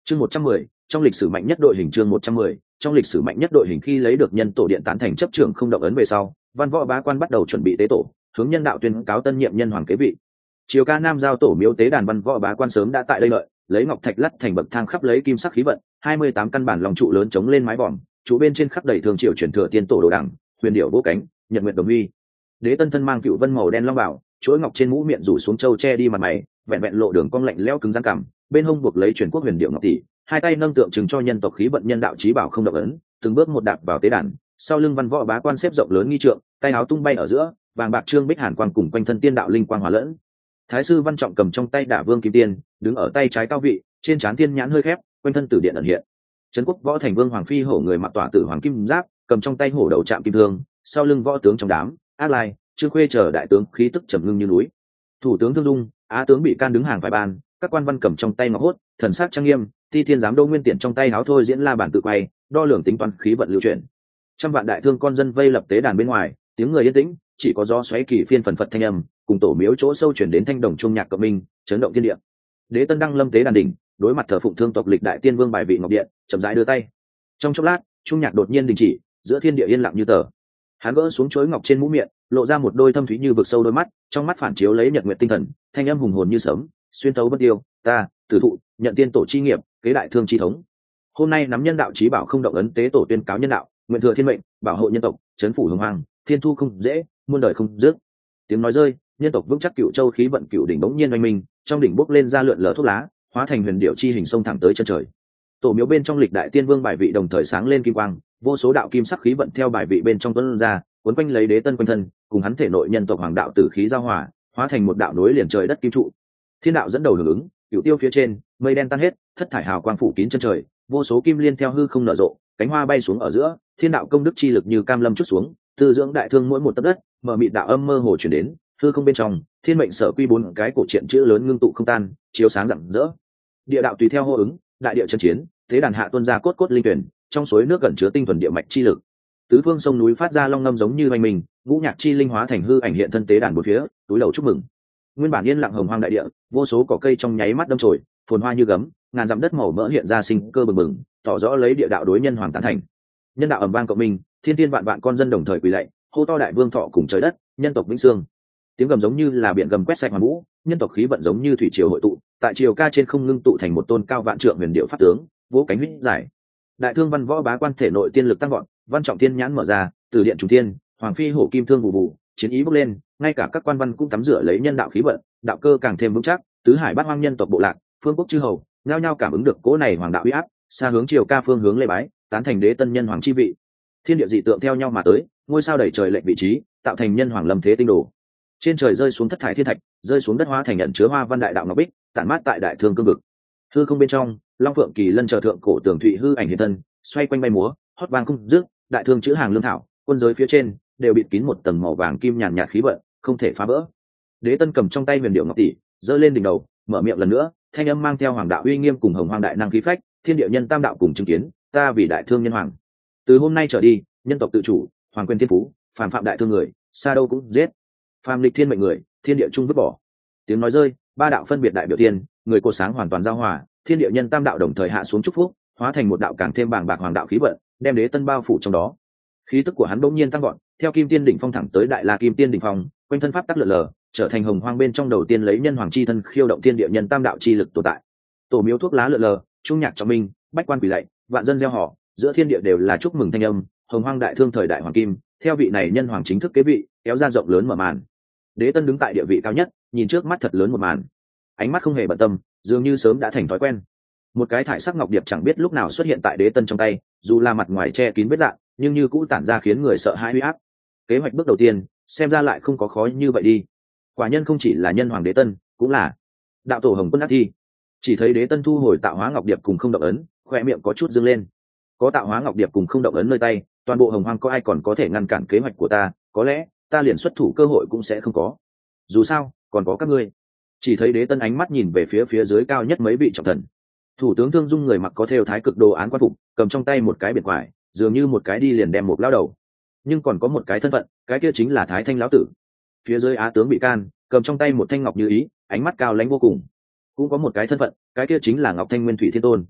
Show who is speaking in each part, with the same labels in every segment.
Speaker 1: Chương 110, trong lịch sử mạnh nhất đội hình. Chương 110, trong lịch sử mạnh nhất đội hình. Khi lấy được nhân tổ điện tán thành chấp trưởng không động ấn về sau, văn võ bá quan bắt đầu chuẩn bị tế tổ, hướng nhân đạo tuyên cáo tân nhiệm nhân hoàng kế vị. Triều ca Nam giao tổ miếu tế đàn, văn võ bá quan sớm đã tại đây lợi, lấy ngọc thạch lắt thành bậc thang, khắp lấy kim sắc khí vận, 28 căn bản lòng trụ lớn chống lên mái vòm, trụ bên trên khắc đầy thường triều truyền thừa tiên tổ đồ đẳng, huyền điệu vỗ cánh, nhật nguyệt đồng huy. Đế tân thân mang cựu vân màu đen long bảo, chuỗi ngọc trên mũ miệng rủ xuống châu che đi mặt mày, vẹn vẹn lộ đường cong lạnh lẽo cứng rắn cằm, bên hông buộc lấy truyền quốc huyền điệu ngọc tỷ, hai tay nâng tượng trưng cho nhân tộc khí vận nhân đạo chí bảo không động ấn, từng bước một đạp vào tế đàn. Sau lưng văn võ bá quan xếp rộng lớn nghi trượng, tay áo tung bay ở giữa, vàng bạc trương bích hàn quang cùng quanh thân tiên đạo linh quang hòa lẫn. Thái sư Văn Trọng cầm trong tay Đả Vương kim tiên, đứng ở tay trái cao vị, trên trán tiên nhãn hơi khép, quanh thân tử điện ẩn hiện. Trấn quốc võ thành vương hoàng phi hổ người mặc tỏa tử hoàng kim giáp, cầm trong tay hổ đầu chạm kim thương, sau lưng võ tướng trong đám, Ác Lai, Trương Khuê chờ đại tướng khí tức trầm ngưng như núi. Thủ tướng Thương Dung, Á tướng bị can đứng hàng phải ban, các quan văn cầm trong tay ngọc hốt, thần sắc trang nghiêm, Ti Thiên giám đô Nguyên Tiện trong tay háo thôi diễn la bản tự quay, đo lường tính toán khí vận lưu chuyển. Trăm vạn đại thương con dân vây lập tế đàn bên ngoài, tiếng người yên tĩnh, chỉ có gió xoáy kỳ phiên phần phật thanh âm, cùng tổ miếu chỗ sâu chuyển đến thanh đồng trung nhạc cộng minh, chấn động thiên địa. Đế tân đăng lâm tế đàn đỉnh, đối mặt thờ phụng thương tộc lịch đại tiên vương bài vị ngọc điện, chậm rãi đưa tay. Trong chốc lát, trung nhạc đột nhiên đình chỉ, giữa thiên địa yên lặng như tờ. Hắn gỡ xuống chuỗi ngọc trên mũ miệng, lộ ra một đôi thâm thúy như vực sâu đôi mắt, trong mắt phản chiếu lấy nhật nguyệt tinh thần, thanh âm hùng hồn như sấm, xuyên thấu bất tiêu. Ta, tử thụ, nhận tiên tổ chi nghiệp, kế đại thương chi thống. Hôm nay nắm nhân đạo chí bảo không động ấn tế tổ tuyên cáo nhân đạo, nguyện thừa thiên mệnh, bảo hộ nhân tộc, trấn phủ hùng hoàng, thiên thu không dễ, muôn đời không dứt. Tiếng nói rơi, nhân tộc vững chắc cựu châu khí vận cựu đỉnh bỗng nhiên oanh minh, trong đỉnh bốc lên ra lượn lờ thuốc lá, hóa thành huyền điệu chi hình sông thẳng tới chân trời. Tổ miếu bên trong lịch đại tiên vương bài vị đồng thời sáng lên kim quang, vô số đạo kim sắc khí vận theo bài vị bên trong tuôn ra, cuốn quanh lấy đế tân quanh thân, cùng hắn thể nội nhân tộc hoàng đạo tử khí giao hòa, hóa thành một đạo nối liền trời đất kim trụ. Thiên đạo dẫn đầu hưởng ứng, cựu tiêu phía trên, mây đen tan hết, thất thải hào quang phủ kín chân trời, vô số kim liên theo hư không nở rộ, cánh hoa bay xuống ở giữa, thiên đạo công đức chi lực như cam lâm chút xuống, tư dưỡng đại thương mỗi một tấc đất, mở mịt đạo âm mơ hồ chuyển đến, hư không bên trong, thiên mệnh sở quy bốn cái cổ truyện chữ lớn ngưng tụ không tan, chiếu sáng rạng rỡ. Địa đạo tùy theo hô ứng, đại địa chân chiến, thế đàn hạ tuôn ra cốt cốt linh tuyển, trong suối nước gần chứa tinh thuần địa mạch chi lực. Tứ phương sông núi phát ra long ngâm giống như hoành mình, ngũ nhạc chi linh hóa thành hư ảnh hiện thân tế đàn bốn phía, túi đầu chúc mừng. Nguyên bản yên lặng hồng hoang đại địa, vô số cỏ cây trong nháy mắt đâm chồi, phồn hoa như gấm, ngàn dặm đất màu mỡ hiện ra sinh cơ bừng bừng, tỏ rõ lấy địa đạo đối nhân hoàng tán thành. Nhân đạo ầm vang cộng minh, thiên thiên vạn vạn con dân đồng thời quỳ lạy, hô to đại vương thọ cùng trời đất, nhân tộc vĩnh sương. Tiếng gầm giống như là biển gầm quét sạch hoàn vũ, nhân tộc khí vận giống như thủy triều hội tụ, tại triều ca trên không ngưng tụ thành một tôn cao vạn trượng huyền điệu pháp tướng, vỗ cánh huyết giải. Đại thương văn võ bá quan thể nội tiên lực tăng vọt, văn trọng tiên nhãn mở ra, từ điện trùng tiên, hoàng phi hổ kim thương vụ vụ, chiến ý bốc lên, ngay cả các quan văn cũng tắm rửa lấy nhân đạo khí vận, đạo cơ càng thêm vững chắc. Tứ hải bát hoang nhân tộc bộ lạc, phương quốc chư hầu, nhao nhao cảm ứng được cỗ này hoàng đạo uy áp, xa hướng triều ca phương hướng lê bái, tán thành đế tân nhân hoàng chi vị. Thiên địa dị tượng theo nhau mà tới, ngôi sao đầy trời lệnh vị trí, tạo thành nhân hoàng lâm thế tinh đồ. Trên trời rơi xuống thất thải thiên thạch, rơi xuống đất hóa thành nhận chứa hoa văn đại đạo ngọc bích, tản mát tại đại thương cương vực. Hư không bên trong, long phượng kỳ lân chờ thượng cổ tường thụy hư ảnh hiện thân, xoay quanh bay múa, hót vang không dứt. Đại thương chữ hàng lương thảo, quân giới phía trên đều bịt kín một tầng màu vàng kim nhàn nhạt khí vận, không thể phá vỡ. Đế tân cầm trong tay huyền điệu ngọc tỷ, giơ lên đỉnh đầu, mở miệng lần nữa, thanh âm mang theo hoàng đạo uy nghiêm cùng hồng hoàng đại năng khí phách, thiên địa nhân tam đạo cùng chứng kiến, ta vì đại thương nhân hoàng. Từ hôm nay trở đi, nhân tộc tự chủ, hoàng quyền thiên phú, phàm phạm đại thương người, xa đâu cũng giết. Phàm lịch thiên mệnh người, thiên địa chung vứt bỏ. Tiếng nói rơi, ba đạo phân biệt đại biểu tiên, người cột sáng hoàn toàn giao hòa, thiên địa nhân tam đạo đồng thời hạ xuống chúc phúc, hóa thành một đạo càng thêm bàng bạc hoàng đạo khí vận, đem đế tân bao phủ trong đó. Khí tức của hắn bỗng nhiên tăng vọt, theo kim tiên đỉnh phong thẳng tới đại la kim tiên đỉnh phong, quanh thân pháp tắc lượn lờ, trở thành hồng hoang bên trong đầu tiên lấy nhân hoàng chi thân khiêu động thiên địa nhân tam đạo chi lực tồn tại. Tổ miếu thuốc lá lượn lờ, trung nhạc trọng minh, bách quan quỳ lạy, vạn dân gieo họ, giữa thiên địa đều là chúc mừng thanh âm. Hồng hoang đại thương thời đại hoàng kim, theo vị này nhân hoàng chính thức kế vị, kéo ra rộng lớn mở màn. Đế tân đứng tại địa vị cao nhất, nhìn trước mắt thật lớn một màn, ánh mắt không hề bận tâm, dường như sớm đã thành thói quen. Một cái thải sắc ngọc điệp chẳng biết lúc nào xuất hiện tại đế tân trong tay, dù là mặt ngoài che kín vết dạn, nhưng như cũ tản ra khiến người sợ hãi uy áp. Kế hoạch bước đầu tiên, xem ra lại không có khó như vậy đi. Quả nhân không chỉ là nhân hoàng đế tân, cũng là đạo tổ hồng quân ác thi. Chỉ thấy đế tân thu hồi tạo hóa ngọc điệp cùng không động ấn, khoe miệng có chút dương lên. Có tạo hóa ngọc điệp cùng không động ấn nơi tay, toàn bộ hồng hoang có ai còn có thể ngăn cản kế hoạch của ta? Có lẽ ta liền xuất thủ cơ hội cũng sẽ không có. Dù sao, còn có các ngươi. Chỉ thấy đế tân ánh mắt nhìn về phía dưới cao nhất mấy vị trọng thần. Thủ tướng Thương Dung người mặc có thêu thái cực đồ án quan phục, cầm trong tay một cái biệt quải, dường như một cái đi liền đem một lao đầu. Nhưng còn có một cái thân phận, cái kia chính là Thái Thanh lão tử. Phía dưới Á tướng bị can, cầm trong tay một thanh ngọc như ý, ánh mắt cao lãnh vô cùng. Cũng có một cái thân phận, cái kia chính là Ngọc Thanh Nguyên Thủy Thiên Tôn.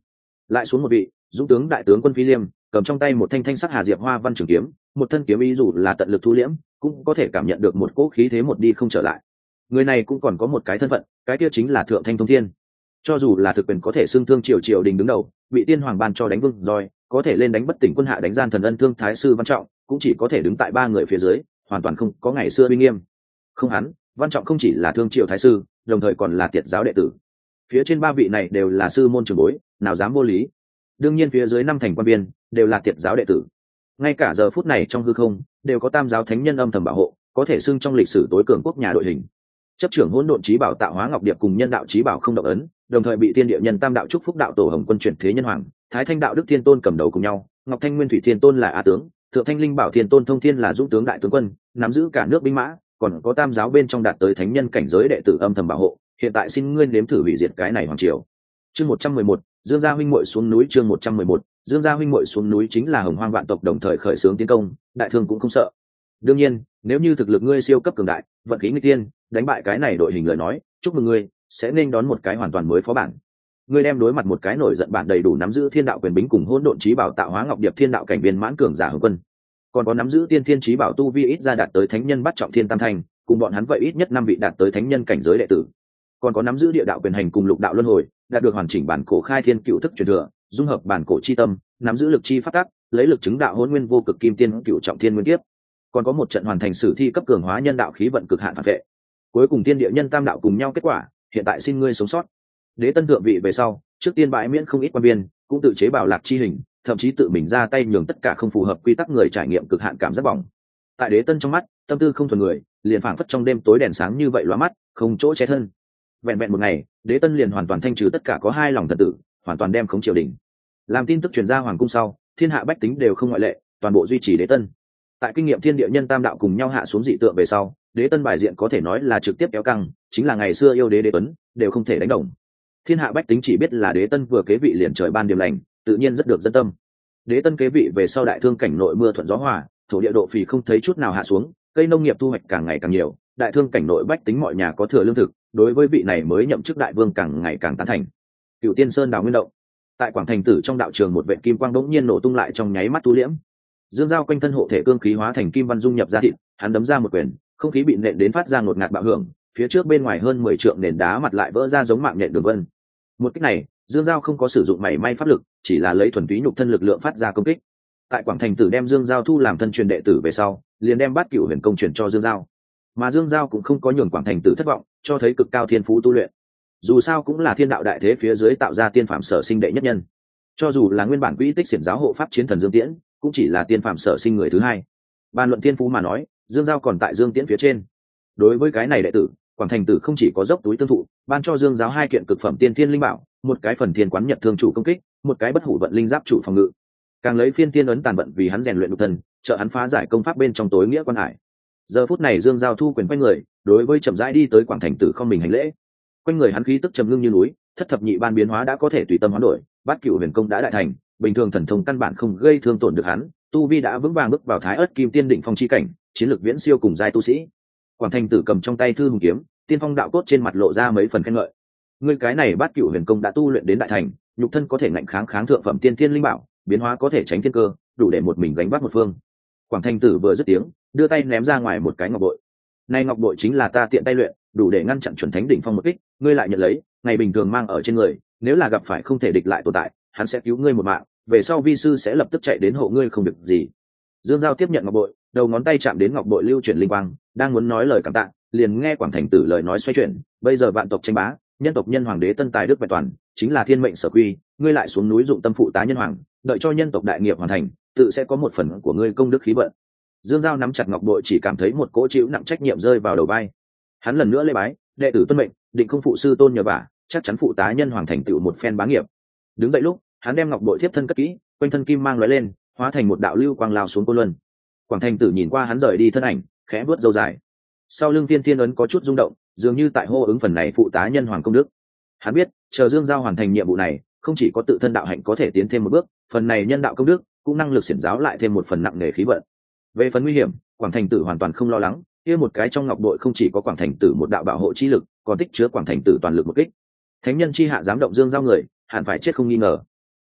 Speaker 1: lại xuống một vị dũng tướng đại tướng quân Phi Liêm, cầm trong tay một thanh thanh sắc hà diệp hoa văn trường kiếm, một thân kiếm ý dù là tận lực thu liễm cũng có thể cảm nhận được một cỗ khí thế một đi không trở lại. Người này cũng còn có một cái thân phận, cái kia chính là thượng thanh thông thiên. Cho dù là thực quyền có thể xưng thương triều đình đứng đầu, bị tiên hoàng ban cho đánh vương roi, có thể lên đánh bất tỉnh quân hạ đánh gian thần ân thương thái sư Văn Trọng, cũng chỉ có thể đứng tại ba người phía dưới, hoàn toàn không có ngày xưa uy nghiêm. Không hắn, Văn Trọng không chỉ là thương triều thái sư, đồng thời còn là tiệt giáo đệ tử. Phía trên ba vị này đều là sư môn trưởng bối, nào dám vô lý. Đương nhiên phía dưới năm thành quan viên đều là tiệt giáo đệ tử. Ngay cả giờ phút này trong hư không đều có tam giáo thánh nhân âm thầm bảo hộ, có thể xưng trong lịch sử tối cường quốc nhà đội hình. Chấp trưởng hỗn độn chí bảo Tạo Hóa Ngọc Điệp cùng nhân đạo chí bảo Không Động Ấn, đồng thời bị thiên địa nhân tam đạo chúc phúc đạo tổ Hồng Quân chuyển thế nhân hoàng, Thái Thanh đạo Đức Thiên Tôn cầm đầu cùng nhau, Ngọc Thanh Nguyên Thủy Thiên Tôn là a tướng, Thượng Thanh Linh Bảo Thiên Tôn Thông Thiên là dũng tướng đại tướng quân, nắm giữ cả nước binh mã, còn có tam giáo bên trong đạt tới thánh nhân cảnh giới đệ tử âm thầm bảo hộ. Hiện tại xin ngươi nếm thử hủy diệt cái này hoàng triều. Chương 111, Dương gia huynh muội xuống núi. Chương 111, Dương gia huynh muội xuống núi chính là Hồng Hoang vạn tộc đồng thời khởi xướng tiến công, đại thương cũng không sợ. Đương nhiên, nếu như thực lực ngươi siêu cấp cường đại, vận khí nghịch tiên, đánh bại cái này đội hình lời nói, chúc mừng ngươi, sẽ nên đón một cái hoàn toàn mới phó bản. Ngươi đem đối mặt một cái nổi giận bản đầy đủ nắm giữ thiên đạo quyền bính cùng hỗn độn chí bảo Tạo Hóa Ngọc Điệp thiên đạo cảnh viên mãn cường giả Hồng Quân, còn có nắm giữ tiên thiên chí bảo tu vi ít ra đạt tới thánh nhân bắt trọng thiên tam thành, cùng bọn hắn vậy ít nhất 5 vị đạt tới thánh nhân cảnh giới đệ tử, còn có nắm giữ địa đạo quyền hành cùng lục đạo luân hồi, đạt được hoàn chỉnh bản cổ khai thiên cựu thức truyền thừa, dung hợp bản cổ chi tâm, nắm giữ lực chi phát tác, lấy lực chứng đạo hỗn nguyên vô cực kim tiên cựu trọng thiên nguyên kiếp, còn có một trận hoàn thành sử thi cấp cường hóa nhân đạo khí vận cực hạn phản vệ. Cuối cùng tiên địa nhân tam đạo cùng nhau kết quả, hiện tại xin ngươi sống sót. Đế tân thượng vị về sau, trước tiên bãi miễn không ít quan viên, cũng tự chế bảo lạc chi hình, thậm chí tự mình ra tay nhường tất cả không phù hợp quy tắc người trải nghiệm cực hạn cảm giác bỏng. Tại Đế tân trong mắt, tâm tư không thuần người, liền phảng phất trong đêm tối đèn sáng như vậy lóa mắt, không chỗ che thân. Vẹn vẹn một ngày, Đế tân liền hoàn toàn thanh trừ tất cả có hai lòng thần tử, hoàn toàn đem khống triều đình. Làm tin tức truyền ra hoàng cung sau, thiên hạ bách tính đều không ngoại lệ, toàn bộ duy trì Đế tân. Tại kinh nghiệm thiên địa nhân tam đạo cùng nhau hạ xuống dị tượng về sau, Đế tân bài diện có thể nói là trực tiếp kéo căng, chính là ngày xưa yêu đế Đế tuấn đều không thể đánh đồng. Thiên hạ bách tính chỉ biết là Đế tân vừa kế vị liền trời ban điểm lành, tự nhiên rất được dân tâm. Đế tân kế vị về sau đại thương cảnh nội mưa thuận gió hòa, thổ địa độ phì không thấy chút nào hạ xuống, cây nông nghiệp thu hoạch càng ngày càng nhiều, đại thương cảnh nội bách tính mọi nhà có thừa lương thực, đối với vị này mới nhậm chức đại vương càng ngày càng tán thành. Cửu Tiên Sơn đào nguyên động, tại Quảng Thành Tử trong đạo trường một vệt kim quang đống nhiên nổ tung lại trong nháy mắt tu liễm. Dương Giao quanh thân hộ thể cương khí hóa thành kim văn dung nhập ra thịt, hắn đấm ra một quyền, không khí bị nện đến phát ra ngột ngạt bạo hưởng, phía trước bên ngoài hơn 10 trượng nền đá mặt lại vỡ ra giống mạng nhện đường vân. Một kích này, Dương Giao không có sử dụng mảy may pháp lực, chỉ là lấy thuần túy nhục thân lực lượng phát ra công kích. Tại Quảng Thành Tử đem Dương Giao thu làm thân truyền đệ tử về sau, liền đem Bát Cửu Huyền Công truyền cho Dương Giao. Mà Dương Giao cũng không có nhường Quảng Thành Tử thất vọng, cho thấy cực cao thiên phú tu luyện. Dù sao cũng là thiên đạo đại thế phía dưới tạo ra tiên phạm sở sinh đệ nhất nhân. Cho dù là nguyên bản quỹ tích xiển giáo hộ pháp chiến thần Dương Tiễn, cũng chỉ là tiên phạm sở sinh người thứ hai. Bàn luận thiên phú mà nói, Dương Giao còn tại Dương Tiễn phía trên. Đối với cái này đệ tử, Quảng Thành Tử không chỉ có dốc túi tương thụ, ban cho Dương Giao 2 kiện cực phẩm tiên thiên linh bảo, một cái phần thiên quán nhật thương chủ công kích, một cái bất hủ vận linh giáp chủ phòng ngự. Càng lấy phiên tiên ấn tàn vận vì hắn rèn luyện nhục thân, trợ hắn phá giải công pháp bên trong tối nghĩa quan hải. Giờ phút này Dương Giao thu quyền quanh người, đối với chậm rãi đi tới Quảng Thành Tử không mình hành lễ. Quanh người hắn khí tức trầm ngưng như núi, thất thập nhị ban biến hóa đã có thể tùy tâm hoán đổi, Bát Cửu Huyền Công đã đại thành, bình thường thần thông căn bản không gây thương tổn được hắn, tu vi đã vững vàng bước vào Thái Ức Kim Tiên đỉnh phong chi cảnh, chiến lược viễn siêu cùng giai tu sĩ. Quảng Thành Tử cầm trong tay thư hùng kiếm, tiên phong đạo cốt trên mặt lộ ra mấy phần khen ngợi. Ngươi cái này Bát Cửu Huyền Công đã tu luyện đến đại thành, nhục thân có thể ngạnh kháng thượng phẩm tiên thiên linh bảo, biến hóa có thể tránh thiên cơ, đủ để một mình gánh vác một phương. Quảng Thành Tử vừa dứt tiếng, đưa tay ném ra ngoài một cái ngọc bội. Này ngọc bội chính là ta tiện tay luyện, đủ để ngăn chặn chuẩn thánh đỉnh phong một kích, ngươi lại nhận lấy, ngày bình thường mang ở trên người, nếu là gặp phải không thể địch lại tồn tại, hắn sẽ cứu ngươi một mạng, về sau vi sư sẽ lập tức chạy đến hộ ngươi không việc gì. Dương Giao tiếp nhận ngọc bội, đầu ngón tay chạm đến ngọc bội lưu chuyển linh quang, đang muốn nói lời cảm tạ, liền nghe Quảng Thành Tử lời nói xoay chuyển, bây giờ vạn tộc tranh bá, nhân tộc nhân hoàng đế tân tài đức vẹn toàn, chính là thiên mệnh sở quy, ngươi lại xuống núi dụng tâm phụ tá nhân hoàng, đợi cho nhân tộc đại nghiệp hoàn thành, tự sẽ có một phần của ngươi công đức khí vận. Dương Giao nắm chặt ngọc bội chỉ cảm thấy một cỗ chịu nặng trách nhiệm rơi vào đầu vai. Hắn lần nữa lễ bái, đệ tử tuân mệnh, định không phụ sư tôn nhờ vả, chắc chắn phụ tá nhân hoàng thành tựu một phen bá nghiệp. Đứng dậy lúc, hắn đem ngọc bội thiếp thân cất kỹ, quanh thân kim mang lóe lên, hóa thành một đạo lưu quang lao xuống côn luân. Quảng Thành Tử nhìn qua hắn rời đi thân ảnh, khẽ vuốt râu dài. Sau lưng Tiên Thiên ấn có chút rung động, dường như tại hô ứng phần này phụ tá nhân hoàng công đức. Hắn biết, chờ Dương Giao hoàn thành nhiệm vụ này, không chỉ có tự thân đạo hạnh có thể tiến thêm một bước, phần này nhân đạo công đức cũng năng lực xiển giáo lại thêm một phần nặng nề khí vận. Về phần nguy hiểm, Quảng Thành Tử hoàn toàn không lo lắng, kia một cái trong ngọc bội không chỉ có Quảng Thành Tử một đạo bảo hộ chi lực, còn tích chứa Quảng Thành Tử toàn lực một kích. Thánh nhân chi hạ dám động Dương Giao người, hẳn phải chết không nghi ngờ.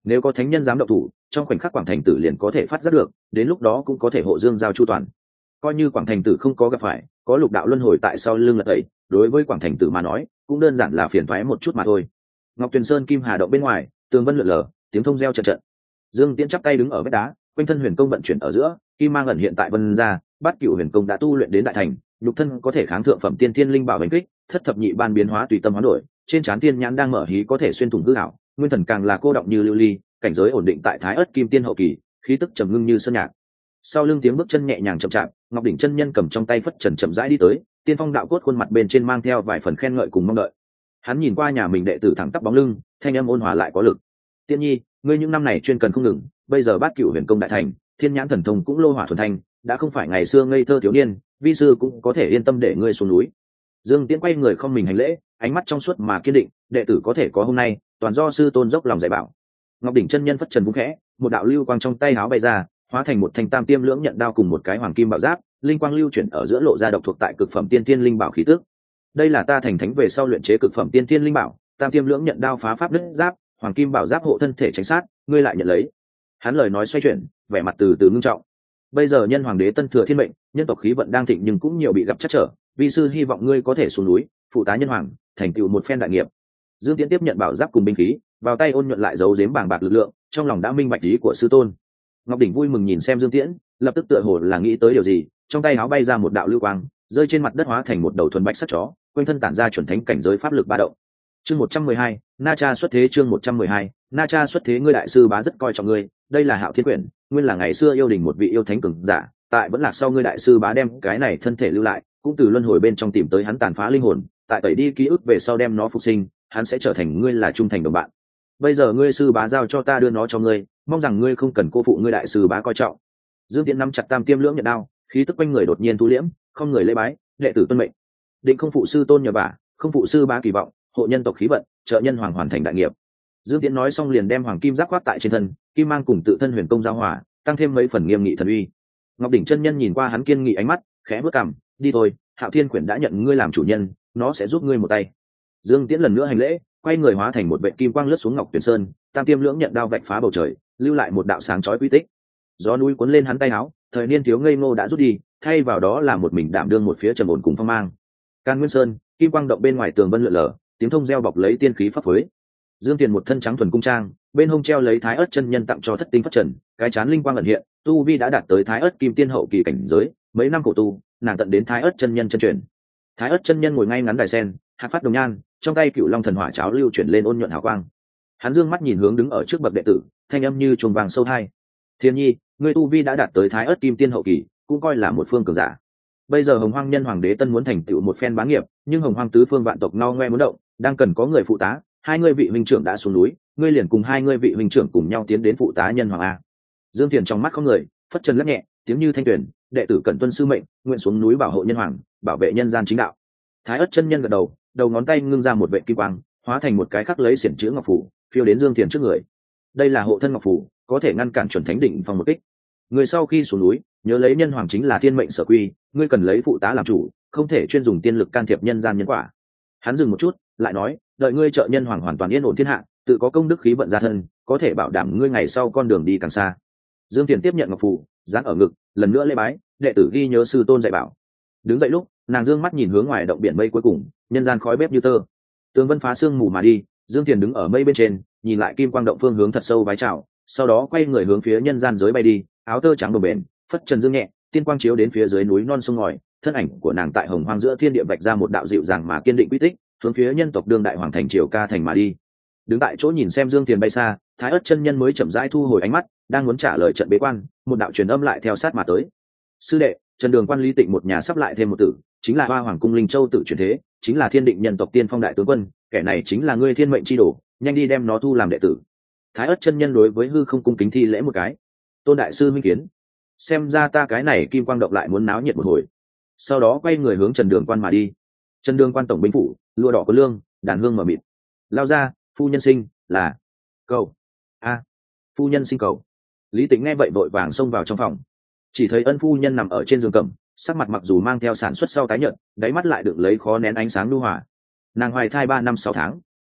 Speaker 1: Nếu có thánh nhân dám động thủ, trong khoảnh khắc Quảng Thành Tử liền có thể phát giác được, đến lúc đó cũng có thể hộ Dương giao chu toàn. Coi như Quảng Thành Tử không có gặp phải, có lục đạo luân hồi tại sau lưng lật ấy, đối với Quảng Thành Tử mà nói cũng đơn giản là phiền toái một chút mà thôi. Ngọc Tuyền Sơn Kim Hà động bên ngoài, tường vân lượn lờ, tiếng thông reo trận trận. Dương Tiễn chắp tay đứng ở vách đá, quanh thân huyền công vận chuyển ở giữa, kim mang ẩn hiện tại vân ra, bát cửu huyền công đã tu luyện đến đại thành, nhục thân có thể kháng thượng phẩm tiên thiên linh bảo hành kích, thất thập nhị ban biến hóa tùy tâm hoán đổi, trên trán tiên nhãn đang mở hí có thể xuyên thủng hư ảo, nguyên thần càng là cô động như lưu ly, cảnh giới ổn định tại thái ớt kim tiên hậu kỳ, khí tức trầm ngưng như sơn nhạc. Sau lưng tiếng bước chân nhẹ nhàng chậm chạp, Ngọc đỉnh chân nhân cầm trong tay phất trần chậm rãi đi tới, tiên phong đạo cốt khuôn mặt bên trên mang theo vài phần khen ngợi cùng mong đợi. Hắn nhìn qua nhà mình đệ tử thẳng tắp bóng lưng, thanh âm ôn hòa lại có lực. Tiên nhi, ngươi những năm này chuyên cần không ngừng, bây giờ bát cửu huyền công đại thành, thiên nhãn thần thông cũng lô hỏa thuần thành, đã không phải ngày xưa ngây thơ thiếu niên, vi sư cũng có thể yên tâm để ngươi xuống núi. Dương Tiễn quay người không mình hành lễ, ánh mắt trong suốt mà kiên định, đệ tử có thể có hôm nay, toàn do sư tôn dốc lòng dạy bảo. Ngọc đỉnh chân nhân phất trần vung khẽ, một đạo lưu quang trong tay áo bay ra, hóa thành một thanh tam tiêm lưỡng nhận đao cùng một cái hoàng kim bảo giáp, linh quang lưu chuyển ở giữa lộ ra độc thuộc tại cực phẩm tiên thiên linh bảo khí tức. Đây là ta thành thánh về sau luyện chế cực phẩm tiên thiên linh bảo, tam tiêm lưỡng nhận đao phá pháp đứt giáp, hoàng kim bảo giáp hộ thân thể tránh sát, ngươi lại nhận lấy. Hắn lời nói xoay chuyển, vẻ mặt từ từ ngưng trọng. Bây giờ nhân hoàng đế tân thừa thiên mệnh, nhân tộc khí vận đang thịnh nhưng cũng nhiều bị gặp trắc trở, vi sư hy vọng ngươi có thể xuống núi, phụ tá nhân hoàng, thành tựu một phen đại nghiệp. Dương Tiễn tiếp nhận bảo giáp cùng binh khí, vào tay ôn nhuận lại giấu giếm bàng bạc lực lượng, trong lòng đã minh bạch ý của sư tôn. Ngọc đỉnh vui mừng nhìn xem Dương Tiễn, lập tức tựa hồ là nghĩ tới điều gì, trong tay áo bay ra một đạo lưu quang, rơi trên mặt đất hóa thành một đầu thuần bạch sắt chó, quanh thân tản ra chuẩn thánh cảnh giới pháp lực ba động. Chương 112, Na Cha xuất thế. Chương 112, Na Cha xuất thế. Ngươi đại sư bá rất coi trọng ngươi, đây là Hạo Thiên Quyển, nguyên là ngày xưa yêu đình một vị yêu thánh cường giả, tại vẫn lạc sau ngươi đại sư bá đem cái này thân thể lưu lại, cũng từ luân hồi bên trong tìm tới hắn tàn phá linh hồn, tại tẩy đi ký ức về sau đem nó phục sinh, hắn sẽ trở thành ngươi là trung thành đồng bạn. Bây giờ ngươi sư bá giao cho ta đưa nó cho ngươi, mong rằng ngươi không cần cô phụ ngươi đại sư bá coi trọng. Dương Tiễn nắm chặt tam tiêm lưỡng nhận đao, khí tức quanh người đột nhiên thu liễm, không người lễ bái, đệ tử tuân mệnh. Định không phụ sư tôn nhờ vả, không phụ sư bá kỳ vọng, hộ nhân tộc khí vận, trợ nhân hoàng hoàn thành đại nghiệp. Dương Tiễn nói xong liền đem hoàng kim giáp khoác tại trên thân, kim mang cùng tự thân huyền công giao hòa, tăng thêm mấy phần nghiêm nghị thần uy. Ngọc đỉnh chân nhân nhìn qua hắn kiên nghị ánh mắt, khẽ bước cằm, đi thôi, Hạo Thiên Quyển đã nhận ngươi làm chủ nhân, nó sẽ giúp ngươi một tay. Dương Tiễn lần nữa hành lễ, quay người hóa thành một vệ kim quang lướt xuống Ngọc Tuyền Sơn, tam tiêm lưỡng nhận đao vạch phá bầu trời, lưu lại một đạo sáng chói quy tích. Gió núi cuốn lên hắn tay áo, thời niên thiếu ngây ngô đã rút đi, thay vào đó là một mình đảm đương một phía trầm ổn cùng phong mang. Can Nguyên Sơn, kim quang động bên ngoài tường vân lượn lờ, tiếng thông reo bọc lấy tiên khí pháp phối. Dương Tiền một thân trắng thuần cung trang, bên hông treo lấy Thái Ức chân nhân tặng cho thất tinh phát trần, cái chán linh quang ẩn hiện, tu vi đã đạt tới Thái Ức kim tiên hậu kỳ cảnh giới, mấy năm khổ tu, nàng tận đến Thái Ức chân nhân chân truyền. Thái Ức chân nhân ngồi ngay ngắn đài sen, hạt phát đồng nhan, trong tay Cựu Long thần hỏa cháo lưu chuyển lên ôn nhuận hào quang. Hắn dương mắt nhìn hướng đứng ở trước bậc đệ tử, thanh âm như chuông vàng sâu hai. Thiên Nhi, ngươi tu vi đã đạt tới Thái Ức kim tiên hậu kỳ, cũng coi là một phương cường giả. Bây giờ Hồng Hoang nhân hoàng đế tân muốn thành tựu một phen bá nghiệp, nhưng Hồng Hoang tứ phương vạn tộc ngao ngoe muốn động, đang cần có người phụ tá. Hai ngươi vị huynh trưởng đã xuống núi, ngươi liền cùng hai ngươi vị huynh trưởng cùng nhau tiến đến phụ tá nhân hoàng a. Dương Thiền trong mắt không người, phất chân lắc nhẹ, tiếng như thanh tuyển, đệ tử cẩn tuân sư mệnh, nguyện xuống núi bảo hộ nhân hoàng, bảo vệ nhân gian chính đạo. Thái Ức chân nhân gật đầu, đầu ngón tay ngưng ra một vệ kim quang, hóa thành một cái khắc lấy xiển chữ ngọc phủ, phiêu đến Dương Thiền trước người. Đây là hộ thân ngọc phủ, có thể ngăn cản chuẩn thánh đỉnh phong một kích. Người sau khi xuống núi, nhớ lấy nhân hoàng chính là thiên mệnh sở quy, ngươi cần lấy phụ tá làm chủ, không thể chuyên dùng tiên lực can thiệp nhân gian nhân quả. Hắn dừng một chút, lại nói, đợi ngươi trợ nhân hoàng hoàn toàn yên ổn thiên hạ, tự có công đức khí vận gia thân, có thể bảo đảm ngươi ngày sau con đường đi càng xa. Dương Tiền tiếp nhận ngọc phù, dán ở ngực, lần nữa lễ bái, đệ tử ghi nhớ sư tôn dạy bảo. Đứng dậy lúc, nàng dương mắt nhìn hướng ngoài động biển mây cuối cùng, nhân gian khói bếp như tơ. Tường vân phá sương mù mà đi, Dương Tiền đứng ở mây bên trên, nhìn lại kim quang động phương hướng thật sâu vái chào, sau đó quay người hướng phía nhân gian giới bay đi, áo tơ trắng đồng bền, phất trần dương nhẹ, tiên quang chiếu đến phía dưới núi non sông ngòi, thân ảnh của nàng tại hồng hoang giữa thiên địa vạch ra một đạo dịu dàng mà kiên định quy tích, hướng phía nhân tộc đương đại hoàng thành triều ca thành mà đi. Đứng tại chỗ nhìn xem Dương Tiền bay xa, Thái Ức chân nhân mới chậm rãi thu hồi ánh mắt, đang muốn trả lời trận bế quan, một đạo truyền âm lại theo sát mà tới. Sư đệ, Trần Đường Quan Lý Tịnh một nhà sắp lại thêm một tử, chính là Hoa Hoàng cung Linh Châu tử chuyển thế, chính là thiên định nhân tộc tiên phong đại tướng quân, kẻ này chính là ngươi thiên mệnh chi đồ, nhanh đi đem nó thu làm đệ tử. Thái Ức chân nhân đối với hư không cung kính thi lễ một cái. Tôn đại sư minh kiến. Xem ra ta cái này kim quang động lại muốn náo nhiệt một hồi. Sau đó quay người hướng Trần Đường Quan mà đi. Trần Đường Quan tổng binh phủ, lụa đỏ có lương, đàn hương mở mịt. Lao ra, phu nhân sinh, là cầu a phu nhân sinh cầu. Lý Tĩnh nghe vậy vội vàng xông vào trong phòng, chỉ thấy ân phu nhân nằm ở trên giường cẩm, sắc mặt mặc dù mang theo sản xuất sau tái nhợt, đáy mắt lại được lấy khó nén ánh sáng nhu hòa. Nàng hoài thai 3 năm 6 tháng,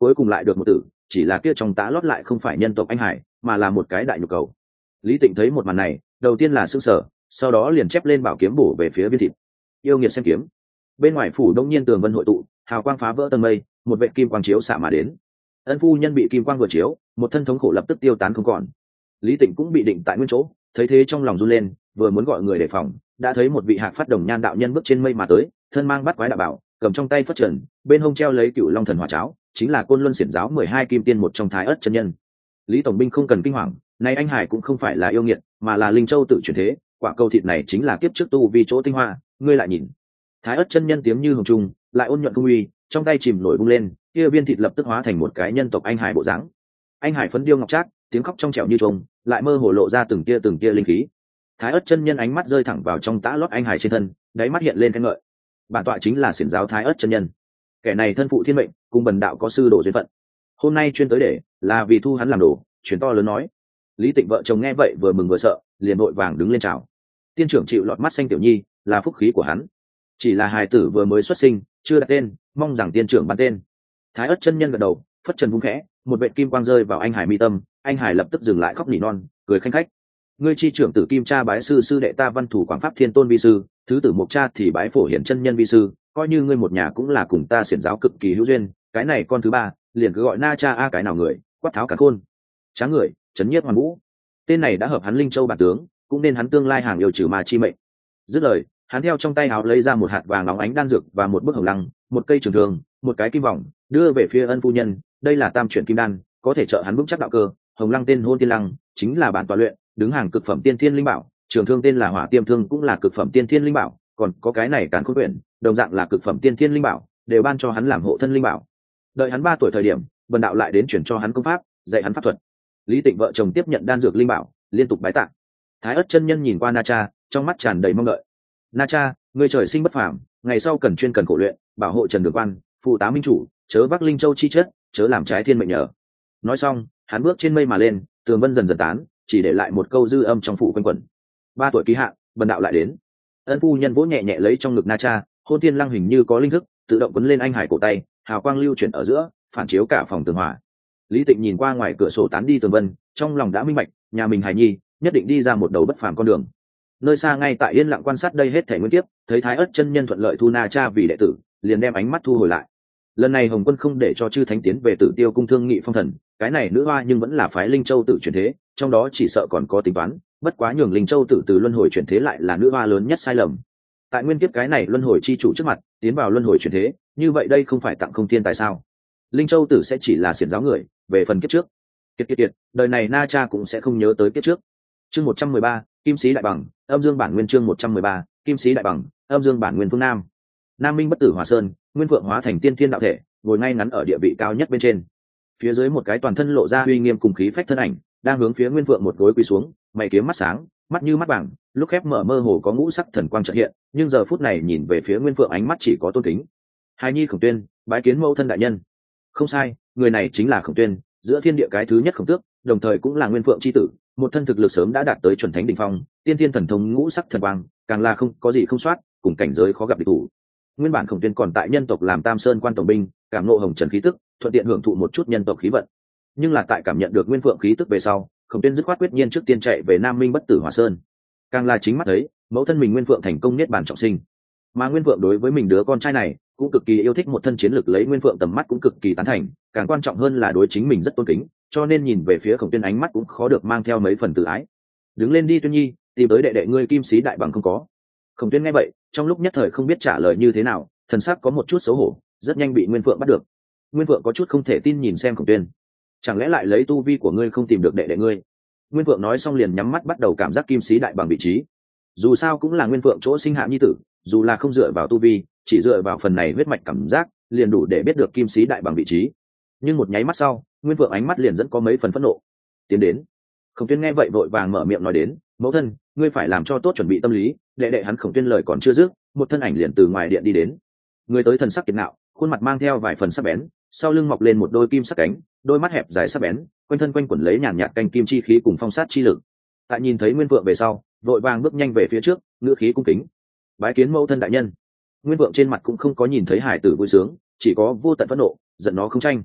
Speaker 1: cuối cùng lại được một tử, chỉ là kia trong tã lót lại không phải nhân tộc anh hải, mà là một cái đại nhục cầu. Lý Tịnh thấy một màn này, đầu tiên là sững sờ, sau đó liền chép lên bảo kiếm bổ về phía viên thịt. Yêu nghiệt xem kiếm. Bên ngoài phủ đông nhiên tường vân hội tụ, hào quang phá vỡ tầng mây, một vệt kim quang chiếu xạ mà đến. Ân phu nhân bị kim quang vừa chiếu, một thân thống khổ lập tức tiêu tán không còn. Lý Tịnh cũng bị định tại nguyên chỗ, thấy thế trong lòng run lên, vừa muốn gọi người đề phòng, đã thấy một vị hạc phát đồng nhan đạo nhân bước trên mây mà tới, thân mang bắt quái đạo bảo, cầm trong tay phất trần, bên hông treo lấy Cửu Long thần hỏa cháo, chính là Côn Luân Xiển giáo 12 kim tiên một trong Thái Ức chân nhân. Lý tổng binh không cần kinh hoàng, nay anh hải cũng không phải là yêu nghiệt, mà là linh châu tự chuyển thế, quả cầu thịt này chính là kiếp trước tu vì chỗ tinh hoa, ngươi lại nhìn. Thái Ức chân nhân tiếng như hồng trung, lại ôn nhuận công uy, trong tay chìm nổi bung lên, kia viên thịt lập tức hóa thành một cái nhân tộc anh hải bộ dáng. Anh hải phấn điêu ngọc trác, tiếng khóc trong trẻo như trống, lại mơ hồ lộ ra từng tia linh khí. Thái Ức chân nhân ánh mắt rơi thẳng vào trong tã lót anh hải trên thân, đáy mắt hiện lên khen ngợi. Bản tọa chính là xiển giáo Thái Ức chân nhân, kẻ này thân phụ thiên mệnh, cùng bần đạo có sư đồ duyên phận. Hôm nay chuyên tới để là vì thu hắn làm đồ, chuyển to lớn nói. Lý Tịnh vợ chồng nghe vậy vừa mừng vừa sợ, liền vội vàng đứng lên chào. Tiên trưởng chịu lọt mắt xanh tiểu nhi, là phúc khí của hắn. Chỉ là hài tử vừa mới xuất sinh, chưa đặt tên, mong rằng tiên trưởng ban tên. Thái Ức chân nhân gật đầu, phất trần vung khẽ, một vệt kim quang rơi vào anh hải mi tâm, anh hải lập tức dừng lại khóc nỉ non, cười khanh khách. Ngươi chi trưởng tử Kim Cha bái sư sư đệ ta Văn Thủ Quảng Pháp Thiên Tôn vi sư, thứ tử Mộc Cha thì bái Phổ Hiển chân nhân vi sư, coi như ngươi một nhà cũng là cùng ta xiển giáo cực kỳ hữu duyên, cái này con thứ ba, liền cứ gọi Na Cha a cái nào người, quát tháo cả khôn. Tráng người, chấn nhiếp hoàn vũ. Tên này đã hợp hắn Linh Châu bản tướng, cũng nên hắn tương lai hàng yêu trừ ma chi mệnh. Dứt lời, hắn theo trong tay áo lấy ra một hạt vàng óng ánh đan dược và một bức hồng lăng, một cây trường thương, một cái kim vòng, đưa về phía Ân phu nhân, đây là tam chuyển kim đan, có thể trợ hắn vững chắc đạo cơ. Hồng lăng tên Hôn Tiên Lăng, chính là bản tọa luyện, đứng hàng cực phẩm tiên thiên linh bảo, trường thương tên là Hỏa Tiêm Thương cũng là cực phẩm tiên thiên linh bảo, còn có cái này Càn Khôn Quyển, đồng dạng là cực phẩm tiên thiên linh bảo, đều ban cho hắn làm hộ thân linh bảo. Đợi hắn 3 tuổi thời điểm, bần đạo lại đến chuyển cho hắn công pháp, dạy hắn pháp thuật. Lý Tịnh vợ chồng tiếp nhận đan dược linh bảo, liên tục bái tạ. Thái Ức chân nhân nhìn qua Na Cha, trong mắt tràn đầy mong đợi. Na Cha, ngươi trời sinh bất phàm, ngày sau cần chuyên cần khổ luyện, bảo hộ Trần Đường Quan, phụ tá minh chủ, chớ vác Linh Châu chi chất, chớ làm trái thiên mệnh nhờ. Nói xong, hắn bước trên mây mà lên, tường vân dần dần tán, chỉ để lại một câu dư âm trong phủ quanh quẩn. 3 tuổi ký hạn, bần đạo lại đến. Ân phu nhân vỗ nhẹ nhẹ lấy trong ngực Na Cha, Hôn Tiên Lăng hình như có linh thức, tự động quấn lên anh hải cổ tay, hào quang lưu chuyển ở giữa, phản chiếu cả phòng tường hòa. Lý Tịnh nhìn qua ngoài cửa sổ tán đi tường vân, trong lòng đã minh bạch, nhà mình hài nhi nhất định đi ra một đầu bất phàm con đường. Nơi xa ngay tại yên lặng quan sát đây hết thể nguyên tiếp, thấy Thái Ức chân nhân thuận lợi thu Na Cha vì đệ tử, liền đem ánh mắt thu hồi lại. Lần này Hồng Quân không để cho chư thánh tiến về Tử Tiêu cung thương nghị phong thần, cái này nữ hoa nhưng vẫn là phái Linh Châu tự chuyển thế, trong đó chỉ sợ còn có tính toán, bất quá nhường Linh Châu tự từ luân hồi chuyển thế lại là nữ hoa lớn nhất sai lầm. Tại nguyên kiếp cái này luân hồi chi chủ trước mặt, tiến vào luân hồi chuyển thế, như vậy đây không phải tặng không thiên tài sao? Linh Châu tử sẽ chỉ là xiển giáo người, về phần kiếp trước, kiệt, đời này Na Cha cũng sẽ không nhớ tới kiếp trước. Chương 113, Kim Sĩ đại bằng, âm dương bản nguyên chương 113, Kim Sĩ đại bằng, âm dương bản nguyên phương Nam. Nam Minh bất tử Hỏa Sơn, Nguyên Phượng hóa thành tiên thiên đạo thể, ngồi ngay ngắn ở địa vị cao nhất bên trên. Phía dưới một cái toàn thân lộ ra uy nghiêm cùng khí phách thân ảnh, đang hướng phía Nguyên Phượng một gối quỳ xuống, mày kiếm mắt sáng, mắt như mắt vàng, lúc khép mở mơ hồ có ngũ sắc thần quang chợt hiện, nhưng giờ phút này nhìn về phía Nguyên Phượng ánh mắt chỉ có tôn kính. Hài nhi Khổng Tuyên, bái kiến mẫu thân đại nhân. Không sai, người này chính là Khổng Tuyên, giữa thiên địa cái thứ nhất Khổng Tước, đồng thời cũng là Nguyên Phượng chi tử, một thân thực lực sớm đã đạt tới chuẩn thánh đỉnh phong, tiên thiên thần thông ngũ sắc thần quang, càng là không có gì không soát, cùng cảnh giới khó gặp địch thủ. Nguyên bản Khổng Tuyên còn tại nhân tộc làm Tam Sơn quan tổng binh, cảm ngộ hồng trần khí tức, thuận tiện hưởng thụ một chút nhân tộc khí vận. Nhưng là tại cảm nhận được Nguyên Phượng khí tức về sau, Khổng Tuyên dứt khoát quyết nhiên trước tiên chạy về Nam Minh bất tử Hỏa Sơn. Càng là chính mắt thấy, mẫu thân mình Nguyên Phượng thành công niết bàn trọng sinh. Mà Nguyên Phượng đối với mình đứa con trai này cũng cực kỳ yêu thích, một thân chiến lực lấy Nguyên Phượng tầm mắt cũng cực kỳ tán thành, càng quan trọng hơn là đối chính mình rất tôn kính, cho nên nhìn về phía Khổng Tuyên ánh mắt cũng khó được mang theo mấy phần tự ái. Đứng lên đi Tuyên nhi, tìm tới đệ đệ ngươi Kim Sĩ đại bằng không có. Khổng Tuyên nghe vậy, trong lúc nhất thời không biết trả lời như thế nào, thần sắc có một chút xấu hổ, rất nhanh bị Nguyên Phượng bắt được. Nguyên Phượng có chút không thể tin nhìn xem Khổng Tuyên, chẳng lẽ lại lấy tu vi của ngươi không tìm được đệ đệ ngươi? Nguyên Phượng nói xong liền nhắm mắt bắt đầu cảm giác Kim Sĩ đại bằng vị trí. Dù sao cũng là Nguyên Phượng chỗ sinh hạ nhi tử, dù là không dựa vào tu vi, chỉ dựa vào phần này huyết mạch cảm giác, liền đủ để biết được Kim Sĩ đại bằng vị trí. Nhưng một nháy mắt sau, Nguyên Phượng ánh mắt liền dẫn có mấy phần phẫn nộ. Tiến đến. Khổng Tuyên nghe vậy vội vàng mở miệng nói đến, mẫu thân, ngươi phải làm cho tốt chuẩn bị tâm lý. Đệ đệ hắn Khổng Tuyên lời còn chưa dứt, một thân ảnh liền từ ngoài điện đi đến. Người tới thần sắc kiệt ngạo, khuôn mặt mang theo vài phần sắc bén, sau lưng mọc lên một đôi kim sắc cánh, đôi mắt hẹp dài sắc bén, quanh thân quanh quẩn lấy nhàn nhạt canh kim chi khí cùng phong sát chi lực. Tại nhìn thấy Nguyên Phượng về sau, vội vàng bước nhanh về phía trước, ngữ khí cung kính. Bái kiến mẫu thân đại nhân. Nguyên Phượng trên mặt cũng không có nhìn thấy hải tử vui sướng, chỉ có vô tận phẫn nộ, giận nó không tranh.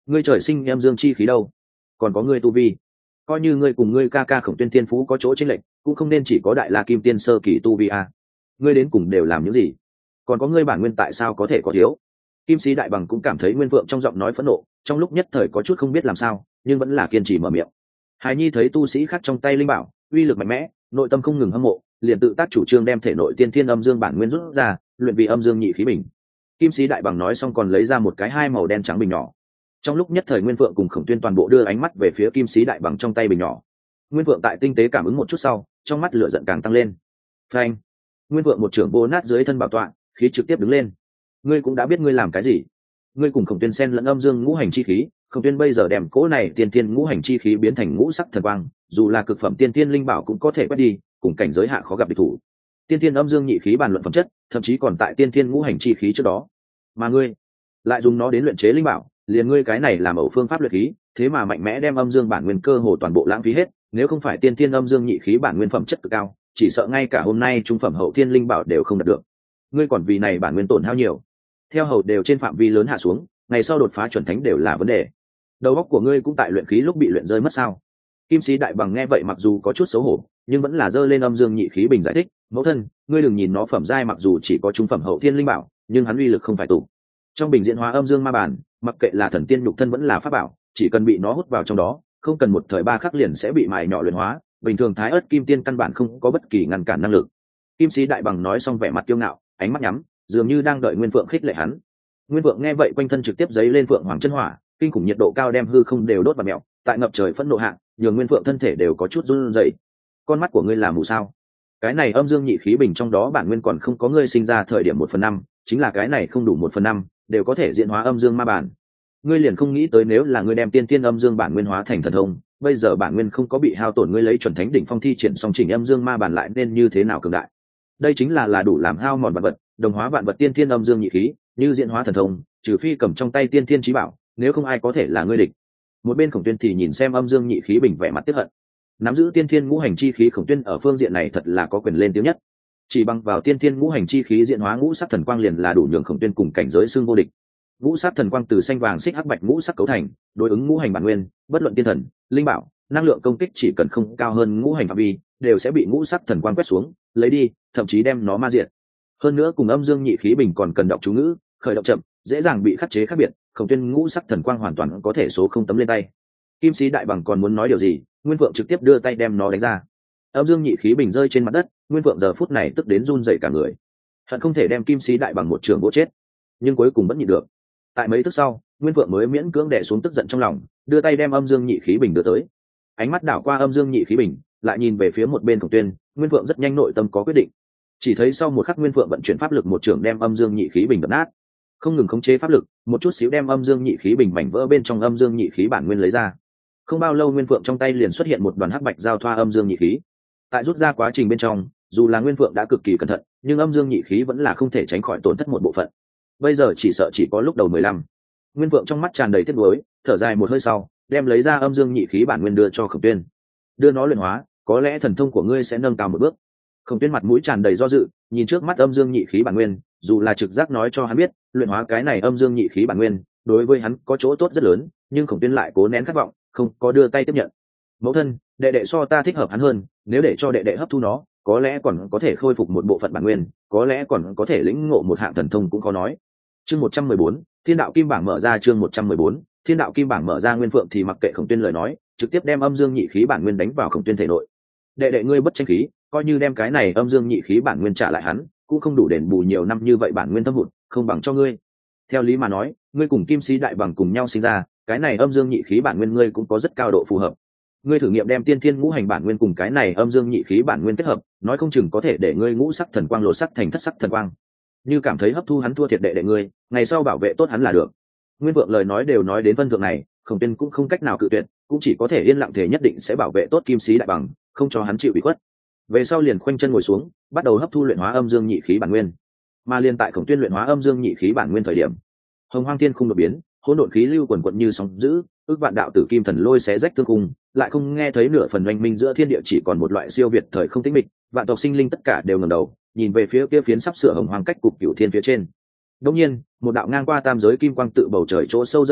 Speaker 1: ngươi trời sinh âm dương chi khí đâu, còn có ngươi tu vi, coi như ngươi cùng ngươi ca ca Khổng Tuyên thiên phú có chỗ chênh lệch, cũng không nên chỉ có đại la kim tiên sơ kỳ tu vi à. Ngươi đến cùng đều làm những gì, còn có ngươi bản nguyên tại sao có thể có thiếu? Kim sĩ đại bằng cũng cảm thấy Nguyên Phượng trong giọng nói phẫn nộ, trong lúc nhất thời có chút không biết làm sao, nhưng vẫn là kiên trì mở miệng. Hải Nhi thấy tu sĩ khác trong tay linh bảo uy lực mạnh mẽ, nội tâm không ngừng hâm mộ, liền tự tác chủ trương đem thể nội tiên thiên âm dương bản nguyên rút ra, luyện vì âm dương nhị khí bình. Kim sĩ đại bằng nói xong còn lấy ra một cái hai màu đen trắng bình nhỏ. Trong lúc nhất thời Nguyên Phượng cùng Khổng Tuyên toàn bộ đưa ánh mắt về phía kim sĩ đại bằng trong tay bình nhỏ. Nguyên Phượng tại tinh tế cảm ứng một chút sau, trong mắt lửa giận càng tăng lên. Phanh! Nguyên Phượng một trưởng vô nát dưới thân bảo tọa, khí trực tiếp đứng lên. Ngươi cũng đã biết ngươi làm cái gì? Ngươi cùng Khổng Tuyên xen lẫn âm dương ngũ hành chi khí, Khổng Tuyên bây giờ đem cỗ này tiên thiên ngũ hành chi khí biến thành ngũ sắc thần quang, dù là cực phẩm tiên thiên linh bảo cũng có thể quét đi, cùng cảnh giới hạ khó gặp địch thủ. Tiên thiên âm dương nhị khí bàn luận phẩm chất, thậm chí còn tại tiên thiên ngũ hành chi khí trước đó. Mà ngươi lại dùng nó đến luyện chế linh bảo, liền ngươi cái này làm ẩu phương pháp luyện khí, thế mà mạnh mẽ đem âm dương bản nguyên cơ hồ toàn bộ lãng phí hết, nếu không phải tiên thiên âm dương nhị khí bản nguyên phẩm chất cực cao, chỉ sợ ngay cả hôm nay trung phẩm hậu thiên linh bảo đều không đạt được. Ngươi còn vì này bản nguyên tổn hao nhiều, theo hầu đều trên phạm vi lớn hạ xuống, ngày sau đột phá chuẩn thánh đều là vấn đề. Đầu óc của ngươi cũng tại luyện khí lúc bị luyện rơi mất sao? Kim sĩ đại bằng nghe vậy mặc dù có chút xấu hổ, nhưng vẫn là giơ lên âm dương nhị khí bình giải thích, mẫu thân, ngươi đừng nhìn nó phẩm giai mặc dù chỉ có trung phẩm hậu thiên linh bảo, nhưng hắn uy lực không phải tụ. Trong bình diễn hóa âm dương ma bản, mặc kệ là thần tiên nhục thân vẫn là pháp bảo, chỉ cần bị nó hút vào trong đó, không cần một thời ba khắc liền sẽ bị mài nhỏ luyện hóa, bình thường thái ớt kim tiên căn bản không có bất kỳ ngăn cản năng lực. Kim sĩ đại bằng nói xong vẻ mặt kiêu ngạo, ánh mắt nhắm, dường như đang đợi Nguyên Phượng khích lệ hắn. Nguyên Phượng nghe vậy quanh thân trực tiếp giấy lên phượng hoàng chân hỏa, kinh khủng nhiệt độ cao đem hư không đều đốt và mèo, tại ngập trời phẫn nộ hạ, nhường Nguyên Phượng thân thể đều có chút run rẩy. Con mắt của ngươi là mù sao? Cái này âm dương nhị khí bình trong đó bản nguyên còn không có ngươi sinh ra thời điểm 1/5, chính là cái này không đủ 1/5, đều có thể diễn hóa âm dương ma bản. Ngươi liền không nghĩ tới nếu là ngươi đem tiên tiên âm dương bản nguyên hóa thành thần thông, bây giờ bản nguyên không có bị hao tổn, ngươi lấy chuẩn thánh đỉnh phong thi triển song chỉnh âm dương ma bản lại nên như thế nào cường đại. Đây chính là đủ làm hao mòn vạn vật, đồng hóa vạn vật tiên thiên âm dương nhị khí, như diễn hóa thần thông, trừ phi cầm trong tay tiên thiên chí bảo, nếu không ai có thể là ngươi địch. Một bên Khổng Tuyên thì nhìn xem âm dương nhị khí bình vẻ mặt tiếc hận. Nắm giữ tiên thiên ngũ hành chi khí Khổng Tuyên ở phương diện này thật là có quyền lên tiếng nhất. Chỉ bằng vào tiên thiên ngũ hành chi khí diễn hóa ngũ sắc thần quang liền là đủ nhường Khổng Tuyên cùng cảnh giới xương vô địch. Ngũ sắc thần quang từ xanh vàng xích hắc bạch ngũ sắc cấu thành, đối ứng ngũ hành bản nguyên, bất luận tiên thần, linh bảo, năng lượng công kích chỉ cần không cao hơn ngũ hành phạm vi, đều sẽ bị ngũ sắc thần quang quét xuống, lấy đi, thậm chí đem nó ma diệt. Hơn nữa cùng âm dương nhị khí bình còn cần đọc chú ngữ, khởi động chậm, dễ dàng bị khắc chế khác biệt, Khổng Tuyên ngũ sắc thần quang hoàn toàn có thể số không tấm lên tay. Kim sĩ đại bằng còn muốn nói điều gì, Nguyên Phượng trực tiếp đưa tay đem nó đánh ra. Âm dương nhị khí bình rơi trên mặt đất, Nguyên Phượng giờ phút này tức đến run rẩy cả người, hận không thể đem Kim sĩ đại bằng một trường vỗ chết, nhưng cuối cùng vẫn nhịn được. Tại mấy tức sau, Nguyên Phượng mới miễn cưỡng đè xuống tức giận trong lòng, đưa tay đem âm dương nhị khí bình đưa tới. Ánh mắt đảo qua âm dương nhị khí bình, lại nhìn về phía một bên Khổng Tuyên, Nguyên Phượng rất nhanh nội tâm có quyết định. Chỉ thấy sau một khắc Nguyên Phượng vận chuyển pháp lực một trường đem âm dương nhị khí bình đập nát, không ngừng khống chế pháp lực, một chút xíu đem âm dương nhị khí bình mảnh vỡ bên trong âm dương nhị khí bản nguyên lấy ra. Không bao lâu Nguyên Phượng trong tay liền xuất hiện một đoàn hắc bạch giao thoa âm dương nhị khí. Tại rút ra quá trình bên trong, dù là Nguyên Phượng đã cực kỳ cẩn thận, nhưng âm dương nhị khí vẫn là không thể tránh khỏi tổn thất một bộ phận. Bây giờ chỉ sợ chỉ có lúc đầu 15. Nguyên Phượng trong mắt tràn đầy tiếc nuối, thở dài một hơi sau, đem lấy ra âm dương nhị khí bản nguyên đưa cho Khổng Tuyên. Đưa nó luyện hóa, có lẽ thần thông của ngươi sẽ nâng cao một bước. Khổng Tuyên mặt mũi tràn đầy do dự, nhìn trước mắt âm dương nhị khí bản nguyên, dù là trực giác nói cho hắn biết, luyện hóa cái này âm dương nhị khí bản nguyên, đối với hắn có chỗ tốt rất lớn, nhưng Khổng Tuyên lại cố nén khát vọng, không có đưa tay tiếp nhận. Mẫu thân, đệ đệ so ta thích hợp hắn hơn, nếu để cho đệ đệ hấp thu nó, có lẽ còn có thể khôi phục một bộ phận bản nguyên, có lẽ còn có thể lĩnh ngộ một hạng thần thông cũng có nói. Chương 114, Thiên đạo kim bảng mở ra. Chương 114, Thiên đạo kim bảng mở ra. Nguyên Phượng thì mặc kệ Khổng Tuyên lời nói, trực tiếp đem âm dương nhị khí bản nguyên đánh vào Khổng Tuyên thể nội. Đệ đệ ngươi bất tranh khí, coi như đem cái này âm dương nhị khí bản nguyên trả lại hắn, cũng không đủ đền bù nhiều năm như vậy bản nguyên thâm hụt, không bằng cho ngươi. Theo lý mà nói, ngươi cùng Kim sĩ đại bằng cùng nhau sinh ra, cái này âm dương nhị khí bản nguyên ngươi cũng có rất cao độ phù hợp. Ngươi thử nghiệm đem tiên thiên ngũ hành bản nguyên cùng cái này âm dương nhị khí bản nguyên kết hợp, nói không chừng có thể để ngươi ngũ sắc thần quang lộ sắc thành thất sắc thần quang. Như cảm thấy hấp thu hắn thua thiệt đệ đệ ngươi, ngày sau bảo vệ tốt hắn là được. Nguyên Vượng lời nói đều nói đến phân thượng này, Khổng Tuyên cũng không cách nào cự tuyệt, cũng chỉ có thể yên lặng thể nhất định sẽ bảo vệ tốt Kim sĩ đại bằng, không cho hắn chịu ủy khuất. Về sau liền khoanh chân ngồi xuống, bắt đầu hấp thu luyện hóa âm dương nhị khí bản nguyên. Mà liên tại Khổng Tuyên luyện hóa âm dương nhị khí bản nguyên thời điểm, hồng hoang thiên khung đột biến, hỗn độn khí lưu quần quận như sóng dữ, ước vạn đạo tử kim thần lôi xé rách thương khung, lại không nghe thấy nửa phần oanh minh giữa thiên địa, chỉ còn một loại siêu việt thời không tĩnh mịch, vạn tộc sinh linh tất cả đều ngẩng đầu, nhìn về phía kia phiến sắp sửa hồng hoang cách cục cửu thiên phía trên. Đột nhiên, một đạo ngang qua tam giới kim quang tự bầu trời chỗ sâu rơi xuống,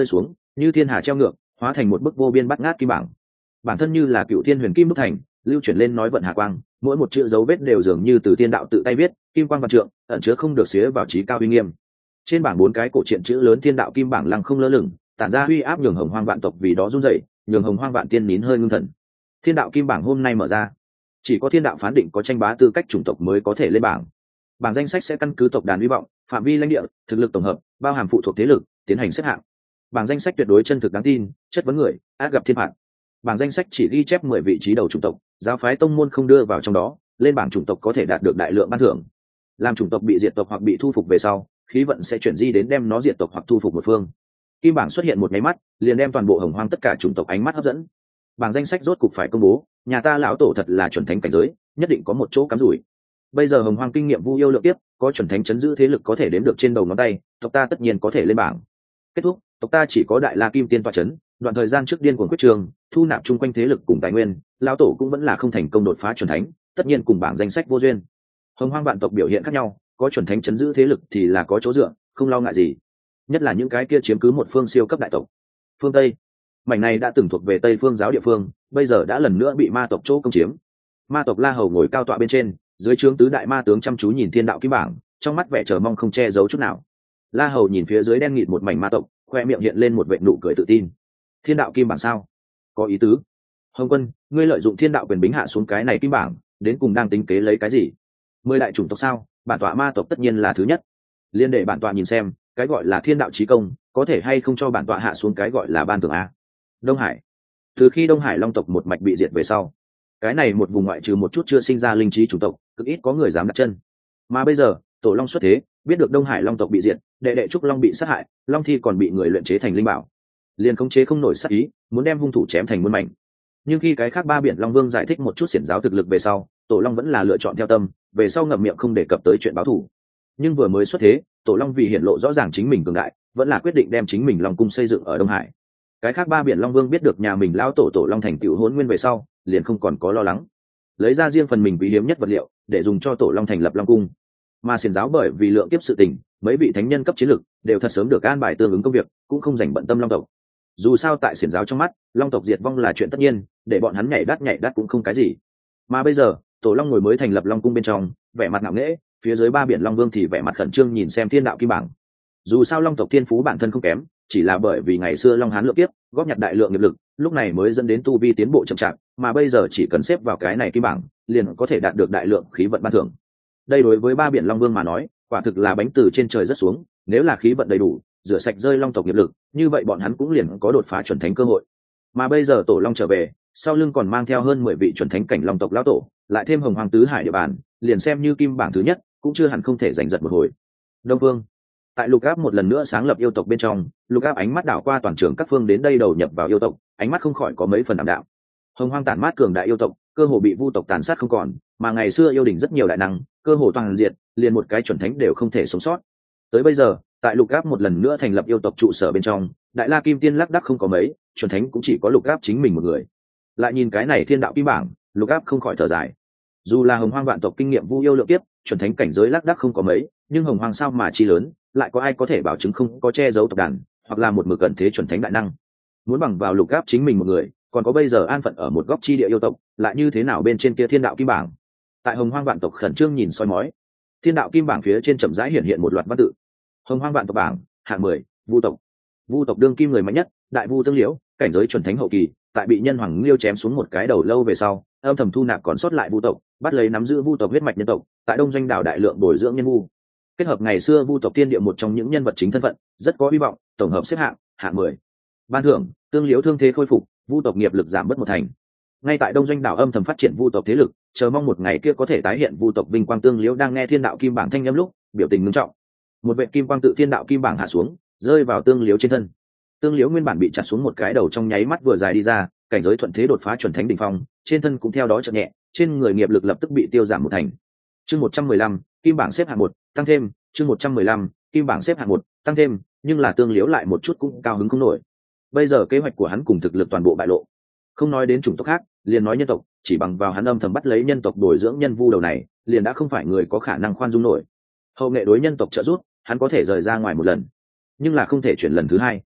Speaker 1: như thiên hà treo ngược, hóa thành một bức vô biên bắt ngát kim bảng. Bản thân như là cựu thiên huyền kim đúc thành, lưu chuyển lên nói vận hà quang, mỗi một chữ dấu vết đều dường như từ thiên đạo tự tay viết, kim quang vạn trượng, ẩn chứa không được xía vào trí cao uy nghiêm. Trên bảng 4 cái cổ truyện chữ lớn thiên đạo kim bảng lăng không lơ lửng, tản ra uy áp nhường hồng hoang vạn tộc vì đó run rẩy, nhường hồng hoang vạn tiên nín hơi ngưng thần. Thiên đạo kim bảng hôm nay mở ra, chỉ có thiên đạo phán định có tranh bá tư cách chủng tộc mới có thể lên bảng. Bảng danh sách sẽ căn cứ tộc đàn hy vọng, phạm vi lãnh địa, thực lực tổng hợp, bao hàm phụ thuộc thế lực, tiến hành xếp hạng. Bảng danh sách tuyệt đối chân thực đáng tin, chất vấn người, át gặp thiên phạt. Bảng danh sách chỉ ghi chép 10 vị trí đầu chủng tộc, giáo phái tông môn không đưa vào trong đó, lên bảng chủng tộc có thể đạt được đại lượng ban thưởng. Làm chủng tộc bị diệt tộc hoặc bị thu phục về sau, khí vận sẽ chuyển di đến đem nó diệt tộc hoặc thu phục một phương. Kim bảng xuất hiện một máy mắt, liền đem toàn bộ hồng hoang tất cả chủng tộc ánh mắt hấp dẫn. Bảng danh sách rốt cục phải công bố, nhà ta lão tổ thật là chuẩn thánh cảnh giới, nhất định có một chỗ cắm rủi. Bây giờ hồng hoang kinh nghiệm vu yêu lượng tiếp, có chuẩn thánh chấn giữ thế lực có thể đếm được trên đầu ngón tay, tộc ta tất nhiên có thể lên bảng. Kết thúc, tộc ta chỉ có đại la kim tiên tọa chấn, đoạn thời gian trước điên cuồng quyết trường, thu nạp chung quanh thế lực cùng tài nguyên, lão tổ cũng vẫn là không thành công đột phá chuẩn thánh, tất nhiên cùng bảng danh sách vô duyên. Hồng hoang vạn tộc biểu hiện khác nhau, có chuẩn thánh chấn giữ thế lực thì là có chỗ dựa, không lo ngại gì. Nhất là những cái kia chiếm cứ một phương siêu cấp đại tộc. Phương Tây, mảnh này đã từng thuộc về Tây Phương giáo địa phương, bây giờ đã lần nữa bị ma tộc chỗ công chiếm. Ma tộc La Hầu ngồi cao tọa bên trên, dưới trướng tứ đại ma tướng chăm chú nhìn thiên đạo kim bảng, trong mắt vẻ chờ mong không che giấu chút nào. La Hầu nhìn phía dưới đen nghịt một mảnh ma tộc, khoe miệng hiện lên một vệt nụ cười tự tin. Thiên đạo kim bảng sao? Có ý tứ. Hồng Quân, ngươi lợi dụng thiên đạo quyền bính hạ xuống cái này kim bảng, đến cùng đang tính kế lấy cái gì? 10 đại chủng tộc sao? Bản tọa ma tộc tất nhiên là thứ nhất. Liên để bản tọa nhìn xem, cái gọi là thiên đạo chí công, có thể hay không cho bản tọa hạ xuống cái gọi là ban thưởng a. Đông Hải. Từ khi Đông Hải Long tộc một mạch bị diệt về sau, cái này một vùng ngoại trừ một chút chưa sinh ra linh trí chủng tộc, cực ít có người dám đặt chân. Mà bây giờ, Tổ Long xuất thế, biết được Đông Hải Long tộc bị diệt, đệ đệ Trúc Long bị sát hại, Long Thi còn bị người luyện chế thành linh bảo, liền khống chế không nổi sát ý, muốn đem hung thủ chém thành muôn mảnh. Nhưng khi cái khác ba biển Long Vương giải thích một chút xiển giáo thực lực về sau, Tổ Long vẫn là lựa chọn theo tâm, về sau ngậm miệng không đề cập tới chuyện báo thù. Nhưng vừa mới xuất thế, Tổ Long vì hiển lộ rõ ràng chính mình cường đại, vẫn là quyết định đem chính mình Long cung xây dựng ở Đông Hải. Cái khác ba biển Long Vương biết được nhà mình lão tổ Tổ Long thành tựu Hỗn Nguyên về sau, liền không còn có lo lắng, lấy ra riêng phần mình quý hiếm nhất vật liệu để dùng cho Tổ Long thành lập Long cung. Mà xiển giáo bởi vì lượng kiếp sự tình, mấy vị thánh nhân cấp chiến lực đều thật sớm được an bài tương ứng công việc, cũng không dành bận tâm Long tộc. Dù sao tại xiển giáo trong mắt, Long tộc diệt vong là chuyện tất nhiên, để bọn hắn nhảy đắt cũng không cái gì. Mà bây giờ, Tổ Long ngồi mới thành lập Long cung bên trong, vẻ mặt ngạo nghễ, phía dưới ba biển Long Vương thì vẻ mặt khẩn trương nhìn xem thiên đạo kim bảng. Dù sao Long tộc thiên phú bản thân không kém, chỉ là bởi vì ngày xưa Long Hán lượng kiếp, góp nhặt đại lượng nghiệp lực, lúc này mới dẫn đến tu vi tiến bộ chậm chạp, mà bây giờ chỉ cần xếp vào cái này kim bảng, liền có thể đạt được đại lượng khí vận ban thưởng. Đây đối với ba biển Long Vương mà nói, quả thực là bánh từ trên trời rất xuống, nếu là khí vận đầy đủ, rửa sạch rơi Long tộc nghiệp lực, như vậy bọn hắn cũng liền có đột phá chuẩn thánh cơ hội. Mà bây giờ Tổ Long trở về, sau lưng còn mang theo hơn 10 vị chuẩn thánh cảnh Long tộc lão tổ, lại thêm Hồng Hoàng tứ hải địa bàn, liền xem như kim bảng thứ nhất, cũng chưa hẳn không thể giành giật một hồi. Đông Vương, tại Lục Áp một lần nữa sáng lập yêu tộc bên trong, Lục Áp ánh mắt đảo qua toàn trường các phương đến đây đầu nhập vào yêu tộc, ánh mắt không khỏi có mấy phần ảm đạm. Hồng Hoang tản mát cường đại yêu tộc, cơ hồ bị vu tộc tàn sát không còn, mà ngày xưa yêu đình rất nhiều đại năng, cơ hồ toàn diệt, liền một cái chuẩn thánh đều không thể sống sót. Tới bây giờ, tại Lục Áp một lần nữa thành lập yêu tộc trụ sở bên trong, Đại La Kim Tiên lác đác không có mấy, chuẩn thánh cũng chỉ có Lục Áp chính mình một người. Lại nhìn cái này thiên đạo kim bảng, Lục Áp không khỏi thở dài. Dù là Hồng Hoang vạn tộc kinh nghiệm vu yêu lượng tiếp, chuẩn thánh cảnh giới lác đác không có mấy, nhưng Hồng Hoang sao mà chi lớn, lại có ai có thể bảo chứng không có che giấu tộc đàn, hoặc là một mực cận thế chuẩn thánh đại năng. Muốn bằng vào Lục Áp chính mình một người, còn có bây giờ an phận ở một góc chi địa yêu tộc, lại như thế nào bên trên kia thiên đạo kim bảng. Tại Hồng Hoang vạn tộc khẩn trương nhìn soi mói, thiên đạo kim bảng phía trên chậm rãi hiện một loạt văn tự. Hồng Hoang vạn tộc bảng, hạng 10, Vu tộc. Vu tộc đương kim người mạnh nhất, đại vu Tương Liễu, cảnh giới chuẩn thánh hậu kỳ, tại bị nhân hoàng Liêu chém xuống một cái đầu lâu về sau, âm thầm thu nạp còn sót lại vu tộc, bắt lấy nắm giữ vu tộc huyết mạch nhân tộc, tại Đông Doanh đảo đại lượng bồi dưỡng nhân vu. Kết hợp ngày xưa vu tộc tiên địa một trong những nhân vật chính thân phận, rất có hy vọng, tổng hợp xếp hạng 10. Ban thưởng, Tương Liễu thương thế khôi phục, vu tộc nghiệp lực giảm bớt một thành. Ngay tại Đông Doanh đảo âm thầm phát triển vu tộc thế lực, chờ mong một ngày kia có thể tái hiện vu tộc vinh quang. Tương Liễu đang nghe thiên đạo kim bảng thanh âm lúc, biểu tình nghiêm trọng. Một vệ kim quang tự thiên đạo kim bảng hạ xuống, rơi vào Tương Liễu trên thân. Tương Liễu nguyên bản bị chặt xuống một cái đầu trong nháy mắt vừa dài đi ra, cảnh giới thuận thế đột phá chuẩn thánh đỉnh phong, trên thân cũng theo đó chậm nhẹ, trên người nghiệp lực lập tức bị tiêu giảm một thành. Chương 115, kim bảng xếp hạng 1, tăng thêm, chương 115, kim bảng xếp hạng 1, tăng thêm, nhưng là Tương Liễu lại một chút cũng cao hứng không nổi. Bây giờ kế hoạch của hắn cùng thực lực toàn bộ bại lộ. Không nói đến chủng tộc khác, liền nói nhân tộc, chỉ bằng vào hắn âm thầm bắt lấy nhân tộc bồi dưỡng nhân vu đầu này, liền đã không phải người có khả năng khoan dung nổi. Hậu nghệ đối nhân tộc trợ giúp, hắn có thể rời ra ngoài một lần, nhưng là không thể chuyển lần thứ hai.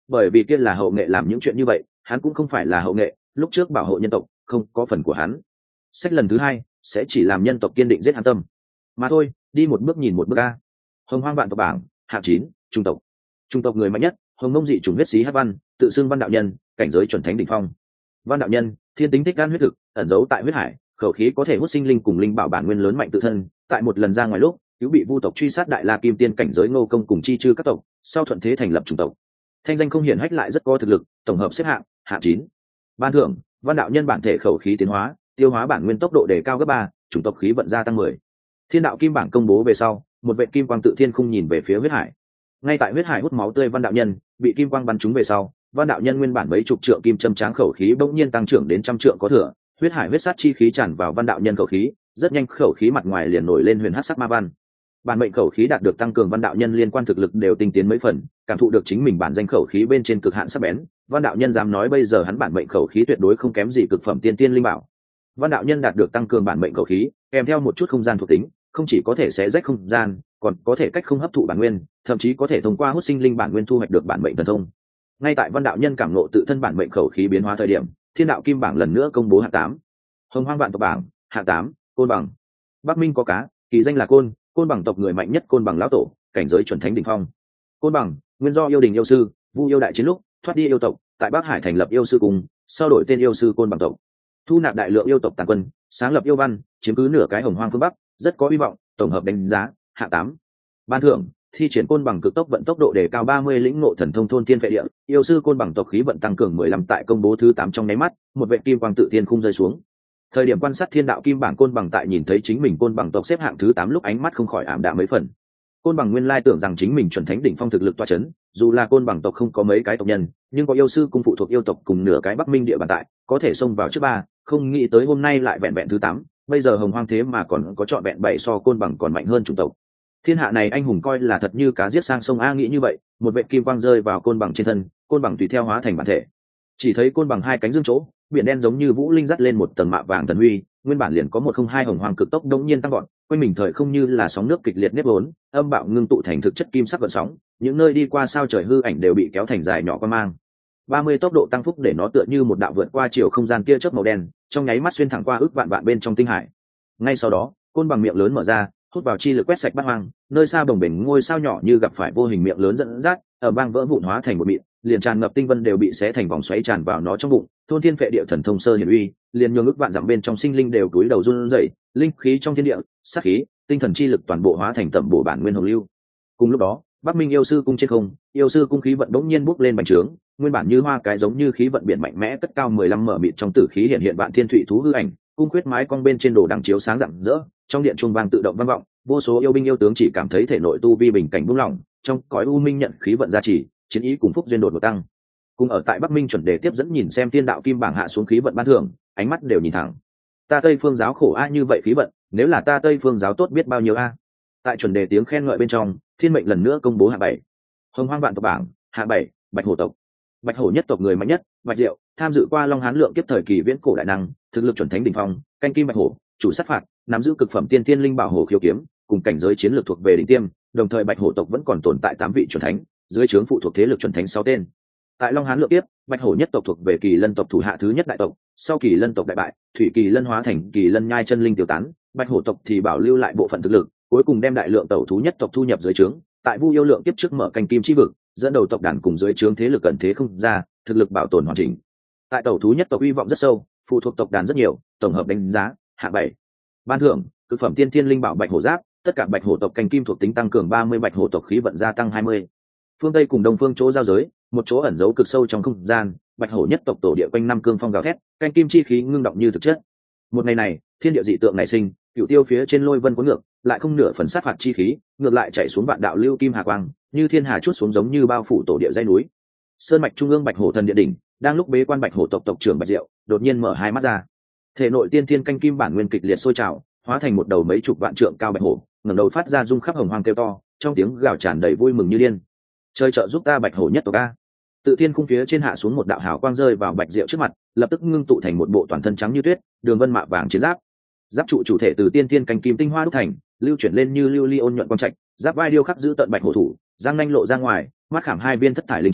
Speaker 1: bởi vì kia là hậu nghệ làm những chuyện như vậy, hắn cũng không phải là hậu nghệ, lúc trước bảo hộ nhân tộc không có phần của hắn. Sách lần thứ hai sẽ chỉ làm nhân tộc kiên định giết hắn tâm mà thôi. Đi một bước nhìn một bước a. Hồng Hoang vạn tộc bảng hạng 9, trung tộc người mạnh nhất, Hồng Mông dị chủng huyết xí hát văn, tự xưng Văn đạo nhân, cảnh giới chuẩn thánh đỉnh phong. Văn đạo nhân thiên tính thích gan huyết thực, ẩn giấu tại huyết hải, khẩu khí có thể hút sinh linh cùng linh bảo bản nguyên lớn mạnh tự thân. Tại một lần ra ngoài lúc cứu bị vu tộc truy sát đại la kim tiên cảnh giới Ngô Công cùng chi chư các tộc, sau thuận thế thành lập chủng tộc. Thanh danh không hiển hách lại rất có thực lực, tổng hợp xếp hạng hạng 9. Ban thưởng Văn đạo nhân bản thể khẩu khí tiến hóa, tiêu hóa bản nguyên tốc độ đề cao gấp 3, chủng tộc khí vận gia tăng 10. Thiên đạo kim bảng công bố về sau, một vệ kim quang tự thiên khung nhìn về phía huyết hải. Ngay tại huyết hải hút máu tươi Văn đạo nhân bị kim quang bắn trúng về sau, Văn đạo nhân nguyên bản mấy chục trượng kim châm tráng khẩu khí bỗng nhiên tăng trưởng đến 100 trượng có thừa, huyết hải huyết sát chi khí tràn vào Văn đạo nhân khẩu khí, rất nhanh khẩu khí mặt ngoài liền nổi lên huyền hắc sắc ma văn. Bản mệnh khẩu khí đạt được tăng cường, Văn đạo nhân liên quan thực lực đều tinh tiến mấy phần, cảm thụ được chính mình bản danh khẩu khí bên trên cực hạn sắc bén. Văn đạo nhân dám nói bây giờ hắn bản mệnh khẩu khí tuyệt đối không kém gì cực phẩm tiên tiên linh bảo. Văn đạo nhân đạt được tăng cường bản mệnh khẩu khí, kèm theo một chút không gian thuộc tính, không chỉ có thể xé rách không gian, còn có thể cách không hấp thụ bản nguyên, thậm chí có thể thông qua hút sinh linh bản nguyên thu hoạch được bản mệnh thần thông. Ngay tại Văn đạo nhân cảm ngộ tự thân bản mệnh khẩu khí biến hóa thời điểm, Thiên đạo kim bảng lần nữa công bố hạng 8. Hồng Hoang vạn tộc bảng hạng 8, Côn Bằng. Bắc Minh có cá, kỳ danh là Côn Bằng tộc người mạnh nhất, Côn Bằng lão tổ, cảnh giới chuẩn thánh đỉnh phong. Côn Bằng nguyên do yêu đình yêu sư, vu yêu đại chiến lúc thoát đi yêu tộc, tại Bắc Hải thành lập yêu sư cung, sau đổi tên yêu sư Côn Bằng tộc, thu nạp đại lượng yêu tộc tàn quân, sáng lập yêu văn, chiếm cứ nửa cái Hồng Hoang phương Bắc, rất có hy vọng, tổng hợp đánh giá hạng 8. Ban thưởng thi triển Côn Bằng cực tốc vận tốc độ đề cao 30, lĩnh ngộ thần thông thôn thiên phệ địa, yêu sư Côn Bằng tộc khí vận tăng cường 15. Tại công bố thứ 8 trong nháy mắt, một vệt kim quang tự thiên khung rơi xuống. Thời điểm quan sát Thiên đạo kim bảng, Côn Bằng tại nhìn thấy chính mình Côn Bằng tộc xếp hạng thứ 8 lúc ánh mắt không khỏi ảm đạm mấy phần. Côn Bằng nguyên lai tưởng rằng chính mình chuẩn thánh đỉnh phong thực lực toa chấn, dù là Côn Bằng tộc không có mấy cái tộc nhân, nhưng có yêu sư cung phụ thuộc yêu tộc cùng nửa cái Bắc Minh địa bàn tại, có thể xông vào trước 3, không nghĩ tới hôm nay lại vẹn vẹn thứ 8. Bây giờ Hồng Hoang thế mà còn có trọn vẹn 7 so Côn Bằng còn mạnh hơn chủng tộc. Thiên hạ này anh hùng coi là thật như cá giết sang sông a. Nghĩ như vậy, một vệt kim quang rơi vào Côn Bằng trên thân, Côn Bằng tùy theo hóa thành bản thể. Chỉ thấy Côn Bằng hai cánh dương chỗ, biển đen giống như vũ linh dắt lên một tầng mạ vàng thần huy, nguyên bản liền có 102 Hồng Hoang cực tốc đống nhiên tăng gọn, quanh mình thời không như là sóng nước kịch liệt nếp vốn, âm bạo ngưng tụ thành thực chất kim sắc gợn sóng, những nơi đi qua sao trời hư ảnh đều bị kéo thành dài nhỏ qua mang. 30 tốc độ tăng phúc để nó tựa như một đạo vượt qua chiều không gian tia chớp màu đen, trong nháy mắt xuyên thẳng qua ước vạn bên trong tinh hải. Ngay sau đó, Côn Bằng miệng lớn mở ra, hút vào chi lực quét sạch bát hoang, nơi xa bồng bềnh ngôi sao nhỏ như gặp phải vô hình miệng lớn dẫn dắt, ở bang vỡ vụn hóa thành một mịn, liền tràn ngập tinh vân đều bị xé thành vòng xoáy tràn vào nó trong bụng. Thôn thiên phệ địa thần thông sơ hiển uy, liền nhường ức vạn dặm bên trong sinh linh đều cúi đầu run rẩy, linh khí trong thiên địa, sát khí, tinh thần chi lực toàn bộ hóa thành tẩm bổ bản nguyên hồng lưu. Cùng lúc đó, Bắc Minh yêu sư cung trên không, yêu sư cung khí vận đống nhiên bốc lên bành trướng, nguyên bản như hoa cái giống như khí vận biển mạnh mẽ cất cao 15 mở mịt trong tử khí hiện hiện vạn thiên thủy thú hư ảnh, cung quyết mái cong bên trên đồ đằng chiếu sáng rạng rỡ, trong điện chuông vang tự động vang vọng, vô số yêu binh yêu tướng chỉ cảm thấy thể nội tu vi bình cảnh buông lỏng, trong cõi u minh nhận khí vận gia trì, chiến ý cùng phúc duyên đột ngột tăng. Cùng ở tại Bắc Minh chuẩn đề tiếp dẫn nhìn xem Thiên đạo kim bảng hạ xuống khí vận ban thưởng, ánh mắt đều nhìn thẳng. Ta Tây Phương giáo khổ a như vậy khí vận, nếu là ta Tây Phương giáo tốt biết bao nhiêu a. Tại chuẩn đề tiếng khen ngợi bên trong, thiên mệnh lần nữa công bố hạng 7. Hồng Hoang vạn tộc bảng hạng 7, Bạch Hổ tộc. Bạch Hổ nhất tộc người mạnh nhất, Bạch Diệu, tham dự qua Long Hán lượng kiếp thời kỳ viễn cổ đại năng, thực lực chuẩn thánh đỉnh phong, canh kim Bạch Hổ, chủ sát phạt, nắm giữ cực phẩm tiên thiên linh bảo hổ khiếu kiếm, cùng cảnh giới chiến lược thuộc về đỉnh tiêm, đồng thời Bạch Hổ tộc vẫn còn tồn tại 8 vị chuẩn thánh, dưới trướng phụ thuộc thế lực chuẩn thánh 6 tên. Tại Long Hán lượng kiếp, Bạch Hổ nhất tộc thuộc về Kỳ Lân tộc thủ hạ thứ nhất đại tộc, sau Kỳ Lân tộc đại bại, Thủy Kỳ Lân hóa thành Kỳ Lân nhai chân linh tiêu tán, Bạch Hổ tộc thì bảo lưu lại bộ phận thực lực, cuối cùng đem đại lượng tẩu thú nhất tộc thu nhập dưới trướng, tại Vu yêu lượng kiếp trước mở canh kim chi vực, dẫn đầu tộc đàn cùng dưới trướng thế lực cận thế không ra, thực lực bảo tồn hoàn chỉnh. Tại tẩu thú nhất tộc uy vọng rất sâu, phụ thuộc tộc đàn rất nhiều, tổng hợp đánh giá hạng 7. Ban thưởng cực phẩm tiên thiên linh bảo Bạch Hổ giáp, tất cả Bạch Hổ tộc canh kim thuộc tính tăng cường 30, Bạch Hổ tộc khí vận gia tăng 20. Phương Tây cùng Đông Phương chỗ giao giới, một chỗ ẩn giấu cực sâu trong không gian, Bạch Hổ nhất tộc tổ địa quanh năm cương phong gào thét, canh kim chi khí ngưng động như thực chất. Một ngày này, thiên địa dị tượng nảy sinh, cựu tiêu phía trên lôi vân cuốn ngược, lại không nửa phần sát phạt chi khí, ngược lại chạy xuống vạn đạo lưu kim hà quang, như thiên hà chút xuống giống như bao phủ tổ địa dãy núi. Sơn mạch trung ương Bạch Hổ thần địa đỉnh, đang lúc bế quan Bạch Hổ tộc tộc trưởng Bạch Diệu, đột nhiên mở hai mắt ra. Thể nội tiên thiên canh kim bản nguyên kịch liệt sôi trào, hóa thành một đầu mấy chục vạn trượng cao Bạch Hổ, ngẩng đầu phát ra rung khắp hồng hoang kêu to, trong tiếng gào tràn đầy vui mừng như điên. Chơi trợ giúp ta Bạch Hổ nhất tộc a. Tự thiên khung phía trên hạ xuống một đạo hào quang rơi vào Bạch Diệu trước mặt, lập tức ngưng tụ thành một bộ toàn thân trắng như tuyết, đường vân mạ vàng chiến giáp. Giáp trụ chủ thể từ tiên thiên canh kim tinh hoa đúc thành, lưu chuyển lên như lưu ly ôn nhuận quang trạch, giáp vai điêu khắc giữ tận Bạch Hổ thủ, răng nanh lộ ra ngoài, mắt khảm hai viên thất thải linh châu,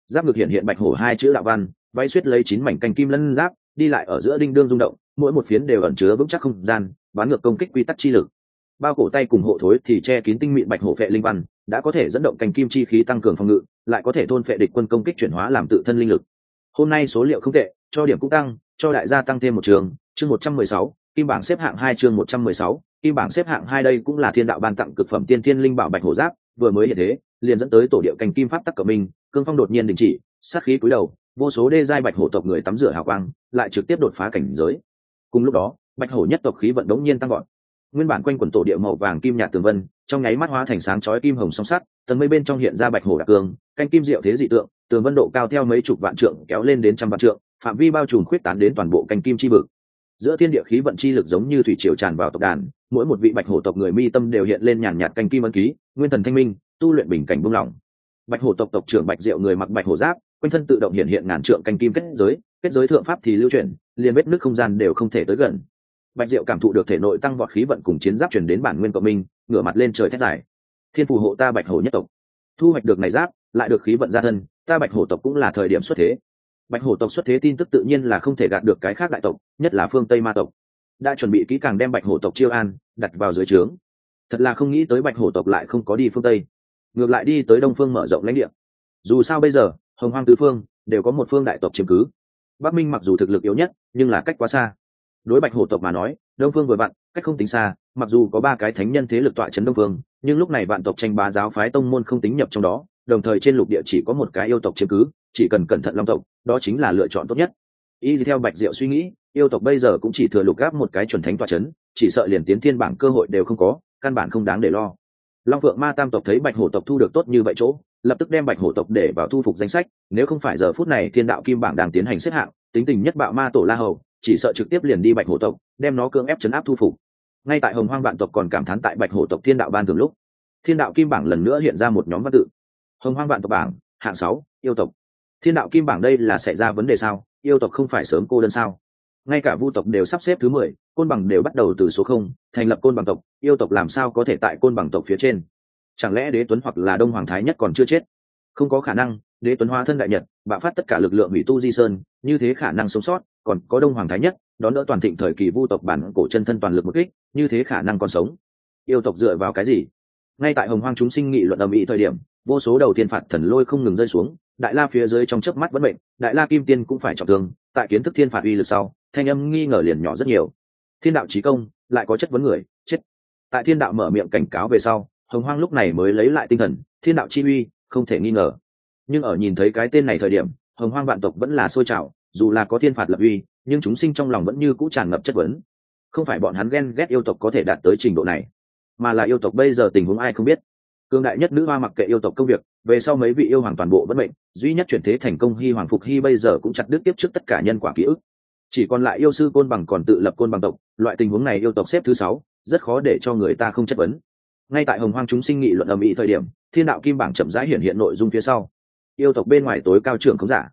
Speaker 1: Giáp ngực hiện hiện bạch hổ hai chữ đạo văn, váy xuyết lấy 9 mảnh canh kim lân giáp, đi lại ở giữa đinh đương rung động, mỗi một phiến đều ẩn chứa vững chắc không gian, bán ngược công kích quy tắc chi lực. Bao cổ tay cùng hộ thối thì che kín tinh mịn bạch hổ phệ linh văn, đã có thể dẫn động canh kim chi khí tăng cường phòng ngự, lại có thể thôn phệ địch quân công kích chuyển hóa làm tự thân linh lực. Hôm nay số liệu không tệ, cho điểm cũng tăng, cho đại gia tăng thêm một trường, chương 116, kim bảng xếp hạng 2 chương 116, kim bảng xếp hạng 2 đây cũng là thiên đạo ban tặng cực phẩm tiên thiên linh bảo bạch hổ giáp, vừa mới hiện thế, liền dẫn tới tổ địa canh kim pháp tắc cẩm minh, cương phong đột nhiên đình chỉ, sát khí cúi đầu, vô số đê giai bạch hổ tộc người tắm rửa hào quang, lại trực tiếp đột phá cảnh giới. Cùng lúc đó, bạch hổ nhất tộc khí vận đống nhiên tăng vọt. Nguyên bản quanh quần tổ địa màu vàng kim nhạt tường vân, trong nháy mắt hóa thành sáng chói kim hồng song sắt, tầng mây bên trong hiện ra bạch hổ đặc cương, canh kim diệu thế dị tượng, tường vân độ cao theo mấy chục vạn trượng kéo lên đến trăm vạn trượng, phạm vi bao trùm khuyết tán đến toàn bộ canh kim chi vực. Giữa thiên địa khí vận chi lực giống như thủy triều tràn vào tộc đàn, mỗi một vị bạch hổ tộc người mi tâm đều hiện lên nhàn nhạt canh kim ấn ký, nguyên thần thanh minh, tu luyện bình cảnh buông lỏng. Bạch hổ tộc tộc trưởng Bạch Diệu người mặc bạch hổ giáp, quanh thân tự động hiện hiện ngàn trượng canh kim kết giới thượng pháp thì lưu chuyển, liền vết nước không gian đều không thể tới gần. Bạch Diệu cảm thụ được thể nội tăng vọt khí vận cùng chiến giáp truyền đến bản nguyên cộng minh, ngửa mặt lên trời thét dài: Thiên phù hộ ta bạch hổ nhất tộc. Thu hoạch được này giáp, lại được khí vận gia thân, ta bạch hổ tộc cũng là thời điểm xuất thế. Bạch hổ tộc xuất thế tin tức tự nhiên là không thể gạt được cái khác đại tộc, nhất là phương Tây ma tộc. Đã chuẩn bị kỹ càng đem bạch hổ tộc chiêu an, đặt vào dưới trướng. Thật là không nghĩ tới bạch hổ tộc lại không có đi phương Tây, ngược lại đi tới đông phương mở rộng lãnh địa. Dù sao bây giờ hồng hoang tứ phương đều có một phương đại tộc chiếm cứ, Bắc Minh mặc dù thực lực yếu nhất nhưng là cách quá xa. Đối bạch hổ tộc mà nói, đông phương vừa vặn, cách không tính xa, mặc dù có 3 cái thánh nhân thế lực tọa trấn đông phương, nhưng lúc này vạn tộc tranh bá giáo phái tông môn không tính nhập trong đó, đồng thời trên lục địa chỉ có một cái yêu tộc chiếm cứ, chỉ cần cẩn thận long tộc, đó chính là lựa chọn tốt nhất. Y theo Bạch Diệu suy nghĩ, yêu tộc bây giờ cũng chỉ thừa lục gáp một cái chuẩn thánh tọa trấn, chỉ sợ liền tiến thiên bảng cơ hội đều không có, căn bản không đáng để lo. Long Phượng Ma Tam tộc thấy bạch hổ tộc thu được tốt như vậy chỗ, lập tức đem bạch hổ tộc để vào thu phục danh sách, nếu không phải giờ phút này thiên đạo kim bảng đang tiến hành xếp hạng, tính tình nhất bạo ma tổ La Hầu, chỉ sợ trực tiếp liền đi bạch hổ tộc, đem nó cưỡng ép trấn áp thu phục. Ngay tại hồng hoang vạn tộc còn cảm thán tại bạch hổ tộc thiên đạo ban thường lúc, thiên đạo kim bảng lần nữa hiện ra một nhóm văn tự. Hồng hoang vạn tộc bảng hạng 6, yêu tộc. Thiên đạo kim bảng đây là xảy ra vấn đề sao? Yêu tộc không phải sớm cô đơn sao? Ngay cả vu tộc đều sắp xếp thứ 10, côn bằng đều bắt đầu từ số 0, thành lập côn bằng tộc, yêu tộc làm sao có thể tại côn bằng tộc phía trên? Chẳng lẽ Đế Tuấn hoặc là Đông Hoàng Thái Nhất còn chưa chết? Không có khả năng, Đế Tuấn hóa thân đại nhật, bạo phát tất cả lực lượng hủy tu di sơn, như thế khả năng sống sót, còn có Đông Hoàng Thái Nhất, đón đỡ toàn thịnh thời kỳ vu tộc bản cổ chân thân toàn lực một kích, như thế khả năng còn sống. Yêu tộc dựa vào cái gì? Ngay tại hồng hoang chúng sinh nghị luận ầm ĩ thời điểm, vô số đầu tiên phạt thần lôi không ngừng rơi xuống, đại la phía dưới trong chớp mắt vẫn bệnh, đại la kim tiên cũng phải trọng thương, tại kiến thức thiên phạt uy lực sau, thanh âm nghi ngờ liền nhỏ rất nhiều. Thiên đạo chí công, lại có chất vấn người, chết. Tại thiên đạo mở miệng cảnh cáo về sau, hồng hoang lúc này mới lấy lại tinh thần, thiên đạo chi uy, không thể nghi ngờ. Nhưng ở nhìn thấy cái tên này thời điểm, hồng hoang vạn tộc vẫn là sôi trào, dù là có thiên phạt lập uy, nhưng chúng sinh trong lòng vẫn như cũ tràn ngập chất vấn. Không phải bọn hắn ghen ghét yêu tộc có thể đạt tới trình độ này, mà là yêu tộc bây giờ tình huống ai không biết. Cương đại nhất nữ hoa mặc kệ yêu tộc công việc, về sau mấy vị yêu hoàng toàn bộ vẫn bệnh, duy nhất chuyển thế thành công Hy Hoàng Phục Hy bây giờ cũng chặt đứt tiếp trước tất cả nhân quả ký ức. Chỉ còn lại yêu sư côn bằng còn tự lập côn bằng tộc, loại tình huống này yêu tộc xếp thứ 6, rất khó để cho người ta không chất vấn. Ngay tại hồng hoang chúng sinh nghị luận ầm ĩ thời điểm, thiên đạo kim bảng chậm rãi hiện hiện nội dung phía sau. Yêu tộc bên ngoài tối cao trưởng khống giả,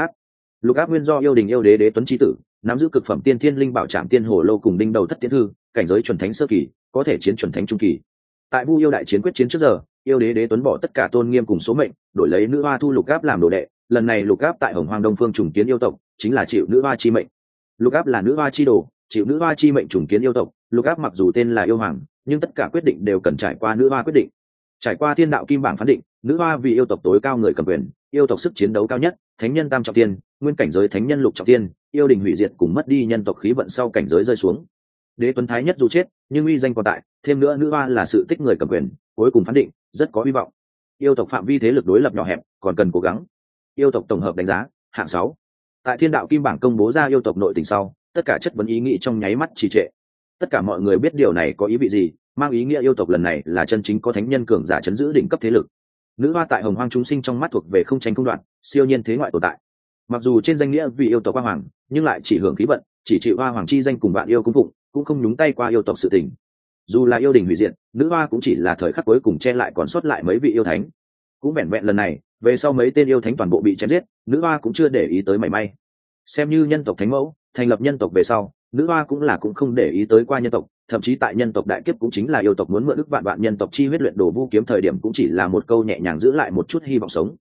Speaker 1: Lục Áp nguyên do yêu đình yêu đế Đế Tuấn chi tử, nắm giữ cực phẩm tiên thiên linh bảo trảm tiên hồ lô cùng đinh đầu thất tiến thư, cảnh giới chuẩn thánh sơ kỳ, có thể chiến chuẩn thánh trung kỳ. Tại Vu yêu đại chiến quyết chiến trước giờ, yêu đế Đế Tuấn bỏ tất cả tôn nghiêm cùng số mệnh, đổi lấy nữ hoa thu Lục Áp làm đồ đệ. Lần này Lục Áp tại hồng hoang đông phương trùng kiến yêu tộc, chính là chịu nữ hoa chi mệnh. Lục Áp là nữ hoa chi đồ, chịu nữ hoa chi mệnh trùng kiến yêu tộc. Lục Áp mặc dù tên là yêu hoàng, nhưng tất cả quyết định đều cần trải qua nữ hoa quyết định. Trải qua thiên đạo kim bảng phán định, nữ hoa vì yêu tộc tối cao người cầm quyền, yêu tộc sức chiến đấu cao nhất, thánh nhân tam trọng tiên, nguyên cảnh giới thánh nhân lục trọng tiên, yêu đình hủy diệt cùng mất đi nhân tộc khí vận sau cảnh giới rơi xuống. Đế Tuấn Thái Nhất dù chết, nhưng uy danh còn tại, thêm nữa nữ hoa là sự tích người cầm quyền, cuối cùng phán định rất có hy vọng. Yêu tộc phạm vi thế lực đối lập nhỏ hẹp, còn cần cố gắng. Yêu tộc tổng hợp đánh giá hạng 6. Tại thiên đạo kim bảng công bố ra yêu tộc nội tình sau, tất cả chất vấn ý nghĩ trong nháy mắt trì trệ. Tất cả mọi người biết điều này có ý vị gì, mang ý nghĩa yêu tộc lần này là chân chính có thánh nhân cường giả chấn giữ đỉnh cấp thế lực. Nữ hoa tại hồng hoang chúng sinh trong mắt thuộc về không tranh không đoạn, siêu nhiên thế ngoại tồn tại. Mặc dù trên danh nghĩa vì yêu tộc hoa hoàng, nhưng lại chỉ hưởng khí vận, chỉ chịu hoa hoàng chi danh cùng bạn yêu cung phụng, cũng không nhúng tay qua yêu tộc sự tình. Dù là yêu đình hủy diệt, nữ hoa cũng chỉ là thời khắc cuối cùng che lại còn sót lại mấy vị yêu thánh. Cũng vẹn vẹn lần này, về sau mấy tên yêu thánh toàn bộ bị chém giết, nữ hoa cũng chưa để ý tới mảy may. Xem như nhân tộc thánh mẫu, thành lập nhân tộc về sau, nữ hoa cũng không để ý tới qua nhân tộc, thậm chí tại nhân tộc đại kiếp cũng chính là yêu tộc muốn mượn ức vạn vạn nhân tộc chi huyết luyện đồ vu kiếm thời điểm cũng chỉ là một câu nhẹ nhàng giữ lại một chút hy vọng sống.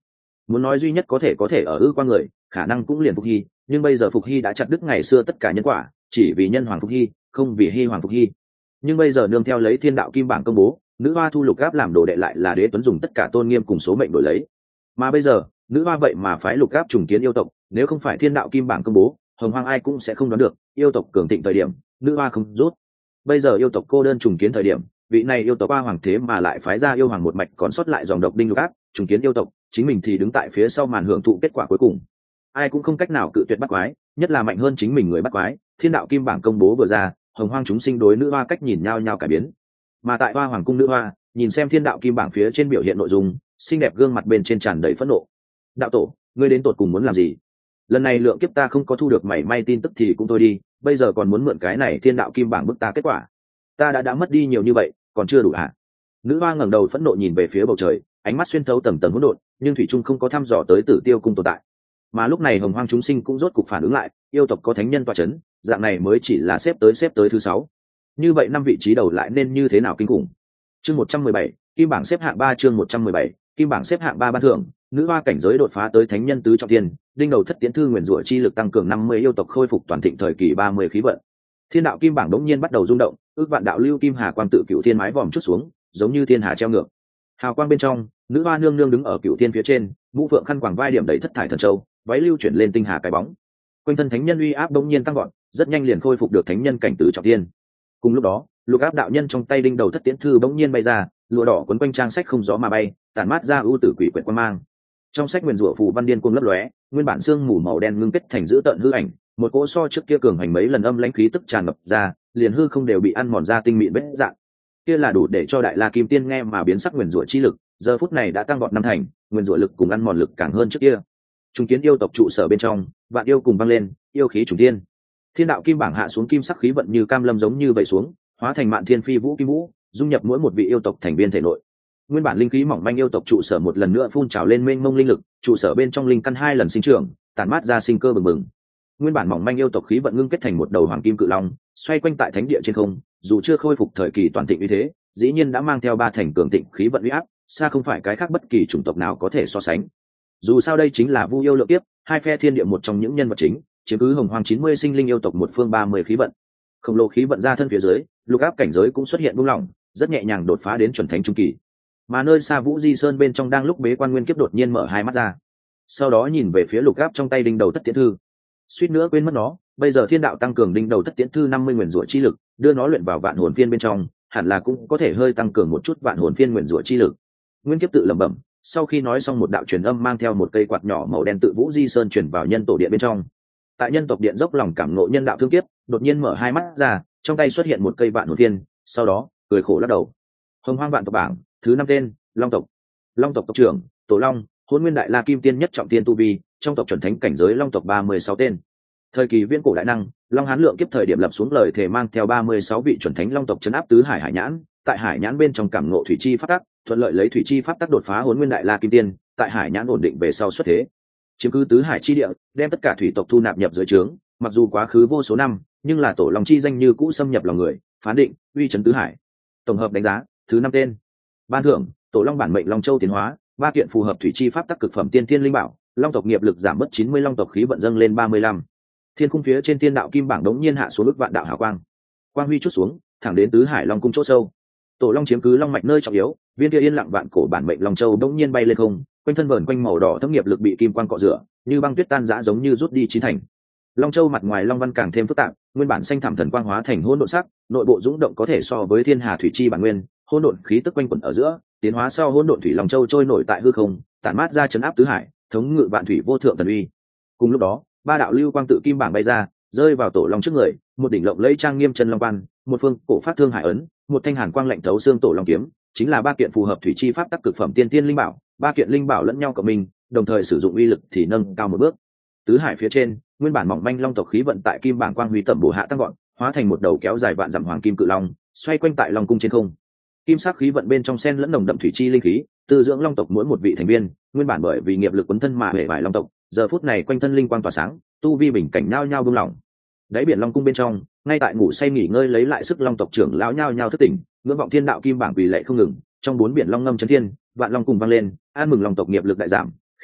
Speaker 1: muốn nói duy nhất có thể ở ư qua người khả năng cũng liền Phục Hy, nhưng bây giờ Phục Hy đã chặt đứt ngày xưa tất cả nhân quả, chỉ vì nhân hoàng Phục Hy, không vì Hy hoàng Phục Hy. Nhưng bây giờ nương theo lấy thiên đạo kim bảng công bố, nữ hoa thu Lục Áp làm đồ đệ lại là Đế Tuấn dùng tất cả tôn nghiêm cùng số mệnh đổi lấy. Mà bây giờ nữ hoa vậy mà phái Lục Áp trùng kiến yêu tộc, nếu không phải thiên đạo kim bảng công bố, hồng hoang ai cũng sẽ không đoán được yêu tộc cường thịnh thời điểm nữ hoa không rút. Bây giờ yêu tộc cô đơn trùng kiến thời điểm, vị này yêu tộc hoa hoàng thế mà lại phái ra yêu hoàng một mạch còn sót lại dòng độc đinh Lục Áp trùng kiến yêu tộc, chính mình thì đứng tại phía sau màn hưởng thụ kết quả cuối cùng. Ai cũng không cách nào cự tuyệt bắt quái, nhất là mạnh hơn chính mình người bắt quái. Thiên đạo kim bảng công bố vừa ra, hồng hoang chúng sinh đối nữ hoa cách nhìn nhau nhau cải biến. Mà tại hoa hoàng cung nữ hoa nhìn xem thiên đạo kim bảng phía trên biểu hiện nội dung, xinh đẹp gương mặt bên trên tràn đầy phẫn nộ. Đạo tổ, ngươi đến tột cùng muốn làm gì? Lần này lượng kiếp ta không có thu được mảy may tin tức thì cũng thôi đi, bây giờ còn muốn mượn cái này thiên đạo kim bảng bức ta kết quả. Ta đã mất đi nhiều như vậy, còn chưa đủ hả? Nữ hoa ngẩng đầu phẫn nộ nhìn về phía bầu trời, ánh mắt xuyên thấu tầng tầng hỗn độn, nhưng thủy trung không có thăm dò tới Tử Tiêu cung tồn tại. Mà lúc này hồng hoang chúng sinh cũng rốt cục phản ứng lại, yêu tộc có thánh nhân tọa chấn, dạng này mới chỉ là xếp tới thứ 6. Như vậy 5 vị trí đầu lại nên như thế nào kinh khủng. Chương 117, kim bảng xếp hạng 3 chương 117, kim bảng xếp hạng 3 ban thưởng, nữ hoa cảnh giới đột phá tới thánh nhân tứ trọng thiên, đinh đầu thất tiễn thư nguyền rủa chi lực tăng cường 50 yêu tộc khôi phục toàn thịnh thời kỳ 30 khí vận. Thiên đạo kim bảng đống nhiên bắt đầu rung động, ước vạn đạo lưu kim hà quang tự cựu thiên mái vòm chút xuống, giống như thiên hà treo ngược. Hào quang bên trong, nữ hoa nương nương đứng ở cựu thiên phía trên, mũ phượng khăn quàng vai điểm đầy thất thải thần châu, váy lưu chuyển lên tinh hà cái bóng. Quanh thân thánh nhân uy áp đống nhiên tăng vọt, rất nhanh liền khôi phục được thánh nhân cảnh tứ trọng thiên. Cùng lúc đó, Lục Áp đạo nhân trong tay đinh đầu thất tiễn thư bỗng nhiên bay ra, lụa đỏ quấn quanh trang sách không gió mà bay, tản mát ra ưu tử quỷ quyệt quang mang. Trong sách nguyên rủa phù văn điên cuồng lấp lóe, nguyên bản xương mù màu đen ngưng kết thành dữ tợn hư ảnh, một cỗ so trước kia cường hành mấy lần âm lãnh khí tức tràn ngập ra, liền hư không đều bị ăn mòn ra tinh mịn vết dạng. Kia là đủ để cho Đại La Kim Tiên nghe mà biến sắc nguyên rủa chi lực, giờ phút này đã tăng vọt năm thành, nguyên rủa lực cùng ăn mòn lực càng hơn trước kia. Trung kiến yêu tộc trụ sở bên trong, vạn yêu cùng vang lên, yêu khí trùng thiên. Thiên đạo kim bảng hạ xuống kim sắc khí vận như cam lâm giống như vậy xuống, hóa thành mạn thiên phi vũ kim vũ, dung nhập mỗi một vị yêu tộc thành viên thể nội. Nguyên bản linh khí mỏng manh yêu tộc trụ sở một lần nữa phun trào lên mênh mông linh lực, trụ sở bên trong linh căn 2 lần sinh trưởng, tản mát ra sinh cơ bừng bừng. Nguyên bản mỏng manh yêu tộc khí vận ngưng kết thành một đầu hoàng kim cự long, xoay quanh tại thánh địa trên không, dù chưa khôi phục thời kỳ toàn thịnh như thế, dĩ nhiên đã mang theo 3 thành cường thịnh khí vận uy áp, xa không phải cái khác bất kỳ chủng tộc nào có thể so sánh. Dù sao đây chính là Vu yêu lượng tiếp, hai phe thiên địa một trong những nhân vật chính, chiếm cứ hồng hoàng 90 sinh linh yêu tộc một phương 30 khí vận. Khổng lồ khí vận ra thân phía dưới, Lục Áp cảnh giới cũng xuất hiện buông lỏng, rất nhẹ nhàng đột phá đến chuẩn thánh trung kỳ. Mà nơi xa Vũ Di Sơn bên trong đang lúc bế quan nguyên kiếp đột nhiên mở hai mắt ra, sau đó nhìn về phía Lục Áp trong tay đinh đầu thất tiễn thư, suýt nữa quên mất nó. Bây giờ thiên đạo tăng cường đinh đầu thất tiễn thư 50 nguyên rủa chi lực, đưa nó luyện vào vạn hồn phiên bên trong, hẳn là cũng có thể hơi tăng cường một chút vạn hồn phiên nguyên rủa chi lực. Nguyên kiếp tự lẩm bẩm, sau khi nói xong một đạo truyền âm mang theo một cây quạt nhỏ màu đen tự Vũ Di Sơn chuyển vào nhân tổ điện bên trong. Tại nhân tộc điện dốc lòng cảm ngộ nhân đạo thương kiếp, đột nhiên mở hai mắt ra, trong tay xuất hiện một cây vạn hồn phiên, sau đó cười khổ lắc đầu. Hồng hoang vạn tộc bảng thứ 5 tên, Long tộc. Long tộc tộc trưởng Tổ Long, Hỗn Nguyên Đại La Kim Tiên nhất trọng tiên tu vi, trong tộc chuẩn thánh cảnh giới Long tộc 36 tên. Thời kỳ viễn cổ đại năng, Long Hán lượng kiếp thời điểm lập xuống lời thề mang theo 36 vị chuẩn thánh Long tộc trấn áp tứ hải hải nhãn, tại hải nhãn bên trong cảm ngộ thủy chi pháp tắc, thuận lợi lấy thủy chi pháp tắc đột phá Hỗn Nguyên Đại La Kim Tiên, tại hải nhãn ổn định về sau xuất thế, chiếm cứ tứ hải chi địa, đem tất cả thủy tộc thu nạp nhập dưới trướng. Mặc dù quá khứ vô số năm, nhưng là Tổ Long chi danh như cũ xâm nhập lòng người, phán định uy chấn tứ hải. Tổng hợp đánh giá thứ 5 tên. Ban thưởng Tổ Long bản mệnh Long Châu tiến hóa, 3 kiện phù hợp thủy chi pháp tắc cực phẩm tiên thiên linh bảo. Long tộc nghiệp lực giảm bớt 90, Long tộc khí vận dâng lên 35. Thiên khung phía trên thiên đạo kim bảng đống nhiên hạ xuống ước vạn đạo hào quang, quang huy chút xuống, thẳng đến tứ hải long cung chỗ sâu. Tổ Long chiếm cứ long mạch nơi trọng yếu, viên kia yên lặng vạn cổ bản mệnh Long Châu đống nhiên bay lên không, quanh thân vờn quanh màu đỏ thấm nghiệp lực bị kim quang cọ rửa, như băng tuyết tan rã giống như rút đi chín thành. Long Châu mặt ngoài long văn càng thêm phức tạp, nguyên bản xanh thẳm thần quang hóa thành hỗn độn sắc, nội bộ dũng động có thể so với thiên hà thủy chi bản nguyên, hỗn độn khí tức quanh quẩn ở giữa, tiến hóa sau hỗn độn thủy Long Châu trôi nổi tại hư không, tản mát ra chấn áp tứ hải, thống ngự vạn thủy vô thượng thần uy. Cùng lúc đó, 3 đạo lưu quang tự kim bảng bay ra, rơi vào Tổ Long trước người, một đỉnh lộng lẫy trang nghiêm chân long quan, một phương cổ phát thương hải ấn, một thanh hàn quang lạnh thấu xương Tổ Long kiếm, chính là 3 kiện phù hợp thủy chi pháp tắc cực phẩm tiên tiên linh bảo. 3 kiện linh bảo lẫn nhau cộng minh, đồng thời sử dụng uy lực thì nâng cao một bước. Tứ hải phía trên, nguyên bản mỏng manh long tộc khí vận tại kim bảng quang huy tẩm bổ hạ tăng gọn, hóa thành một đầu kéo dài vạn dặm hoàng kim cự long, xoay quanh tại long cung trên không. Kim sắc khí vận bên trong xen lẫn nồng đậm thủy chi linh khí, tư dưỡng long tộc mỗi một vị thành viên. Nguyên bản bởi vì nghiệp lực quấn thân mà hề vải long tộc, giờ phút này quanh thân linh quang tỏa sáng, tu vi bình cảnh nhao nhao buông lỏng. Đáy biển long cung bên trong, ngay tại ngủ say nghỉ ngơi lấy lại sức long tộc trưởng lão nhao nhao thức tỉnh, ngưỡng vọng thiên đạo kim bảng quỳ lệ không ngừng. Trong 4 biển long ngâm chấn thiên, vạn long cùng vang lên, an mừng long tộc nghiệp lực đại giảm,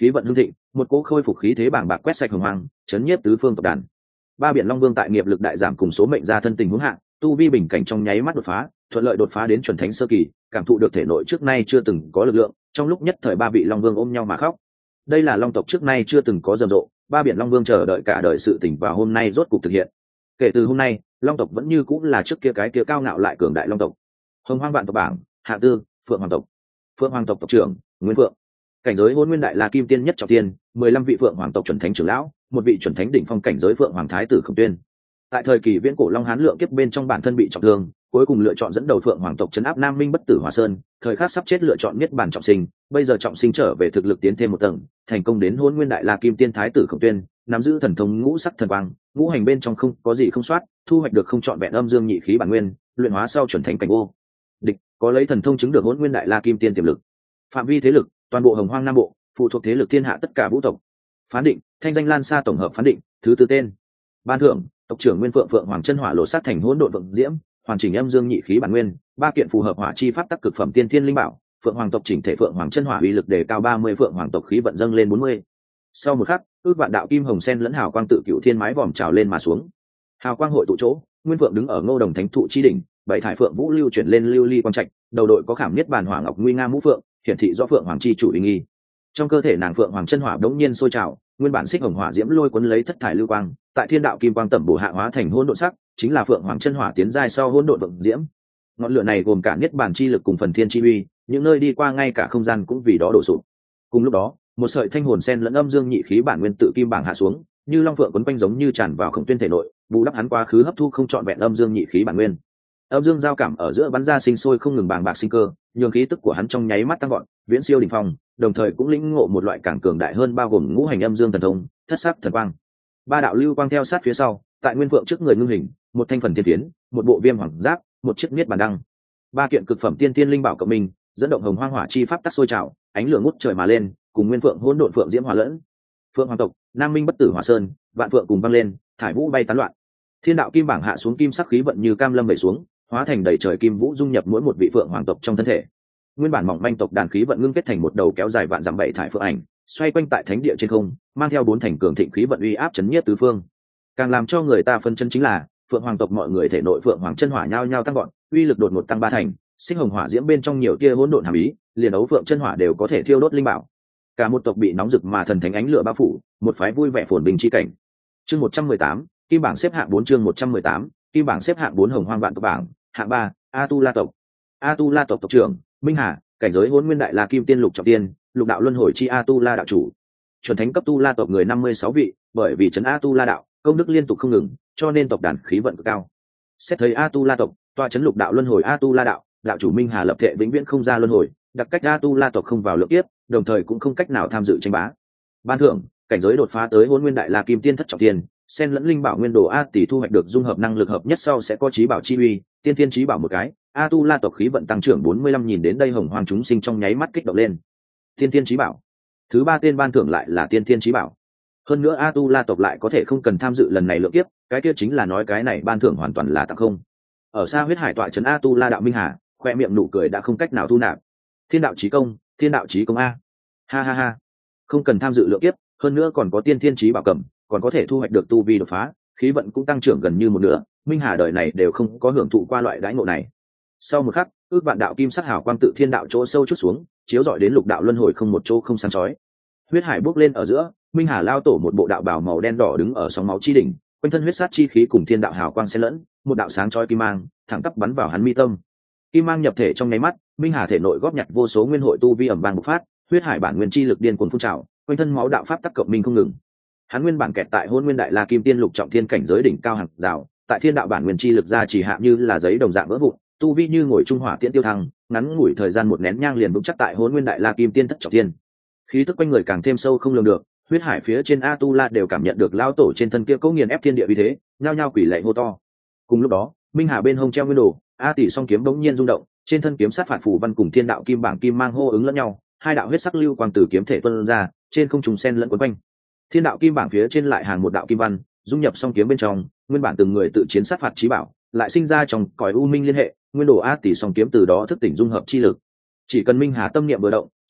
Speaker 1: khí vận hưng thịnh, một cỗ khôi phục khí thế bàng bạc quét sạch hồng hoang, chấn nhiếp tứ phương tộc đàn. Ba biển long vương tại nghiệp lực đại giảm cùng số mệnh gia thân tình huống hạ, tu vi bình cảnh trong nháy mắt đột phá, thuận lợi đột phá đến chuẩn thánh sơ kỳ, cảm thụ được thể nội trước nay chưa từng có lực lượng, trong lúc nhất thời ba vị long vương ôm nhau mà khóc. Đây là long tộc trước nay chưa từng có rầm rộ, ba biển long vương chờ đợi cả đời sự tỉnh và hôm nay rốt cục thực hiện. Kể từ hôm nay, long tộc vẫn như cũng là trước kia cái kia cao ngạo lại cường đại long tộc. Hồng hoang vạn tộc bảng hạ tư, phượng hoàng tộc. Phượng hoàng tộc tộc trưởng Nguyên Phượng. Cảnh giới Hỗn Nguyên Đại La Kim Tiên nhất trọng tiên, 15 vị phượng hoàng tộc chuẩn thánh trưởng lão, một vị chuẩn thánh đỉnh phong cảnh giới phượng hoàng thái tử Khổng Tuyên. Tại thời kỳ viễn cổ long hán lượng kiếp bên trong bản thân bị trọng thương, cuối cùng lựa chọn dẫn đầu phượng hoàng tộc trấn áp Nam Minh Bất Tử Hỏa Sơn, thời khắc sắp chết lựa chọn niết bàn trọng sinh, bây giờ trọng sinh trở về thực lực tiến thêm một tầng, thành công đến Hỗn Nguyên Đại La Kim Tiên thái tử Khổng Tuyên, nắm giữ thần thông ngũ sắc thần quang, ngũ hành bên trong không có gì không soát, thu hoạch được không trọn vẹn âm dương nhị khí bản nguyên, luyện hóa sau chuẩn thánh cảnh ô. Địch có lấy thần thông chứng được Hỗn Nguyên Đại La Kim Tiên tiềm lực. Phạm vi thế lực, toàn bộ Hồng Hoang Nam Bộ, phụ thuộc thế lực thiên hạ tất cả vũ tộc. Phán định, thanh danh lan xa tổng hợp phán định, thứ tư tên. Ban thưởng, tộc trưởng Nguyên Phượng Phượng Hoàng chân hỏa lộ sát thành hỗn độn vượng diễm, hoàn chỉnh âm dương nhị khí bản nguyên, ba kiện phù hợp hỏa chi pháp tắc cực phẩm tiên thiên linh bảo, Phượng Hoàng tộc chỉnh thể Phượng Hoàng chân hỏa uy lực đề cao 30, Phượng Hoàng tộc khí vận dâng lên 40. Sau một khắc, ước vạn đạo kim hồng sen lẫn hào quang tự cựu thiên mái vòm trào lên mà xuống. Hào quang hội tụ chỗ, Nguyên Phượng đứng ở Ngô Đồng Thánh thụ chi đỉnh, bảy thải phượng vũ lưu chuyển lên lưu ly quang trạch, đầu đội có khảm niết bàn hỏa ngọc nguy nga mũ phượng, hiển thị do Phượng Hoàng chi chủ uy nghi. Trong cơ thể nàng Phượng Hoàng chân hỏa đống nhiên sôi trào, nguyên bản xích hồng hỏa diễm lôi cuốn lấy thất thải lưu quang, tại thiên đạo kim quang tẩm bổ hạ hóa thành hỗn độn sắc, chính là Phượng Hoàng chân hỏa tiến giai sau hỗn độn vượng diễm. Ngọn lửa này gồm cả niết bàn chi lực cùng phần thiên chi uy, những nơi đi qua ngay cả không gian cũng vì đó đổ sụp. Cùng lúc đó, một sợi thanh hồn sen lẫn âm dương nhị khí bản nguyên tự kim bảng hạ xuống, như long phượng quấn quanh giống như tràn vào Khổng Tuyên thể nội, bù đắp hắn quá khứ hấp thu không trọn vẹn âm dương nhị khí bản nguyên. Âm dương giao cảm ở giữa bắn ra sinh sôi không ngừng bàng bạc sinh cơ, nhường khí tức của hắn trong nháy mắt tăng vọt, viễn siêu đỉnh phong, đồng thời cũng lĩnh ngộ một loại càng cường đại hơn bao gồm ngũ hành âm dương thần thông, thất sắc thần quang. Ba đạo lưu quang theo sát phía sau, tại Nguyên Phượng trước người ngưng hình, một thanh phần thiên tiến, một bộ viêm hoàng giáp, một chiếc niết bàn đăng. Ba kiện cực phẩm tiên tiên linh bảo cộng minh, dẫn động hồng hoang hỏa chi pháp tắc sôi trào, ánh lửa ngút trời mà lên, cùng Nguyên Phượng hỗn độn phượng diễm hòa lẫn. Phượng hoàng tộc, Nam Minh Bất Tử Hỏa Sơn, vạn phượng cùng vang lên, thải vũ bay tán loạn. Thiên đạo kim bảng hạ xuống kim sắc khí vận như cam lâm vẩy xuống, hóa thành đầy trời kim vũ dung nhập mỗi một vị phượng hoàng tộc trong thân thể. Nguyên bản mỏng manh tộc đàn khí vận ngưng kết thành một đầu kéo dài vạn dặm bảy thải phượng ảnh, xoay quanh tại thánh địa trên không, mang theo bốn thành cường thịnh khí vận uy áp chấn nhiếp tứ phương. Càng làm cho người ta phân chân chính là, phượng hoàng tộc mọi người thể nội phượng hoàng chân hỏa nhao nhao tăng gọn, uy lực đột ngột tăng ba thành, sinh hồng hỏa diễm bên trong nhiều tia hỗn độn hàm ý, liền ấu phượng chân hỏa đều có thể thiêu đốt linh bảo. Cả một tộc bị nóng rực mà thần thánh ánh lửa bao phủ, một phái vui vẻ phồn bình chi cảnh. Chương 118, kim bảng xếp hạng 4 chương 118, kim bảng xếp hạng 4 hồng hoang vạn tộc bảng, hạng 3, A Tu La tộc. A Tu La tộc tộc trưởng, Minh Hà, cảnh giới Hỗn Nguyên Đại La Kim Tiên lục trọng tiên, lục đạo luân hồi chi A Tu La đạo chủ. Chuẩn thánh cấp Tu La tộc người 56 vị, bởi vì trấn A Tu La đạo, công đức liên tục không ngừng, cho nên tộc đàn khí vận cực cao. Xét thấy A Tu La tộc, tọa trấn lục đạo luân hồi A Tu La đạo, đạo chủ Minh Hà lập thệ vĩnh viễn không ra luân hồi, đặc cách A Tu La tộc không vào lượng kiếp, đồng thời cũng không cách nào tham dự tranh bá. Ban thưởng, cảnh giới đột phá tới Hỗn Nguyên Đại La Kim Tiên thất trọng tiên, sen lẫn linh bảo nguyên đồ A tỷ thu hoạch được dung hợp năng lực hợp nhất sau sẽ có trí bảo chi uy, tiên thiên trí bảo một cái. A Tu La tộc khí vận tăng trưởng 45, nhìn đến đây hồng hoang chúng sinh trong nháy mắt kích động lên. Tiên thiên trí bảo. Thứ ba tên ban thưởng lại là tiên thiên trí bảo. Hơn nữa A Tu La tộc lại có thể không cần tham dự lần này lượng kiếp, cái kia chính là nói cái này ban thưởng hoàn toàn là tặng không. Ở xa huyết hải tọa trấn A Tu La đạo Minh Hà, khoe miệng nụ cười đã không cách nào thu nạp. Thiên đạo chí công, thiên đạo chí công a. Ha ha ha. Không cần tham dự lượng kiếp, hơn nữa còn có tiên thiên trí bảo cầm, còn có thể thu hoạch được tu vi đột phá, khí vận cũng tăng trưởng gần như một nửa, Minh Hà đời này đều không có hưởng thụ qua loại đãi ngộ này. Sau một khắc, ước vạn đạo kim sắc hào quang tự thiên đạo chỗ sâu chút xuống, chiếu rọi đến lục đạo luân hồi không một chỗ không sáng chói. Huyết hải bốc lên ở giữa, Minh Hà lao tổ một bộ đạo bào màu đen đỏ đứng ở sóng máu chi đỉnh, quanh thân huyết sát chi khí cùng thiên đạo hào quang xen lẫn, một đạo sáng chói kim mang thẳng tắp bắn vào hắn mi tâm. Kim mang nhập thể trong nháy mắt, Minh Hà thể nội góp nhặt vô số nguyên hội tu vi ẩm bang bộc phát, huyết hải bản nguyên chi lực điên cuồng phun trào, quanh thân máu đạo pháp tắc cộng minh không ngừng. Hắn nguyên bản kẹt tại Hỗn Nguyên Đại La Kim Tiên lục trọng thiên cảnh giới đỉnh cao hàng rào, tại thiên đạo bản nguyên chi lực ra chỉ hạ như là giấy đồng dạng vỡ vụn, tu vi như ngồi trung hỏa tiễn tiêu thăng, ngắn ngủi thời gian một nén nhang liền vững chắc tại Hỗn Nguyên Đại La Kim Tiên thất trọng thiên. Khí tức quanh người càng thêm sâu không lường được, huyết hải phía trên A Tu La đều cảm nhận được lao tổ trên thân kia cố nghiền ép thiên địa uy thế, nhao nhao quỷ lệ hô to. Cùng lúc đó, Minh Hà bên hông treo nguyên đồ, A tỷ song kiếm bỗng nhiên rung động, trên thân kiếm sát phạt phù văn cùng thiên đạo kim bảng kim mang hô ứng lẫn nhau, hai đạo huyết sắc lưu quang từ kiếm thể tuôn ra, trên không trùng sen lẫn quấn quanh. Thiên đạo kim bảng phía trên lại hàng một đạo kim văn, dung nhập song kiếm bên trong, nguyên bản từng người tự chiến sát phạt chí bảo, lại sinh ra trong cõi u minh liên hệ, nguyên đồ A tỷ song kiếm từ đó thức tỉnh dung hợp chi lực. Chỉ cần Minh Hà tâm niệm vừa động,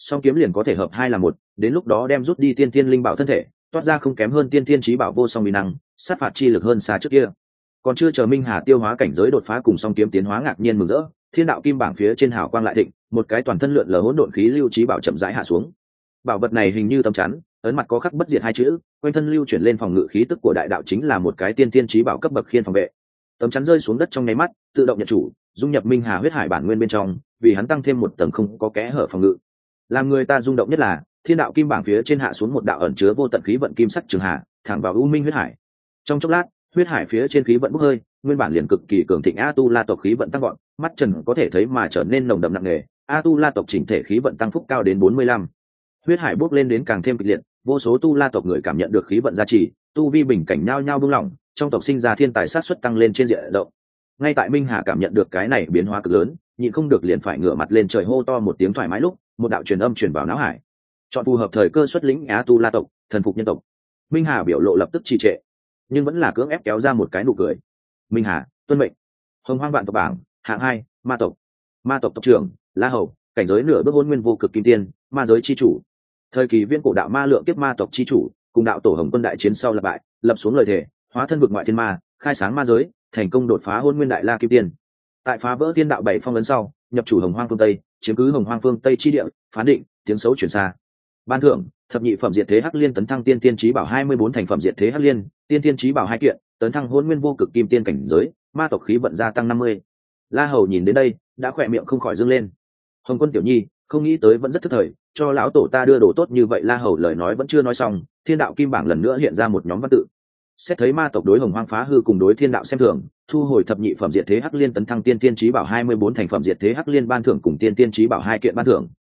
Speaker 1: song kiếm liền có thể hợp hai là một, đến lúc đó đem rút đi tiên thiên linh bảo thân thể, toát ra không kém hơn tiên thiên chí bảo vô song uy năng, sát phạt chi lực hơn xa trước kia. Còn chưa chờ Minh Hà tiêu hóa cảnh giới đột phá cùng song kiếm tiến hóa ngạc nhiên mừng rỡ, thiên đạo kim bảng phía trên hào quang lại thịnh, một cái toàn thân lượn lờ hỗn độn khí lưu chí bảo chậm rãi hạ xuống. Bảo vật này hình như tấm chắn, ấn mặt có khắc bất diệt hai chữ, quanh thân lưu chuyển lên phòng ngự khí tức của đại đạo, chính là một cái tiên thiên chí bảo cấp bậc khiên phòng vệ. Tấm chắn rơi xuống đất trong nháy mắt, tự động nhận chủ, dung nhập Minh Hà huyết hải bản nguyên bên trong, vì hắn tăng thêm một tầng không có kẽ hở phòng ngự. Làm người ta rung động nhất là, thiên đạo kim bảng phía trên hạ xuống một đạo ẩn chứa vô tận khí vận kim sắc trường hà, thẳng vào u minh huyết hải. Trong chốc lát, huyết hải phía trên khí vận bốc hơi, nguyên bản liền cực kỳ cường thịnh A Tu La tộc khí vận tăng vọt, mắt trần có thể thấy mà trở nên nồng đậm nặng nề. A Tu La tộc chỉnh thể khí vận tăng phúc cao đến 45. Huyết hải bốc lên đến càng thêm kịch liệt, vô số Tu La tộc người cảm nhận được khí vận gia trì, tu vi bình cảnh nhao nhao buông lỏng, trong tộc sinh ra thiên tài sát xuất tăng lên trên diện rộng. Ngay tại Minh Hà cảm nhận được cái này biến hóa cực lớn, nhịn không được liền phải ngửa mặt lên trời hô to một tiếng thoải mái lúc, một đạo truyền âm truyền vào não hải. Chọn phù hợp thời cơ xuất lĩnh A Tu La tộc, thần phục nhân tộc. Minh Hà biểu lộ lập tức trì trệ, nhưng vẫn là cưỡng ép kéo ra một cái nụ cười. Minh Hà, tuân mệnh. Hồng Hoang vạn tộc bảng, hạng 2, ma tộc. Ma tộc tộc trưởng, La Hầu, cảnh giới nửa bước hôn nguyên vô cực kim tiên, ma giới chi chủ. Thời kỳ viễn cổ đạo ma lượng kiếp ma tộc chi chủ, cùng đạo tổ Hồng Quân đại chiến sau lập bại, lập xuống lời thề, hóa thân vực ngoại thiên ma, khai sáng ma giới, thành công đột phá hôn nguyên đại la kim tiên. Tại phá vỡ thiên đạo bảy phong ấn sau, nhập chủ Hồng Hoang phương Tây, chiếm cứ Hồng Hoang phương Tây chi địa, phán định, tiếng xấu truyền xa. Ban thưởng, thập nhị phẩm diệt thế hắc liên tấn thăng tiên tiên chí bảo 24 thành phẩm diệt thế hắc liên, tiên tiên chí bảo 2 kiện, tấn thăng hôn nguyên vô cực kim tiên cảnh giới, ma tộc khí vận gia tăng 50. La Hầu nhìn đến đây, đã khỏe miệng không khỏi dương lên. Hồng Quân tiểu nhi, không nghĩ tới vẫn rất thức thời, cho lão tổ ta đưa đồ tốt như vậy. La Hầu lời nói vẫn chưa nói xong, thiên đạo kim bảng lần nữa hiện ra một nhóm văn tự. Xét thấy ma tộc đối Hồng Hoang phá hư cùng đối thiên đạo xem thường, thu hồi thập nhị phẩm diệt thế hắc liên tấn thăng tiên tiên chí bảo 24 thành phẩm diệt thế hắc liên ban thưởng cùng tiên tiên chí bảo 2 kiện ban thưởng.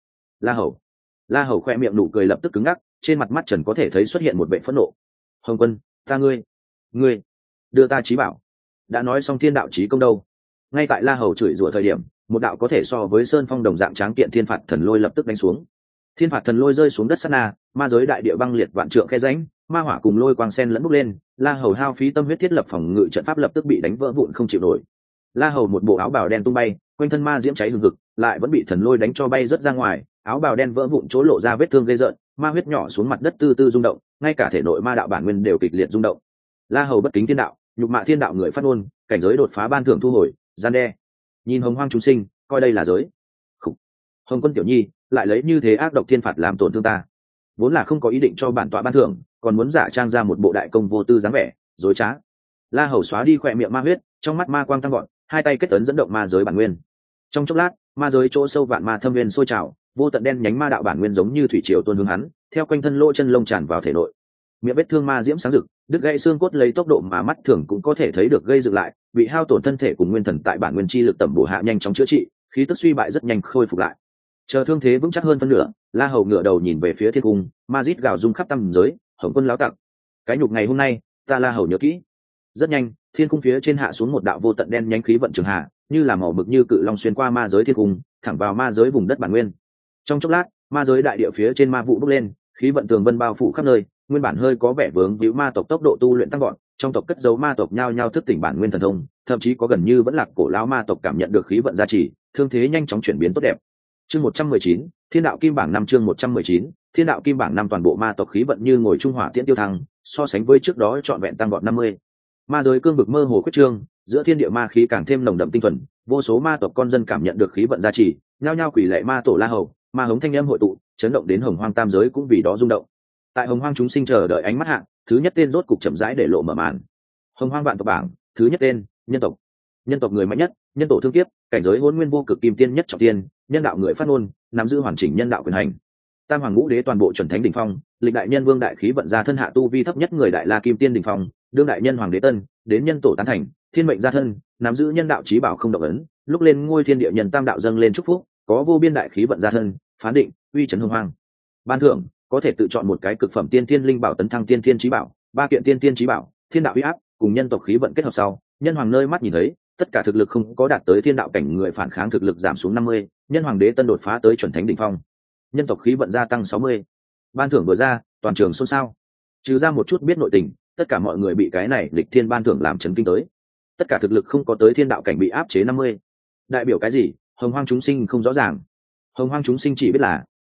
Speaker 1: La Hầu khoe miệng nụ cười lập tức cứng ngắc, trên mặt mắt trần có thể thấy xuất hiện một vẻ phẫn nộ. Hồng Quân, ta ngươi đưa ta chí bảo. Đã nói xong thiên đạo chí công đâu? Ngay tại La Hầu chửi rủa thời điểm, một đạo có thể so với sơn phong đồng dạng tráng kiện thiên phạt thần lôi lập tức đánh xuống. Thiên phạt thần lôi rơi xuống đất sát na, ma giới đại địa băng liệt vạn trượng khe rãnh, ma hỏa cùng lôi quang sen lẫn bốc lên. La Hầu hao phí tâm huyết thiết lập phòng ngự trận pháp lập tức bị đánh vỡ vụn không chịu nổi. La Hầu một bộ áo bào đen tung bay, quanh thân ma diễm cháy hừng hực, lại vẫn bị thần lôi đánh cho bay rất ra ngoài, áo bào đen vỡ vụn chỗ lộ ra vết thương gây rợn, ma huyết nhỏ xuống mặt đất tư tư rung động, ngay cả thể nội ma đạo bản nguyên đều kịch liệt rung động. La Hầu bất kính thiên đạo, nhục mạ thiên đạo người phát ngôn, cảnh giới đột phá ban thưởng thu hồi, gian đe. Nhìn Hồng Hoang chúng sinh, coi đây là giới. Khủ. Hồng Quân tiểu nhi, lại lấy như thế ác độc thiên phạt làm tổn thương ta. Vốn là không có ý định cho bản tọa ban thưởng, còn muốn giả trang ra một bộ đại công vô tư dáng vẻ, dối trá. La Hầu xóa đi khỏe miệng ma huyết, trong mắt ma quang tăng gọn, hai tay kết ấn dẫn động ma giới bản nguyên. Trong chốc lát, ma giới chỗ sâu vạn ma thâm nguyên sôi trào, vô tận đen nhánh ma đạo bản nguyên giống như thủy triều tuôn hướng hắn, theo quanh thân lỗ chân lông tràn vào thể nội. Miệng vết thương ma diễm sáng rực, đứt gãy xương cốt lấy tốc độ mà mắt thường cũng có thể thấy được gây dựng lại, bị hao tổn thân thể cùng nguyên thần tại bản nguyên chi lực tầm bổ hạ nhanh chóng chữa trị, khí tức suy bại rất nhanh khôi phục lại. Chờ thương thế vững chắc hơn phân nửa, La Hầu ngửa đầu nhìn về phía thiên cung, ma rít gào rung khắp tăm giới. Hồng Quân láo tặc, cái nhục ngày hôm nay, ta La Hầu nhớ kỹ. Rất nhanh, thiên cung phía trên hạ xuống một đạo vô tận đen nhánh khí vận trường hạ, như là màu mực như cự long xuyên qua ma giới thiên cung, thẳng vào ma giới vùng đất bản nguyên. Trong chốc lát, ma giới đại địa phía trên ma vụ bốc lên, khí vận tường vân bao phủ khắp nơi, nguyên bản hơi có vẻ vướng víu ma tộc tốc độ tu luyện tăng gọn, trong tộc cất giấu ma tộc nhao nhao thức tỉnh bản nguyên thần thông, thậm chí có gần như vẫn lạc cổ lão ma tộc cảm nhận được khí vận gia trì, thương thế nhanh chóng chuyển biến tốt đẹp. Chương 119, Thiên đạo kim bảng 5 chương 119, Thiên đạo kim bảng 5 toàn bộ ma tộc khí vận như ngồi trung hỏa tiễn tiêu thăng, so sánh với trước đó trọn vẹn tăng vọt 50. Ma giới cương vực mơ hồ khuyết trương, giữa thiên địa ma khí càng thêm nồng đậm tinh thuần, vô số ma tộc con dân cảm nhận được khí vận gia trì, nhao nhao quỳ lạy ma tổ La Hầu, ma hống thanh âm hội tụ, chấn động đến Hồng Hoang tam giới cũng vì đó rung động. Tại Hồng Hoang chúng sinh chờ đợi ánh mắt hạng, thứ nhất tên rốt cục chậm rãi để lộ mở màn. Hồng Hoang vạn tộc bảng, thứ nhất tên, nhân tộc. Nhân tộc người mạnh nhất, nhân tổ thương kiếp, cảnh giới hỗn nguyên vô cực kim tiên nhất trọng tiên, nhân đạo người phát ngôn, nắm giữ hoàn chỉnh nhân đạo quyền hành. Tam hoàng ngũ đế toàn bộ chuẩn thánh đỉnh phong, lịch đại nhân vương đại khí vận ra thân hạ tu vi thấp nhất người đại la kim tiên đỉnh phong, đương đại nhân hoàng đế tân, đến nhân tổ tán thành, thiên mệnh gia thân, nắm giữ nhân đạo chí bảo không động ấn, lúc lên ngôi thiên địa nhân tam đạo dâng lên chúc phúc, có vô biên đại khí vận gia thân, phán định, uy chấn Hồng Hoang. Ban thưởng, có thể tự chọn một cái cực phẩm tiên thiên linh bảo tấn thăng tiên thiên chí bảo, 3 kiện tiên thiên chí bảo, thiên đạo uy áp, cùng nhân tộc khí vận kết hợp sau, nhân hoàng nơi mắt nhìn thấy, tất cả thực lực không có đạt tới thiên đạo cảnh người phản kháng thực lực giảm xuống 50, nhân hoàng đế tân đột phá tới chuẩn thánh đỉnh phong. Nhân tộc khí vận gia tăng 60. Ban thưởng vừa ra, toàn trường xôn xao. Trừ ra một chút biết nội tình, tất cả mọi người bị cái này lịch thiên ban thưởng làm chấn kinh tới. Tất cả thực lực không có tới thiên đạo cảnh bị áp chế 50. Đại biểu cái gì? Hồng Hoang chúng sinh không rõ ràng. Hồng Hoang chúng sinh chỉ biết là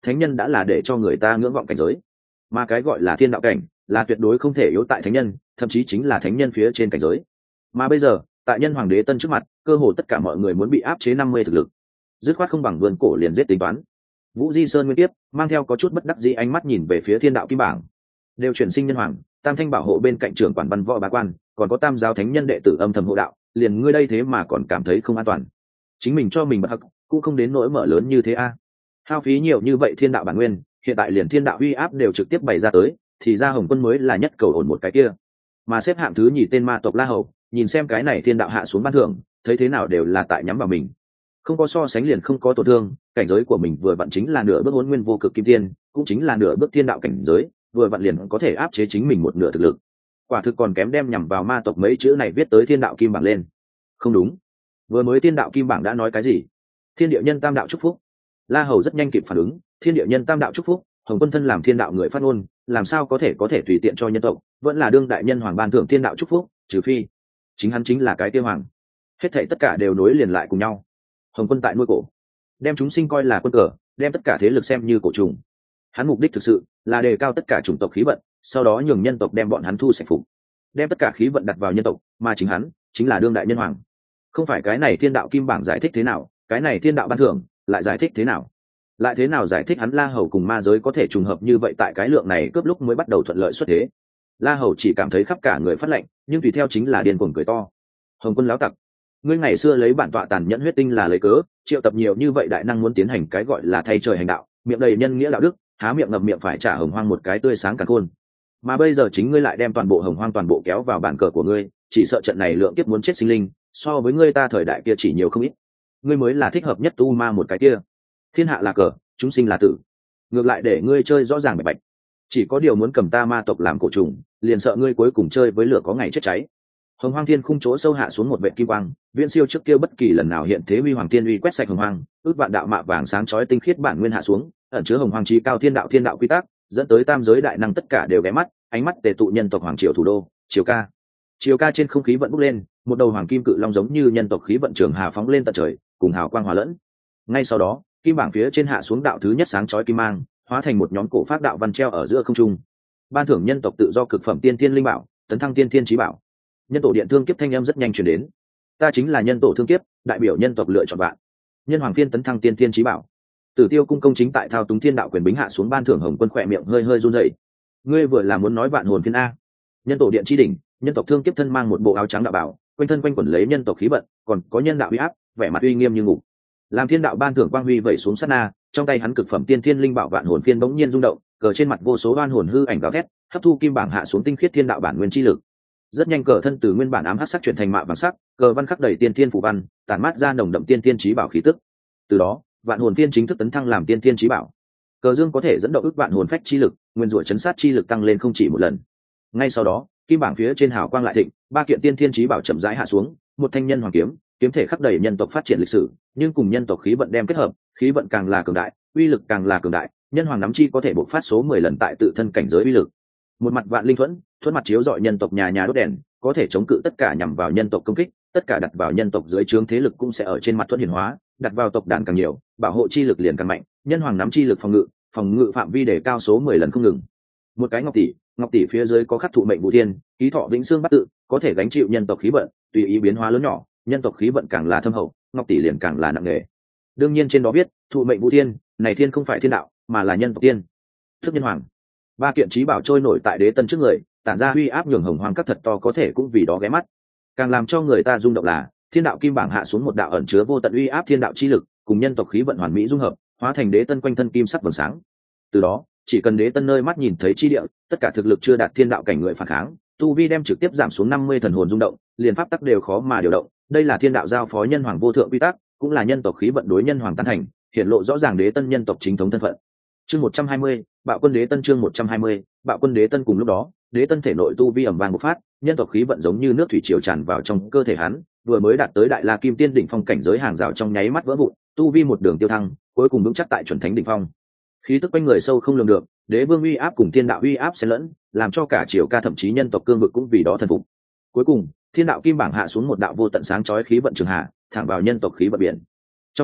Speaker 1: thánh nhân đã là để cho người ta ngưỡng vọng cảnh giới, mà cái gọi là thiên đạo cảnh là tuyệt đối không thể yếu tại thánh nhân, thậm chí chính là thánh nhân phía trên cảnh giới. Mà bây giờ tại nhân hoàng đế tân trước mặt, cơ hồ tất cả mọi người muốn bị áp chế 50 thực lực, dứt khoát không bằng vươn cổ liền giết tính toán. Vũ Di Sơn nguyên tiếp mang theo có chút bất đắc dĩ ánh mắt nhìn về phía thiên đạo kim bảng. Đều chuyển sinh nhân hoàng, tam thanh bảo hộ bên cạnh trưởng quản văn võ bá quan, còn có tam giáo thánh nhân đệ tử âm thầm hộ đạo, liền ngươi đây thế mà còn cảm thấy không an toàn. Chính mình cho mình bất hắc cũng không đến nỗi mở lớn như thế a. Hao phí nhiều như vậy thiên đạo bản nguyên, hiện tại liền thiên đạo uy áp đều trực tiếp bày ra tới, thì ra Hồng Quân mới là nhất cầu ổn một cái kia. Mà xếp hạng thứ nhì tên ma tộc La Hầu, nhìn xem cái này thiên đạo hạ xuống ban thưởng, thấy thế nào đều là tại nhắm vào mình. Không có so sánh liền không có tổn thương, cảnh giới của mình vừa vặn chính là nửa bước hỗn nguyên vô cực kim tiên, cũng chính là nửa bước thiên đạo cảnh giới, vừa vặn liền có thể áp chế chính mình một nửa thực lực. Quả thực còn kém đem nhằm vào ma tộc mấy chữ này viết tới thiên đạo kim bảng lên. Không đúng, vừa mới thiên đạo kim bảng đã nói cái gì? Thiên địa nhân tam đạo chúc phúc. La Hầu rất nhanh kịp phản ứng, thiên địa nhân tam đạo chúc phúc, Hồng Quân thân làm thiên đạo người phát ngôn, làm sao có thể tùy tiện cho nhân tộc, vẫn là đương đại nhân hoàng ban thưởng thiên đạo chúc phúc, trừ phi chính hắn chính là cái tiêu hoàng. Hết thảy tất cả đều nối liền lại cùng nhau. Hồng Quân tại nuôi cổ, đem chúng sinh coi là quân cờ, đem tất cả thế lực xem như cổ trùng. Hắn mục đích thực sự là đề cao tất cả chủng tộc khí vận, sau đó nhường nhân tộc đem bọn hắn thu sạch phục, đem tất cả khí vận đặt vào nhân tộc, mà chính hắn chính là đương đại nhân hoàng. Không phải cái này thiên đạo kim bảng giải thích thế nào, cái này thiên đạo ban thưởng lại giải thích thế nào, lại thế nào giải thích hắn La Hầu cùng ma giới có thể trùng hợp như vậy tại cái lượng này cướp lúc mới bắt đầu thuận lợi xuất thế. La Hầu chỉ cảm thấy khắp cả người phát lạnh, nhưng tùy theo chính là điên cuồng cười to. Hồng Quân láo tặc, ngươi ngày xưa lấy bản tọa tàn nhẫn huyết tinh là lấy cớ, triệu tập nhiều như vậy đại năng muốn tiến hành cái gọi là thay trời hành đạo, miệng đầy nhân nghĩa đạo đức, há miệng ngậm miệng phải trả Hồng Hoang một cái tươi sáng càn khôn. Mà bây giờ chính ngươi lại đem toàn bộ Hồng Hoang toàn bộ kéo vào bàn cờ của ngươi, chỉ sợ trận này lượng kiếp muốn chết sinh linh, so với ngươi ta thời đại kia chỉ nhiều không ít. Ngươi mới là thích hợp nhất tu ma một cái kia. Thiên hạ là cờ, chúng sinh là tử. Ngược lại để ngươi chơi rõ ràng bạch bạch. Chỉ có điều muốn cầm ta ma tộc làm cổ trùng, liền sợ ngươi cuối cùng chơi với lửa có ngày chết cháy. Hồng Hoang Thiên khung chỗ sâu hạ xuống một vệt kim quang, viễn siêu trước kia bất kỳ lần nào hiện thế uy hoàng thiên uy quét sạch Hồng Hoang, ước vạn đạo mạ vàng sáng chói tinh khiết bản nguyên hạ xuống, ẩn chứa Hồng Hoang chí cao thiên đạo quy tắc, dẫn tới tam giới đại năng tất cả đều ghé mắt, ánh mắt tề tụ nhân tộc hoàng triều thủ đô, Triều Ca. Triều Ca trên không khí vận bốc lên, một đầu hoàng kim cự long giống như nhân tộc khí vận trường hà phóng lên tận trời, cùng hào quang hòa lẫn. Ngay sau đó, kim bảng phía trên hạ xuống đạo thứ nhất sáng chói kim mang, hóa thành một nhóm cổ pháp đạo văn treo ở giữa không trung. Ban thưởng nhân tộc tự do cực phẩm tiên thiên linh bảo, tấn thăng tiên thiên chí bảo. Nhân tổ điện thương kiếp thanh âm rất nhanh truyền đến. Ta chính là nhân tổ thương kiếp, đại biểu nhân tộc lựa chọn bạn. Nhân hoàng phiên tấn thăng tiên thiên chí bảo. Tử Tiêu cung công chính tại thao túng thiên đạo quyền bính hạ xuống ban thưởng. Hồng Quân khỏe miệng hơi hơi run rẩy. Ngươi vừa là muốn nói vạn hồn phiên a? Nhân tổ điện chi đỉnh, nhân tộc thương kiếp thân mang một bộ áo trắng đạo bảo, quanh thân quanh quẩn lấy nhân tộc khí vận, còn có nhân đạo uy áp, vẻ mặt uy nghiêm như ngục. Làm thiên đạo ban thưởng quang huy vẩy xuống sát na, trong tay hắn cực phẩm tiên thiên linh bảo vạn hồn phiên bỗng nhiên rung động, cờ trên mặt vô số oan hồn hư ảnh gào thét, hấp thu kim bảng hạ xuống tinh khiết thiên đạo bản nguyên chi lực. Rất nhanh cờ thân từ nguyên bản ám hắc sắc chuyển thành mạ vàng sắc, cờ văn khắc đầy tiên thiên phù văn, tản mát ra nồng đậm tiên thiên chí bảo khí tức. Từ đó, vạn hồn phiên chính thức tấn thăng làm tiên thiên chí bảo. Cờ dương có thể dẫn động ức vạn hồn phách chi lực, nguyên rủa chấn sát chi lực tăng lên không chỉ một lần. Ngay sau đó, kim bảng phía trên hào quang lại thịnh, ba kiện tiên thiên chí bảo chậm rãi hạ xuống, một thanh nhân hoàng kiếm, kiếm thể khắc đầy nhân tộc phát triển lịch sử, nhưng cùng nhân tộc khí vận đem kết hợp, khí vận càng là cường đại, uy lực càng là cường đại, nhân hoàng nắm chi có thể bộc phát số 10 lần tại tự thân cảnh giới uy lực. Một mặt vạn linh thuẫn mặt chiếu rọi nhân tộc nhà nhà đốt đèn, có thể chống cự tất cả nhằm vào nhân tộc công kích, tất cả đặt vào nhân tộc dưới trướng thế lực cũng sẽ ở trên mặt thuẫn hiển hóa, đặt vào tộc đàn càng nhiều, bảo hộ chi lực liền càng mạnh, nhân hoàng nắm chi lực phòng ngự phạm vi để cao số 10 lần không ngừng. Một cái ngọc tỷ phía dưới có khắc thụ mệnh vũ thiên, ký thọ vĩnh xương bắt tự, có thể gánh chịu nhân tộc khí vận, tùy ý biến hóa lớn nhỏ, nhân tộc khí vận càng là thâm hậu, ngọc tỷ liền càng là nặng nề. Đương nhiên trên đó viết thụ mệnh vũ thiên, này thiên không phải thiên đạo mà là nhân tộc tiên, thức nhân hoàng. Ba kiện chí bảo trôi nổi tại đế tân trước người, tản ra uy áp nhường Hồng Hoang các thật to có thể cũng vì đó ghé mắt. Càng làm cho người ta rung động là thiên đạo kim bảng hạ xuống một đạo ẩn chứa vô tận uy áp thiên đạo chi lực, cùng nhân tộc khí vận hoàn mỹ dung hợp, hóa thành đế tân quanh thân kim sắc vầng sáng. Từ đó, chỉ cần đế tân nơi mắt nhìn thấy chi địa, tất cả thực lực chưa đạt thiên đạo cảnh người phản kháng, tu vi đem trực tiếp giảm xuống 50 thần hồn rung động, liền pháp tắc đều khó mà điều động. Đây là thiên đạo giao phó nhân hoàng vô thượng quy tắc, cũng là nhân tộc khí vận đối nhân hoàng tán thành, hiển lộ rõ ràng đế tân nhân tộc chính thống thân phận. Chương 120, Bạo Quân Đế Tân. Chương 120, Bạo Quân Đế Tân. Cùng lúc đó, đế tân thể nội tu vi ầm vang bộc phát, nhân tộc khí vận giống như nước thủy triều tràn vào trong cơ thể hắn, vừa mới đạt tới đại la kim tiên đỉnh phong cảnh giới hàng rào trong nháy mắt vỡ vụn, tu vi một đường tiêu thăng, cuối cùng vững chắc tại chuẩn thánh đỉnh phong. Khí tức quanh người sâu không lường được, đế vương uy áp cùng thiên đạo uy áp xen lẫn, làm cho cả Triều Ca thậm chí nhân tộc cương vực cũng vì đó thần phục. Cuối cùng, thiên đạo kim bảng hạ xuống một đạo vô tận sáng chói khí vận trường hạ, thẳng vào nhân tộc khí vận biển. Trong chốc lát,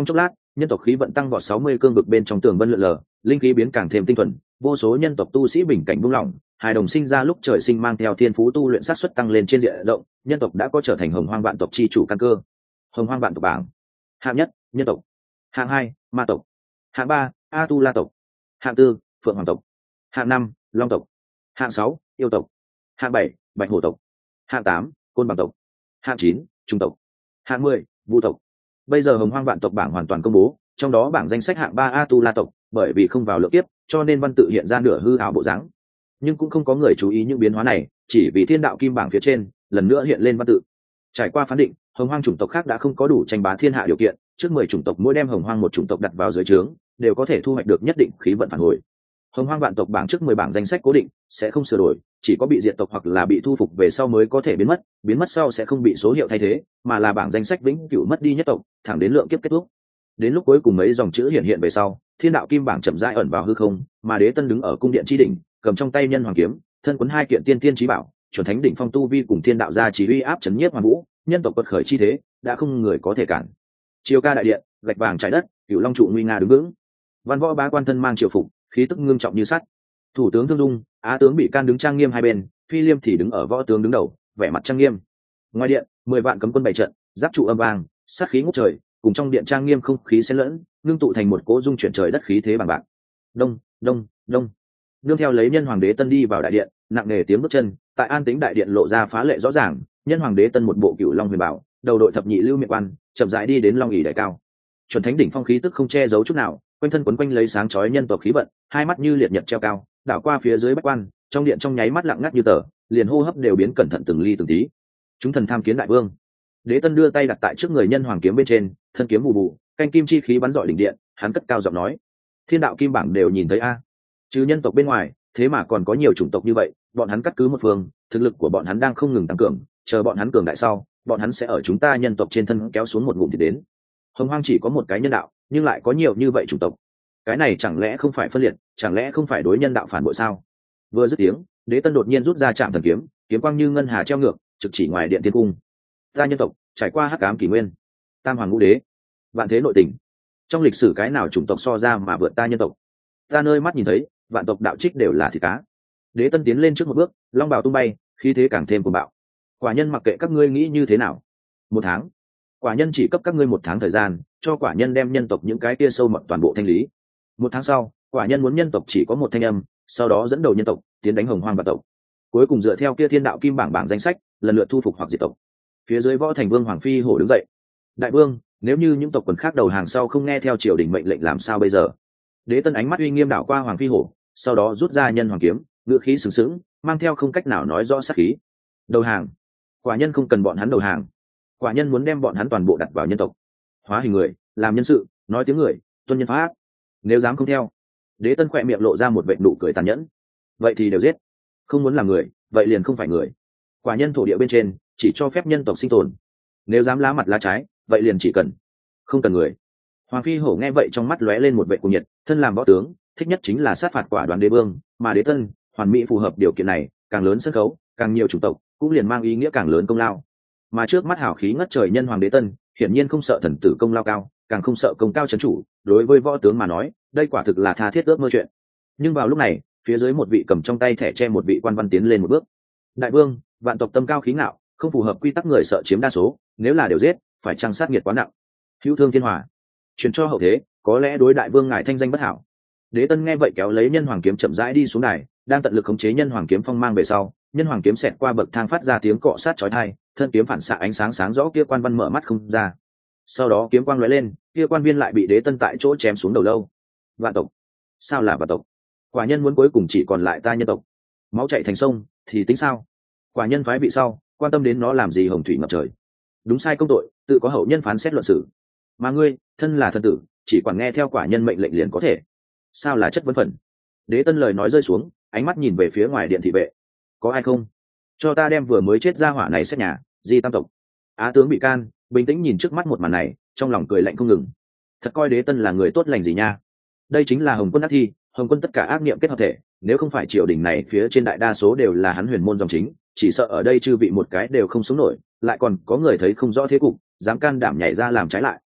Speaker 1: nhân tộc khí vận tăng vọt 60 cương vực bên trong tường vân lượn lờ, linh khí biến càng thêm tinh thuần, vô số nhân tộc tu sĩ bình cảnh buông lỏng, hài đồng sinh ra lúc trời sinh mang theo thiên phú tu luyện sát suất tăng lên trên diện rộng, nhân tộc đã có trở thành hồng hoang vạn tộc chi chủ căn cơ. Hồng hoang vạn tộc bảng: hạng nhất, nhân tộc; hạng hai, ma tộc; hạng ba, a tu la tộc; hạng tư, phượng hoàng tộc; hạng năm, long tộc; hạng sáu, yêu tộc; hạng bảy, bạch hổ tộc; hạng tám, côn bằng tộc; hạng chín, trung tộc; hạng 10, vu tộc. Bây giờ hồng hoang vạn tộc bảng hoàn toàn công bố, trong đó bảng danh sách hạng ba a tu la tộc, bởi vì không vào lượng tiếp cho nên văn tự hiện ra nửa hư ảo bộ dáng, nhưng cũng không có người chú ý những biến hóa này, chỉ vì thiên đạo kim bảng phía trên lần nữa hiện lên văn tự. Trải qua phán định, hồng hoang chủng tộc khác đã không có đủ tranh bá thiên hạ điều kiện, trước 10 chủng tộc mỗi đem hồng hoang một chủng tộc đặt vào dưới trướng đều có thể thu hoạch được nhất định khí vận phản hồi. Hồng hoang vạn tộc bảng trước 10 bảng danh sách cố định, sẽ không sửa đổi, chỉ có bị diệt tộc hoặc là bị thu phục về sau mới có thể biến mất sau sẽ không bị số hiệu thay thế, mà là bảng danh sách vĩnh cửu mất đi nhất tộc, thẳng đến lượng kiếp kết thúc. Đến lúc cuối cùng mấy dòng chữ hiện về sau, thiên đạo kim bảng chậm rãi ẩn vào hư không, mà đế tân đứng ở cung điện chi đỉnh, cầm trong tay nhân hoàng kiếm, thân quấn hai kiện tiên tiên chí bảo, chuẩn thánh đỉnh phong tu vi cùng thiên đạo gia chỉ uy áp chấn nhiếp hoàn vũ, nhân tộc quật khởi chi thế đã không người có thể cản. Chiều ca đại điện, gạch vàng trải đất, cửu long trụ nguy nga đứng vững. Văn võ bá quan thân mang triều phục, khí tức ngưng trọng như sắt. Thủ tướng Thương Dung, á tướng bị can đứng trang nghiêm hai bên, phi liêm thì đứng ở võ tướng đứng đầu, vẻ mặt trang nghiêm. Ngoài điện, 10 vạn cấm quân bày trận, giáp trụ âm vang, sát khí ngút trời, cùng trong điện trang nghiêm không khí xen lẫn, ngưng tụ thành một cỗ dung chuyển trời đất khí thế bằng bạc. Đông, đông, đông. Nương theo lấy nhân hoàng đế tân đi vào đại điện, nặng nề tiếng bước chân, tại an tĩnh đại điện lộ ra phá lệ rõ ràng. Nhân hoàng đế tân một bộ cửu long huyền bảo, đầu đội thập nhị lưu miệng quan, chậm rãi đi đến long ỷ đại cao. Chuẩn thánh đỉnh phong khí tức không che giấu chút nào, quanh thân quấn quanh lấy sáng chói nhân tộc khí vận, hai mắt như liệt nhật treo cao, đảo qua phía dưới bách quan, trong điện trong nháy mắt lặng ngắt như tờ, liền hô hấp đều biến cẩn thận từng ly từng tí. Chúng thần tham kiến đại vương. Đế tân đưa tay đặt tại trước người nhân hoàng kiếm bên trên, thân kiếm bù bù, canh kim chi khí bắn rọi đỉnh điện, hắn cất cao giọng nói: thiên đạo kim bảng đều nhìn thấy a, chứ nhân tộc bên ngoài, thế mà còn có nhiều chủng tộc như vậy, bọn hắn cắt cứ một phương, thực lực của bọn hắn đang không ngừng tăng cường, chờ bọn hắn cường đại sau, bọn hắn sẽ ở chúng ta nhân tộc trên thân kéo xuống một ngụm thì đến. Hồng hoang chỉ có một cái nhân đạo, nhưng lại có nhiều như vậy chủng tộc, cái này chẳng lẽ không phải phân liệt, chẳng lẽ không phải đối nhân đạo phản bội sao? Vừa dứt tiếng, đế tân đột nhiên rút ra trạm thần kiếm, kiếm quang như ngân hà treo ngược, trực chỉ ngoài điện thiên cung. Ta nhân tộc trải qua hắc ám kỷ nguyên, tam hoàng ngũ đế, vạn thế nội tình, trong lịch sử cái nào chủng tộc so ra mà vượt ta nhân tộc? Ta nơi mắt nhìn thấy, vạn tộc đạo trích đều là thịt cá. Đế tân tiến lên trước một bước, long bào tung bay, khí thế càng thêm cuồng bạo. Quả nhân mặc kệ các ngươi nghĩ như thế nào, 1 tháng, quả nhân chỉ cấp các ngươi 1 tháng thời gian, cho quả nhân đem nhân tộc những cái kia sâu mọt toàn bộ thanh lý. 1 tháng sau, quả nhân muốn nhân tộc chỉ có một thanh âm, sau đó dẫn đầu nhân tộc tiến đánh hồng hoang vạn tộc, cuối cùng dựa theo kia thiên đạo kim bảng danh sách lần lượt thu phục hoặc diệt tộc. Phía dưới võ thành vương hoàng phi hổ đứng dậy: đại vương, nếu như những tộc quần khác đầu hàng sau không nghe theo triều đình mệnh lệnh làm sao bây giờ? Đế tân ánh mắt uy nghiêm đảo qua hoàng phi hổ, sau đó rút ra nhân hoàng kiếm, ngữ khí sừng sững, mang theo không cách nào nói rõ sát khí. Đầu hàng? Quả nhân không cần bọn hắn đầu hàng, quả nhân muốn đem bọn hắn toàn bộ đặt vào nhân tộc, hóa hình người, làm nhân sự, nói tiếng người, tuân nhân pháp. Nếu dám không theo. Đế tân khỏe miệng lộ ra một vệt nụ cười tàn nhẫn: vậy thì đều giết. Không muốn làm người, vậy liền không phải người. Quả nhân thổ địa bên trên chỉ cho phép nhân tộc sinh tồn, nếu dám lá mặt lá trái, vậy liền chỉ cần không cần người. Hoàng phi hổ nghe vậy trong mắt lóe lên một vệ cuồng nhiệt, thân làm võ tướng thích nhất chính là sát phạt quả đoán đế vương, mà đế tân hoàn mỹ phù hợp điều kiện này, càng lớn sân khấu, càng nhiều chủng tộc, cũng liền mang ý nghĩa càng lớn công lao. Mà trước mắt hảo khí ngất trời nhân hoàng đế tân hiển nhiên không sợ thần tử công lao cao, càng không sợ công cao trấn chủ, đối với võ tướng mà nói, đây quả thực là tha thiết ước mơ chuyện. Nhưng vào lúc này, phía dưới một vị cầm trong tay thẻ tre một vị quan văn tiến lên một bước: đại vương, vạn tộc tâm cao khí ngạo, không phù hợp quy tắc, người sợ chiếm đa số, nếu là đều giết, phải chăng sát nghiệt quá nặng, hữu thương thiên hòa, truyền cho hậu thế, có lẽ đối đại vương ngài thanh danh bất hảo. Đế tân nghe vậy kéo lấy nhân hoàng kiếm chậm rãi đi xuống đài, đang tận lực khống chế nhân hoàng kiếm phong mang về sau, nhân hoàng kiếm xẹt qua bậc thang phát ra tiếng cọ sát chói tai, thân kiếm phản xạ ánh sáng sáng rõ, kia quan văn mở mắt không ra. Sau đó kiếm quang lóe lên, kia quan viên lại bị đế tân tại chỗ chém xuống đầu lâu. Vạn tộc? Sao là vạn tộc? Quả nhân muốn cuối cùng chỉ còn lại ta nhân tộc, máu chảy thành sông thì tính sao? Quả nhân phái vị sau, quan tâm đến nó làm gì hồng thủy ngập trời, đúng sai công tội tự có hậu nhân phán xét luận xử, mà ngươi thân là thân tử, chỉ quản nghe theo quả nhân mệnh lệnh liền có thể, sao là chất vấn phần? Đế tân lời nói rơi xuống, ánh mắt nhìn về phía ngoài điện thị vệ: có ai không? Cho ta đem vừa mới chết ra hỏa này xét nhà, di tam tộc. Á tướng bị can bình tĩnh nhìn trước mắt một màn này, trong lòng cười lạnh không ngừng. Thật coi đế tân là người tốt lành gì nha? Đây chính là hồng quân ác thi, hồng quân tất cả ác niệm kết hợp thể, nếu không phải triều đình này phía trên đại đa số đều là hắn huyền môn dòng chính, chỉ sợ ở đây chư vị một cái đều không sống nổi, lại còn có người thấy không rõ thế cục, dám can đảm nhảy ra làm trái lại.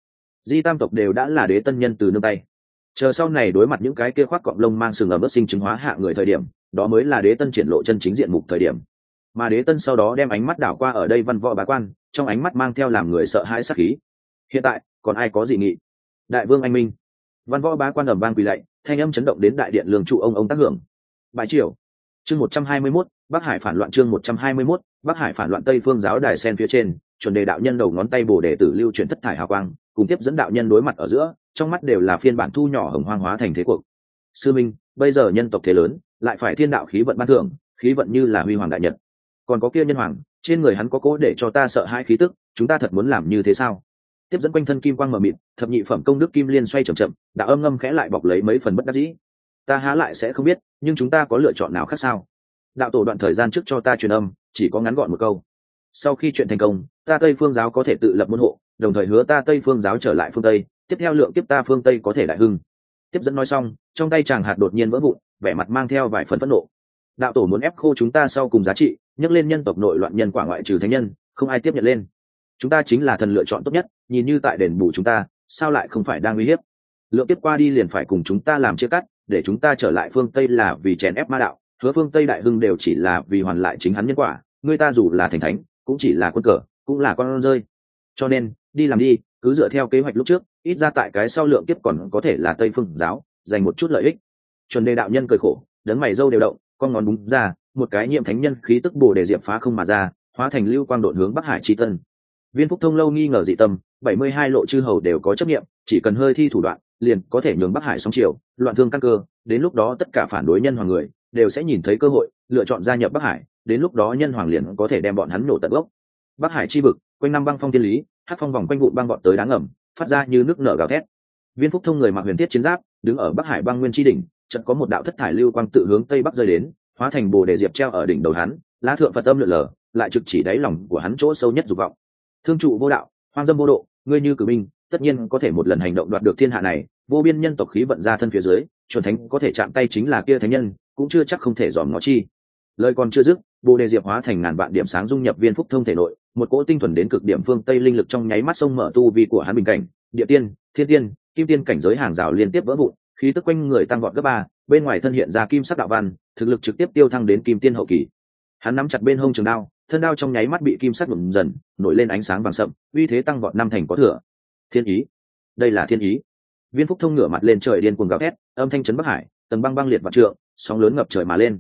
Speaker 1: Di tam tộc đều đã là đế tân nhân từ nương tay, chờ sau này đối mặt những cái kia khoác cọng lông mang sừng ở mức sinh chứng hóa hạ người thời điểm, đó mới là đế tân triển lộ chân chính diện mục thời điểm. Mà đế tân sau đó đem ánh mắt đảo qua ở đây văn võ bá quan, trong ánh mắt mang theo làm người sợ hãi sát khí. Hiện tại còn ai có dị nghị? Đại vương anh minh. Văn võ bá quan ầm vang quỳ lạy, thanh âm chấn động đến đại điện lương trụ ông tác hưởng. Bài triều. Chương 121, Bắc Hải phản loạn. Chương 121, Bắc Hải phản loạn. Tây phương giáo đài sen phía trên, chuẩn đề đạo nhân đầu ngón tay bổ đề tử lưu chuyển thất thải hào quang, cùng tiếp dẫn đạo nhân đối mặt ở giữa, trong mắt đều là phiên bản thu nhỏ hồng hoang hóa thành thế cuộc. Sư minh, bây giờ nhân tộc thế lớn, lại phải thiên đạo khí vận ban thưởng, khí vận như là huy hoàng đại nhật. Còn có kia nhân hoàng, trên người hắn có cố để cho ta sợ hãi khí tức, chúng ta thật muốn làm như thế sao? Tiếp dẫn quanh thân kim quang mờ mịt, thập nhị phẩm công đức kim liên xoay chậm chậm, đạo âm ngâm khẽ lại bọc lấy mấy phần bất đắc dĩ. Ta há lại sẽ không biết, nhưng chúng ta có lựa chọn nào khác sao? Đạo tổ đoạn thời gian trước cho ta truyền âm, chỉ có ngắn gọn một câu. Sau khi chuyện thành công, ta Tây Phương giáo có thể tự lập môn hộ, đồng thời hứa ta Tây Phương giáo trở lại phương Tây, tiếp theo lượng tiếp ta phương Tây có thể đại hưng. Tiếp dẫn nói xong, trong tay chàng hạt đột nhiên vỡ vụn, vẻ mặt mang theo vài phần phẫn nộ. Đạo tổ muốn ép khô chúng ta sau cùng giá trị, nhắc lên nhân tộc nội loạn nhân quả ngoại trừ thánh nhân, không ai tiếp nhận lên. Chúng ta chính là thần lựa chọn tốt nhất, nhìn như tại đền bù chúng ta, sao lại không phải đang uy hiếp? Lượng tiếp qua đi liền phải cùng chúng ta làm chia cắt, để chúng ta trở lại phương Tây là vì chèn ép ma đạo, hứa phương Tây đại hưng đều chỉ là vì hoàn lại chính hắn nhân quả, người ta dù là thành thánh, cũng chỉ là quân cờ, cũng là con rơi. Cho nên, đi làm đi, cứ dựa theo kế hoạch lúc trước, ít ra tại cái sau lượng kiếp còn có thể là Tây Phương giáo, giành một chút lợi ích. Chuẩn đề đạo nhân cười khổ, đấng mày râu đều động, con ngón búng ra, một cái nhiệm thánh nhân khí tức bồ đề diệp phá không mà ra, hóa thành lưu quang độn hướng Bắc Hải chi tân. Viên Phúc Thông lâu nghi ngờ dị tâm, 72 lộ chư hầu đều có chấp niệm, chỉ cần hơi thi thủ đoạn, liền có thể nhường Bắc Hải sóng chiều, loạn thương căn cơ, đến lúc đó tất cả phản đối nhân hoàng người đều sẽ nhìn thấy cơ hội, lựa chọn gia nhập Bắc Hải, đến lúc đó nhân hoàng liền có thể đem bọn hắn nổ tận gốc. Bắc Hải chi vực, quanh năm băng phong thiên lý, hắc phong vòng quanh vụn băng vọt tới đá ngầm, phát ra như nước nở gào thét. Viên Phúc Thông người mặc huyền thiết chiến giáp, đứng ở Bắc Hải băng nguyên chi đỉnh, chợt có một đạo thất thải lưu quang tự hướng tây bắc rơi đến, hóa thành bồ đề diệp treo ở đỉnh đầu hắn, lá thượng Phật âm lượn lờ, lại trực chỉ đáy lòng của hắn chỗ sâu nhất dục vọng. Thương trụ vô đạo, hoang dâm vô độ, ngươi như cử binh, tất nhiên có thể một lần hành động đoạt được thiên hạ này, vô biên nhân tộc khí vận ra thân phía dưới, chuẩn thánh có thể chạm tay chính là kia thánh nhân, cũng chưa chắc không thể dòm ngó chi. Lời còn chưa dứt, bồ đề diệp hóa thành ngàn vạn điểm sáng dung nhập Viên Phúc Thông thể nội, một cỗ tinh thuần đến cực điểm phương tây linh lực trong nháy mắt sông mở tu vi của hắn bình cảnh, địa tiên, thiên tiên, kim tiên cảnh giới hàng rào liên tiếp vỡ vụn, khí tức quanh người tăng vọt gấp 3, bên ngoài thân hiện ra kim sắc đạo văn, thực lực trực tiếp tiêu thăng đến kim tiên hậu kỳ. Hắn nắm chặt bên hông trường đao, thân đao trong nháy mắt bị kim sắc nhuộm dần, nổi lên ánh sáng vàng sậm, uy thế tăng vọt năm thành có thừa. Thiên ý, đây là thiên ý. Viên Phúc Thông ngửa mặt lên trời điên cuồng gào thét, âm thanh chấn Bắc Hải, tầng băng băng liệt vạn trượng, sóng lớn ngập trời mà lên.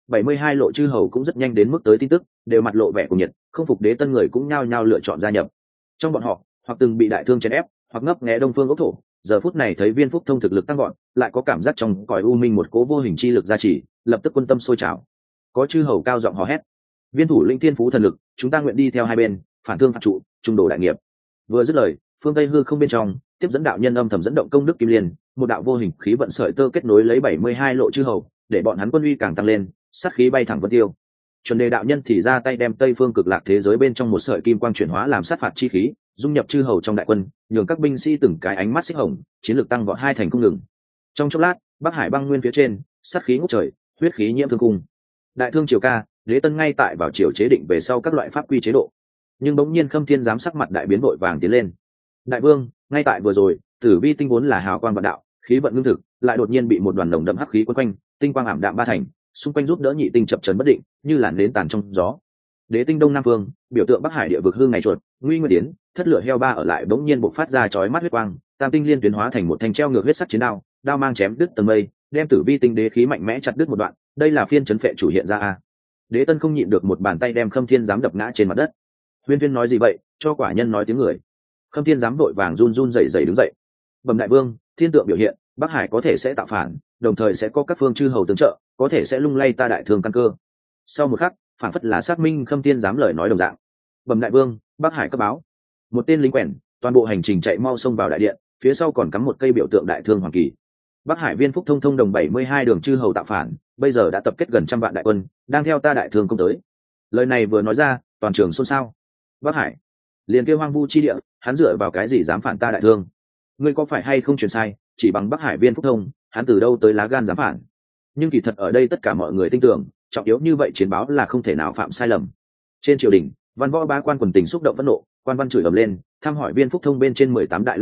Speaker 1: 72 lộ chư hầu cũng rất nhanh đến mức tới tin tức, đều mặt lộ vẻ cuồng nhiệt, không phục đế tân người cũng nhao nhao lựa chọn gia nhập. Trong bọn họ, hoặc từng bị đại thương chèn ép, hoặc ngấp nghé đông phương ốc thổ, giờ phút này thấy Viên Phúc Thông thực lực tăng vọt, lại có cảm giác trong cõi u minh một cố vô hình chi lực gia trì, lập tức quân tâm sôi trào. Có chư hầu cao giọng hò hét: Viên thủ lĩnh thiên phú thần lực, chúng ta nguyện đi theo hai bên, phản thương phạt trụ, trung đồ đại nghiệp. Vừa dứt lời, phương tây hư không bên trong, tiếp dẫn đạo nhân âm thầm dẫn động công đức kim liên, một đạo vô hình khí vận sợi tơ kết nối lấy 72 lộ chư hầu, để bọn hắn quân uy càng tăng lên, sát khí bay thẳng vân tiêu. Chuẩn đề đạo nhân thì ra tay đem tây phương cực lạc thế giới bên trong một sợi kim quang chuyển hóa làm sát phạt chi khí, dung nhập chư hầu trong đại quân, nhường các binh sĩ từng cái ánh mắt xích hồng, chiến lược tăng vọt hai thành không ngừng. Trong chốc lát, Bắc Hải băng nguyên phía trên, sát khí ngút trời, huyết khí nhiễm thương cung. Đại thương triều ca, đế tân ngay tại vào triều chế định về sau các loại pháp quy chế độ, nhưng bỗng nhiên Khâm Thiên giám sắc mặt đại biến vội vàng tiến lên. Đại vương, ngay tại vừa rồi, Tử Vi tinh vốn là hào quang vạn đạo, khí vận ngưng thực, lại đột nhiên bị một đoàn nồng đậm hắc khí quấn quanh, tinh quang ảm đạm ba thành, xung quanh giúp đỡ nhị tinh chập trấn bất định, như làn nến tàn trong gió. Đế tinh đông nam phương, biểu tượng Bắc Hải địa vực hương ngày chuột, nguy nguyên tiến, thất lửa heo ba ở lại bỗng nhiên bộc phát ra chói mắt huyết quang, tam tinh liên tuyến hóa thành một thanh treo ngược huyết sắc chiến đao, đao mang chém đứt tầng mây, đem Tử Vi tinh đế khí mạnh mẽ chặt đứt một đoạn, đây là phiên chấn phệ chủ hiện ra a. Đế tân không nhịn được một bàn tay đem Khâm Thiên giám đập ngã trên mặt đất. Huyên Viên nói gì vậy, cho quả nhân nói tiếng người. Khâm Thiên giám vội vàng run run rẩy rẩy đứng dậy. Bẩm đại vương, thiên tượng biểu hiện, Bắc Hải có thể sẽ tạo phản, đồng thời sẽ có các phương chư hầu tương trợ, có thể sẽ lung lay ta đại thương căn cơ. Sau một khắc, phản phất là xác minh Khâm Thiên giám lời nói đồng dạng. Bẩm đại vương, Bắc Hải cấp báo. Một tên lính quèn, toàn bộ hành trình chạy mau xông vào đại điện, phía sau còn cắm một cây biểu tượng đại thương hoàng kỳ. Bắc Hải Viên Phúc Thông thông đồng 72 đường chư hầu tạo phản, bây giờ đã tập kết gần 100 vạn đại quân, đang theo ta đại thương công tới. Lời này vừa nói ra, toàn trường xôn xao. Bắc Hải, liền kêu hoang vu chi địa, hắn dựa vào cái gì dám phản ta đại thương? Ngươi có phải hay không truyền sai, chỉ bằng Bắc Hải Viên Phúc Thông, hắn từ đâu tới lá gan dám phản? Nhưng kỳ thật ở đây tất cả mọi người tin tưởng, trọng yếu như vậy chiến báo là không thể nào phạm sai lầm. Trên triều đình, văn võ bá quan quần tình xúc động phẫn nộ, quan văn chửi ầm lên, thăm hỏi Viên Phúc Thông bên trên 18 đại lão tổ,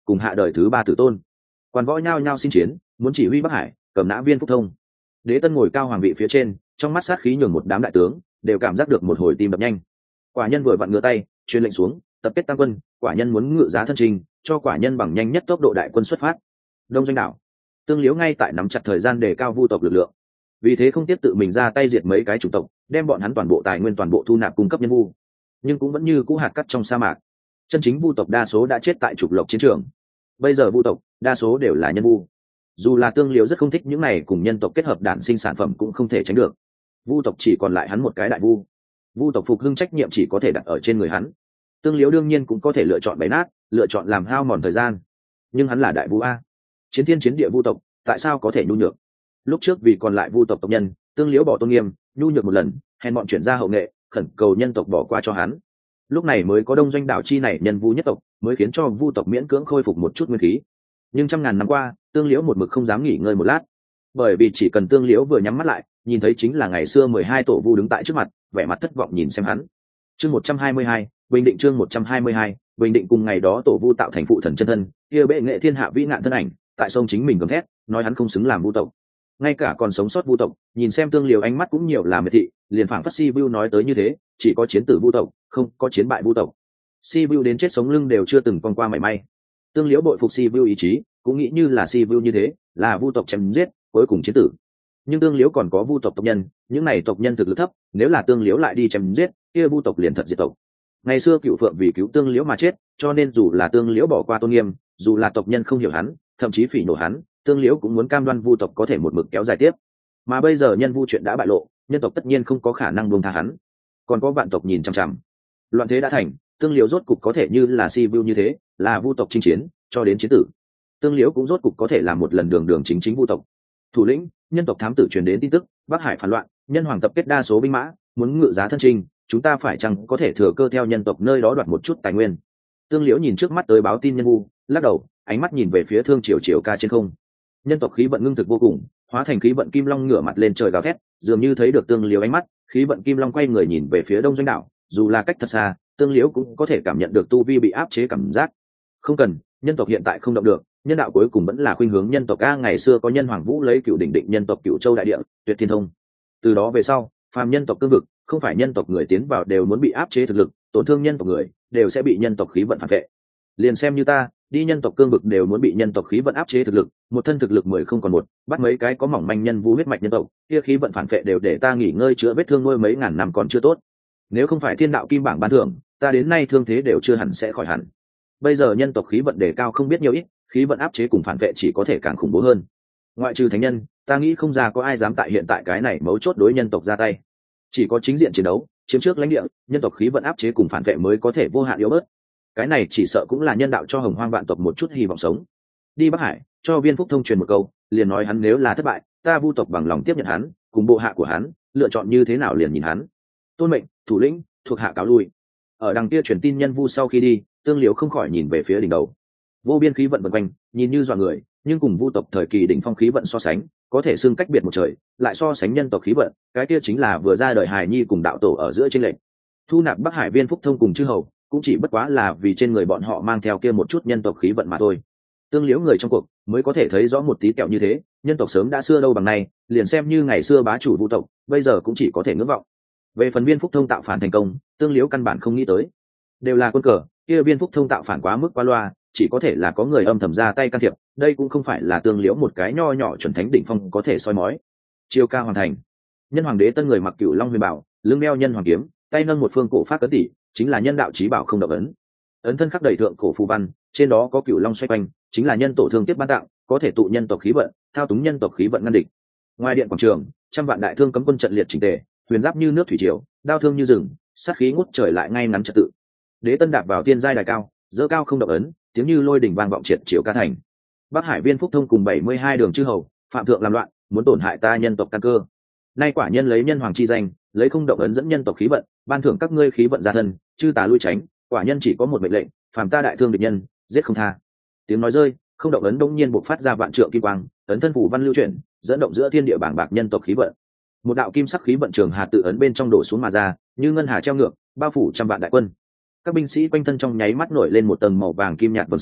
Speaker 1: cùng hạ đời thứ 3 tử tôn. Quan võ nhao nhao xin chiến, muốn chỉ huy Bắc Hải, cầm nã Viên Phúc Thông. Đế Tân ngồi cao hoàng vị phía trên, trong mắt sát khí nhường một đám đại tướng đều cảm giác được một hồi tim đập nhanh. Quả nhân vừa vặn ngửa tay truyền lệnh xuống, tập kết tăng quân, quả nhân muốn ngự giá thân trình, cho quả nhân bằng nhanh nhất tốc độ đại quân xuất phát. Đông doanh đảo, Tương Liễu ngay tại nắm chặt thời gian để cao vu tộc lực lượng, vì thế không tiếp tự mình ra tay diệt mấy cái chủng tộc, đem bọn hắn toàn bộ tài nguyên toàn bộ thu nạp cung cấp nhân vu, nhưng cũng vẫn như cũ hạt cát trong sa mạc. Chân chính vu tộc đa số đã chết tại trục lộc chiến trường, bây giờ vu tộc đa số đều là nhân vu. Dù là Tương Liễu rất không thích những này cùng nhân tộc kết hợp đản sinh sản phẩm cũng không thể tránh được. Vu tộc chỉ còn lại hắn một cái đại vu, vu tộc phục hưng trách nhiệm chỉ có thể đặt ở trên người hắn. Tương Liễu đương nhiên cũng có thể lựa chọn bày nát, lựa chọn làm hao mòn thời gian, nhưng hắn là đại vu a, chiến thiên chiến địa vu tộc, tại sao có thể nhu nhược? Lúc trước vì còn lại vu tộc tộc nhân, Tương Liễu bỏ tôn nghiêm, nhu nhược một lần, hèn bọn chuyển ra hậu nghệ, khẩn cầu nhân tộc bỏ qua cho hắn. Lúc này mới có đông doanh đảo chi này nhân vu nhất tộc, mới khiến cho vu tộc miễn cưỡng khôi phục một chút nguyên khí. Nhưng trăm ngàn năm qua, Tương Liễu một mực không dám nghỉ ngơi một lát, bởi vì chỉ cần Tương Liễu vừa nhắm mắt lại, nhìn thấy chính là ngày xưa 12 tổ vu đứng tại trước mặt, vẻ mặt thất vọng nhìn xem hắn. Chương 122, Bình Định chương 122, Bình Định cùng ngày đó tổ vu tạo thành phụ thần chân thân, kia bệ nghệ thiên hạ vĩ ngạn thân ảnh, tại sông chính mình gầm thét, nói hắn không xứng làm vu tộc. Ngay cả còn sống sót vu tộc, nhìn xem Tương Liễu ánh mắt cũng nhiều là miệt thị, liền phảng phất Si Vu nói tới như thế, chỉ có chiến tử vu tộc, không có chiến bại vu tộc. Si Vu đến chết sống lưng đều chưa từng con qua mảy may. Tương Liễu bội phục Si Vu ý chí, cũng nghĩ như là Si Vu như thế, là vu tộc chém giết, cuối cùng chiến tử. Nhưng Tương Liễu còn có vu tộc tộc nhân, những này tộc nhân thực lực thấp, nếu là Tương Liễu lại đi chém giết, kia vu tộc liền thật diệt tộc. Ngày xưa Cựu Phượng vì cứu Tương Liễu mà chết, cho nên dù là Tương Liễu bỏ qua tôn nghiêm, dù là tộc nhân không hiểu hắn, thậm chí phỉ nhổ hắn, Tương Liễu cũng muốn cam đoan vu tộc có thể một mực kéo dài tiếp. Mà bây giờ nhân vu chuyện đã bại lộ, nhân tộc tất nhiên không có khả năng buông tha hắn. Còn có vạn tộc nhìn chằm chằm. Loạn thế đã thành, Tương Liễu rốt cục có thể như là Si Vu như thế, là vu tộc chinh chiến, cho đến chiến tử. Tương Liễu cũng rốt cục có thể làm một lần đường đường chính vu tộc. Thủ lĩnh, nhân tộc thám tử truyền đến tin tức, Bắc Hải phản loạn, nhân hoàng tập kết đa số binh mã, muốn ngự giá thân chinh, chúng ta phải chăng có thể thừa cơ theo nhân tộc nơi đó đoạt một chút tài nguyên? Tương Liễu nhìn trước mắt tới báo tin nhân vu, lắc đầu, ánh mắt nhìn về phía Thương Triều Triều Ca trên không. Nhân tộc khí vận ngưng thực vô cùng, hóa thành khí vận kim long ngửa mặt lên trời gào thét, dường như thấy được Tương Liễu ánh mắt, khí vận kim long quay người nhìn về phía đông doanh đảo, dù là cách thật xa, Tương Liễu cũng có thể cảm nhận được tu vi bị áp chế cảm giác. Không cần, nhân tộc hiện tại không động được, nhân đạo cuối cùng vẫn là khuynh hướng nhân tộc a. Ngày xưa có nhân hoàng vũ lấy Cửu đỉnh định nhân tộc Cửu châu đại địa, tuyệt thiên thông. Từ đó về sau, phàm nhân tộc cương vực, không phải nhân tộc người tiến vào đều muốn bị áp chế thực lực, tổn thương nhân tộc người đều sẽ bị nhân tộc khí vận phản vệ. Liền xem như ta đi nhân tộc cương vực đều muốn bị nhân tộc khí vận áp chế thực lực, một thân thực lực 10 không còn một, bắt mấy cái có mỏng manh nhân vu huyết mạch nhân tộc, kia khí vận phản vệ đều để ta nghỉ ngơi chữa vết thương nuôi mấy ngàn năm còn chưa tốt. Nếu không phải thiên đạo kim bảng ban thưởng, ta đến nay thương thế đều chưa hẳn sẽ khỏi hẳn. Bây giờ nhân tộc khí vận đề cao không biết nhiều ít, khí vận áp chế cùng phản vệ chỉ có thể càng khủng bố hơn. Ngoại trừ thánh nhân, ta nghĩ không ra có ai dám tại hiện tại cái này mấu chốt đối nhân tộc ra tay. Chỉ có chính diện chiến đấu, chiếm trước lãnh địa, nhân tộc khí vận áp chế cùng phản vệ mới có thể vô hạn yếu bớt. Cái này chỉ sợ cũng là nhân đạo cho Hồng Hoang vạn tộc một chút hy vọng sống. Đi Bắc Hải, cho Viên Phúc Thông truyền một câu, liền nói hắn nếu là thất bại, ta vu tộc bằng lòng tiếp nhận hắn, cùng bộ hạ của hắn, lựa chọn như thế nào liền nhìn hắn. Tôn mệnh, thủ lĩnh, thuộc hạ cáo lui. Ở đằng kia truyền tin nhân vu sau khi đi, Tương Liễu không khỏi nhìn về phía đỉnh đầu. Vô biên khí vận vần quanh, nhìn như dọa người, nhưng cùng vu tộc thời kỳ đỉnh phong khí vận so sánh, có thể xưng cách biệt một trời, lại so sánh nhân tộc khí vận, cái kia chính là vừa ra đời hài nhi cùng đạo tổ ở giữa chênh lệch. Thu nạp Bắc Hải Viên Phúc Thông cùng chư hầu, cũng chỉ bất quá là vì trên người bọn họ mang theo kia một chút nhân tộc khí vận mà thôi. Tương Liễu người trong cuộc mới có thể thấy rõ một tí kẹo như thế, nhân tộc sớm đã xưa đâu bằng nay, liền xem như ngày xưa bá chủ vu tộc, bây giờ cũng chỉ có thể ngưỡng vọng. Về phần Viên Phúc Thông tạo phản thành công, Tương Liễu căn bản không nghĩ tới, đều là quân cờ, kia Viên Phúc Thông tạo phản quá mức quá loa, chỉ có thể là có người âm thầm ra tay can thiệp, đây cũng không phải là Tương Liễu một cái nho nhỏ chuẩn thánh đỉnh phong có thể soi mói. Chiêu ca hoàn thành, nhân hoàng đế tân người mặc Cửu Long huyền bảo, lưng đeo nhân hoàng kiếm, tay nâng một phương cổ pháp ấn tỷ, chính là nhân đạo chí bảo không động ấn. Ấn thân khắc đầy thượng cổ phù văn, trên đó có Cửu Long xoay quanh, chính là nhân tổ thương tiếp ban tặng, có thể tụ nhân tộc khí vận, thao túng nhân tộc khí vận ngăn địch. Ngoài điện quảng trường, trăm vạn đại thương cấm quân trận liệt chỉnh tề, huyền giáp như nước thủy triều, đao thương như rừng, sát khí ngút trời lại ngay ngắn trật tự. Đế tân đạp vào tiên giai đài cao, dơ cao không động ấn, tiếng như lôi đỉnh vang vọng triệt chiều ca thành. Bắc Hải Viên Phúc Thông cùng 72 đường chư hầu, phạm thượng làm loạn, muốn tổn hại ta nhân tộc căn cơ. Nay quả nhân lấy nhân hoàng chi danh, lấy không động ấn dẫn nhân tộc khí vận, ban thưởng các ngươi khí vận gia thân, chư tà lui tránh, quả nhân chỉ có một mệnh lệnh, phàm ta đại thương địch nhân, giết không tha. Tiếng nói rơi, không động ấn đông nhiên bộc phát ra vạn trượng kim quang, ấn thân phủ văn lưu chuyển, dẫn động giữa thiên địa bảng bạc nhân tộc khí vận. Một đạo kim sắc khí vận trường hà tự ấn bên trong đổ xuống mà ra, như ngân hà treo ngược, bao phủ trăm vạn đại quân. Các binh sĩ quanh thân trong nháy mắt nổi lên một tầng màu vàng kim nhạt vầng sáng,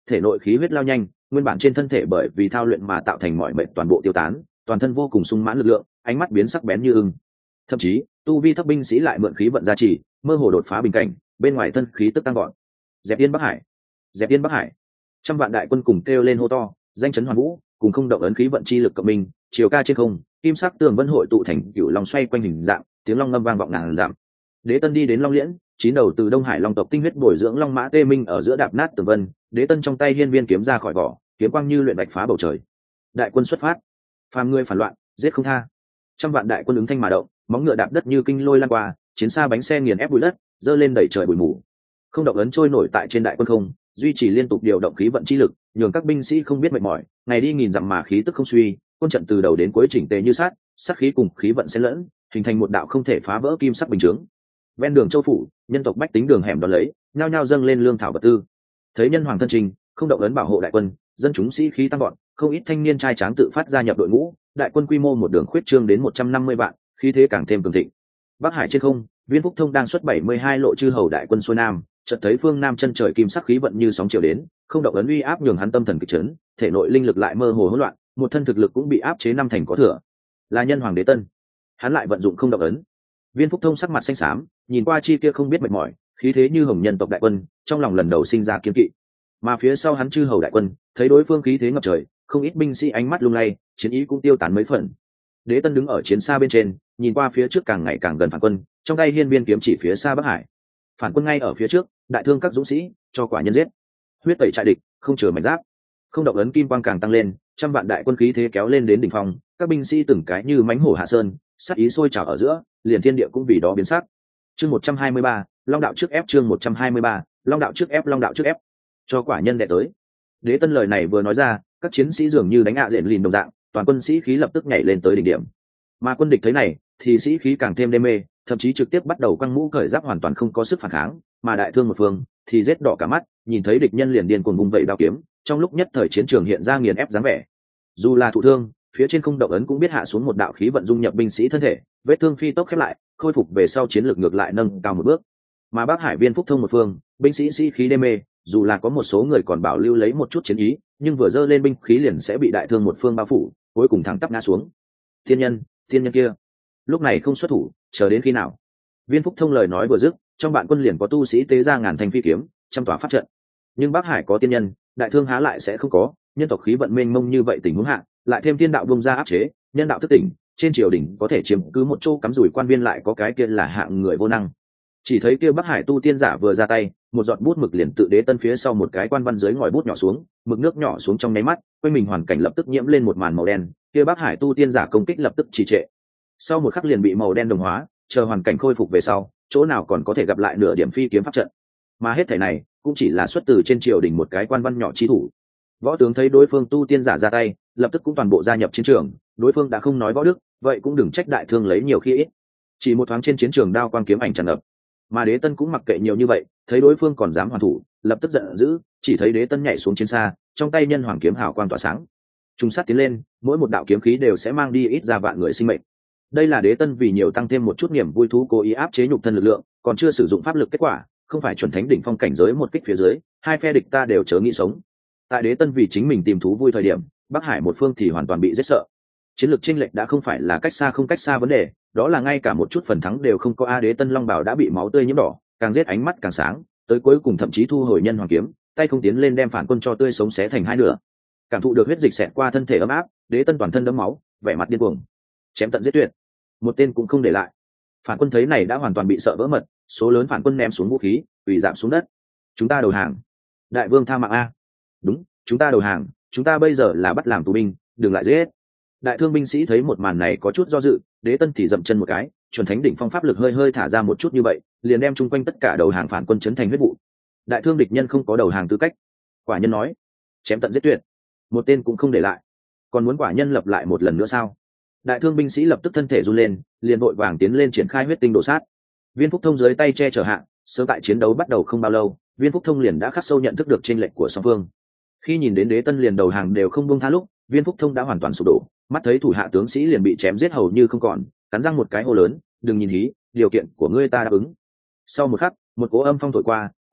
Speaker 1: thể nội khí huyết lao nhanh, nguyên bản trên thân thể bởi vì thao luyện mà tạo thành mọi mệnh toàn bộ tiêu tán, toàn thân vô cùng sung mãn lực lượng, ánh mắt biến sắc bén như ưng. Thậm chí tu vi thấp binh sĩ lại mượn khí vận gia trì, mơ hồ đột phá bình cảnh, bên ngoài thân khí tức tăng gọn. Dẹp Yên Bắc Hải, dẹp Yên Bắc Hải. Trăm vạn đại quân cùng kêu lên hô to, danh chấn hoàn vũ, cùng không động ấn khí vận chi lực cộng minh, chiều ca trên không, kim sắc tường vân hội tụ thành cửu long xoay quanh hình dạng, tiếng long ngâm vang vọng ngàn dặm. Đế Tân đi đến Long Liễn, chín đầu từ Đông Hải long tộc tinh huyết bồi dưỡng long mã tê minh ở giữa đạp nát tường vân, Đế Tân trong tay hiên viên kiếm ra khỏi vỏ, kiếm quang như luyện bạch phá bầu trời. Đại quân xuất phát, phàm ngươi phản loạn, giết không tha. Trăm vạn đại quân ứng thanh mà động, móng ngựa đạp đất như kinh lôi lan qua, chiến xa bánh xe nghiền ép bụi đất, dơ lên đẩy trời bụi mù. Không động ấn trôi nổi tại trên đại quân không, duy trì liên tục điều động khí vận chi lực, nhường các binh sĩ không biết mệt mỏi, ngày đi nghìn dặm mà khí tức không suy, quân trận từ đầu đến cuối chỉnh tề như sát khí cùng khí vận xen lẫn, hình thành một đạo không thể phá vỡ kim sắc bình chướng. Ven đường châu phủ, nhân tộc bách tính đường hẻm đón lấy, nhao nhao dâng lên lương thảo vật tư. Thấy nhân hoàng thân trình, không động ấn bảo hộ đại quân, dân chúng sĩ khí tăng vọt, không ít thanh niên trai tráng tự phát gia nhập đội ngũ, đại quân quy mô một đường khuyết trương đến 150 vạn, khí thế càng thêm cường thịnh. Bắc Hải trên không, Viên Phúc Thông đang xuất 72 lộ chư hầu đại quân xuôi nam, chợt thấy phương nam chân trời kim sắc khí vận như sóng chiều đến, không động ấn uy áp nhường hắn tâm thần kịch chấn, thể nội linh lực lại mơ hồ hỗn loạn, một thân thực lực cũng bị áp chế năm thành có thừa. Là nhân hoàng Đế Tân, hắn lại vận dụng không động ấn. Viên Phúc Thông sắc mặt xanh xám, nhìn qua chi kia không biết mệt mỏi, khí thế như hồng nhân tộc đại quân, trong lòng lần đầu sinh ra kiên kỵ. Mà phía sau hắn chư hầu đại quân, thấy đối phương khí thế ngập trời, không ít binh sĩ ánh mắt lung lay, chiến ý cũng tiêu tán mấy phần. Đế Tân đứng ở chiến xa bên trên, nhìn qua phía trước càng ngày càng gần phản quân, trong tay hiên viên kiếm chỉ phía xa Bắc Hải. Phản quân ngay ở phía trước, đại thương các dũng sĩ, cho quả nhân giết. Huyết tẩy trại địch, không chừa mảnh giáp. Không động ấn kim quang càng tăng lên, trăm vạn đại quân khí thế kéo lên đến đỉnh phong, các binh sĩ từng cái như mãnh hổ hạ sơn, sát ý sôi trào ở giữa, liền thiên địa cũng vì đó biến sắc. Chương 123, Long đạo trước ép chương 123, Long đạo trước ép Long đạo trước ép. Cho quả nhân đệ tới. Đế Tân lời này vừa nói ra, các chiến sĩ dường như đánh ạ diện lìn đồng dạng, toàn quân sĩ khí lập tức nhảy lên tới đỉnh điểm. Mà quân địch thấy này, thì sĩ khí càng thêm đê mê, thậm chí trực tiếp bắt đầu căng mũ cởi giáp hoàn toàn không có sức phản kháng, mà đại thương một phương thì rết đỏ cả mắt, nhìn thấy địch nhân liền điên cuồng vùng vẫy đao kiếm, trong lúc nhất thời chiến trường hiện ra nghiền ép dáng vẻ. Dù là thụ thương, phía trên không động ấn cũng biết hạ xuống một đạo khí vận dung nhập binh sĩ thân thể, vết thương phi tốc khép lại, khôi phục về sau chiến lược ngược lại nâng cao một bước. Mà Bắc Hải Viên Phúc Thông một phương, binh sĩ sĩ khí đê mê, dù là có một số người còn bảo lưu lấy một chút chiến ý, nhưng vừa dơ lên binh khí liền sẽ bị đại thương một phương bao phủ, cuối cùng thẳng tắp ngã xuống. Thiên nhân kia, lúc này không xuất thủ, chờ đến khi nào? Viên Phúc Thông lời nói vừa dứt, trong bạn quân liền có tu sĩ tế ra ngàn thanh phi kiếm, trăm tòa pháp trận. Nhưng Bắc Hải có tiên nhân, đại thương há lại sẽ không có, nhân tộc khí vận mênh mông như vậy tình huống hạ, lại thêm thiên đạo bung ra áp chế, nhân đạo thức tỉnh, trên triều đình có thể chiếm cứ một chỗ cắm rủi quan viên lại có cái kia là hạng người vô năng. Chỉ thấy kia Bắc Hải tu tiên giả vừa ra tay, một giọt bút mực liền tự Đế Tân phía sau một cái quan văn dưới ngòi bút nhỏ xuống, mực nước nhỏ xuống trong nháy mắt, quanh mình hoàn cảnh lập tức nhiễm lên một màn màu đen, kia Bắc Hải tu tiên giả công kích lập tức trì trệ. Sau một khắc liền bị màu đen đồng hóa, chờ hoàn cảnh khôi phục về sau, chỗ nào còn có thể gặp lại nửa điểm phi kiếm pháp trận. Mà hết thảy này cũng chỉ là xuất từ trên triều đình một cái quan văn nhỏ chí thủ. Võ tướng thấy đối phương tu tiên giả ra tay, lập tức cũng toàn bộ gia nhập chiến trường, đối phương đã không nói võ đức, vậy cũng đừng trách đại thương lấy nhiều khi ít. Chỉ một thoáng trên chiến trường đao quang kiếm ảnh tràn ngập. Mà Đế Tân cũng mặc kệ nhiều như vậy, thấy đối phương còn dám hoàn thủ, lập tức giận dữ, chỉ thấy Đế Tân nhảy xuống chiến xa, trong tay nhân hoàng kiếm hào quang tỏa sáng. Trung sát tiến lên, mỗi một đạo kiếm khí đều sẽ mang đi ít ra vạn người sinh mệnh. Đây là Đế Tân vì nhiều tăng thêm một chút niềm vui thú cố ý áp chế nhục thân lực lượng, còn chưa sử dụng pháp lực kết quả, không phải chuẩn thánh đỉnh phong cảnh giới một kích phía dưới, hai phe địch ta đều chớ nghĩ sống. Tại Đế Tân vì chính mình tìm thú vui thời điểm, Bắc Hải một phương thì hoàn toàn bị giết sợ. Chiến lược chênh lệch đã không phải là cách xa không cách xa vấn đề, đó là ngay cả một chút phần thắng đều không có. Đế Tân long bào đã bị máu tươi nhiễm đỏ, càng giết ánh mắt càng sáng, tới cuối cùng thậm chí thu hồi nhân hoàng kiếm, tay không tiến lên đem phản quân cho tươi sống xé thành hai nửa. Cảm thụ được huyết dịch xẹt qua thân thể ấm áp, Đế Tân toàn thân đẫm máu, vẻ mặt điên cuồng, chém tận giết tuyệt, một tên cũng không để lại. Phản quân thấy này đã hoàn toàn bị sợ vỡ mật, số lớn phản quân ném xuống vũ khí, quỳ rạp xuống đất. Chúng ta đầu hàng. Đại vương tha mạng a. Đúng, chúng ta đầu hàng, chúng ta bây giờ là bắt làm tù binh, đừng lại giết. Đại thương binh sĩ thấy một màn này có chút do dự, Đế Tân thì dậm chân một cái, chuẩn thánh đỉnh phong pháp lực hơi hơi thả ra một chút như vậy, liền đem chung quanh tất cả đầu hàng phản quân chấn thành huyết vụ. Đại thương địch nhân không có đầu hàng tư cách. Quả nhân nói, chém tận giết tuyệt, một tên cũng không để lại. Còn muốn quả nhân lập lại một lần nữa sao? Đại thương binh sĩ lập tức thân thể run lên, liền vội vàng tiến lên triển khai huyết tinh đổ sát. Viên Phúc Thông dưới tay che chở hạ, sớm tại chiến đấu bắt đầu không bao lâu, Viên Phúc Thông liền đã khắc sâu nhận thức được chênh lệch của song phương. Khi nhìn đến Đế Tân liền đầu hàng đều không buông tha lúc, Viên Phúc Thông đã hoàn toàn sụp đổ, mắt thấy thủ hạ tướng sĩ liền bị chém giết hầu như không còn, cắn răng một cái hô lớn, đừng nhìn hí, điều kiện của ngươi ta đáp ứng. Sau một khắc, một cỗ âm phong thổi qua,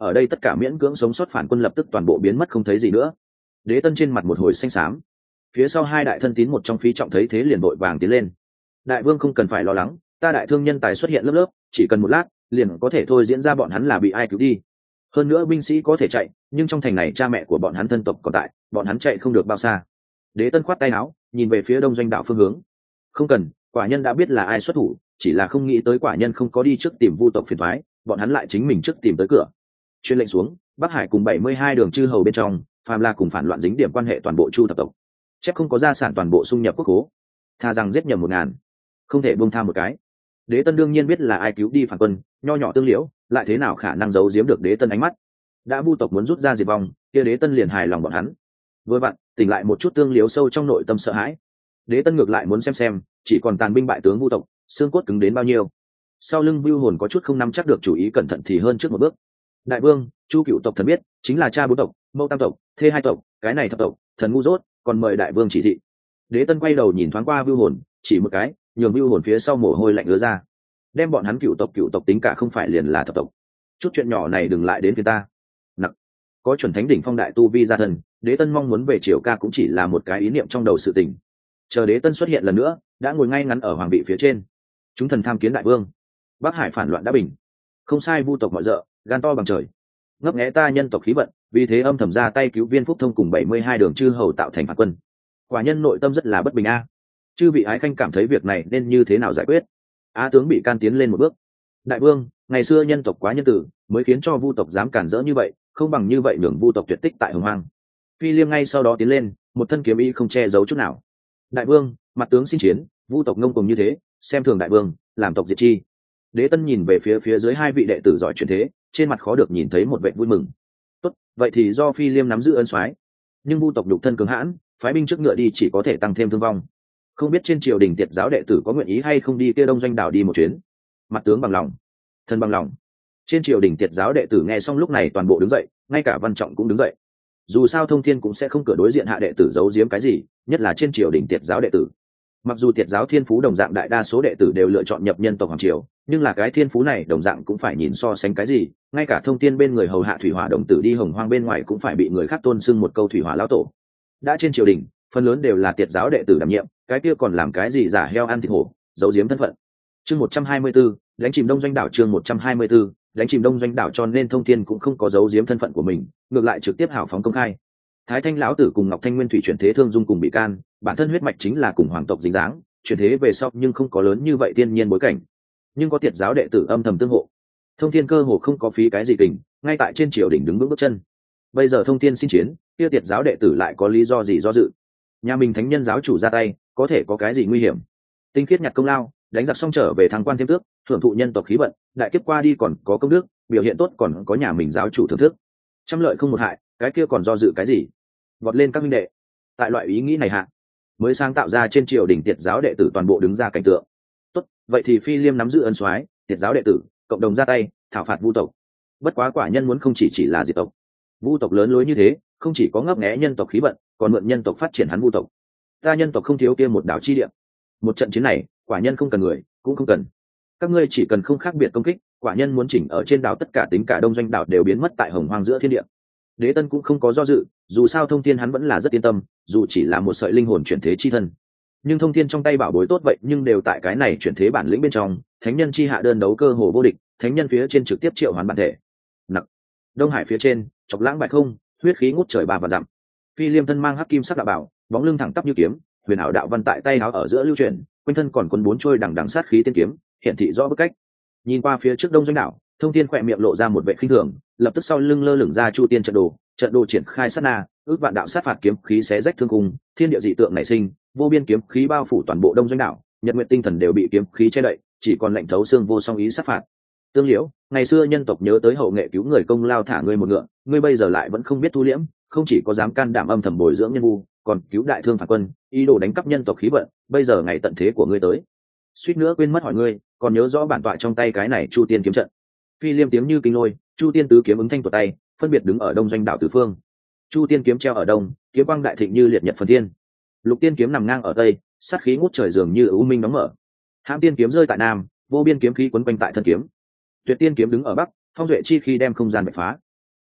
Speaker 1: ở đây tất cả miễn cưỡng sống sót phản quân lập tức toàn bộ biến mất không thấy gì nữa. Đế Tân trên mặt một hồi xanh xám, phía sau hai đại thân tín một trong Phi Trọng thấy thế liền vội vàng tiến lên. Đại vương không cần phải lo lắng, ta đại thương nhân tài xuất hiện lớp lớp, chỉ cần một lát liền có thể thôi diễn ra bọn hắn là bị ai cứu đi. Hơn nữa binh sĩ có thể chạy, nhưng trong thành này cha mẹ của bọn hắn thân tộc còn tại, bọn hắn chạy không được bao xa. Đế Tân khoát tay áo, nhìn về phía đông doanh đạo phương hướng. Không cần, quả nhân đã biết là ai xuất thủ, chỉ là không nghĩ tới quả nhân không có đi trước tìm vu tộc phiền toái, bọn hắn lại chính mình trước tìm tới cửa. Truyền lệnh xuống, Bắc Hải cùng 72 đường chư hầu bên trong, phàm là cùng phản loạn dính điểm quan hệ toàn bộ chu thập tộc, chép không có gia sản toàn bộ xung nhập quốc khố, tha rằng giết nhầm 1000, không thể buông tha một cái. Đế Tân đương nhiên biết là ai cứu đi phản quân, nho nhỏ tương liễu, lại thế nào khả năng giấu giếm được Đế Tân ánh mắt. Đã vu tộc muốn rút ra diệt vong, kia Đế Tân liền hài lòng bọn hắn. Vừa vặn, tỉnh lại một chút tương liễu sâu trong nội tâm sợ hãi. Đế Tân ngược lại muốn xem, chỉ còn tàn binh bại tướng vu tộc, xương cốt cứng đến bao nhiêu. Sau lưng Vưu Hồn có chút không nắm chắc được chủ ý, cẩn thận thì hơn trước một bước. Đại vương, Chu Cựu tộc thần biết, chính là cha 4 tộc, mẫu tam tộc, thê 2 tộc, cái này thập tộc, thần ngu dốt, còn mời đại vương chỉ thị. Đế Tân quay đầu nhìn thoáng qua Vưu Hồn, chỉ một cái, nhường Vưu Hồn phía sau mồ hôi lạnh ứa ra. Đem bọn hắn cựu tộc tính cả không phải liền là thập tộc. Chút chuyện nhỏ này đừng lại đến phía ta. Nặc. Có chuẩn thánh đỉnh phong đại tu vi gia thân, Đế Tân mong muốn về Triều Ca cũng chỉ là một cái ý niệm trong đầu sự tình. Chờ Đế Tân xuất hiện lần nữa, đã ngồi ngay ngắn ở hoàng vị phía trên. Chúng thần tham kiến đại vương. Bắc Hải phản loạn đã bình. Không sai, vu tộc mọi dợ, gan to bằng trời. Ngấp nghé ta nhân tộc khí vận, vì thế âm thầm ra tay cứu Viên Phúc Thông cùng 72 đường chư hầu tạo thành phản quân. Quả nhân nội tâm rất là bất bình a. Chư vị ái khanh cảm thấy việc này nên như thế nào giải quyết? Á tướng bị can tiến lên một bước. Đại vương, ngày xưa nhân tộc quá nhân tử, mới khiến cho vu tộc dám cản rỡ như vậy, không bằng như vậy nhường vu tộc tuyệt tích tại Hồng Hoang. Phi Liêm ngay sau đó tiến lên, một thân kiếm ý không che giấu chút nào. Đại vương, mặt tướng xin chiến, vu tộc ngông cuồng như thế, xem thường đại vương, làm tộc diệt chi. Đế Tân nhìn về phía dưới hai vị đệ tử giỏi chuyển thế, trên mặt khó được nhìn thấy một vẻ vui mừng. Tốt, vậy thì do Phi Liêm nắm giữ ân soái, nhưng vu tộc nhục thân cường hãn, phái binh trước ngựa đi chỉ có thể tăng thêm thương vong. Không biết trên triều đình tiệt giáo đệ tử có nguyện ý hay không đi kia đông doanh đảo đi một chuyến. Mặt tướng bằng lòng, thân bằng lòng. Trên triều đình tiệt giáo đệ tử nghe xong lúc này toàn bộ đứng dậy, ngay cả Văn Trọng cũng đứng dậy. Dù sao Thông Thiên cũng sẽ không cửa đối diện hạ đệ tử giấu giếm cái gì, nhất là trên triều đình tiệt giáo đệ tử. Mặc dù tiệt giáo thiên phú đồng dạng đại đa số đệ tử đều lựa chọn nhập nhân tộc hoàng triều, nhưng là cái thiên phú này đồng dạng cũng phải nhìn so sánh cái gì, ngay cả Thông Thiên bên người hầu hạ thủy hỏa đồng tử đi Hồng Hoang bên ngoài cũng phải bị người khác tôn xưng một câu thủy hỏa lão tổ. Đã trên triều đình, phần lớn đều là tiệt giáo đệ tử đảm nhiệm, cái kia còn làm cái gì giả heo ăn thịt hổ, giấu giếm thân phận. Chương 124, đánh chìm đông doanh đảo. Chương 124, đánh chìm đông doanh đảo. Cho nên Thông Thiên cũng không có giấu giếm thân phận của mình, ngược lại trực tiếp hào phóng công khai. Thái Thanh lão tử cùng Ngọc Thanh Nguyên thủy chuyển thế thương dung cùng bị can, bản thân huyết mạch chính là cùng hoàng tộc dính dáng, chuyển thế về sau nhưng không có lớn như vậy thiên nhiên bối cảnh, nhưng có tiệt giáo đệ tử âm thầm tương hộ. Thông Thiên cơ hồ không có phí cái gì kình, ngay tại trên triều đình đứng vững bước chân. Bây giờ Thông Thiên xin chiến, kia tiệt giáo đệ tử lại có lý do gì do dự? Nhà mình thánh nhân giáo chủ ra tay, có thể có cái gì nguy hiểm? Tinh khiết nhặt công lao, đánh giặc xong trở về thăng quan thêm tước, thưởng thụ nhân tộc khí vận, đại kiếp qua đi còn có công đức, biểu hiện tốt còn có nhà mình giáo chủ thưởng thức. Trăm lợi không một hại, cái kia còn do dự cái gì? Vọt lên các minh đệ. Tại loại ý nghĩ này hạ, mới sáng tạo ra trên triều đình tiệt giáo đệ tử toàn bộ đứng ra cảnh tượng. Tốt, vậy thì Phi Liêm nắm giữ ân soái, tiệt giáo đệ tử cộng đồng ra tay thảo phạt vu tộc. Bất quá quả nhân muốn không chỉ là diệt tộc. Vu tộc lớn lối như thế, không chỉ có ngấp nghé nhân tộc khí vận, còn mượn nhân tộc phát triển hắn vu tộc. Ta nhân tộc không thiếu kia một đảo chi địa. Một trận chiến này, quả nhân không cần người, cũng không cần. Các ngươi chỉ cần không khác biệt công kích, quả nhân muốn chỉnh ở trên đảo tất cả tính cả đông doanh đảo đều biến mất tại Hồng Hoang giữa thiên địa. Đế Tân cũng không có do dự, dù sao Thông Thiên hắn vẫn là rất yên tâm, dù chỉ là một sợi linh hồn chuyển thế chi thân. Nhưng Thông Thiên trong tay bảo bối tốt vậy nhưng đều tại cái này chuyển thế bản lĩnh bên trong, thánh nhân chi hạ đơn đấu cơ hồ vô địch, thánh nhân phía trên trực tiếp triệu hoán bản thể. Nặc. Đông Hải phía trên, chọc lãng bại không, huyết khí ngút trời 3 vạn dặm. Phi Liêm thân mang hắc kim sắc đạo bảo, bóng lưng thẳng tắp như kiếm, huyền ảo đạo văn tại tay áo ở giữa lưu chuyển, quanh thân còn cuốn 4 trôi đằng đằng sát khí tiên kiếm, hiển thị rõ bức cách. Nhìn qua phía trước đông doanh đảo, Thông Thiên khỏe miệng lộ ra một vẻ khinh thường, lập tức sau lưng lơ lửng ra Chu Tiên trận đồ triển khai sát na, ước vạn đạo sát phạt kiếm khí xé rách thương cung, thiên địa dị tượng nảy sinh, vô biên kiếm khí bao phủ toàn bộ đông doanh đảo, nhật nguyệt tinh thần đều bị kiếm khí che đậy, chỉ còn lạnh thấu xương vô song ý sát phạt. Tương Liễu, ngày xưa nhân tộc nhớ tới hậu nghệ cứu người công lao thả ngươi một ngựa, ngươi bây giờ lại vẫn không biết thu liễm, không chỉ có dám can đảm âm thầm bồi dưỡng nhân vu, còn cứu đại thương phản quân, ý đồ đánh cắp nhân tộc khí vận, bây giờ ngày tận thế của ngươi tới. Suýt nữa quên mất hỏi ngươi, còn nhớ rõ bản tọa trong tay cái này Chu Tiên kiếm trận. Phi Liêm tiếng như kinh lôi, Chu Tiên tứ kiếm ứng thanh tuột tay, phân biệt đứng ở đông doanh đảo tứ phương. Chu Tiên kiếm treo ở đông, kiếm quang đại thịnh như liệt nhật phần thiên. Lục Tiên kiếm nằm ngang ở tây, sát khí ngút trời dường như u minh đóng mở. Hãm Tiên kiếm rơi tại nam, vô biên kiếm khí quấn quanh tại thân kiếm. Tuyệt Tiên kiếm đứng ở bắc, phong duệ chi khi đem không gian bạch phá.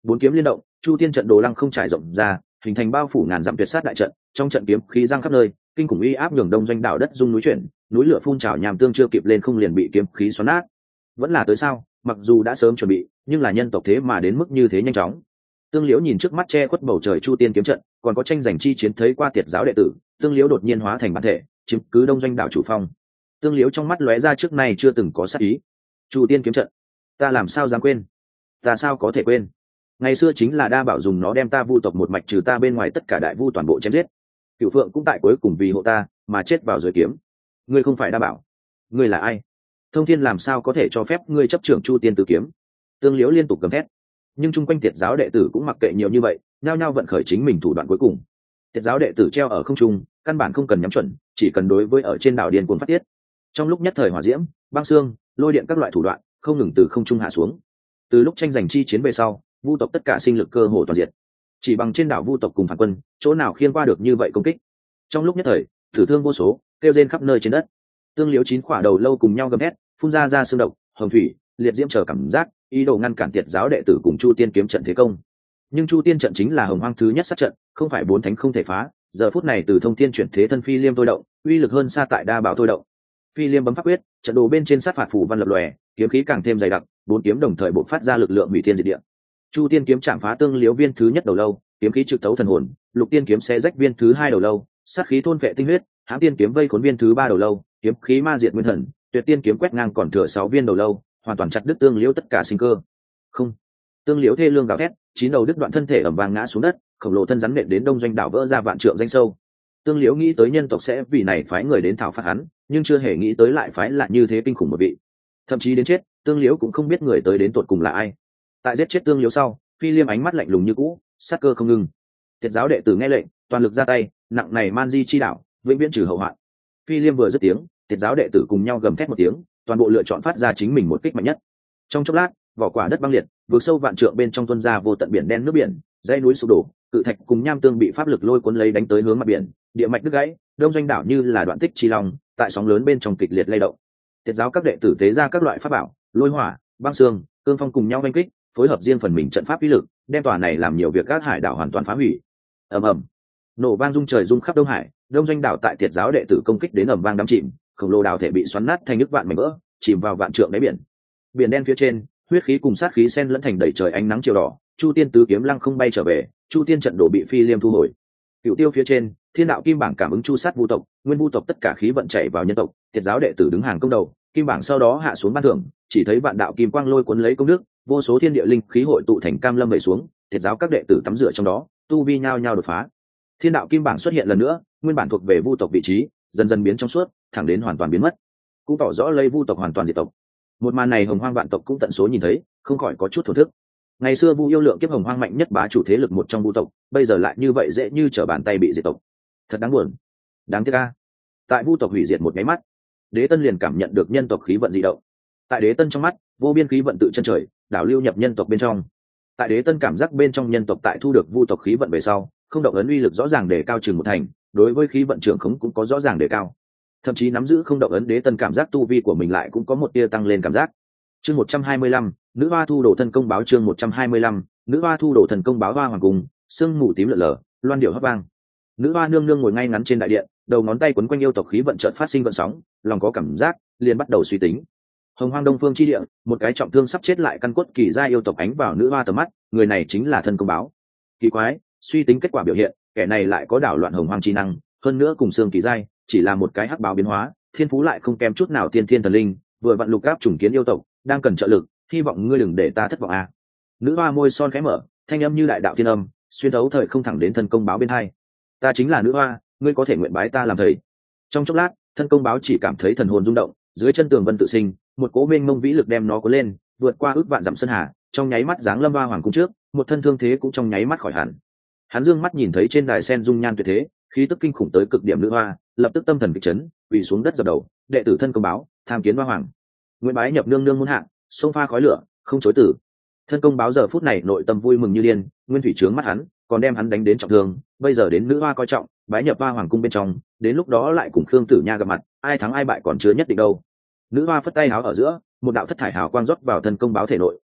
Speaker 1: bốn kiếm liên động, chu tiên trận đồ lăng không trải rộng ra, hình thành bao phủ ngàn dặm tuyệt sát đại trận. Trong trận kiếm khí giăng khắp nơi, kinh khủng uy áp nhường đông doanh đảo đất rung núi chuyển, núi lửa phun trào, nhàm tương chưa kịp lên không liền bị kiếm khí xoắn nát. Vẫn là tới sao? Mặc dù đã sớm chuẩn bị, nhưng là nhân tộc thế mà đến mức như thế nhanh chóng. Tương Liễu nhìn trước mắt che khuất bầu trời chu tiên kiếm trận, còn có tranh giành chi chiến thấy qua tiệt giáo đệ tử, Tương Liễu đột nhiên hóa thành bản thể, chiếm cứ đông doanh đảo chủ phong. Tương Liễu trong mắt lóe ra trước nay chưa từng có sát ý. Chu tiên kiếm trận, ta làm sao dám quên? Ta sao có thể quên? Ngày xưa chính là đa bảo dùng nó đem ta vu tộc một mạch trừ ta bên ngoài tất cả đại vu toàn bộ chém giết. Cửu Phượng cũng tại cuối cùng vì hộ ta mà chết vào dưới kiếm. Ngươi không phải đa bảo, ngươi là ai? Thông Thiên làm sao có thể cho phép ngươi chấp trưởng chu tiên tử kiếm? Tương Liễu liên tục gầm thét, nhưng chung quanh tiệt giáo đệ tử cũng mặc kệ nhiều như vậy, nhao nhao vận khởi chính mình thủ đoạn cuối cùng. Tiệt giáo đệ tử treo ở không trung, căn bản không cần nhắm chuẩn, chỉ cần đối với ở trên đảo điên cuồng phát tiết. Trong lúc nhất thời hỏa diễm, băng xương, lôi điện các loại thủ đoạn không ngừng từ không trung hạ xuống. Từ lúc tranh giành chi chiến về sau, vu tộc tất cả sinh lực cơ hồ toàn diệt. Chỉ bằng trên đảo vu tộc cùng phản quân, chỗ nào khiêng qua được như vậy công kích. Trong lúc nhất thời, tử thương vô số, kêu rên khắp nơi trên đất. Tương Liễu chín quả đầu lâu cùng nhau gầm hét, phun ra xương độc, hồng thủy, liệt diễm chờ cảm giác, ý đồ ngăn cản tiệt giáo đệ tử cùng chu tiên kiếm trận thế công. Nhưng chu tiên trận chính là hồng hoang thứ nhất sát trận, không phải bốn thánh không thể phá. Giờ phút này từ Thông Thiên chuyển thế thân phi liêm thôi động, uy lực hơn xa tại đa bảo thôi động. Phi liêm bấm pháp quyết, trận đồ bên trên sát phạt phủ văn lập lòe, kiếm khí càng thêm dày đặc, bốn kiếm đồng thời bộc phát ra lực lượng hủy thiên diệt địa. Chu tiên kiếm chạm phá Tương Liễu viên thứ nhất đầu lâu, kiếm khí trực tấu thần hồn, lục tiên kiếm xé rách viên thứ hai đầu lâu, sát khí thôn phệ tinh huyết, hãm tiên kiếm vây khốn viên thứ ba đầu lâu, kiếm khí ma diệt nguyên thần, tuyệt tiên kiếm quét ngang còn thừa 6 viên đầu lâu, hoàn toàn chặt đứt Tương Liễu tất cả sinh cơ. Không, Tương Liễu thê lương gào thét, chín đầu đứt đoạn thân thể ầm vang ngã xuống đất, khổng lồ thân rắn nện đến đông doanh đảo vỡ ra vạn trượng danh sâu. Tương Liễu nghĩ tới nhân tộc sẽ vì này phái người đến thảo phạt hắn, nhưng chưa hề nghĩ tới lại phái lại như thế kinh khủng một vị. Thậm chí đến chết, Tương Liễu cũng không biết người tới đến tột cùng là ai. Tại giết chết Tương Liễu sau, Phi Liêm ánh mắt lạnh lùng như cũ, sát cơ không ngừng. Tiệt giáo đệ tử nghe lệnh, toàn lực ra tay, nặng này man di chi đảo, vĩnh viễn trừ hậu hoạn. Phi Liêm vừa dứt tiếng, tiệt giáo đệ tử cùng nhau gầm thét một tiếng, toàn bộ lựa chọn phát ra chính mình một kích mạnh nhất. Trong chốc lát, vỏ quả đất băng liệt, vượt sâu vạn trượng bên trong tuôn ra vô tận biển đen nước biển, dãy núi sụp đổ, cự thạch cùng nham tương bị pháp lực lôi cuốn lấy đánh tới hướng mặt biển, địa mạch đứt gãy, đông doanh đảo như là đoạn tích chi long, tại sóng lớn bên trong kịch liệt lay động. Tiệt giáo các đệ tử tế ra các loại pháp bảo, lôi hỏa, băng xương, cương phong cùng nhau đánh kích, phối hợp riêng phần mình trận pháp uy lực, đem tòa này làm nhiều việc các hải đảo hoàn toàn phá hủy. Ầm ầm, nổ vang rung trời rung khắp đông hải, đông doanh đảo tại tiệt giáo đệ tử công kích đến ầm vang đắm chìm, khổng lồ đảo thể bị xoắn nát thành nước vạn mảnh vỡ, chìm vào vạn trượng đáy biển. Biển đen phía trên, huyết khí cùng sát khí xen lẫn thành đầy trời ánh nắng chiều đỏ, chu tiên tứ kiếm lăng không bay trở về, chu tiên trận đổ bị Phi Liêm thu hồi. Cựu tiêu phía trên, thiên đạo kim bảng cảm ứng chu sát vu tộc, nguyên vu tộc tất cả khí vận chảy vào nhân tộc, tiệt giáo đệ tử đứng hàng công đầu, kim bảng sau đó hạ xuống ban thưởng, chỉ thấy vạn đạo kim quang lôi cuốn lấy công đức, vô số thiên địa linh khí hội tụ thành cam lâm về xuống, tiệt giáo các đệ tử tắm rửa trong đó, tu vi nhao nhao đột phá. Thiên đạo kim bảng xuất hiện lần nữa, nguyên bản thuộc về vu tộc vị trí, dần dần biến trong suốt, thẳng đến hoàn toàn biến mất, cũng tỏ rõ lấy vu tộc hoàn toàn diệt tộc. Một màn này hồng hoang vạn tộc cũng tận số nhìn thấy, không khỏi có chút thổ thức. Ngày xưa vu yêu lượng kiếp hồng hoang mạnh nhất bá chủ thế lực một trong vu tộc, bây giờ lại như vậy dễ như trở bàn tay bị diệt tộc, thật đáng buồn. Đáng tiếc a. Tại vu tộc hủy diệt một cái mắt, Đế Tân liền cảm nhận được nhân tộc khí vận dị động. Tại Đế Tân trong mắt, vô biên khí vận tự chân trời đảo lưu nhập nhân tộc bên trong. Tại Đế Tân cảm giác bên trong nhân tộc tại thu được vu tộc khí vận về sau, không động ấn uy lực rõ ràng đề cao chừng một thành, đối với khí vận trưởng khống cũng có rõ ràng đề cao. Thậm chí nắm giữ không động ấn Đế Tân cảm giác tu vi của mình lại cũng có một tia tăng lên cảm giác. Chương 125, nữ hoa thu đồ thân công báo. Chương 125, nữ hoa thu đồ thần công báo. Hoa hoàng cung, sương mù tím lượn lờ, loan điệu hót vang. Nữ hoa nương nương ngồi ngay ngắn trên đại điện, đầu ngón tay quấn quanh yêu tộc khí vận chợt phát sinh gợn sóng, lòng có cảm giác, liền bắt đầu suy tính. Hồng hoang đông phương chi địa, một cái trọng thương sắp chết lại căn cốt kỳ gia yêu tộc ánh vào nữ hoa tầm mắt, người này chính là thân công báo. Kỳ quái, suy tính kết quả biểu hiện, kẻ này lại có đảo loạn hồng hoang chi năng, hơn nữa cùng xương kỳ giai, chỉ là một cái hắc báo biến hóa, thiên phú lại không kém chút nào tiên thiên thần linh, vừa vặn lục áp trùng kiến yêu tộc, đang cần trợ lực, hy vọng ngươi đừng để ta thất vọng a. Nữ hoa môi son khẽ mở, thanh âm như đại đạo thiên âm, xuyên thấu thời không thẳng đến thân công báo bên hai. Ta chính là nữ hoa, ngươi có thể nguyện bái ta làm thầy. Trong chốc lát, thân công báo chỉ cảm thấy thần hồn rung động, dưới chân tường vân tự sinh, một cỗ mênh mông vĩ lực đem nó cuốn lên, vượt qua ước vạn dặm sơn hà, trong nháy mắt giáng lâm Hoa hoàng cung trước, một thân thương thế cũng trong nháy mắt khỏi hẳn. Hắn dương mắt nhìn thấy trên đài sen dung nhan tuyệt thế, khí tức kinh khủng tới cực điểm nữ hoa, lập tức tâm thần kịch chấn, quỳ xuống đất dập đầu, đệ tử thân công báo, tham kiến Hoa hoàng. Nguyện bái nhập nương nương muôn hạng, sông pha khói lửa, không chối từ. Thân công báo giờ phút này nội tâm vui mừng như điên, nguyên thủy trướng mắt hắn, còn đem hắn đánh đến trọng thương, bây giờ đến nữ hoa coi trọng, bái nhập Hoa hoàng cung bên trong, đến lúc đó lại cùng Khương Tử Nha gặp mặt, ai thắng ai bại còn chưa nhất định đâu. Nữ hoa phất tay háo ở giữa, một đạo thất thải hào quang rót vào thân công báo thể nội,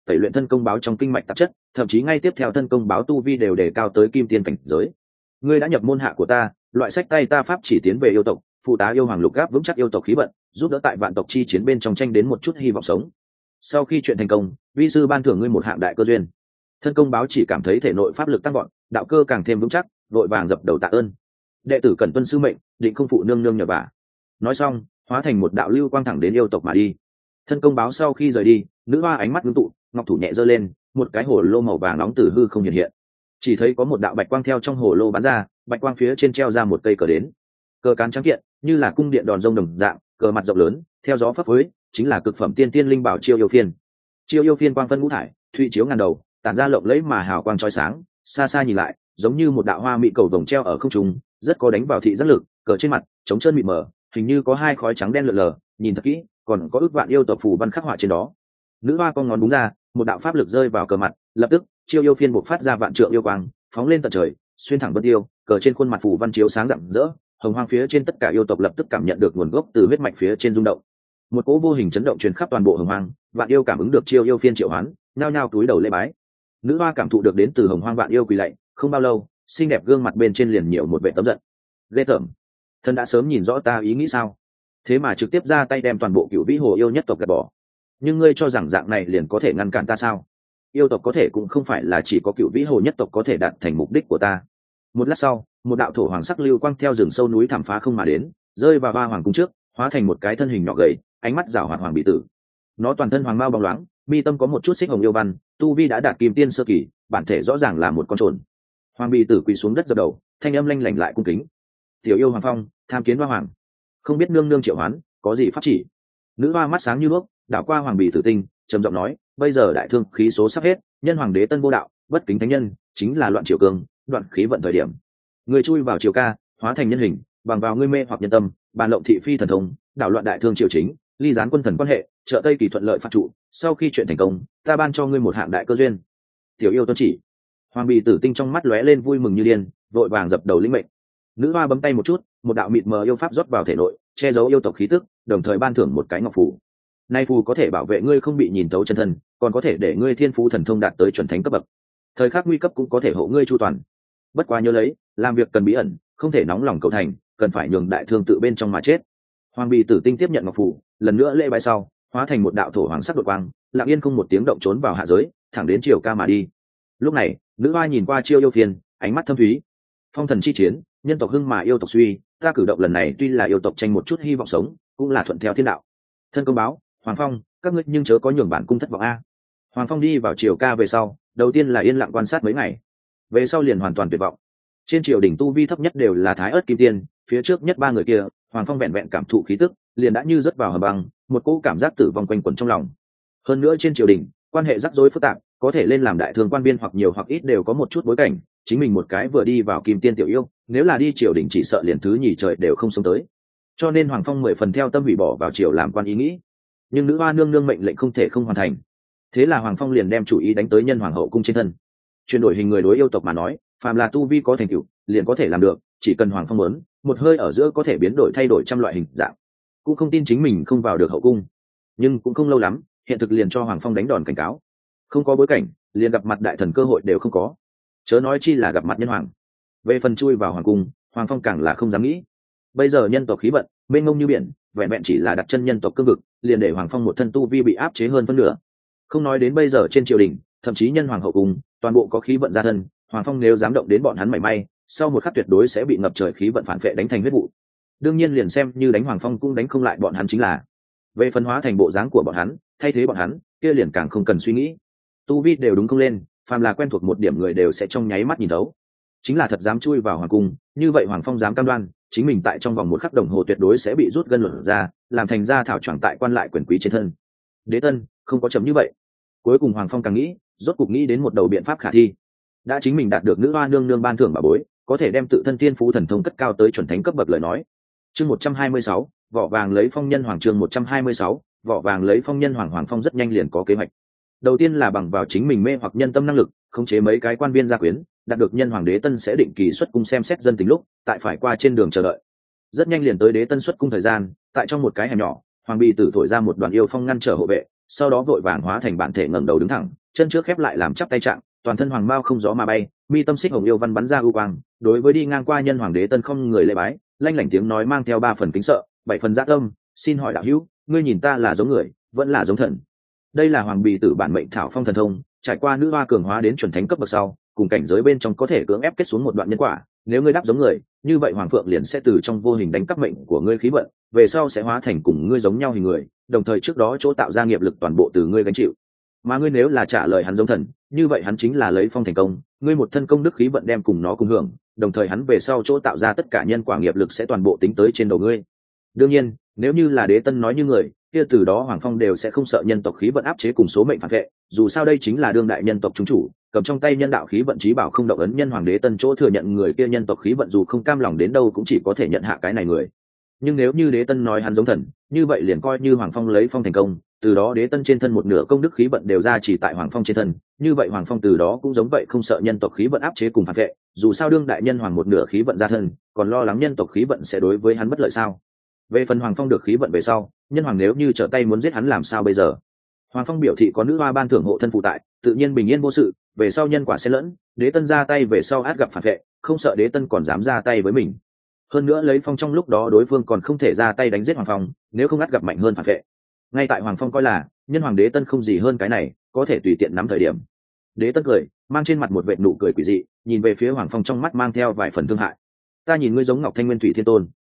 Speaker 1: tẩy luyện thân công báo trong kinh mạch tạp chất, thậm chí ngay tiếp theo thân công báo tu vi đều đề cao tới kim tiên cảnh giới. Ngươi đã nhập môn hạ của ta, loại sách tay ta pháp chỉ tiến về yêu tộc, phụ tá yêu hoàng lục gáp vững chắc yêu tộc khí vận, giúp đỡ tại vạn tộc chi chiến bên trong tranh đến một chút hy vọng sống. Sau khi chuyện thành công, vi sư ban thưởng ngươi một hạng đại cơ duyên. Thân công báo chỉ cảm thấy thể nội pháp lực tăng vọt, đạo cơ càng thêm vững chắc, vội vàng dập đầu tạ ơn. Đệ tử cần tuân sư mệnh, định không phụ nương nương nhờ vả. Nói xong, hóa thành một đạo lưu quang thẳng đến yêu tộc mà đi. Thân công báo sau khi rời đi, nữ hoa ánh mắt ngưng tụ, ngọc thủ nhẹ giơ lên, một cái hồ lô màu vàng nóng từ hư không hiện hiện. Chỉ thấy có một đạo bạch quang theo trong hồ lô bắn ra, bạch quang phía trên treo ra một cây cờ đến. Cờ cán trắng kiện, như là cung điện đòn rông đồng dạng, cờ mặt rộng lớn, theo gió phấp phới, chính là cực phẩm tiên tiên linh bảo Chiêu Yêu Phiên. Chiêu Yêu Phiên quang phân ngũ thải, thụy chiếu ngàn đầu, tản ra lộng lẫy mà hào quang chói sáng, xa xa nhìn lại, giống như một đạo hoa mỹ cầu vồng treo ở không trung, rất có đánh vào thị giác lực. Cờ trên mặt trống trơn mịt mờ, hình như có hai khói trắng đen lượn lờ, nhìn thật kỹ, còn có ước vạn yêu tộc phù văn khắc họa trên đó. Nữ hoa con ngón đúng ra, một đạo pháp lực rơi vào cờ mặt, lập tức Chiêu Yêu Phiên bộc phát ra vạn trượng yêu quang, phóng lên tận trời, xuyên thẳng vân tiêu. Cờ trên khuôn mặt phù văn chiếu sáng rạng rỡ, hồng hoang phía trên tất cả yêu tộc lập tức cảm nhận được nguồn gốc từ huyết mạch phía trên rung động. Một cỗ vô hình chấn động truyền khắp toàn bộ hồng hoang, vạn yêu cảm ứng được Chiêu Yêu Phiên triệu hoán, nhao nhao cúi đầu lễ bái. Nữ hoa cảm thụ được đến từ hồng hoang vạn yêu quỳ lạy, không bao lâu, xinh đẹp gương mặt bên trên liền nhiều một vẻ tấm giận. Ghê tởm, thân đã sớm nhìn rõ ta ý nghĩ sao? Thế mà trực tiếp ra tay đem toàn bộ Cửu Vĩ Hồ yêu nhất tộc gạt bỏ. Nhưng ngươi cho rằng dạng này liền có thể ngăn cản ta sao? Yêu tộc có thể cũng không phải là chỉ có Cửu Vĩ Hồ nhất tộc có thể đạt thành mục đích của ta. Một lát sau, một đạo thổ hoàng sắc lưu quang theo rừng sâu núi thẳm phá không mà đến, rơi vào ba hoàng cung trước, hóa thành một cái thân hình nhỏ gầy, ánh mắt rảo hoạt hoàng bị tử. Nó toàn thân hoàng mao bóng loáng, mi tâm có một chút xích hồng yêu văn, tu vi đã đạt kim tiên sơ kỳ, bản thể rõ ràng là một con trồn. Hoàng bị tử quỳ xuống đất dập đầu, thanh âm lanh lảnh lại cung kính. Tiểu yêu Hoàng Phong, tham kiến hoa hoàng, không biết nương nương triệu hoán, có gì pháp chỉ? Nữ hoa mắt sáng như đuốc, đảo qua hoàng bị tử tinh, trầm giọng nói, bây giờ đại thương khí số sắp hết, nhân hoàng đế tân vô đạo, bất kính thánh nhân, chính là loạn triều cương, đoạn khí vận thời điểm. Người chui vào triều ca, hóa thành nhân hình, bằng vào ngươi mê hoặc nhân tâm, bàn lộng thị phi thần thông, đảo loạn đại thương triều chính, ly gián quân thần quan hệ, trợ tây kỳ thuận lợi phạt trụ. Sau khi chuyện thành công, ta ban cho ngươi một hạng đại cơ duyên. Tiểu yêu tuân chỉ. Hoàng bị tử tinh trong mắt lóe lên vui mừng như điên, vội vàng dập đầu lĩnh mệnh. Nữ hoa bấm tay một chút, một đạo mịt mờ yêu pháp rót vào thể nội, che giấu yêu tộc khí tức, đồng thời ban thưởng một cái ngọc phù. Nay phù có thể bảo vệ ngươi không bị nhìn thấu chân thân, còn có thể để ngươi thiên phú thần thông đạt tới chuẩn thánh cấp bậc. Thời khắc nguy cấp cũng có thể hộ ngươi chu toàn. Bất quá nhớ lấy, làm việc cần bí ẩn, không thể nóng lòng cầu thành, cần phải nhường đại thương tự bên trong mà chết. Hoàng bị tử tinh tiếp nhận ngọc phù, lần nữa lễ bái sau, hóa thành một đạo thổ hoàng sắc đột quang, lặng yên không một tiếng động trốn vào hạ giới, thẳng đến triều ca mà đi. Lúc này, nữ hoa nhìn qua Chiêu Yêu Phiên, ánh mắt thâm thúy. Phong thần chi chiến, nhân tộc hưng mà yêu tộc suy, ta cử động lần này tuy là yêu tộc tranh một chút hy vọng sống, cũng là thuận theo thiên đạo. Thân công báo, Hoàng Phong, các ngươi nhưng chớ có nhường bản cung thất vọng a. Hoàng Phong đi vào triều ca về sau, đầu tiên là yên lặng quan sát mấy ngày, về sau liền hoàn toàn tuyệt vọng. Trên triều đỉnh tu vi thấp nhất đều là thái ớt kim tiên, phía trước nhất ba người kia, Hoàng Phong vẹn vẹn cảm thụ khí tức, liền đã như rớt vào hầm băng, một cỗ cảm giác tử vong quanh quẩn trong lòng. Hơn nữa trên triều đình, quan hệ rắc rối phức tạp, có thể lên làm đại thương quan viên hoặc nhiều hoặc ít đều có một chút bối cảnh, chính mình một cái vừa đi vào kim tiên tiểu yêu, nếu là đi triều đình chỉ sợ liền thứ nhì trời đều không sống tới. Cho nên Hoàng Phong 10 phần theo tâm hủy bỏ vào triều làm quan ý nghĩ. Nhưng nữ hoa nương nương mệnh lệnh không thể không hoàn thành. Thế là Hoàng Phong liền đem chủ ý đánh tới nhân hoàng hậu cung trên thân. Chuyển đổi hình người đối yêu tộc mà nói, phàm là tu vi có thành tựu, liền có thể làm được, chỉ cần Hoàng Phong muốn, một hơi ở giữa có thể biến đổi thay đổi trăm loại hình dạng. Cũng không tin chính mình không vào được hậu cung. Nhưng cũng không lâu lắm, hiện thực liền cho Hoàng Phong đánh đòn cảnh cáo. Không có bối cảnh, liền gặp mặt đại thần cơ hội đều không có. Chớ nói chi là gặp mặt nhân hoàng. Về phần chui vào hoàng cung, Hoàng Phong càng là không dám nghĩ. Bây giờ nhân tộc khí vận mênh mông như biển, vẹn vẹn chỉ là đặt chân nhân tộc cương vực, liền để Hoàng Phong một thân tu vi bị áp chế hơn phân nửa. Không nói đến bây giờ trên triều đình, thậm chí nhân hoàng hậu cung, toàn bộ có khí vận gia thân, Hoàng Phong nếu dám động đến bọn hắn mảy may, sau một khắc tuyệt đối sẽ bị ngập trời khí vận phản vệ đánh thành huyết vụ. Đương nhiên liền xem như đánh Hoàng Phong cũng đánh không lại bọn hắn chính là. Về phân hóa thành bộ dáng của bọn hắn, thay thế bọn hắn, kia liền càng không cần suy nghĩ. Tu vi đều đúng không lên, phàm là quen thuộc một điểm người đều sẽ trong nháy mắt nhìn thấu. Chính là thật dám chui vào hoàng cung, như vậy Hoàng Phong dám cam đoan, chính mình tại trong vòng một khắc đồng hồ tuyệt đối sẽ bị rút gân luận ra, làm thành ra thảo choàng tại quan lại quyền quý trên thân. Đế tân, không có chấm như vậy. Cuối cùng Hoàng Phong càng nghĩ, rốt cục nghĩ đến một đầu biện pháp khả thi. Đã chính mình đạt được nữ hoa nương nương ban thưởng bảo bối, có thể đem tự thân tiên phú thần thông cất cao tới chuẩn thánh cấp bậc lời nói. Chương 126, vỏ vàng lấy phong nhân hoàng. Chương 126, vỏ vàng lấy phong nhân hoàng. Hoàng Phong rất nhanh liền có kế hoạch. Đầu tiên là bằng vào chính mình mê hoặc nhân tâm năng lực, khống chế mấy cái quan viên gia quyến, đạt được nhân hoàng đế tân sẽ định kỳ xuất cung xem xét dân tình lúc, tại phải qua trên đường chờ đợi. Rất nhanh liền tới đế tân xuất cung thời gian, tại trong một cái hẻm nhỏ, hoàng bị tử thổi ra một đoàn yêu phong ngăn trở hộ vệ, sau đó vội vàng hóa thành bản thể ngẩng đầu đứng thẳng, chân trước khép lại làm chắp tay trạng, toàn thân hoàng bao không gió mà bay, mi tâm xích hồng yêu văn bắn ra ưu quang, đối với đi ngang qua nhân hoàng đế tân không người lễ bái, lanh lảnh tiếng nói mang theo 3 phần kính sợ, 7 phần dạ tâm. Xin hỏi đạo hữu, ngươi nhìn ta là giống người vẫn là giống thần? Đây là hoàng bì tử bản mệnh thảo phong thần thông, trải qua nữ hoa cường hóa đến chuẩn thánh cấp bậc sau, cùng cảnh giới bên trong có thể cưỡng ép kết xuống một đoạn nhân quả. Nếu ngươi đáp giống người, như vậy hoàng phượng liền sẽ từ trong vô hình đánh cắp mệnh của ngươi khí vận, về sau sẽ hóa thành cùng ngươi giống nhau hình người, đồng thời trước đó chỗ tạo ra nghiệp lực toàn bộ từ ngươi gánh chịu. Mà ngươi nếu là trả lời hắn giống thần, như vậy hắn chính là lấy phong thành công, ngươi một thân công đức khí vận đem cùng nó cùng hưởng, đồng thời hắn về sau chỗ tạo ra tất cả nhân quả nghiệp lực sẽ toàn bộ tính tới trên đầu ngươi. Đương nhiên, nếu như là đế tân nói như người, kia từ đó hoàng phong đều sẽ không sợ nhân tộc khí vận áp chế cùng số mệnh phản vệ, dù sao đây chính là đương đại nhân tộc chúng chủ, cầm trong tay nhân đạo khí vận chí bảo không động ấn nhân hoàng đế tân chỗ thừa nhận người kia nhân tộc khí vận dù không cam lòng đến đâu cũng chỉ có thể nhận hạ cái này người. Nhưng nếu như đế tân nói hắn giống thần, như vậy liền coi như hoàng phong lấy phong thành công, từ đó đế tân trên thân một nửa công đức khí vận đều ra chỉ tại hoàng phong trên thân, như vậy hoàng phong từ đó cũng giống vậy không sợ nhân tộc khí vận áp chế cùng phản vệ, dù sao đương đại nhân hoàng một nửa khí vận ra thân, còn lo lắng nhân tộc khí vận sẽ đối với hắn bất lợi sao? Về phần hoàng phong được khí vận về sau, nhân hoàng nếu như trở tay muốn giết hắn làm sao bây giờ? Hoàng phong biểu thị có nữ hoa ban thưởng hộ thân phụ tại, tự nhiên bình yên vô sự, về sau nhân quả sẽ lẫn, đế tân ra tay về sau át gặp phản vệ, không sợ đế tân còn dám ra tay với mình. Hơn nữa lấy phong trong lúc đó đối phương còn không thể ra tay đánh giết hoàng phong, nếu không át gặp mạnh hơn phản vệ. Ngay tại hoàng phong coi là nhân hoàng đế tân không gì hơn cái này, có thể tùy tiện nắm thời điểm. Đế tân cười, mang trên mặt một vệt nụ cười quỷ dị, nhìn về phía hoàng phong trong mắt mang theo vài phần thương hại. Ta nhìn ngươi giống Ngọc Thanh Nguyên Thủy Thiên Tôn.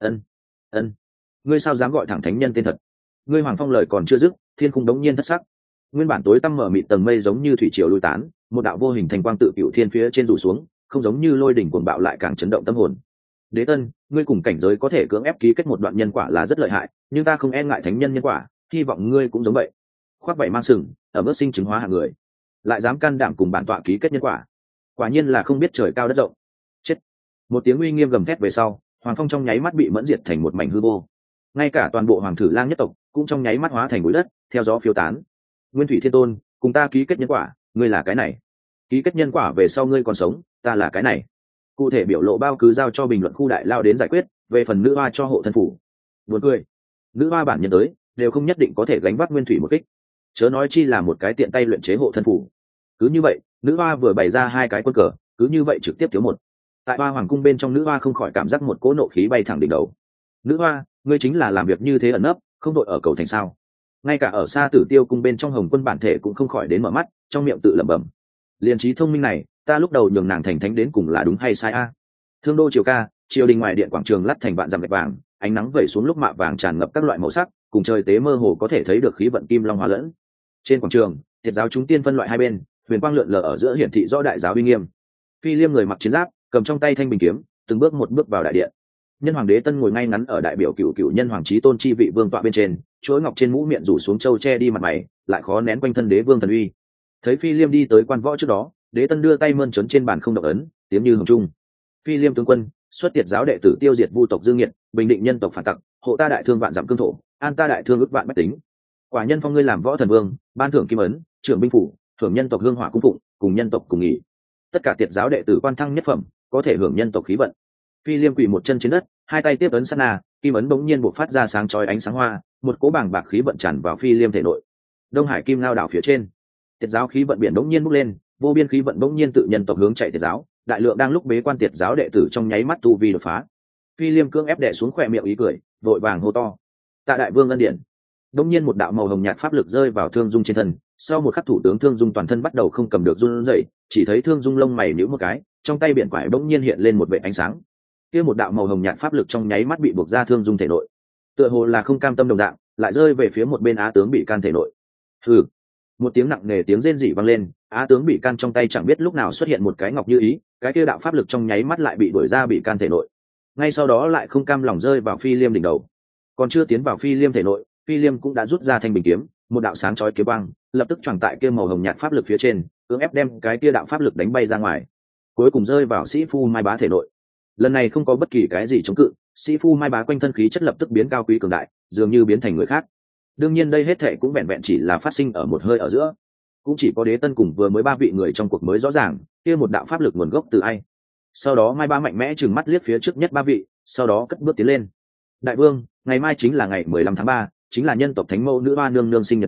Speaker 1: Ân, ngươi sao dám gọi thẳng thánh nhân tên thật? Ngươi hoàng phong lời còn chưa dứt, thiên khung đống nhiên thất sắc, nguyên bản tối tăm mở mịt tầng mây giống như thủy triều lui tán, một đạo vô hình thành quang tự cựu thiên phía trên rủ xuống, không giống như lôi đỉnh cuồng bạo lại càng chấn động tâm hồn. Đế tân, ngươi cùng cảnh giới có thể cưỡng ép ký kết một đoạn nhân quả là rất lợi hại, nhưng ta không e ngại thánh nhân nhân quả, hy vọng ngươi cũng giống vậy. Khoác vậy mang sừng, ở mức sinh chứng hóa hạng người, lại dám can đảm cùng bản tọa ký kết nhân quả, quả nhiên là không biết trời cao đất rộng. Chết! Một tiếng uy nghiêm gầm thét về sau, hoàng phong trong nháy mắt bị mẫn diệt thành một mảnh hư vô, ngay cả toàn bộ hoàng thử lang nhất tộc cũng trong nháy mắt hóa thành bụi đất, theo gió phiêu tán. Nguyên Thủy Thiên Tôn, cùng ta ký kết nhân quả, ngươi là cái này. Ký kết nhân quả về sau ngươi còn sống, ta là cái này. Cụ thể biểu lộ bao cứ giao cho bình luận khu đại lao đến giải quyết, về phần nữ hoa cho hộ thân phủ. Buồn cười, nữ hoa bản nhân tới đều không nhất định có thể gánh vác Nguyên Thủy một kích, chớ nói chi là một cái tiện tay luyện chế hộ thân phủ. Cứ như vậy, nữ hoa vừa bày ra 2 cái quân cờ, cứ như vậy trực tiếp thiếu một. Tại Hoa Hoàng cung bên trong, nữ hoa không khỏi cảm giác một cỗ nộ khí bay thẳng đỉnh đầu. Nữ hoa, ngươi chính là làm việc như thế ẩn nấp, không đội ở cầu thành sao? Ngay cả ở xa Tử Tiêu cung bên trong Hồng Quân bản thể cũng không khỏi đến mở mắt, trong miệng tự lẩm bẩm. Liên trí thông minh này, ta lúc đầu nhường nàng thành thánh đến cùng là đúng hay sai a? Thương đô triều ca, triều đình ngoài điện quảng trường lắt thành vạn dặm gạch vàng, ánh nắng vẩy xuống lúc mạ vàng tràn ngập các loại màu sắc, cùng trời tế mơ hồ có thể thấy được khí vận kim long hòa lẫn. Trên quảng trường, Tiệt giáo chúng tiên phân loại hai bên, huyền quang lượn lờ ở giữa hiển thị rõ đại giáo uy nghiêm. Phi Liêm người mặc chiến giáp, cầm trong tay thanh bình kiếm, từng bước một bước vào đại điện. Nhân hoàng đế tân ngồi ngay ngắn ở đại biểu cựu nhân hoàng chí tôn chi vị vương tọa bên trên, chuỗi ngọc trên mũ miệng rủ xuống châu che đi mặt mày, lại khó nén quanh thân đế vương thần uy. Thấy Phi Liêm đi tới quan võ trước đó, đế tân đưa tay mơn trớn trên bàn không động ấn, tiếng như hồng trung. Phi Liêm tướng quân, xuất tiệt giáo đệ tử tiêu diệt vu tộc dương nghiệt, bình định nhân tộc phản tặc, hộ ta đại thương vạn dặm cương thổ, an ta đại thương ức vạn bách tính. Quả nhân phong ngươi làm võ thần vương, ban thưởng kim ấn, trưởng binh phủ, thưởng nhân tộc hương hỏa cung phụng, cùng nhân tộc cùng nghỉ. Tất cả tiệt giáo đệ tử quan thăng nhất phẩm, có thể hưởng nhân tộc khí vận. Phi Liêm quỳ một chân trên đất, 2 tay tiếp ấn sát na, kim ấn bỗng nhiên bộc phát ra sáng chói ánh sáng hoa, một cỗ bàng bạc khí vận tràn vào Phi Liêm thể nội. Đông Hải Kim Ngao đảo phía trên, tiệt giáo khí vận biển bỗng nhiên bốc lên, vô biên khí vận bỗng nhiên tự nhân tộc hướng chạy tiệt giáo, đại lượng đang lúc bế quan tiệt giáo đệ tử trong nháy mắt tu vi đột phá. Phi Liêm cưỡng ép đè xuống khóe miệng ý cười, vội vàng hô to: "Tạ đại vương ân điển!" Bỗng nhiên một đạo màu hồng nhạt pháp lực rơi vào Thương Dung trên thân, sau một khắc thủ tướng Thương Dung toàn thân bắt đầu không cầm được run rẩy, chỉ thấy Thương Dung lông mày nhíu một cái, trong tay biển quải bỗng nhiên hiện lên một vệt ánh sáng. Kia một đạo màu hồng nhạt pháp lực trong nháy mắt bị buộc ra Thương Dung thể nội, tựa hồ là không cam tâm đồng dạng, lại rơi về phía một bên Á tướng bị can thể nội. Hừ! Một tiếng nặng nề tiếng rên rỉ vang lên, Á tướng bị can trong tay chẳng biết lúc nào xuất hiện một cái ngọc như ý, cái kia đạo pháp lực trong nháy mắt lại bị đuổi ra bị can thể nội. Ngay sau đó lại không cam lòng rơi vào Phi Liêm đỉnh đầu. Còn chưa tiến vào Phi Liêm thể nội, Phi Liêm cũng đã rút ra thanh bình kiếm, một đạo sáng chói kiếm quang lập tức choàng tại kia màu hồng nhạt pháp lực phía trên, cưỡng ép đem cái kia đạo pháp lực đánh bay ra ngoài, cuối cùng rơi vào sĩ phu Mai Bá thể nội. Lần này không có bất kỳ cái gì chống cự, sĩ phu Mai Bá quanh thân khí chất lập tức biến cao quý cường đại, dường như biến thành người khác. Đương nhiên đây hết thệ cũng vẹn vẹn chỉ là phát sinh ở một hơi ở giữa, cũng chỉ có đế tân cùng vừa mới 3 vị người trong cuộc mới rõ ràng kia một đạo pháp lực nguồn gốc từ ai. Sau đó Mai Bá mạnh mẽ trừng mắt liếc phía trước nhất 3 vị, sau đó cất bước tiến lên. Đại vương, ngày mai chính là ngày 15 tháng 3, chính là nhân tộc thánh mẫu nữ hoa nương nương sinh nhật ngày,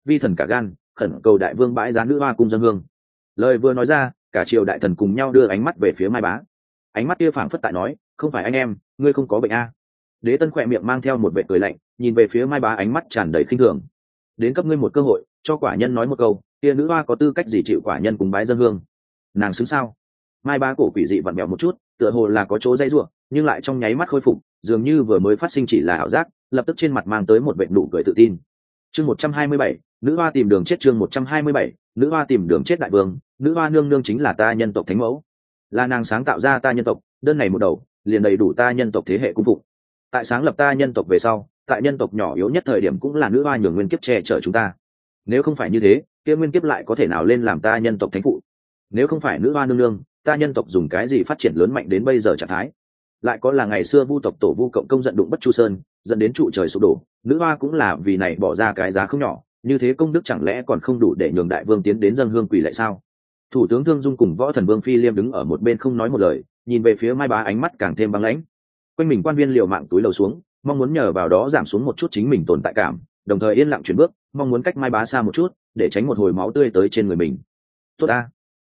Speaker 1: vi thần cả gan khẩn cầu đại vương bãi giá nữ hoa cung dân hương. Lời vừa nói ra, cả triều đại thần cùng nhau đưa ánh mắt về phía Mai Bá. Ánh mắt kia phảng phất tại nói, không phải anh em, ngươi không có bệnh a. Đế Tân khỏe miệng mang theo một vẻ cười lạnh, nhìn về phía Mai Bá ánh mắt tràn đầy khinh thường. Đến cấp ngươi một cơ hội, cho quả nhân nói một câu, kia nữ hoa có tư cách gì chịu quả nhân cùng bái dân hương? Nàng xứng sao? Mai Bá cổ quỷ dị vặn mèo một chút, tựa hồ là có chỗ dây rủa, nhưng lại trong nháy mắt khôi phục, dường như vừa mới phát sinh chỉ là ảo giác, lập tức trên mặt mang tới một vẻ nụ cười tự tin. Chương 127, nữ hoa tìm đường chết. Chương 127, nữ hoa tìm đường chết. Đại vương, nữ hoa nương nương chính là ta nhân tộc thánh mẫu, là nàng sáng tạo ra ta nhân tộc, đơn này một đầu liền đầy đủ ta nhân tộc thế hệ cung phục. Tại sáng lập ta nhân tộc về sau, tại nhân tộc nhỏ yếu nhất thời điểm cũng là nữ hoa nhường nguyên kiếp che chở chúng ta. Nếu không phải như thế, kia nguyên kiếp lại có thể nào lên làm ta nhân tộc thánh phụ? Nếu không phải nữ hoa nương nương, ta nhân tộc dùng cái gì phát triển lớn mạnh đến bây giờ trạng thái? Lại có là ngày xưa vu tộc tổ vu cộng công giận đụng Bất Chu Sơn, dẫn đến trụ trời sụp đổ, nữ hoa cũng là vì này bỏ ra cái giá không nhỏ, như thế công đức chẳng lẽ còn không đủ để nhường đại vương tiến đến dâng hương quỳ lạy sao? Thủ tướng Thương Dung cùng Võ Thần Vương Phi Liêm đứng ở một bên không nói một lời, nhìn về phía Mai Bá ánh mắt càng thêm băng lãnh. Quanh mình quan viên liều mạng túi lầu xuống, mong muốn nhờ vào đó giảm xuống một chút chính mình tồn tại cảm, đồng thời yên lặng chuyển bước, mong muốn cách Mai Bá xa một chút, để tránh một hồi máu tươi tới trên người mình. Tốt a,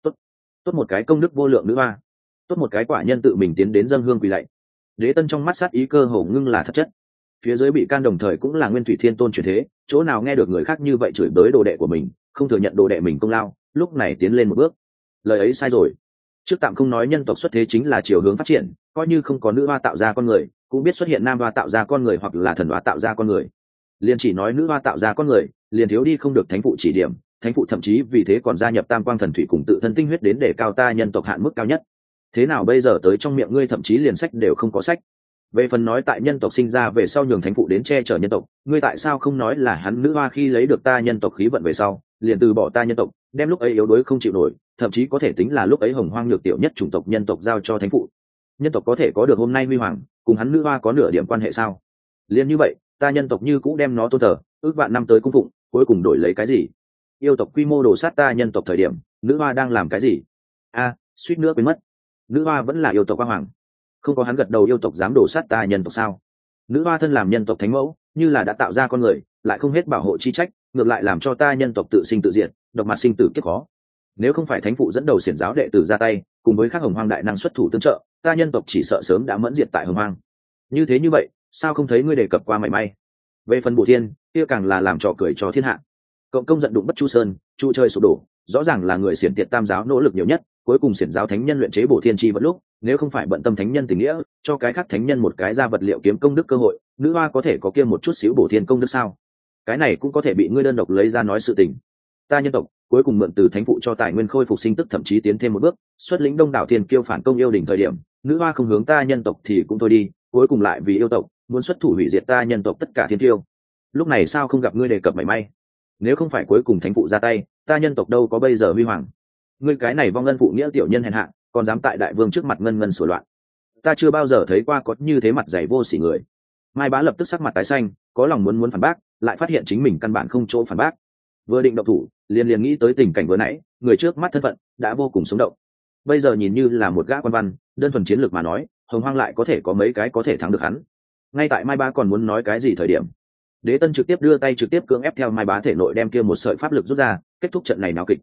Speaker 1: tốt một cái công đức vô lượng nữ hoa, tốt một cái quả nhân tự mình tiến đến dâng hương quỳ lạy. Đế Tân trong mắt sát ý cơ hồ ngưng là thật chất. Phía dưới bị can đồng thời cũng là Nguyên Thủy Thiên Tôn truyền thế, chỗ nào nghe được người khác như vậy chửi bới đồ đệ của mình, không thừa nhận đồ đệ mình công lao, lúc này tiến lên một bước. Lời ấy sai rồi. Trước tạm không nói nhân tộc xuất thế chính là chiều hướng phát triển, coi như không có nữ hoa tạo ra con người, cũng biết xuất hiện nam hoa tạo ra con người hoặc là thần hoa tạo ra con người. Liền chỉ nói nữ hoa tạo ra con người, liền thiếu đi không được thánh phụ chỉ điểm, thánh phụ thậm chí vì thế còn gia nhập tam quang thần thủy cùng tự thân tinh huyết đến để cao ta nhân tộc hạn mức cao nhất. Thế nào bây giờ tới trong miệng ngươi thậm chí liền sách đều không có sách? Về phần nói tại nhân tộc sinh ra về sau nhường thánh phụ đến che chở nhân tộc, ngươi tại sao không nói là hắn nữ hoa khi lấy được ta nhân tộc khí vận về sau, liền từ bỏ ta nhân tộc, đem lúc ấy yếu đuối không chịu nổi, thậm chí có thể tính là lúc ấy hồng hoang nhược tiểu nhất chủng tộc nhân tộc giao cho thánh phụ. Nhân tộc có thể có được hôm nay huy hoàng, cùng hắn nữ hoa có nửa điểm quan hệ sao? Liên như vậy, ta nhân tộc như cũng đem nó tôn thờ, ước vạn năm tới cung phụng, cuối cùng đổi lấy cái gì? Yêu tộc quy mô đồ sát ta nhân tộc thời điểm, nữ hoa đang làm cái gì? Suýt nữa quên mất, nữ hoa vẫn là yêu tộc quang hoàng, không có hắn gật đầu yêu tộc dám đổ sát ta nhân tộc sao? Nữ hoa thân làm nhân tộc thánh mẫu, như là đã tạo ra con người, lại không hết bảo hộ chi trách, ngược lại làm cho ta nhân tộc tự sinh tự diệt, độc mặt sinh tử kiếp khó. Nếu không phải thánh phụ dẫn đầu xiển giáo đệ tử ra tay, cùng với các hồng hoang đại năng xuất thủ tương trợ, ta nhân tộc chỉ sợ sớm đã mẫn diệt tại hồng hoang. Như thế như vậy, sao không thấy ngươi đề cập qua mảy may? Về phần Bổ Thiên, kia càng là làm trò cười cho thiên hạ. Cộng công giận đụng Bất Chu Sơn, trụ trời sụp đổ, rõ ràng là người xiển tiệt tam giáo nỗ lực nhiều nhất, cuối cùng xiển giáo thánh nhân luyện chế Bổ Thiên chi vật lúc, nếu không phải bận tâm thánh nhân tình nghĩa, cho cái khác thánh nhân một cái ra vật liệu kiếm công đức cơ hội, nữ hoa có thể có kia một chút xíu Bổ Thiên công đức sao? Cái này cũng có thể bị ngươi đơn độc lấy ra nói sự tình. Ta nhân tộc cuối cùng mượn từ thánh phụ cho tài nguyên khôi phục sinh tức, thậm chí tiến thêm một bước, xuất lĩnh đông đảo thiên kiêu phản công yêu đỉnh thời điểm, nữ hoa không hướng ta nhân tộc thì cũng thôi đi, cuối cùng lại vì yêu tộc muốn xuất thủ hủy diệt ta nhân tộc tất cả thiên kiêu. Lúc này sao không gặp ngươi đề cập mảy may? Nếu không phải cuối cùng thánh phụ ra tay, ta nhân tộc đâu có bây giờ huy hoàng. Ngươi cái này vong ân phụ nghĩa tiểu nhân hèn hạ, còn dám tại đại vương trước mặt ngân ngân sửa loạn. Ta chưa bao giờ thấy qua có như thế mặt dày vô sỉ người. Mai Bá lập tức sắc mặt tái xanh, có lòng muốn phản bác, lại phát hiện chính mình căn bản không chỗ phản bác. Vừa định động thủ, liền nghĩ tới tình cảnh vừa nãy, người trước mắt thân phận đã vô cùng sống động. Bây giờ nhìn như là một gã quan văn, đơn thuần chiến lược mà nói, hồng hoang lại có thể có mấy cái có thể thắng được hắn. Ngay tại Mai Bá còn muốn nói cái gì thời điểm, Đế Tân trực tiếp đưa tay trực tiếp cưỡng ép theo Mai Bá thể nội đem kia một sợi pháp lực rút ra, kết thúc trận này náo kịch.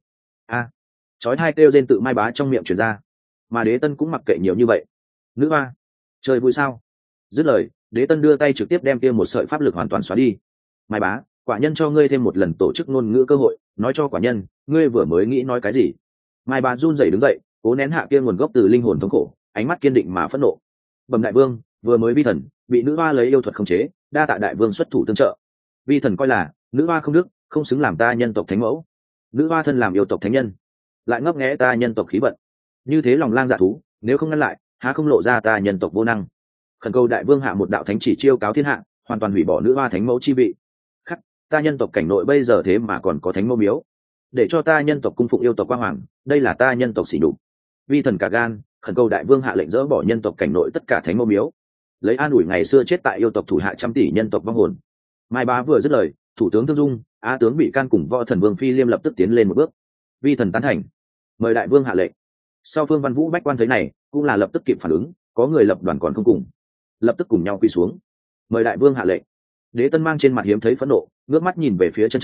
Speaker 1: Chói hai kêu rên tự Mai Bá trong miệng truyền ra, mà Đế Tân cũng mặc kệ nhiều như vậy. Nữ hoa, chơi vui sao? Dứt lời, Đế Tân đưa tay trực tiếp đem kia một sợi pháp lực hoàn toàn xóa đi. Mai Bá, quả nhân cho ngươi thêm một lần tổ chức ngôn ngữ cơ hội, nói cho quả nhân, ngươi vừa mới nghĩ nói cái gì? Mai Bá run rẩy đứng dậy, cố nén hạ kia nguồn gốc từ linh hồn thống khổ, ánh mắt kiên định mà phẫn nộ. Bẩm đại vương, vừa mới vi thần bị nữ hoa lấy yêu thuật khống chế, đa tạ đại vương xuất thủ tương trợ. Vi thần coi là nữ hoa không đức, không xứng làm ta nhân tộc thánh mẫu. Nữ hoa thân làm yêu tộc thánh nhân, lại ngấp nghé ta nhân tộc khí vận, như thế lòng lang dạ thú, nếu không ngăn lại, há không lộ ra ta nhân tộc vô năng. Khẩn cầu đại vương hạ một đạo thánh chỉ chiêu cáo thiên hạ, hoàn toàn hủy bỏ nữ hoa thánh mẫu chi vị. Khắc, ta nhân tộc cảnh nội bây giờ thế mà còn có thánh mẫu miếu, để cho ta nhân tộc cung phụng yêu tộc quang hoàng, đây là ta nhân tộc sỉ nhục. Vi thần cả gan, khẩn cầu đại vương hạ lệnh dỡ bỏ nhân tộc cảnh nội tất cả thánh mẫu miếu, lấy an ủi ngày xưa chết tại yêu tộc thủ hạ trăm tỷ nhân tộc vong hồn. Mai Bá vừa dứt lời, thủ tướng Thương Dung, á tướng Bị Can cùng Võ Thần Vương Phi Liêm lập tức tiến lên một bước. Vi thần tán thành, mời đại vương hạ lệnh. Sau Phương Văn Vũ bách quan thấy này, cũng là lập tức kịp phản ứng, có người lập đoàn còn không cùng, lập tức cùng nhau quỳ xuống, mời đại vương hạ lệnh. Đế Tân mang trên mặt hiếm thấy phẫn nộ, ngước mắt nhìn về phía chân trời,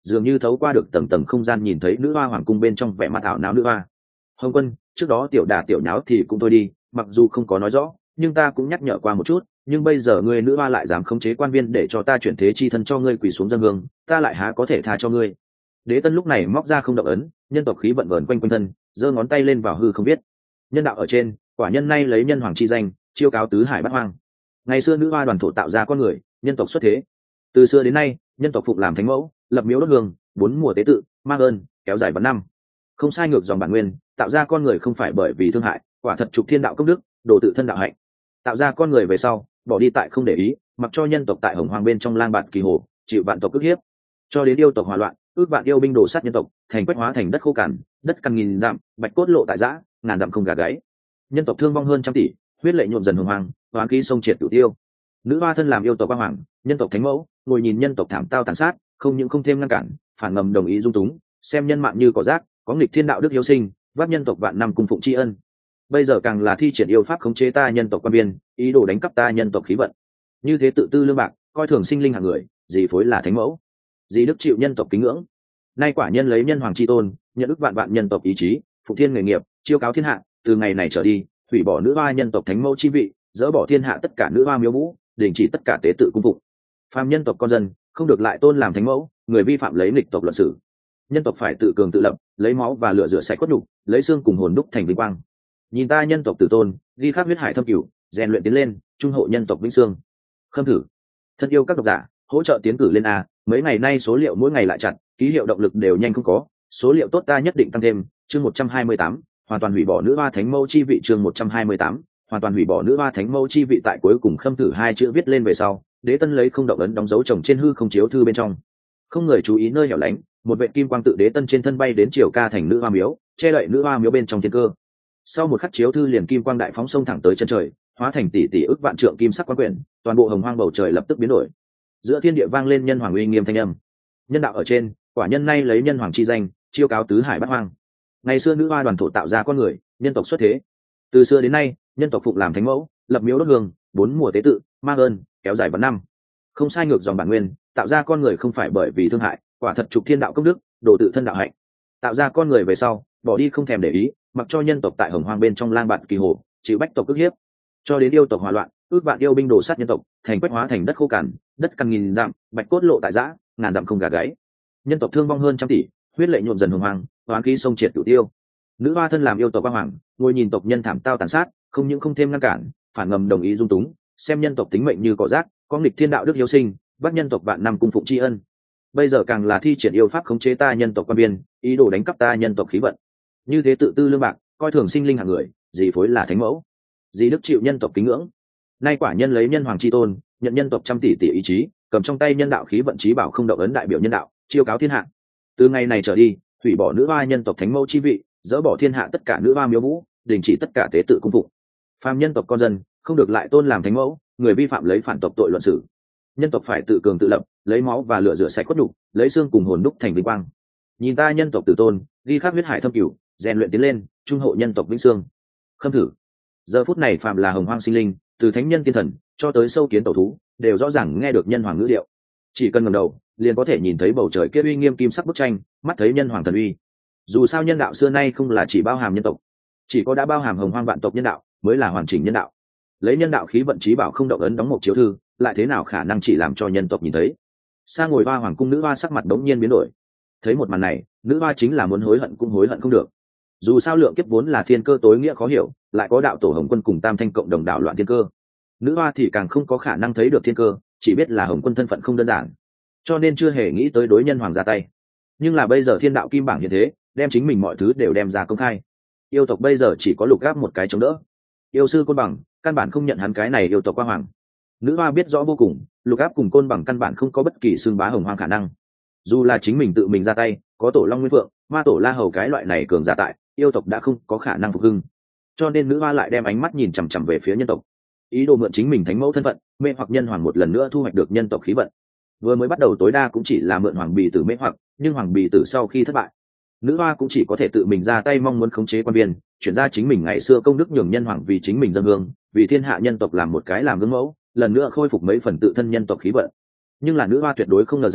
Speaker 1: dường như thấu qua được tầng tầng không gian nhìn thấy nữ hoa hoàng cung bên trong vẻ mặt ảo não nữ hoa. Hồng Quân, trước đó tiểu đà tiểu nháo thì cũng thôi đi, mặc dù không có nói rõ nhưng ta cũng nhắc nhở qua một chút, nhưng bây giờ ngươi nữ hoa lại dám khống chế quan viên để cho ta chuyển thế chi thân cho ngươi quỳ xuống dân hương, ta lại há có thể tha cho ngươi. Đế Tân lúc này móc ra không động ấn, nhân tộc khí vận vờn quanh quanh thân, giơ ngón tay lên vào hư không biết. Nhân đạo ở trên, quả nhân nay lấy nhân hoàng chi danh, chiêu cáo tứ hải bát hoang. Ngày xưa nữ hoa đoàn thổ tạo ra con người, nhân tộc xuất thế. Từ xưa đến nay, nhân tộc phục làm thánh mẫu, lập miếu đốt hương, 4 mùa tế tự, mang ơn, kéo dài vạn năm. Không sai ngược dòng bản nguyên, tạo ra con người không phải bởi vì thương hại, quả thật trục thiên đạo công đức, đồ tự thân đạo hạnh. Tạo ra con người về sau, bỏ đi tại không để ý, mặc cho nhân tộc tại hồng hoang bên trong lang bạt kỳ hồ, chịu vạn tộc ức hiếp, cho đến yêu tộc hòa loạn, ước vạn yêu binh đổ sát nhân tộc, thành quách hóa thành đất khô cằn, đất căn nghìn dặm, bạch cốt lộ tại giã, ngàn dặm không gà gáy. Nhân tộc thương vong hơn trăm tỷ, huyết lệ nhuộm dần hồng hoang, oán khí sông triệt cửu tiêu. Nữ hoa thân làm yêu tộc quang hoàng, nhân tộc thánh mẫu, ngồi nhìn nhân tộc thảm tao tàn sát, không những không thêm ngăn cản, phản ngầm đồng ý dung túng, xem nhân mạng như cỏ rác, có nghịch thiên đạo đức hiếu sinh, vác nhân tộc vạn năm cung phụng tri ân. Bây giờ càng là thi triển yêu pháp khống chế ta nhân tộc quan viên, ý đồ đánh cắp ta nhân tộc khí vận. Như thế tự tư lương bạc, coi thường sinh linh hạng người, gì phối là thánh mẫu, gì đức chịu nhân tộc kính ngưỡng. Nay quả nhân lấy nhân hoàng chi tôn, nhận đức vạn vạn nhân tộc ý chí, phụ thiên nghề nghiệp, chiêu cáo thiên hạ, từ ngày này trở đi, hủy bỏ nữ hoa nhân tộc thánh mẫu chi vị, dỡ bỏ thiên hạ tất cả nữ hoa miếu vũ, đình chỉ tất cả tế tự cung phụng. Phàm nhân tộc con dân không được lại tôn làm thánh mẫu, người vi phạm lấy nghịch tộc luận xử. Nhân tộc phải tự cường tự lập, lấy máu và lửa rửa sạch cốt nhục, lấy xương cùng hồn đúc thành vinh quang. Nhìn ta nhân tộc tử tôn, ghi khắc huyết hải thâm cửu, rèn luyện tiến lên, trung hộ nhân tộc vĩnh xương. Khâm thử, thân yêu các độc giả, hỗ trợ tiến cử lên a. Mấy ngày nay số liệu mỗi ngày lại chặt, ký hiệu động lực đều nhanh không có, số liệu tốt ta nhất định tăng thêm. Chương 128, hoàn toàn hủy bỏ nữ hoa thánh mẫu chi vị. Chương 128, hoàn toàn hủy bỏ nữ hoa thánh mẫu chi vị. Tại cuối cùng khâm thử hai chữ viết lên về sau, Đế Tân lấy không động ấn đóng dấu chồng trên hư không chiếu thư bên trong. Không người chú ý nơi hẻo lánh, một vệ kim quang tự Đế Tân trên thân bay đến Triều Ca thành nữ hoa miếu, che đậy nữ hoa miếu bên trong thiên cơ. Sau một khắc chiếu thư liền kim quang đại phóng sông thẳng tới chân trời, hóa thành tỷ tỷ ức vạn trượng kim sắc quang quyển, toàn bộ hồng hoang bầu trời lập tức biến đổi. Giữa thiên địa vang lên nhân hoàng uy nghiêm thanh âm. Nhân đạo ở trên, quả nhân nay lấy nhân hoàng chi danh, chiêu cáo tứ hải bát hoang. Ngày xưa nữ hoa đoàn thổ tạo ra con người, nhân tộc xuất thế. Từ xưa đến nay, nhân tộc phục làm thánh mẫu, lập miếu đốt hương, 4 mùa tế tự, mang ơn, kéo dài vạn năm. Không sai ngược dòng bản nguyên, tạo ra con người không phải bởi vì thương hại, quả thật trục thiên đạo công đức, đồ tự thân đạo hạnh. Tạo ra con người về sau, bỏ đi không thèm để ý, mặc cho nhân tộc tại hồng hoang bên trong lang bạt kỳ hồ, chịu bách tộc ức hiếp, cho đến yêu tộc hòa loạn, ước vạn yêu binh đổ sát nhân tộc, thành quách hóa thành đất khô cằn, đất căn nghìn dặm, bạch cốt lộ tại giã, ngàn dặm không gà gáy. Nhân tộc thương vong hơn trăm tỷ, huyết lệ nhuộm dần hồng hoang, oán khí sông triệt cửu tiêu. Nữ hoa thân làm yêu tộc quang hoàng, ngồi nhìn tộc nhân thảm tao tàn sát, không những không thêm ngăn cản, phản ngầm đồng ý dung túng, xem nhân tộc tính mệnh như cỏ rác, có nghịch thiên đạo đức hiếu sinh, vác nhân tộc vạn năm cung phụng tri ân. Bây giờ càng là thi triển yêu pháp khống chế ta nhân tộc quan viên, ý đồ đánh cắp ta nhân tộc khí vận. Như thế tự tư lương bạc, coi thường sinh linh hạng người, gì phối là thánh mẫu, gì đức chịu nhân tộc kính ngưỡng. Nay quả nhân lấy nhân hoàng chi tôn, nhận nhân tộc trăm tỷ tỷ ý chí, cầm trong tay nhân đạo khí vận chí bảo không động ấn đại biểu nhân đạo, chiêu cáo thiên hạ. Từ ngày này trở đi, hủy bỏ nữ hoa nhân tộc thánh mẫu chi vị, dỡ bỏ thiên hạ tất cả nữ hoa miếu vũ, đình chỉ tất cả tế tự cung phụng. Phàm nhân tộc con dân không được lại tôn làm thánh mẫu, người vi phạm lấy phản tộc tội luận xử. Nhân tộc phải tự cường tự lập, lấy máu và lửa rửa sạch cốt nhục, lấy xương cùng hồn đúc thành vinh quang. Nhìn ta nhân tộc tử tôn, ghi khắc huyết hải thâm cửu, rèn luyện tiến lên, trung hộ nhân tộc vĩnh xương. Khâm thử, giờ phút này phàm là hồng hoang sinh linh, từ thánh nhân tiên thần cho tới sâu kiến tẩu thú, đều rõ ràng nghe được nhân hoàng ngữ điệu. Chỉ cần ngẩng đầu, liền có thể nhìn thấy bầu trời kia uy nghiêm kim sắc bức tranh, mắt thấy nhân hoàng thần uy. Dù sao nhân đạo xưa nay không là chỉ bao hàm nhân tộc, chỉ có đã bao hàm hồng hoang vạn tộc nhân đạo mới là hoàn chỉnh nhân đạo. Lấy nhân đạo khí vận chí bảo không động ấn đóng một chiếu thư, lại thế nào khả năng chỉ làm cho nhân tộc nhìn thấy. Sa ngồi hoa hoàng cung nữ hoa sắc mặt đống nhiên biến đổi. Thấy một màn này, nữ hoa chính là muốn hối hận cũng hối hận không được. Dù sao lượng kiếp vốn là thiên cơ tối nghĩa khó hiểu, lại có đạo tổ Hồng Quân cùng Tam Thanh cộng đồng đảo loạn thiên cơ. Nữ hoa thì càng không có khả năng thấy được thiên cơ, chỉ biết là Hồng Quân thân phận không đơn giản, cho nên chưa hề nghĩ tới đối nhân hoàng ra tay. Nhưng là bây giờ thiên đạo kim bảng hiện thế, đem chính mình mọi thứ đều đem ra công khai. Yêu tộc bây giờ chỉ có Lục Áp một cái chống đỡ. Yêu sư Côn Bằng căn bản không nhận hắn cái này yêu tộc qua hoàng. Nữ hoa biết rõ vô cùng, Lục Áp cùng Côn Bằng căn bản không có bất kỳ xương bá hồng hoang khả năng. Dù là chính mình tự mình ra tay, có tổ Long Nguyên Phượng, Ma tổ La Hầu cái loại này cường giả tại, yêu tộc đã không có khả năng phục hưng. Cho nên nữ hoa lại đem ánh mắt nhìn chằm chằm về phía nhân tộc, ý đồ mượn chính mình thánh mẫu thân phận, mê hoặc nhân hoàng một lần nữa thu hoạch được nhân tộc khí vận. Vừa mới bắt đầu tối đa cũng chỉ là mượn hoàng bì tử mê hoặc, nhưng hoàng bì tử sau khi thất bại, nữ hoa cũng chỉ có thể tự mình ra tay, mong muốn khống chế quan viên, chuyển ra chính mình ngày xưa công đức, nhường nhân hoàng vì chính mình dâng hương, vì thiên hạ nhân tộc làm một cái làm gương mẫu, lần nữa khôi phục mấy phần tự thân nhân tộc khí vận. Nhưng là nữ hoa tuyệt đối không ngờ rằng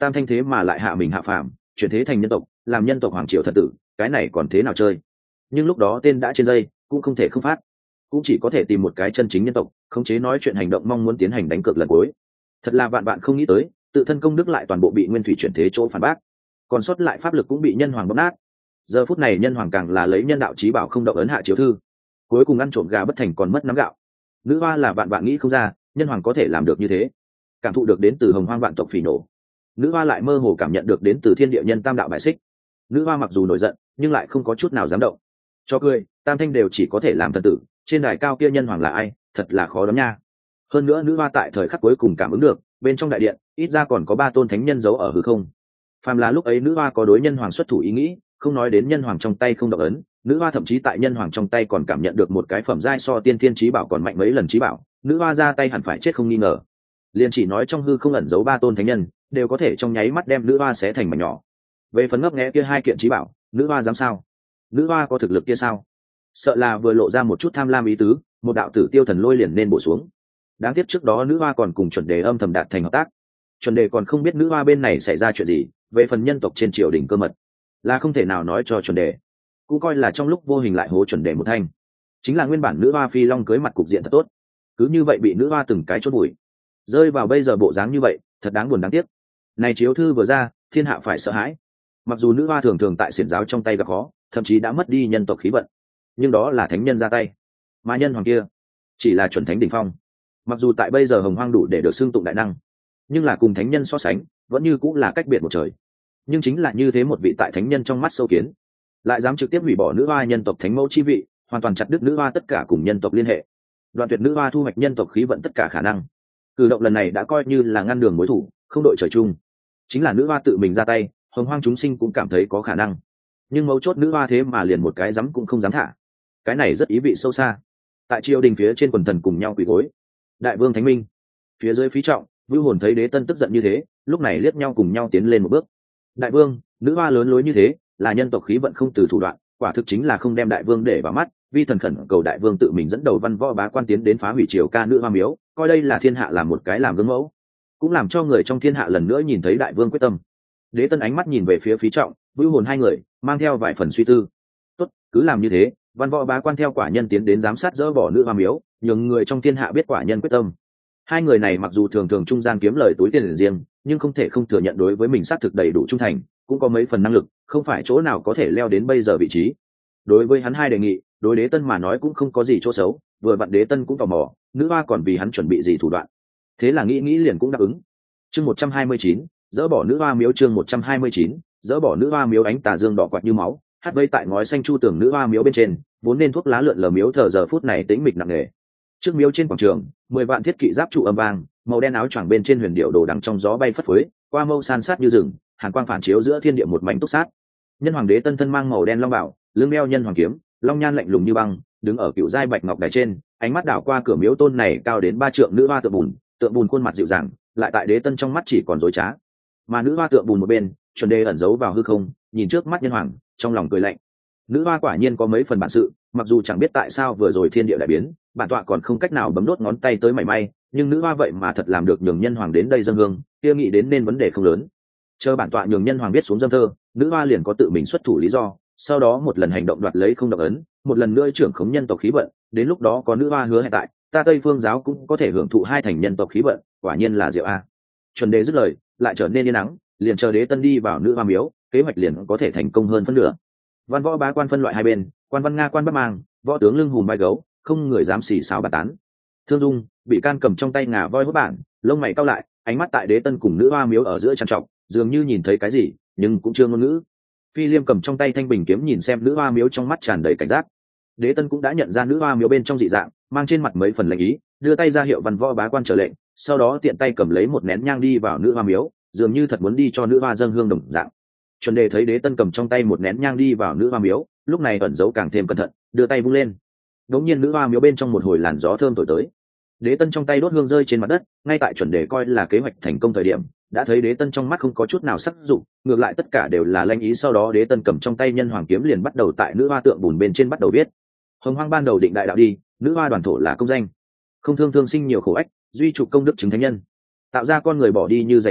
Speaker 1: tam thanh thế mà lại hạ mình hạ phàm, chuyển thế thành nhân tộc, làm nhân tộc hoàng triều thần tử, cái này còn thế nào chơi? Nhưng lúc đó tên đã trên dây, cũng không thể không phát, cũng chỉ có thể tìm một cái chân chính nhân tộc khống chế nói chuyện hành động, mong muốn tiến hành đánh cược lần cuối. Thật là vạn bạn không nghĩ tới, tự thân công đức lại toàn bộ bị nguyên thủy chuyển thế chỗ phản bác, còn sót lại pháp lực cũng bị nhân hoàng bóp nát. Giờ phút này nhân hoàng càng là lấy nhân đạo chí bảo không động ấn hạ chiếu thư, cuối cùng ăn trộm gà bất thành còn mất nắm gạo. Nữ hoa là vạn bạn nghĩ không ra nhân hoàng có thể làm được như thế, cảm thụ được đến từ hồng hoang vạn tộc phỉ nổ. Nữ hoa lại mơ hồ cảm nhận được đến từ thiên địa nhân tam đạo bài xích. Nữ hoa mặc dù nổi giận nhưng lại không có chút nào dám động. Cho cười, tam thanh đều chỉ có thể làm thần tử, trên đài cao kia nhân hoàng là ai, thật là khó đoán nha. Hơn nữa nữ hoa tại thời khắc cuối cùng cảm ứng được bên trong đại điện ít ra còn có 3 tôn thánh nhân giấu ở hư không. Phàm là lúc ấy nữ hoa có đối nhân hoàng xuất thủ ý nghĩ, không nói đến nhân hoàng trong tay không động ấn, nữ hoa thậm chí tại nhân hoàng trong tay còn cảm nhận được một cái phẩm giai so tiên thiên chí bảo còn mạnh mấy lần chí bảo, nữ hoa ra tay hẳn phải chết không nghi ngờ. Liền chỉ nói trong hư không ẩn giấu 3 tôn thánh nhân, đều có thể trong nháy mắt đem nữ hoa xé thành mảnh nhỏ. Về phần ngấp nghé kia 2 kiện chí bảo, nữ hoa dám sao? Nữ hoa có thực lực kia sao? Sợ là vừa lộ ra một chút tham lam ý tứ, một đạo tử tiêu thần lôi liền nên bổ xuống. Đáng tiếc trước đó nữ hoa còn cùng chuẩn đề âm thầm đạt thành hợp tác, chuẩn đề còn không biết nữ hoa bên này xảy ra chuyện gì. Về phần nhân tộc trên triều đình cơ mật là không thể nào nói cho chuẩn đề, cũng coi là trong lúc vô hình lại hố chuẩn đề một thanh. Chính là nguyên bản nữ hoa phi long cưới mặt cục diện thật tốt, cứ như vậy bị nữ hoa từng cái chốt bụi, rơi vào bây giờ bộ dáng như vậy, thật đáng buồn đáng tiếc. Này chiếu thư vừa ra, thiên hạ phải sợ hãi. Mặc dù nữ hoa thường thường tại xiển giáo trong tay gặp khó, thậm chí đã mất đi nhân tộc khí vận, nhưng đó là thánh nhân ra tay, mà nhân hoàng kia chỉ là chuẩn thánh đỉnh phong. Mặc dù tại bây giờ hồng hoang đủ để được xưng tụng đại năng, nhưng là cùng thánh nhân so sánh vẫn như cũng là cách biệt một trời. Nhưng chính là như thế một vị tại thánh nhân trong mắt sâu kiến, lại dám trực tiếp hủy bỏ nữ hoa nhân tộc thánh mẫu chi vị, hoàn toàn chặt đứt nữ hoa tất cả cùng nhân tộc liên hệ, đoạn tuyệt nữ hoa thu hoạch nhân tộc khí vận tất cả khả năng. Cử động lần này đã coi như là ngăn đường mối thủ, không đội trời chung. Chính là nữ hoa tự mình ra tay, hồng hoang chúng sinh cũng cảm thấy có khả năng, nhưng mấu chốt nữ hoa thế mà liền một cái dám cũng không dám thả. Cái này rất ý vị sâu xa. Tại triều đình phía trên quần thần cùng nhau quỳ gối, đại vương thánh minh, phía dưới phí trọng, vưu hồn thấy đế tân tức giận như thế, lúc này liếc nhau cùng nhau tiến lên một bước. Đại vương, nữ hoa lớn lối như thế, là nhân tộc khí vận không từ thủ đoạn, quả thực chính là không đem đại vương để vào mắt. Vi thần khẩn cầu đại vương tự mình dẫn đầu văn võ bá quan tiến đến phá hủy triều ca nữ hoa miếu, coi đây là thiên hạ làm một cái làm gương mẫu, cũng làm cho người trong thiên hạ lần nữa nhìn thấy đại vương quyết tâm. Đế tân ánh mắt nhìn về phía phí trọng, vưu hồn hai người, mang theo vài phần suy tư. Tốt, cứ làm như thế. Văn võ bá quan theo quả nhân tiến đến giám sát dỡ bỏ nữ hoa miếu, nhường người trong thiên hạ biết quả nhân quyết tâm. Hai người này mặc dù thường thường trung gian kiếm lời túi tiền riêng, nhưng không thể không thừa nhận đối với mình xác thực đầy đủ trung thành, cũng có mấy phần năng lực, không phải chỗ nào có thể leo đến bây giờ vị trí. Đối với hắn hai đề nghị, đối đế tân mà nói cũng không có gì chỗ xấu, vừa vặn đế tân cũng tò mò nữ hoa còn vì hắn chuẩn bị gì thủ đoạn, thế là nghĩ liền cũng đáp ứng. Chương 129, dỡ bỏ nữ hoa miếu. Chương 129, dỡ bỏ nữ hoa miếu. Ánh tà dương đỏ quạt như máu hát vây tại ngói xanh chu tường nữ hoa miếu bên trên, vốn nên thuốc lá lượn lờ miếu thờ giờ phút này tĩnh mịch nặng nề. Trước miếu trên quảng trường, 10 vạn thiết kỵ giáp trụ âm vang, màu đen áo choàng bên trên huyền điệu đồ đằng trong gió bay phất phới, qua mâu san sát như rừng, hàn quang phản chiếu giữa thiên địa một mảnh túc sát. Nhân hoàng đế tân thân mang màu đen long bảo, lưng đeo nhân hoàng kiếm, long nhan lạnh lùng như băng, đứng ở cựu giai bạch ngọc đài trên, ánh mắt đảo qua cửa miếu tôn này cao đến 3 trượng nữ hoa tượng bùn khuôn mặt dịu dàng, lại tại đế tân trong mắt chỉ còn dối trá. Mà nữ hoa tượng bùn một bên, chuẩn đề ẩn giấu vào hư không, nhìn trước mắt nhân hoàng, trong lòng cười lạnh. Nữ hoa quả nhiên có mấy phần bản sự, mặc dù chẳng biết tại sao vừa rồi thiên địa đại biến, bản tọa còn không cách nào bấm đốt ngón tay tới mảy may, nhưng nữ hoa vậy mà thật làm được nhường nhân hoàng đến đây dâng hương, kia nghĩ đến nên vấn đề không lớn. Chờ bản tọa nhường nhân hoàng biết xuống dâm thơ, nữ hoa liền có tự mình xuất thủ lý do, sau đó một lần hành động đoạt lấy không động ấn, một lần nữa trưởng khống nhân tộc khí vận, đến lúc đó có nữ hoa hứa hẹn tại, ta Tây Phương giáo cũng có thể hưởng thụ hai thành nhân tộc khí vận, quả nhiên là diệu a. Chuẩn đề dứt lời, lại trở nên yên nắng, liền chờ đế tân đi vào nữ hoa miếu, kế hoạch liền có thể thành công hơn phân nửa. Văn võ bá quan phân loại hai bên, quan văn nga quan bắc mang, võ tướng lưng hùm vai gấu, không người dám xì xáo bàn tán. Thương Dung bị can cầm trong tay ngà voi hốt bản, lông mày cau lại, ánh mắt tại đế tân cùng nữ hoa miếu ở giữa trằn trọc, dường như nhìn thấy cái gì, nhưng cũng chưa ngôn ngữ. Phi Liêm cầm trong tay thanh bình kiếm nhìn xem nữ hoa miếu, trong mắt tràn đầy cảnh giác. Đế tân cũng đã nhận ra nữ hoa miếu bên trong dị dạng, mang trên mặt mấy phần lệnh ý, đưa tay ra hiệu văn võ bá quan trở lệnh, sau đó tiện tay cầm lấy một nén nhang đi vào nữ hoa miếu, dường như thật muốn đi cho nữ hoa dâng hương đồng dạng. Chuẩn đề thấy đế tân cầm trong tay một nén nhang đi vào nữ hoa miếu, lúc này ẩn giấu càng thêm cẩn thận, đưa tay vung lên. Đống nhiên nữ hoa miếu bên trong một hồi làn gió thơm thổi tới, đế tân trong tay đốt hương rơi trên mặt đất. Ngay tại chuẩn đề coi là kế hoạch thành công thời điểm, đã thấy đế tân trong mắt không có chút nào sắc dụng, ngược lại tất cả đều là lanh ý. Sau đó đế tân cầm trong tay nhân hoàng kiếm liền bắt đầu tại nữ hoa tượng bùn bên trên bắt đầu viết: hồng hoang ban đầu định đại đạo đi, nữ hoa đoàn thổ là công danh, không thương thương sinh nhiều khổ ách, duy trục công đức chứng thánh nhân, tạo ra con người bỏ đi như giày rách,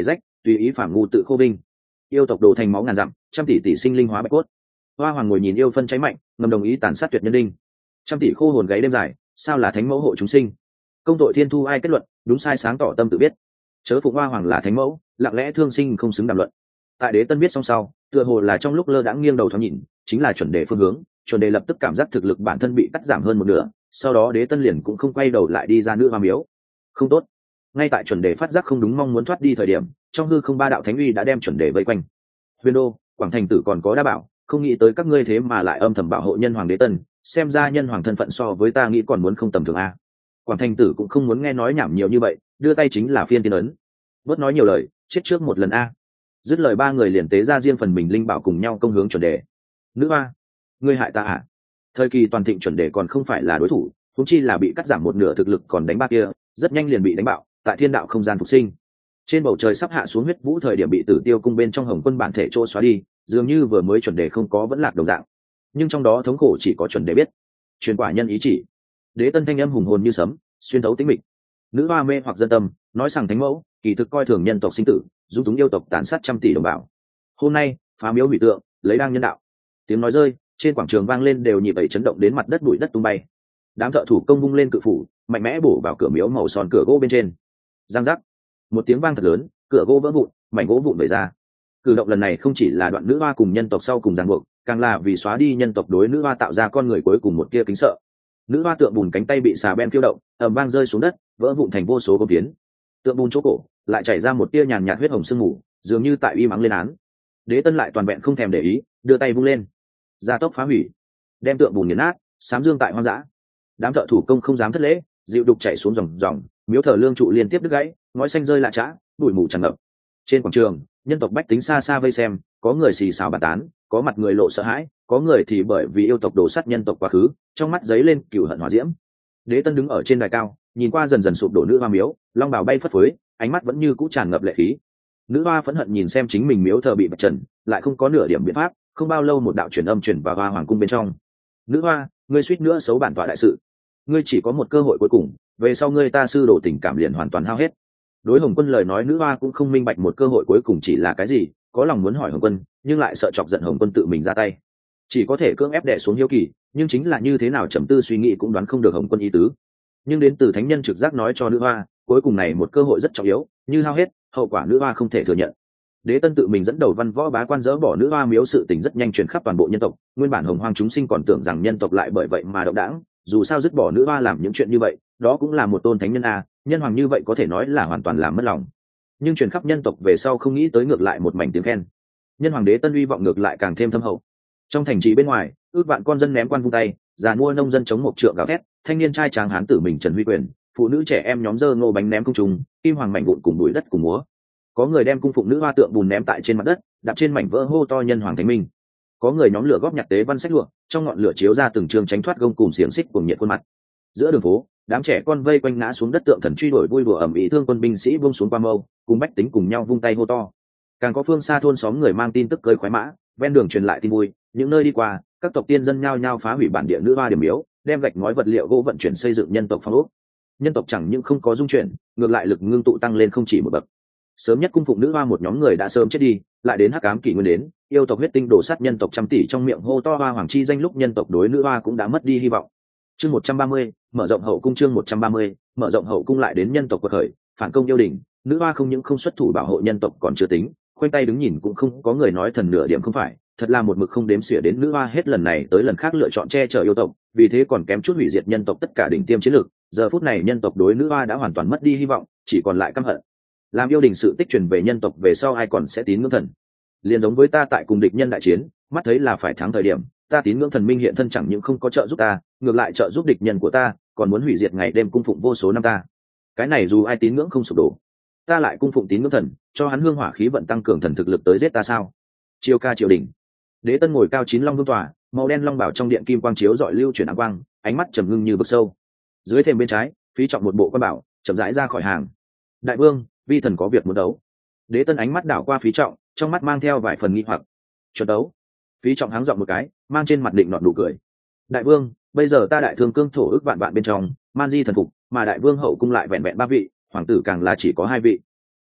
Speaker 1: tùy ý phản ngu tự khô binh. Yêu tộc đổ thành máu ngàn dặm, trăm tỷ tỷ sinh linh hóa bạch cốt. Hoa hoàng ngồi nhìn yêu phân cháy mạnh, ngầm đồng ý tàn sát tuyệt nhân đinh. Trăm tỷ khô hồn gáy đêm dài, sao là thánh mẫu hộ chúng sinh. Công tội thiên thu ai kết luận, đúng sai sáng tỏ tâm tự biết. Chớ phụng hoa hoàng là thánh mẫu, lặng lẽ thương sinh không xứng đàm luận. Tại đế tân biết xong sau, tựa hồ là trong lúc lơ đãng nghiêng đầu thoáng nhìn, chính là chuẩn đề phương hướng. Chuẩn đề lập tức cảm giác thực lực bản thân bị cắt giảm hơn một nửa, sau đó đế tân liền cũng không quay đầu lại đi ra nữ hoa miếu. Không tốt. Ngay tại chuẩn đề phát giác không đúng mong muốn thoát đi thời điểm, trong hư không ba đạo thánh uy đã đem chuẩn đề vây quanh. Huyền đô, quảng thành tử còn có đa bảo, không nghĩ tới các ngươi thế mà lại âm thầm bảo hộ nhân hoàng đế tân, xem ra nhân hoàng thân phận so với ta nghĩ còn muốn không tầm thường a. Quảng thành tử cũng không muốn nghe nói nhảm nhiều như vậy, đưa tay chính là phiên tiên ấn. Bớt nói nhiều lời, chết trước một lần a. Dứt lời ba người liền tế ra riêng phần mình linh bảo cùng nhau công hướng chuẩn đề. Nữ hoa, ngươi hại ta à? Thời kỳ toàn thịnh chuẩn đề còn không phải là đối thủ, thúng chi là bị cắt giảm một nửa thực lực còn đánh ba kia, rất nhanh liền bị đánh bạo, tại thiên đạo không gian phục sinh. Trên bầu trời sắp hạ xuống huyết vũ thời điểm bị Tử Tiêu cung bên trong Hồng Quân bản thể chỗ xóa đi, dường như vừa mới chuẩn đề không có vẫn lạc đồng dạng. Nhưng trong đó thống khổ chỉ có chuẩn đề biết. Truyền quả nhân ý chỉ. Đế tân thanh âm hùng hồn như sấm, xuyên thấu tĩnh mịch. Nữ hoa mê hoặc dân tâm, nói rằng thánh mẫu, kỳ thực coi thường nhân tộc sinh tử, dung túng yêu tộc tàn sát trăm tỷ đồng bào. Hôm nay, phá miếu hủy tượng, lấy đang nhân đạo. Tiếng nói rơi, trên quảng trường vang lên đều nhịp vậy chấn động đến mặt đất bụi đất tung bay. Đám thợ thủ công vung lên cự phủ, mạnh mẽ bổ vào cửa miếu màu son cửa gỗ bên trên. Giang giác, một tiếng vang thật lớn, cửa gỗ vỡ vụn, mảnh gỗ vụn vẩy ra. Cử động lần này không chỉ là đoạn nữ hoa cùng nhân tộc sau cùng ràng buộc, càng là vì xóa đi nhân tộc đối nữ hoa tạo ra con người cuối cùng một tia kính sợ. Nữ hoa tượng bùn cánh tay bị xà ben khiêu động, ầm vang rơi xuống đất, vỡ vụn thành vô số công tiến. Tượng bùn chỗ cổ lại chảy ra một tia nhàn nhạt huyết hồng sương mù, dường như tại uy mắng lên án. Đế tân lại toàn vẹn không thèm để ý, đưa tay vung lên, gia tốc phá hủy, đem tượng bùn nghiền nát, sám dương tại hoang dã. Đám thợ thủ công không dám thất lễ, dịu đục chạy xuống dòng, miếu thờ lương trụ liên tiếp đứt gãy, ngói xanh rơi lạ chã, bụi mù tràn ngập. Trên quảng trường, nhân tộc bách tính xa xa vây xem, có người xì xào bàn tán, có mặt người lộ sợ hãi, có người thì bởi vì yêu tộc đổ sát nhân tộc quá khứ, trong mắt giấy lên cừu hận hỏa diễm. Đế tân đứng ở trên đài cao, nhìn qua dần dần sụp đổ nữ hoa miếu, long bào bay phất phới, ánh mắt vẫn như cũ tràn ngập lệ khí. Nữ hoa phẫn hận nhìn xem chính mình miếu thờ bị vạch trần, lại không có nửa điểm biện pháp. Không bao lâu một đạo truyền âm truyền vào hoa hoàng cung bên trong. Nữ hoa, ngươi suýt nữa xấu bản tọa đại sự, ngươi chỉ có một cơ hội cuối cùng, về sau ngươi ta sư đồ tình cảm liền hoàn toàn hao hết. Đối Hồng Quân lời nói nữ hoa cũng không minh bạch một cơ hội cuối cùng chỉ là cái gì, có lòng muốn hỏi Hồng Quân, nhưng lại sợ chọc giận Hồng Quân tự mình ra tay, chỉ có thể cưỡng ép đè xuống hiếu kỳ, nhưng chính là như thế nào trầm tư suy nghĩ cũng đoán không được Hồng Quân ý tứ. Nhưng đến từ thánh nhân trực giác nói cho nữ hoa, cuối cùng này một cơ hội rất trọng yếu, như hao hết, hậu quả nữ hoa không thể thừa nhận. Đế tân tự mình dẫn đầu văn võ bá quan dỡ bỏ nữ hoa miếu sự tình rất nhanh truyền khắp toàn bộ nhân tộc. Nguyên bản hồng hoang chúng sinh còn tưởng rằng nhân tộc lại bởi vậy mà động đãng, dù sao dứt bỏ nữ hoa làm những chuyện như vậy, đó cũng là một tôn thánh nhân a, nhân hoàng như vậy có thể nói là hoàn toàn làm mất lòng. Nhưng truyền khắp nhân tộc về sau không nghĩ tới ngược lại một mảnh tiếng khen. Nhân hoàng đế tân uy vọng ngược lại càng thêm thâm hậu. Trong thành trì bên ngoài, ước vạn con dân ném quan vung tay, già mua nông dân chống một trượng gào thét, thanh niên trai tráng hán tử mình Trần Huy Quyền, phụ nữ trẻ em nhóm dơ ngô bánh ném công trùng, kim hoàng mảnh vụn cùng bụi đất cùng múa. Có người đem cung phụng nữ hoa tượng bùn ném tại trên mặt đất, đạp trên mảnh vỡ hô to nhân hoàng thánh minh. Có người nhóm lửa góp nhặt tế văn sách lụa, trong ngọn lửa chiếu ra từng trường tránh thoát gông cùm xiềng xích cùng nhiệt khuôn mặt. Giữa đường phố, đám trẻ con vây quanh ngã xuống đất tượng thần truy đuổi vui đùa ầm ĩ, thương quân binh sĩ buông xuống qua mâu, cùng bách tính cùng nhau vung tay hô to. Càng có phương xa thôn xóm người mang tin tức cưỡi khoái mã, ven đường truyền lại tin vui, những nơi đi qua, các tộc tiên dân nhao nhao phá hủy bản địa nữ hoa điểm miếu, đem gạch ngói vật liệu gỗ vận chuyển xây dựng nhân tộc phong ốc. Nhân tộc chẳng những không có dung chuyển, ngược lại lực ngưng tụ tăng lên không chỉ một bậc. Sớm nhất cung phụng nữ hoa một nhóm người đã sớm chết đi, lại đến hắc ám kỷ nguyên đến, yêu tộc huyết tinh đổ sát nhân tộc trăm tỷ trong miệng hô to hoa hoàng chi danh, lúc nhân tộc đối nữ hoa cũng đã mất đi hy vọng. Chương 130, mở rộng hậu cung. Chương 130, mở rộng hậu cung. Lại đến nhân tộc quật khởi, phản công yêu đình, nữ hoa không những không xuất thủ bảo hộ nhân tộc còn chưa tính, khoanh tay đứng nhìn cũng không có người nói thần nửa điểm không phải, thật là một mực không đếm xỉa đến nữ hoa hết lần này tới lần khác lựa chọn che chở yêu tộc, vì thế còn kém chút hủy diệt nhân tộc tất cả đỉnh tiêm chiến lược. Giờ phút này nhân tộc đối nữ hoa đã hoàn toàn mất đi hy vọng, chỉ còn lại căm hận. Làm yêu đình sự tích truyền về nhân tộc về sau ai còn sẽ tín ngưỡng thần? Liền giống với ta tại cùng địch nhân đại chiến, mắt thấy là phải thắng thời điểm, ta tín ngưỡng thần minh hiện thân chẳng những không có trợ giúp ta, ngược lại trợ giúp địch nhân của ta, còn muốn hủy diệt ngày đêm cung phụng vô số năm ta. Cái này dù ai tín ngưỡng không sụp đổ, ta lại cung phụng tín ngưỡng thần, cho hắn hương hỏa khí vận tăng cường thần thực lực tới giết ta sao? Chiêu ca triều đình, đế tân ngồi cao chín long vương tòa, màu đen long bảo trong điện kim quang chiếu dọi lưu chuyển áng quang, ánh mắt trầm ngưng như vực sâu. Dưới thềm bên trái, phí trọng một bộ quan bảo chậm rãi ra khỏi hàng. Đại vương, vi thần có việc muốn đấu. Đế tân ánh mắt đảo qua phí trọng, trong mắt mang theo vài phần nghi hoặc. Chuẩn đấu? Phí trọng háng giọng một cái, mang trên mặt định nọt nụ cười. Đại vương, bây giờ ta đại thương cương thổ ước vạn vạn bên trong, man di thần phục, mà đại vương hậu cung lại vẹn vẹn 3 vị, hoàng tử càng là chỉ có 2 vị.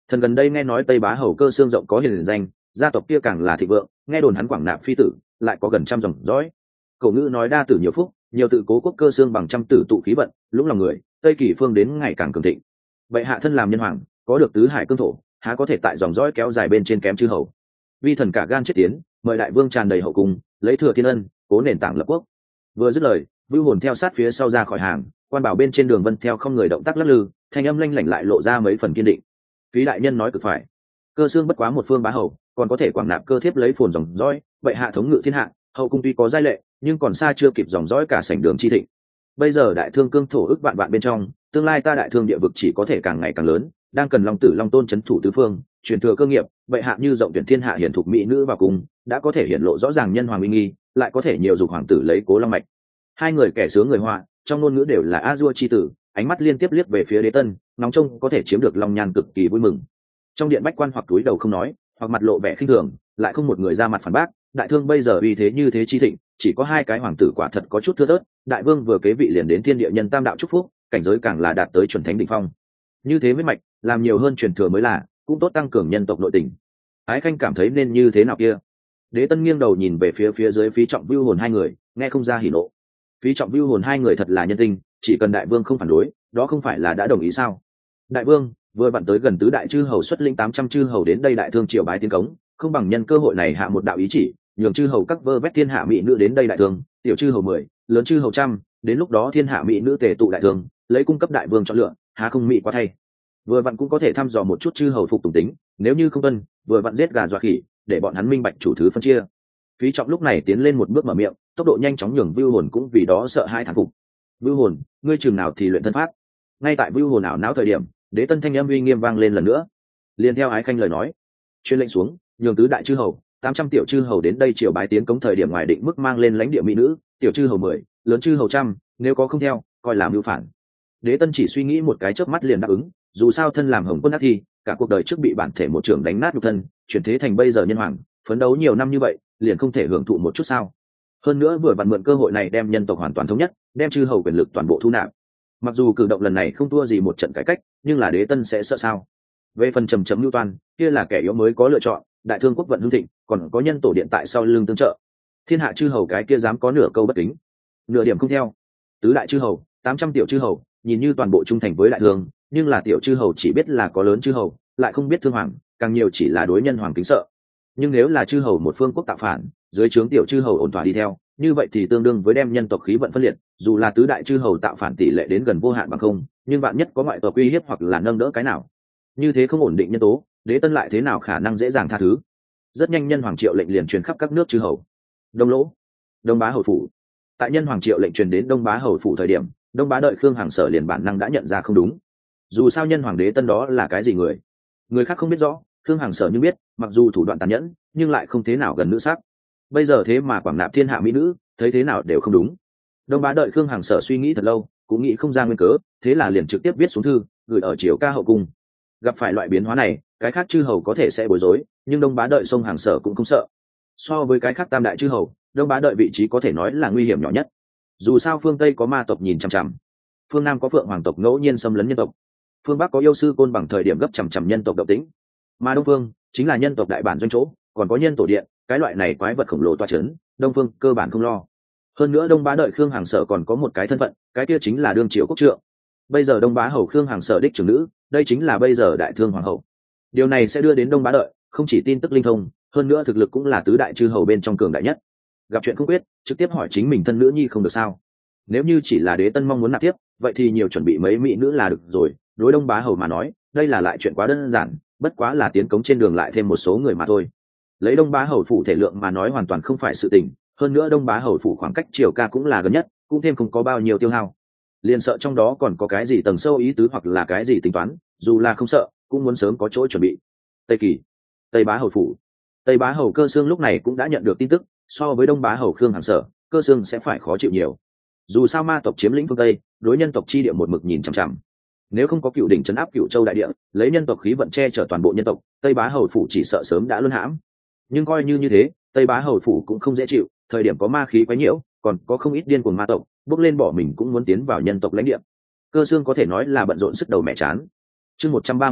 Speaker 1: Thần gần đây nghe nói Tây Bá Hầu Cơ Xương rộng có hiền danh, gia tộc kia càng là thịnh vượng, nghe đồn hắn quảng nạp phi tử, lại có gần 100 dòng dõi. Cổ ngữ nói đa tử nhiều phúc, nhiều tự cố quốc Cơ Xương bằng trăm tử tụ khí vận, lũng lòng người, Tây Kỳ phương đến ngày càng cường thịnh. Bệ hạ thân làm nhân hoàng, có được tứ hải cương thổ, há có thể tại dòng dõi kéo dài bên trên kém chư hầu. Vi thần cả gan chết tiến, mời đại vương tràn đầy hậu cung, lấy thừa thiên ân, cố nền tảng lập quốc. Vừa dứt lời, Vưu Hồn theo sát phía sau ra khỏi hàng, quan bảo bên trên đường vân theo không người động tác lắc lư, thanh âm lanh lảnh lại lộ ra mấy phần kiên định. Phí đại nhân nói cực phải, Cơ Xương bất quá một phương bá hầu, còn có thể quảng nạp cơ thiếp lấy phồn dòng dõi, vậy hạ thống ngự thiên hạ, hậu cung tuy có giai lệ, nhưng còn xa chưa kịp dòng dõi cả sảnh đường chi thịnh. Bây giờ đại thương cương thổ ức vạn vạn bên trong, tương lai ta đại thương địa vực chỉ có thể càng ngày càng lớn, đang cần Long Tử Long Tôn chấn thủ tứ phương, truyền thừa cơ nghiệp, vậy hạ như rộng tuyển thiên hạ hiển thục mỹ nữ vào cùng, đã có thể hiển lộ rõ ràng nhân hoàng uy nghi, lại có thể nhiều dục hoàng tử lấy cố long mạch. Hai người kẻ sướng người họa, trong ngôn ngữ đều là a dua chi tử, ánh mắt liên tiếp liếc về phía đế tân, nóng trông có thể chiếm được long nhan cực kỳ vui mừng. Trong điện bách quan hoặc túi đầu không nói, hoặc mặt lộ vẻ khinh thường, lại không một người ra mặt phản bác. Đại thương bây giờ uy thế như thế chi thịnh, chỉ có hai cái hoàng tử quả thật có chút thưa thớt. Đại vương vừa kế vị liền đến thiên địa nhân tam đạo chúc phúc, cảnh giới càng là đạt tới chuẩn thánh đỉnh phong. Như thế mới mạch, làm nhiều hơn truyền thừa mới là, cũng tốt tăng cường nhân tộc nội tình. Ái khanh cảm thấy nên như thế nào kia? Đế tân nghiêng đầu nhìn về phía dưới Phí Trọng Vưu Hồn hai người, nghe không ra hỉ nộ. Phí Trọng Vưu Hồn hai người thật là nhân tinh, chỉ cần đại vương không phản đối, đó không phải là đã đồng ý sao? Đại vương vừa vặn tới gần tứ đại chư hầu xuất linh 800 chư hầu đến đây đại thương triều bái tiến cống, không bằng nhân cơ hội này hạ một đạo ý chỉ, nhường chư hầu các vơ vét thiên hạ mỹ nữ đến đây đại thương, tiểu chư hầu 10, lớn chư hầu 100, đến lúc đó thiên hạ mỹ nữ tề tụ đại thương, lấy cung cấp đại vương chọn lựa, há không mỹ quá thay. Vừa vặn cũng có thể thăm dò một chút chư hầu phục tùng tính, nếu như không tuân, vừa vặn giết gà dọa khỉ, để bọn hắn minh bạch chủ thứ phân chia. Phí Trọng lúc này tiến lên một bước mở miệng, tốc độ nhanh chóng nhường Vưu Hồn cũng vì đó sợ hai thán phục. Vưu Hồn, ngươi chừng nào thì luyện thân pháp? Ngay tại Vưu Hồn ảo não thời điểm, đế tân thanh âm uy nghiêm vang lên lần nữa. Liên theo ái khanh lời nói, truyền lệnh xuống, nhường tứ đại chư hầu, 800 tiểu chư hầu đến đây triều bái tiến cống thời điểm ngoài định mức mang lên lãnh địa mỹ nữ, tiểu chư hầu 10, lớn chư hầu 100, nếu có không theo, coi là mưu phản. Đế tân chỉ suy nghĩ một cái chớp mắt liền đáp ứng, dù sao thân làm Hồng Quân ác thi, cả cuộc đời trước bị bản thể một trưởng đánh nát nhục thân, chuyển thế thành bây giờ nhân hoàng, phấn đấu nhiều năm như vậy, liền không thể hưởng thụ một chút sao? Hơn nữa vừa vặn mượn cơ hội này đem nhân tộc hoàn toàn thống nhất, đem chư hầu quyền lực toàn bộ thu nạp. Mặc dù cử động lần này không thua gì một trận cải cách, nhưng là đế tân sẽ sợ sao? Về phần trầm trầm lưu toan, kia là kẻ yếu mới có lựa chọn, đại thương quốc vận hưng thịnh, còn có nhân tổ điện tại sau lưng tương trợ. Thiên hạ chư hầu cái kia dám có nửa câu bất kính, nửa điểm không theo. Tứ đại chư hầu, 800 tiểu chư hầu, nhìn như toàn bộ trung thành với đại thương, nhưng là tiểu chư hầu chỉ biết là có lớn chư hầu, lại không biết thương hoàng, càng nhiều chỉ là đối nhân hoàng kính sợ. Nhưng nếu là chư hầu một phương quốc tạo phản, dưới trướng tiểu chư hầu ổn thỏa đi theo, như vậy thì tương đương với đem nhân tộc khí vận phân liệt, dù là tứ đại chư hầu tạo phản tỷ lệ đến gần vô hạn bằng không, nhưng bạn nhất có ngoại tộc uy hiếp hoặc là nâng đỡ cái nào, như thế không ổn định nhân tố, đế tân lại thế nào khả năng dễ dàng tha thứ. Rất nhanh nhân hoàng triệu lệnh liền truyền khắp các nước chư hầu. Đông lỗ, đông bá hầu phủ. Tại nhân hoàng triệu lệnh truyền đến đông bá hầu phủ thời điểm, đông bá đợi Khương Hàng Sở liền bản năng đã nhận ra không đúng. Dù sao nhân hoàng đế tân đó là cái gì người khác không biết rõ, Khương Hàng Sở nhưng biết, mặc dù thủ đoạn tàn nhẫn, nhưng lại không thế nào gần nữ sắc. Bây giờ thế mà quảng nạp thiên hạ mỹ nữ, thấy thế nào đều không đúng. Đông bá đợi Khương Hàng Sở suy nghĩ thật lâu, cũng nghĩ không ra nguyên cớ, thế là liền trực tiếp viết xuống thư, gửi ở triều ca hậu cung. Gặp phải loại biến hóa này, cái khác chư hầu có thể sẽ bối rối, nhưng đông bá đợi sông Hàng Sở cũng không sợ. So với cái khác tam đại chư hầu, đông bá đợi vị trí có thể nói là nguy hiểm nhỏ nhất. Dù sao phương Tây có ma tộc nhìn chằm chằm, phương Nam có phượng hoàng tộc ngẫu nhiên xâm lấn nhân tộc, phương Bắc có yêu sư côn bằng thời điểm gấp chằm chằm nhân tộc động tĩnh, mà đông phương chính là nhân tộc đại bản doanh chỗ, còn có nhân tổ điện, cái loại này quái vật khổng lồ toa chấn, đông phương cơ bản không lo. Hơn nữa đông bá đợi Khương Hàng Sở còn có một cái thân phận, cái kia chính là đương triều quốc trượng. Bây giờ đông bá hầu Khương Hàng Sở đích trưởng nữ, đây chính là bây giờ đại thương hoàng hậu. Điều này sẽ đưa đến đông bá đợi không chỉ tin tức linh thông, hơn nữa thực lực cũng là tứ đại chư hầu bên trong cường đại nhất. Gặp chuyện không quyết, trực tiếp hỏi chính mình thân nữ nhi không được sao? Nếu như chỉ là đế tân mong muốn nạp tiếp, vậy thì nhiều chuẩn bị mấy mỹ nữ là được rồi. Đối đông bá hầu mà nói, đây là lại chuyện quá đơn giản, bất quá là tiến cống trên đường lại thêm một số người mà thôi. Lấy đông bá hầu phủ thể lượng mà nói hoàn toàn không phải sự tình, hơn nữa đông bá hầu phủ khoảng cách triều ca cũng là gần nhất, cũng thêm không có bao nhiêu tiêu hao. Liền sợ trong đó còn có cái gì tầng sâu ý tứ hoặc là cái gì tính toán, dù là không sợ, cũng muốn sớm có chỗ chuẩn bị. Tây Kỳ, Tây bá hầu phủ. Tây bá hầu Cơ Xương lúc này cũng đã nhận được tin tức, so với đông bá hầu Khương Hàng Sở, Cơ Xương sẽ phải khó chịu nhiều. Dù sao ma tộc chiếm lĩnh phương Tây, đối nhân tộc chi địa một mực nhìn chằm chằm. Nếu không có cựu đỉnh trấn áp Cựu Châu đại địa, lấy nhân tộc khí vận che chở toàn bộ nhân tộc, Tây bá hầu phủ chỉ sợ sớm đã luân hãm. Nhưng coi như thế, Tây bá hầu phủ cũng không dễ chịu, thời điểm có ma khí quấy nhiễu, còn có không ít điên cuồng ma tộc bước lên bỏ mình cũng muốn tiến vào nhân tộc lãnh địa. Cơ Xương có thể nói là bận rộn sức đầu mẹ chán. Chương 131,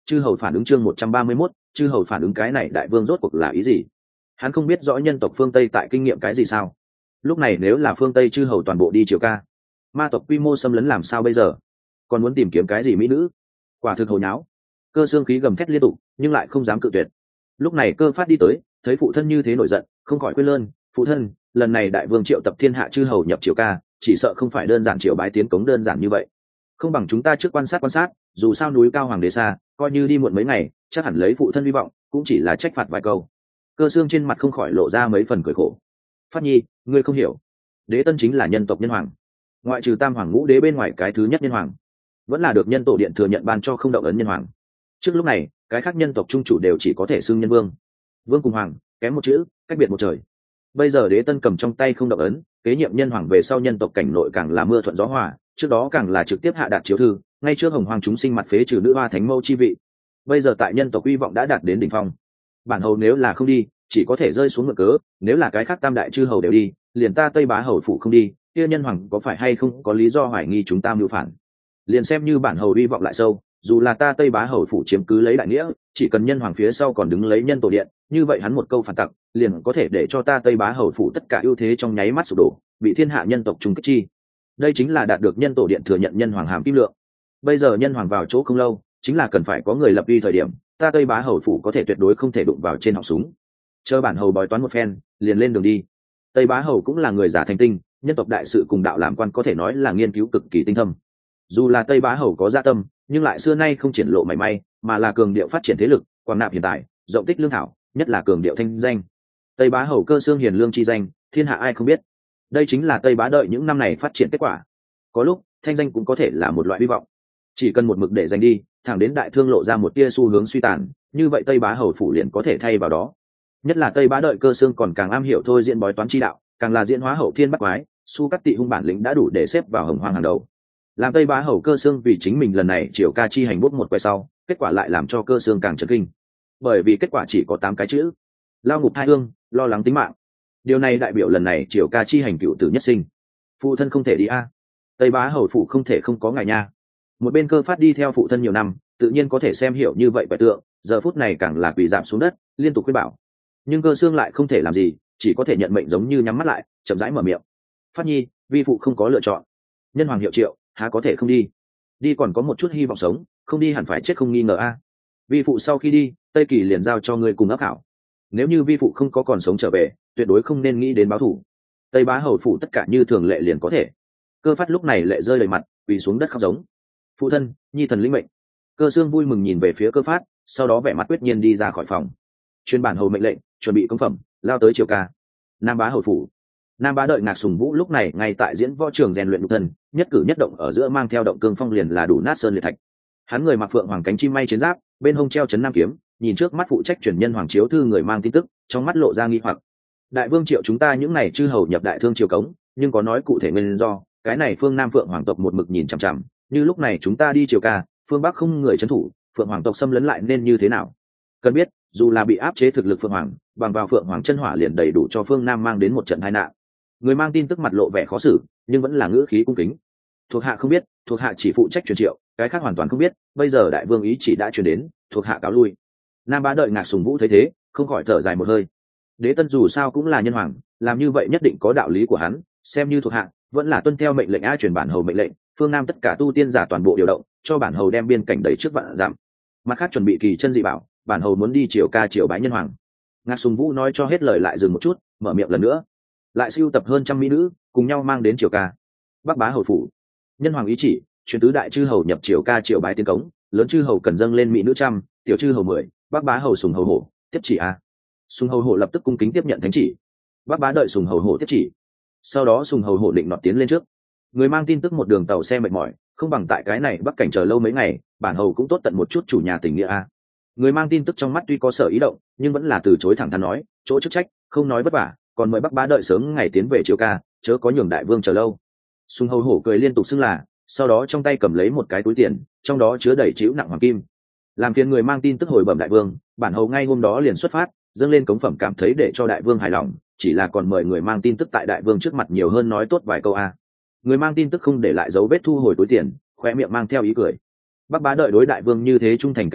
Speaker 1: Chư hầu phản ứng chương 131, chư hầu phản ứng cái này đại vương rốt cuộc là ý gì? Hắn không biết rõ nhân tộc phương Tây tại kinh nghiệm cái gì sao? Lúc này nếu là phương Tây chư hầu toàn bộ đi triều ca, ma tộc quy mô xâm lấn làm sao bây giờ? Còn muốn tìm kiếm cái gì mỹ nữ? Quả thực hồi nháo. Cơ xương khí gầm thét liên tục, nhưng lại không dám cự tuyệt. Lúc này Cơ Phát đi tới, thấy phụ thân như thế nổi giận, không khỏi quên lơn, phụ thân, lần này đại vương triệu tập thiên hạ chư hầu nhập triều ca, chỉ sợ không phải đơn giản triều bái tiến cống đơn giản như vậy. Không bằng chúng ta trước quan sát, dù sao núi cao hoàng đế xa, coi như đi muộn mấy ngày, chắc hẳn lấy phụ thân hy vọng, cũng chỉ là trách phạt vài câu. Cơ xương trên mặt không khỏi lộ ra mấy phần cười khổ. Phát Nhi, ngươi không hiểu, đế tân chính là nhân tộc nhân hoàng, ngoại trừ tam hoàng ngũ đế bên ngoài cái thứ nhất nhân hoàng, vẫn là được nhân tổ điện thừa nhận ban cho không động ấn nhân hoàng. Trước lúc này cái khác nhân tộc trung chủ đều chỉ có thể xưng nhân vương, vương cùng hoàng kém một chữ, cách biệt một trời. Bây giờ đế tân cầm trong tay không động ấn, kế nhiệm nhân hoàng về sau nhân tộc cảnh nội càng là mưa thuận gió hòa, trước đó càng là trực tiếp hạ đạt chiếu thư, ngay trước hồng hoàng chúng sinh mặt phế trừ nữ hoa thánh mâu chi vị. Bây giờ tại nhân tộc uy vọng đã đạt đến đỉnh phong, bản hầu nếu là không đi chỉ có thể rơi xuống ngựa cớ, nếu là cái khác tam đại chư hầu đều đi, liền ta Tây Bá hầu phụ không đi, kia nhân hoàng có phải hay không có lý do hoài nghi chúng ta mưu phản? Liền xem như bản hầu uy vọng lại sâu, dù là ta Tây Bá hầu phụ chiếm cứ lấy đại nghĩa, chỉ cần nhân hoàng phía sau còn đứng lấy nhân tổ điện, như vậy hắn một câu phản tặc liền có thể để cho ta Tây Bá hầu phụ tất cả ưu thế trong nháy mắt sụp đổ, bị thiên hạ nhân tộc chung kích chi. Đây chính là đạt được nhân tổ điện thừa nhận nhân hoàng hàm kim lượng. Bây giờ nhân hoàng vào chỗ không lâu, chính là cần phải có người lập uy thời điểm, ta Tây Bá hầu phụ có thể tuyệt đối không thể đụng vào trên họng súng. Chờ bản hầu bói toán một phen, liền lên đường đi. Tây Bá hầu cũng là người giả thành tinh, nhân tộc đại sự cùng đạo làm quan có thể nói là nghiên cứu cực kỳ tinh thâm. Dù là Tây Bá hầu có dạ tâm, nhưng lại xưa nay không triển lộ mảy may, mà là cường điệu phát triển thế lực, quảng nạp hiện tại, rộng tích lương thảo, nhất là cường điệu thanh danh. Tây Bá hầu Cơ xương hiền lương chi danh, thiên hạ ai không biết. Đây chính là Tây Bá đợi những năm này phát triển kết quả. Có lúc thanh danh cũng có thể là một loại hy vọng, chỉ cần một mực để dành đi, thẳng đến đại thương lộ ra một tia xu hướng suy tàn, như vậy Tây Bá hầu phủ liền có thể thay vào đó. Nhất là Tây Bá đợi Cơ xương còn càng am hiểu thôi diễn bói toán chi đạo, càng là diễn hóa hậu thiên bắt quái, su cắt tị hung bản lĩnh đã đủ để xếp vào hồng hoang hàng đầu. Làm Tây Bá hầu Cơ xương vì chính mình lần này triều ca chi hành bút một quay sau, kết quả lại làm cho Cơ xương càng chấn kinh, bởi vì kết quả chỉ có 8 cái chữ: lao ngục hai hương, lo lắng tính mạng. Điều này đại biểu lần này triều ca chi hành cựu tử nhất sinh. Phụ thân không thể đi a, Tây Bá hầu phụ không thể không có ngài nha. Một bên Cơ Phát đi theo phụ thân nhiều năm, tự nhiên có thể xem hiểu như vậy vẻ tượng, giờ phút này càng là quỳ rạp xuống đất, liên tục khuyên bảo. Nhưng Cơ xương lại không thể làm gì, chỉ có thể nhận mệnh, giống như nhắm mắt lại, chậm rãi mở miệng: Phát Nhi, vi phụ không có lựa chọn. Nhân hoàng hiệu triệu, há có thể không đi? Đi còn có một chút hy vọng sống, không đi hẳn phải chết không nghi ngờ a. Vi phụ sau khi đi, Tây Kỳ liền giao cho ngươi cùng ấp hảo. Nếu như vi phụ không có còn sống trở về, tuyệt đối không nên nghĩ đến báo thù. Tây Bá hầu phụ tất cả như thường lệ liền có thể. Cơ Phát lúc này lệ rơi đầy mặt, quỳ xuống đất khóc giống: Phụ thân, nhi thần lĩnh mệnh. Cơ xương vui mừng nhìn về phía Cơ Phát, sau đó vẻ mặt quyết nhiên đi ra khỏi phòng. Chuyên bản hầu mệnh lệnh, chuẩn bị công phẩm, lao tới triều ca. Nam Bá hầu phủ. Nam Bá đợi Ngạc Sùng Vũ lúc này ngay tại diễn võ trường rèn luyện nhục thân, nhất cử nhất động ở giữa mang theo động cương phong liền là đủ nát sơn liệt thạch. Hắn người mặc phượng hoàng cánh chim may chiến giáp, bên hông treo chấn nam kiếm, nhìn trước mắt phụ trách truyền nhân hoàng chiếu thư người mang tin tức, trong mắt lộ ra nghi hoặc. Đại vương triệu chúng ta những này chư hầu nhập đại thương triều cống, nhưng có nói cụ thể nguyên do, cái này phương Nam phượng hoàng tộc một mực nhìn chằm chằm, như lúc này chúng ta đi triều ca, phương Bắc không người trấn thủ, phượng hoàng tộc xâm lấn lại nên như thế nào? Cần biết, dù là bị áp chế thực lực phượng hoàng, bằng vào phượng hoàng chân hỏa liền đầy đủ cho phương Nam mang đến một trận tai nạn. Người mang tin tức mặt lộ vẻ khó xử, nhưng vẫn là ngữ khí cung kính: Thuộc hạ không biết, thuộc hạ chỉ phụ trách truyền triệu, cái khác hoàn toàn không biết, bây giờ đại vương ý chỉ đã truyền đến, thuộc hạ cáo lui. Nam Bá đợi Ngạc Sùng Vũ thấy thế, không khỏi thở dài một hơi. Đế tân dù sao cũng là nhân hoàng, làm như vậy nhất định có đạo lý của hắn, xem như thuộc hạ vẫn là tuân theo mệnh lệnh a. Truyền bản hầu mệnh lệnh, phương Nam tất cả tu tiên giả toàn bộ điều động, cho bản hầu đem biên cảnh đẩy trước vạn dặm. Mặt khác chuẩn bị kỳ chân dị bảo, bản hầu muốn đi triều ca triều bái nhân hoàng. Ngạc Sùng Vũ nói cho hết lời lại dừng một chút, mở miệng lần nữa: lại sưu tập hơn trăm mỹ nữ, cùng nhau mang đến triều ca. Bắc Bá hầu phủ. Nhân hoàng ý chỉ, truyền tứ đại chư hầu nhập triều ca triều bái tiến cống, lớn chư hầu cần dâng lên mỹ nữ 100, tiểu chư hầu 10, Bắc Bá hầu Sùng hầu hổ tiếp chỉ a. Sùng hầu hổ lập tức cung kính tiếp nhận thánh chỉ. Bắc Bá đợi Sùng hầu hổ tiếp chỉ. Sau đó Sùng hầu hổ định nọt tiến lên trước. Người mang tin tức một đường tàu xe mệt mỏi, không bằng tại cái này bắc cảnh chờ lâu mấy ngày, bản hầu cũng tốt tận một chút chủ nhà tình nghĩa a. Người mang tin tức trong mắt tuy có sở ý động, nhưng vẫn là từ chối thẳng thắn nói: chỗ chức trách, không nói vất vả, còn mời Bắc Bá đợi sớm ngày tiến về triều ca, chớ có nhường đại vương chờ lâu. Sùng hầu hổ cười liên tục xưng là, sau đó trong tay cầm lấy một cái túi tiền, trong đó chứa đầy trĩu nặng hoàng kim. Làm phiền người mang tin tức hồi bẩm đại vương, bản hầu ngay hôm đó liền xuất phát, dâng lên cống phẩm cảm thấy để cho đại vương hài lòng, chỉ là còn mời người mang tin tức tại đại vương trước mặt nhiều hơn nói tốt vài câu a. Người mang tin tức không để lại dấu vết thu hồi túi tiền, khoe miệng mang theo ý cười. Bắc Bá đợi đối đại vương như thế trung thành cảnh cảnh,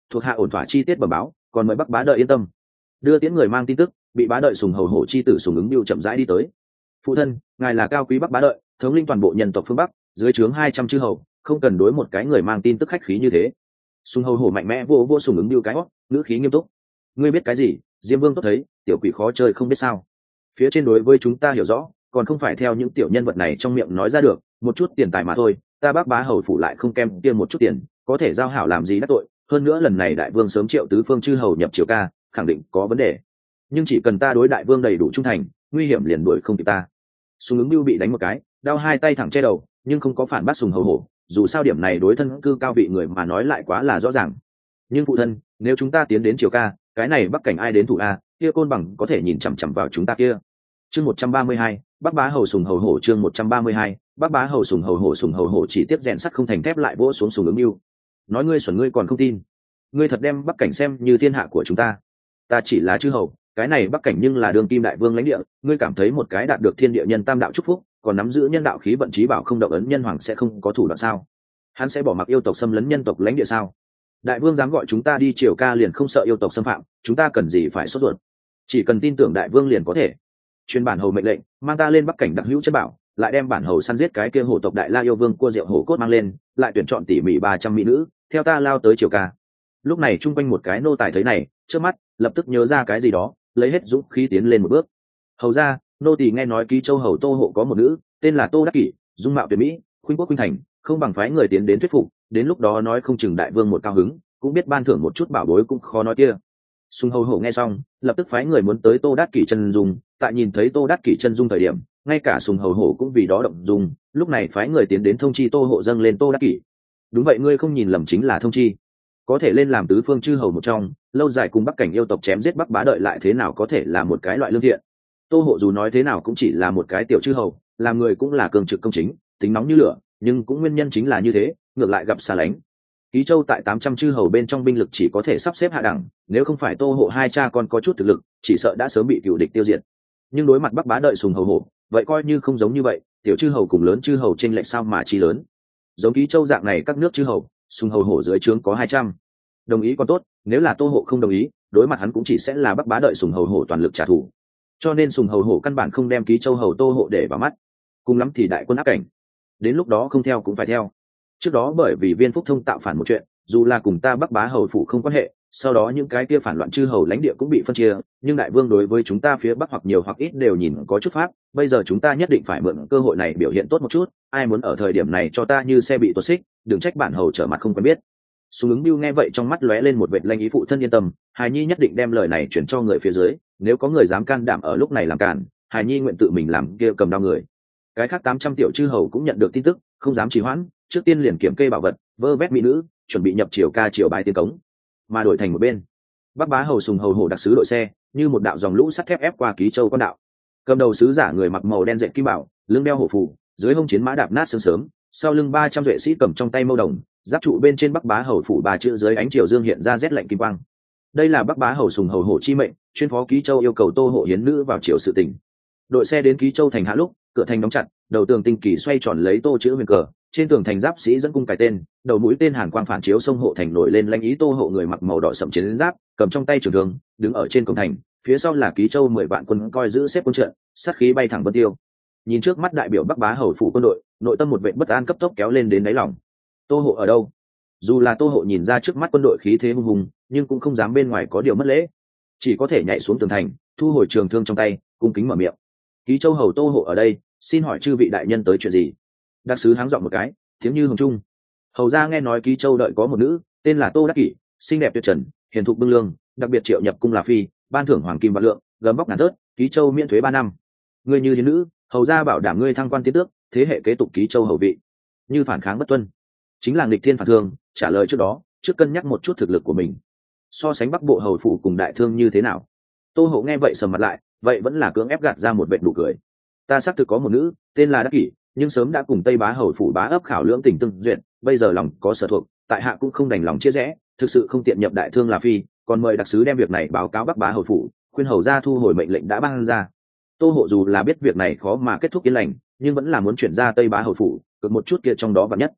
Speaker 1: thuộc hạ ổn thỏa chi tiết bẩm báo, còn mời Bắc Bá Đợi yên tâm. Đưa tiễn người mang tin tức, bị Bá Đợi Sùng Hầu Hổ chi tử Sùng Ứng Bưu chậm rãi đi tới. Phụ thân, ngài là cao quý Bắc Bá Đợi, thống lĩnh toàn bộ nhân tộc phương Bắc, dưới trướng 200 chư hầu, không cần đối một cái người mang tin tức khách khí như thế. Sùng Hầu Hổ mạnh mẽ vô Sùng Ứng Bưu cái hót, ngữ khí nghiêm túc. Ngươi biết cái gì? Diêm Vương tốt thấy, tiểu quỷ khó chơi không biết sao. Phía trên đối với chúng ta hiểu rõ, còn không phải theo những tiểu nhân vật này trong miệng nói ra được, một chút tiền tài mà thôi, ta Bắc Bá hầu phủ lại không kém kia một chút tiền, có thể giao hảo làm gì đắc tội, hơn nữa lần này đại vương sớm triệu tứ phương chư hầu nhập triều ca, khẳng định có vấn đề. Nhưng chỉ cần ta đối đại vương đầy đủ trung thành, nguy hiểm liền đuổi không kịp ta. Sùng Ứng Bưu bị đánh một cái, đau hai tay thẳng che đầu, nhưng không có phản bác Sùng Hầu Hổ, dù sao điểm này đối thân cư cao vị người mà nói lại quá là rõ ràng. Nhưng phụ thân, nếu chúng ta tiến đến triều ca, cái này Bắc cảnh ai đến thủ a, kia Côn Bằng có thể nhìn chằm chằm vào chúng ta kia. Chương 132, Bắc Bá hầu Sùng Hầu Hổ. Chương 132, Bắc Bá hầu Sùng Hầu Hổ. Sùng Hầu Hổ chỉ tiếp rèn sắt không thành thép lại vỗ xuống Sùng Ứng Bưu. Nói ngươi xuẩn, ngươi còn không tin? Ngươi thật đem Bắc cảnh xem như thiên hạ của chúng ta? Ta chỉ là chư hầu, cái này Bắc cảnh nhưng là đương kim đại vương lãnh địa, ngươi cảm thấy một cái đạt được thiên địa nhân tam đạo chúc phúc, còn nắm giữ nhân đạo khí vận chí bảo không động ấn nhân hoàng sẽ không có thủ đoạn sao? Hắn sẽ bỏ mặc yêu tộc xâm lấn nhân tộc lãnh địa sao? Đại vương dám gọi chúng ta đi triều ca liền không sợ yêu tộc xâm phạm, chúng ta cần gì phải sốt ruột? Chỉ cần tin tưởng đại vương liền có thể. Truyền bản hầu mệnh lệnh, mang ta lên Bắc cảnh đặc hữu chân bảo, lại đem bản hầu săn giết cái kia hổ tộc đại la yêu vương cua rượu hổ cốt mang lên, lại tuyển chọn tỉ mỉ 300 mỹ nữ, theo ta lao tới triều ca. Lúc này chung quanh một cái nô tài thấy này, trước mắt lập tức nhớ ra cái gì đó, lấy hết dũng khí tiến lên một bước. Hầu ra, nô tỳ nghe nói ký châu hầu Tô Hộ có một nữ, tên là Tô Đắc Kỷ, dung mạo tuyệt mỹ, khuynh quốc khuynh thành, không bằng phái người tiến đến thuyết phục, đến lúc đó nói không chừng đại vương một cao hứng, cũng biết ban thưởng một chút bảo bối cũng khó nói kia. Sùng Hầu Hổ nghe xong, lập tức phái người muốn tới Tô Đắc Kỷ chân dung, tại nhìn thấy Tô Đắc Kỷ chân dung thời điểm, ngay cả Sùng Hầu Hổ cũng vì đó động dung, lúc này phái người tiến đến thông chi Tô Hộ dâng lên Tô Đắc Kỷ. Đúng vậy, ngươi không nhìn lầm, chính là thông chi. Có thể lên làm tứ phương chư hầu một trong, lâu dài cùng Bắc cảnh yêu tộc chém giết Bắc Bá Đợi lại thế nào có thể là một cái loại lương thiện. Tô Hộ dù nói thế nào cũng chỉ là một cái tiểu chư hầu, làm người cũng là cường trực công chính, tính nóng như lửa, nhưng cũng nguyên nhân chính là như thế, ngược lại gặp xa lánh. Ký Châu tại 800 chư hầu bên trong binh lực chỉ có thể sắp xếp hạ đẳng, nếu không phải Tô Hộ hai cha con có chút thực lực, chỉ sợ đã sớm bị cựu địch tiêu diệt. Nhưng đối mặt Bắc Bá Đợi Sùng Hầu Hổ, vậy coi như không giống như vậy, tiểu chư hầu cùng lớn chư hầu chênh lệch sao mà chi lớn. Giống Ký Châu dạng này các nước chư hầu, Sùng Hầu Hổ dưới trướng có 200. Đồng ý còn tốt, nếu là Tô Hộ không đồng ý, đối mặt hắn cũng chỉ sẽ là Bắc Bá Đợi Sùng Hầu Hổ toàn lực trả thù. Cho nên Sùng Hầu Hổ căn bản không đem Ký Châu hầu Tô Hộ để vào mắt, cùng lắm thì đại quân áp cảnh, đến lúc đó không theo cũng phải theo. Trước đó bởi vì Viên Phúc Thông tạo phản một chuyện, dù là cùng ta Bắc Bá hầu phủ không quan hệ, sau đó những cái kia phản loạn chư hầu lãnh địa cũng bị phân chia, nhưng đại vương đối với chúng ta phía Bắc hoặc nhiều hoặc ít đều nhìn có chút pháp, bây giờ chúng ta nhất định phải mượn cơ hội này biểu hiện tốt một chút, ai muốn ở thời điểm này cho ta như xe bị tuột xích, đừng trách bản hầu trở mặt không quen biết. Sùng Ứng Bưu nghe vậy trong mắt lóe lên một vệt lanh ý, phụ thân yên tâm, hài nhi nhất định đem lời này chuyển cho người phía dưới, nếu có người dám can đảm ở lúc này làm cản, hài nhi nguyện tự mình làm kia cầm đao người. Cái khác 800 tiểu chư hầu cũng nhận được tin tức, không dám trì hoãn, trước tiên liền kiểm kê bảo vật, vơ vét mỹ nữ, chuẩn bị nhập triều ca triều bài tiến cống. Mà đổi thành một bên, Bắc Bá hầu Sùng Hầu Hổ đặc sứ đội xe, như một đạo dòng lũ sắt thép ép qua Ký Châu quan đạo. Cầm đầu sứ giả người mặc màu đen dệt kim bảo, lưng đeo hổ phù, dưới hông chiến mã đạp nát sương sớm, sau lưng 300 duệ sĩ cầm trong tay mâu đồng, giáp trụ bên trên Bắc Bá hầu phủ ba chữ dưới ánh chiều dương hiện ra rét lạnh kim quang. Đây là Bắc Bá hầu Sùng Hầu Hổ chi mệnh, chuyên phó Ký Châu yêu cầu Tô Hộ hiến nữ vào triều sự tình. Đội xe đến Ký Châu thành hạ lúc, cửa thành đóng chặt, đầu tường tinh kỳ xoay tròn lấy tô chữ huyền cờ, trên tường thành giáp sĩ dẫn cung cài tên, đầu mũi tên hàn quang phản chiếu sông hộ thành nổi lên lãnh ý. Tô Hộ người mặc màu đỏ sẫm chiến giáp, cầm trong tay trường thương, đứng ở trên cổng thành, phía sau là Ký Châu 10 vạn quân coi giữ xếp quân trận, sát khí bay thẳng vân tiêu. Nhìn trước mắt đại biểu Bắc Bá hầu phủ quân đội, nội tâm một vệ bất an cấp tốc kéo lên đến đáy lòng. Tô Hộ ở đâu? Dù là Tô Hộ nhìn ra trước mắt quân đội khí thế hung hùng, nhưng cũng không dám bên ngoài có điều mất lễ, chỉ có thể nhảy xuống tường thành, thu hồi trường thương trong tay, cung kính mở miệng. Ký Châu hầu Tô Hộ ở đây, xin hỏi chư vị đại nhân tới chuyện gì? Đặc sứ háng giọng một cái, tiếng như hồng trung. Hầu ra nghe nói Ký Châu đợi có một nữ, tên là Tô Đắc Kỷ, xinh đẹp tuyệt trần, hiền thục bưng lương, đặc biệt triệu nhập cung là phi, ban thưởng hoàng kim vạn lượng, gấm vóc ngàn thớt, Ký Châu miễn thuế 3 năm. Ngươi như hiến nữ, hầu ra bảo đảm ngươi thăng quan tiến tước, thế hệ kế tục Ký Châu hầu vị. Như phản kháng bất tuân, chính là nghịch thiên phản thương. Trả lời trước đó, trước cân nhắc một chút thực lực của mình. So sánh Bắc bộ hầu phủ cùng đại thương như thế nào? Tô Hộ nghe vậy sầm mặt lại, vậy vẫn là cưỡng ép gạt ra một vệt nụ cười. Ta xác thực có một nữ, tên là Đắc Kỷ, nhưng sớm đã cùng Tây Bá hầu phủ bá ấp khảo lưỡng tình tương duyệt, bây giờ lòng có sở thuộc, tại hạ cũng không đành lòng chia rẽ, thực sự không tiện nhập đại thương là phi, còn mời đặc sứ đem việc này báo cáo Bắc Bá hầu phủ, khuyên hầu ra thu hồi mệnh lệnh đã ban ra. Tô Hộ dù là biết việc này khó mà kết thúc yên lành, nhưng vẫn là muốn chuyển ra Tây Bá hầu phủ, cực một chút kia trong đó vạn nhất.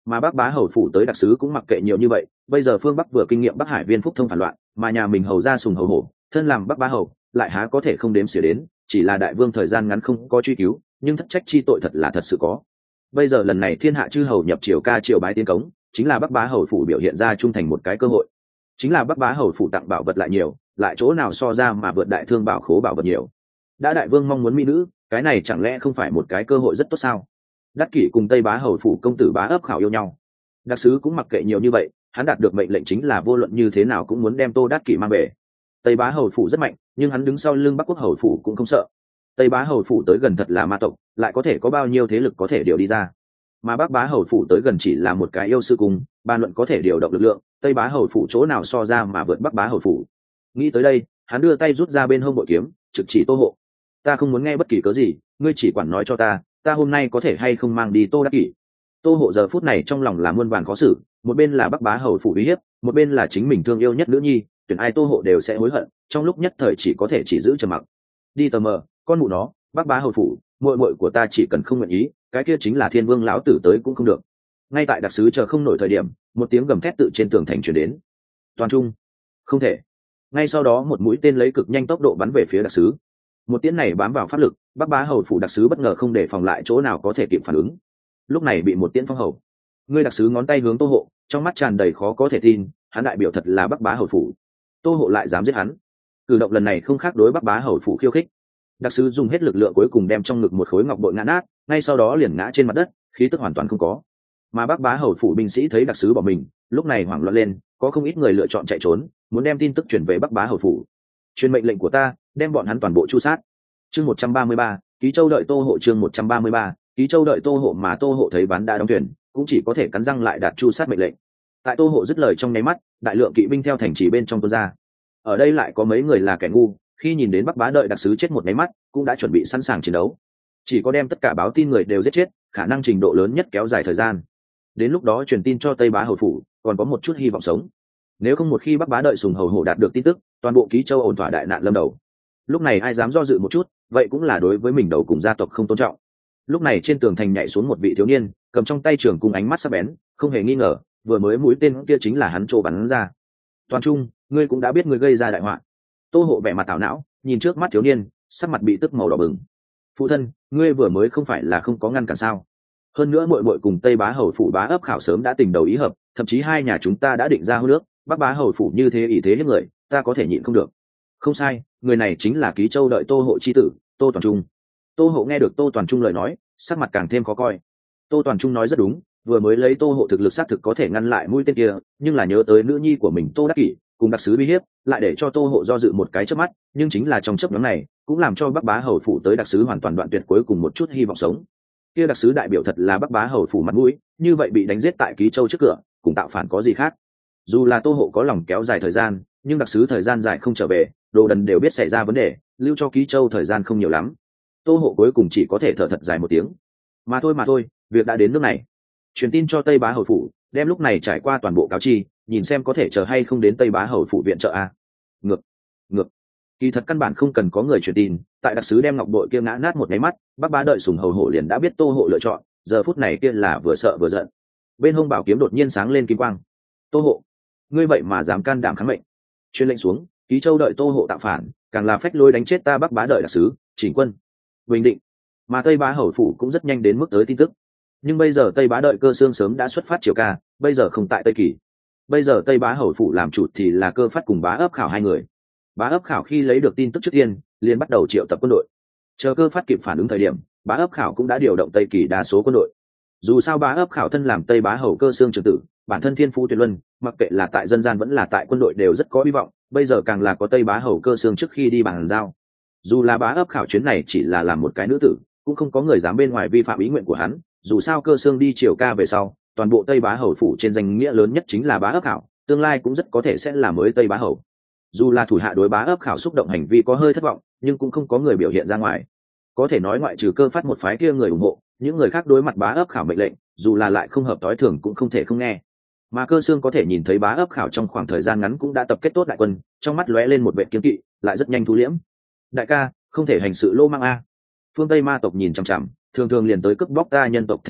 Speaker 1: Mà Bắc Bá Hầu phủ tới đặc sứ cũng mặc kệ nhiều như vậy, bây giờ phương Bắc vừa kinh nghiệm Bắc Hải Viên Phúc Thông phản loạn, mà nhà mình hầu ra Sùng Hầu Hổ, thân làm Bắc Bá Hầu, lại há có thể không đếm xỉa đến, chỉ là đại vương thời gian ngắn không có truy cứu, nhưng thất trách chi tội thật là thật sự có. Bây giờ lần này thiên hạ chư hầu nhập triều ca triều bái tiến cống, chính là Bắc Bá Hầu phủ biểu hiện ra trung thành một cái cơ hội. Chính là Bắc Bá Hầu phủ tặng bảo vật lại nhiều, lại chỗ nào so ra mà vượt đại thương bảo khố bảo vật nhiều. Đã đại vương mong muốn mỹ nữ, cái này chẳng lẽ không phải một cái cơ hội rất tốt sao? Đắc Kỷ cùng Tây Bá Hầu phủ công tử Bá Ấp Khảo yêu nhau, đặc sứ cũng mặc kệ nhiều như vậy, hắn đạt được mệnh lệnh chính là vô luận như thế nào cũng muốn đem Tô Đắc Kỷ mang về. Tây Bá Hầu phủ rất mạnh, nhưng hắn đứng sau lưng Bắc Quốc Hầu phủ cũng không sợ. Tây Bá Hầu phủ tới gần thật là ma tộc, lại có thể có bao nhiêu thế lực có thể điều đi ra, mà Bắc Bá Hầu phủ tới gần chỉ là một cái yêu sư cung, bàn luận có thể điều động lực lượng, Tây Bá Hầu phủ chỗ nào so ra mà vượt Bắc Bá Hầu phủ. Nghĩ tới đây, hắn đưa tay rút ra bên hông bội kiếm, trực chỉ Tô Hộ. Ta không muốn nghe bất kỳ cớ gì, ngươi chỉ quản nói cho ta hôm nay có thể hay không mang đi Tô Đắc Kỷ. Tô Hộ giờ phút này trong lòng là muôn vàn khó xử, một bên là Bắc Bá Hầu phủ uy hiếp, một bên là chính mình thương yêu nhất nữ nhi, tuyển ai Tô Hộ đều sẽ hối hận, trong lúc nhất thời chỉ có thể chỉ giữ trầm mặc. Đi tờ mờ, con mụ nó, Bắc Bá Hầu phủ, muội muội của ta chỉ cần không nguyện ý, cái kia chính là Thiên Vương lão tử tới cũng không được. Ngay tại đặc sứ chờ không nổi thời điểm, một tiếng gầm thét tự trên tường thành truyền đến. Toàn trung, không thể. Ngay sau đó một mũi tên lấy cực nhanh tốc độ bắn về phía đặc sứ. Một tiếng này bám vào pháp lực, Bắc Bá Hầu phủ đặc sứ bất ngờ không để phòng lại chỗ nào có thể kịp phản ứng, lúc này bị một tiễn phong hầu. Ngươi đặc sứ ngón tay hướng Tô Hộ, trong mắt tràn đầy khó có thể tin, hắn đại biểu thật là Bắc Bá Hầu phủ, Tô Hộ lại dám giết hắn. Cử động lần này không khác đối Bắc Bá Hầu phủ khiêu khích. Đặc sứ dùng hết lực lượng cuối cùng đem trong ngực một khối ngọc bội ngã nát, ngay sau đó liền ngã trên mặt đất, khí tức hoàn toàn không có. Mà Bắc Bá Hầu phủ binh sĩ thấy đặc sứ bỏ mình, lúc này hoảng loạn lên, có không ít người lựa chọn chạy trốn, muốn đem tin tức truyền về Bắc Bá Hầu phủ. Truyền mệnh lệnh của ta, đem bọn hắn toàn bộ tru sát. Chương 133, Ký Châu đợi Tô Hộ. Chương 133, Ký Châu đợi Tô Hộ. Mà Tô Hộ thấy ván đã đóng thuyền, cũng chỉ có thể cắn răng lại đạt tru sát mệnh lệnh. Tại Tô Hộ dứt lời trong nháy mắt, đại lượng kỵ binh theo thành trì bên trong tuôn ra. Ở đây lại có mấy người là kẻ ngu, khi nhìn đến Bắc Bá đợi đặc sứ chết một nháy mắt, cũng đã chuẩn bị sẵn sàng chiến đấu. Chỉ có đem tất cả báo tin người đều giết chết, khả năng trình độ lớn nhất kéo dài thời gian. Đến lúc đó truyền tin cho Tây Bá Hầu phủ, còn có một chút hy vọng sống. Nếu không một khi Bắc Bá đợi Sùng Hầu Hổ đạt được tin tức, toàn bộ Ký Châu ổn thỏa đại nạn lâm đầu. Lúc này ai dám do dự một chút, vậy cũng là đối với mình đầu cùng gia tộc không tôn trọng. Lúc này trên tường thành nhảy xuống một vị thiếu niên, cầm trong tay trường cung ánh mắt sắc bén, không hề nghi ngờ, vừa mới mũi tên kia chính là hắn trổ bắn ra. Toàn Trung, ngươi cũng đã biết ngươi gây ra đại họa. Tô Hộ vẻ mặt tảo não, nhìn trước mắt thiếu niên, sắc mặt bị tức màu đỏ bừng. Phụ thân, ngươi vừa mới không phải là không có ngăn cản sao? Hơn nữa muội muội cùng Tây Bá Hầu phủ Bá Ấp Khảo sớm đã tình đầu ý hợp, thậm chí hai nhà chúng ta đã định ra hôn nước, Bắc Bá Hầu phủ như thế ý thế hiếp người, ta có thể nhịn không được. Không sai, người này chính là Ký Châu đợi Tô Hộ chi tử, Tô Toàn Trung. Tô Hộ nghe được Tô Toàn Trung lời nói, sắc mặt càng thêm khó coi. Tô Toàn Trung nói rất đúng, vừa mới lấy Tô Hộ thực lực xác thực có thể ngăn lại mũi tên kia, nhưng là nhớ tới nữ nhi của mình Tô Đắc Kỷ cùng đặc sứ uy hiếp, lại để cho Tô Hộ do dự một cái chớp mắt, nhưng chính là trong chớp nhoáng này, cũng làm cho Bắc Bá Hầu phủ tới đặc sứ hoàn toàn đoạn tuyệt cuối cùng một chút hy vọng sống. Kia đặc sứ đại biểu thật là Bắc Bá Hầu phủ mặt mũi, như vậy bị đánh giết tại Ký Châu trước cửa, cùng tạo phản có gì khác. Dù là Tô Hộ có lòng kéo dài thời gian, nhưng đặc sứ thời gian dài không trở về, đồ đần đều biết xảy ra vấn đề, lưu cho Ký Châu thời gian không nhiều lắm. Tô Hộ cuối cùng chỉ có thể thở thật dài một tiếng. Mà thôi, việc đã đến nước này. Truyền tin cho Tây Bá Hầu phủ, đem lúc này trải qua toàn bộ cáo chi, nhìn xem có thể chờ hay không đến Tây Bá Hầu phủ viện trợ a. Ngược. Kỳ thật căn bản không cần có người truyền tin, tại đặc sứ đem ngọc bội kia ngã nát một cái mắt, Bắc Bá đợi Sùng Hầu Hổ liền đã biết Tô Hộ lựa chọn, giờ phút này kia là vừa sợ vừa giận. Bên hông bảo kiếm đột nhiên sáng lên kim quang. Tô Hộ, ngươi vậy mà dám can đảm kháng mệnh. Truyền lệnh xuống, Ký Châu đợi Tô Hộ tạo phản, càng là phách lối đánh chết ta Bắc Bá đợi đặc sứ, chỉnh quân. Bình định. Mà Tây Bá Hầu phủ cũng rất nhanh đến mức tới tin tức. Nhưng bây giờ Tây Bá đợi Cơ Xương sớm đã xuất phát triều ca, bây giờ không tại Tây Kỳ. Bây giờ Tây Bá Hầu phủ làm chủ thì là Cơ Phát cùng Bá Ấp Khảo hai người. Bá Ấp Khảo khi lấy được tin tức trước tiên, liền bắt đầu triệu tập quân đội. Chờ Cơ Phát kịp phản ứng thời điểm, Bá Ấp Khảo cũng đã điều động Tây Kỳ đa số quân đội. Dù sao Bá Ấp Khảo thân làm Tây Bá Hầu Cơ Xương trưởng tử, bản thân thiên phú tuyệt luân, mặc kệ là tại dân gian vẫn là tại quân đội đều rất có hy vọng, bây giờ càng là có Tây Bá Hầu Cơ Xương trước khi đi bàn giao. Dù là Bá Ấp Khảo chuyến này chỉ là làm một cái nữ tử, cũng không có người dám bên ngoài vi phạm ý nguyện của hắn. Dù sao Cơ Xương đi triều ca về sau, toàn bộ Tây Bá Hầu phủ trên danh nghĩa lớn nhất chính là Bá Ấp Khảo, tương lai cũng rất có thể sẽ là mới Tây Bá Hầu. Dù là thủ hạ đối Bá Ấp Khảo xúc động hành vi có hơi thất vọng, nhưng cũng không có người biểu hiện ra ngoài. Có thể nói ngoại trừ Cơ Phát một phái kia người ủng hộ, những người khác đối mặt Bá Ấp Khảo mệnh lệnh, dù là lại không hợp tối thường cũng không thể không nghe. Mà Cơ Xương có thể nhìn thấy Bá Ấp Khảo trong khoảng thời gian ngắn cũng đã tập kết tốt đại quân, trong mắt lóe lên một vẻ kiêng kỵ, lại rất nhanh thu liễm. Đại ca, không thể hành sự lô mang a. Phương Tây ma tộc nhìn chằm chằm, thường thường liền tới cướp bóc ta nhân tộc thành trì,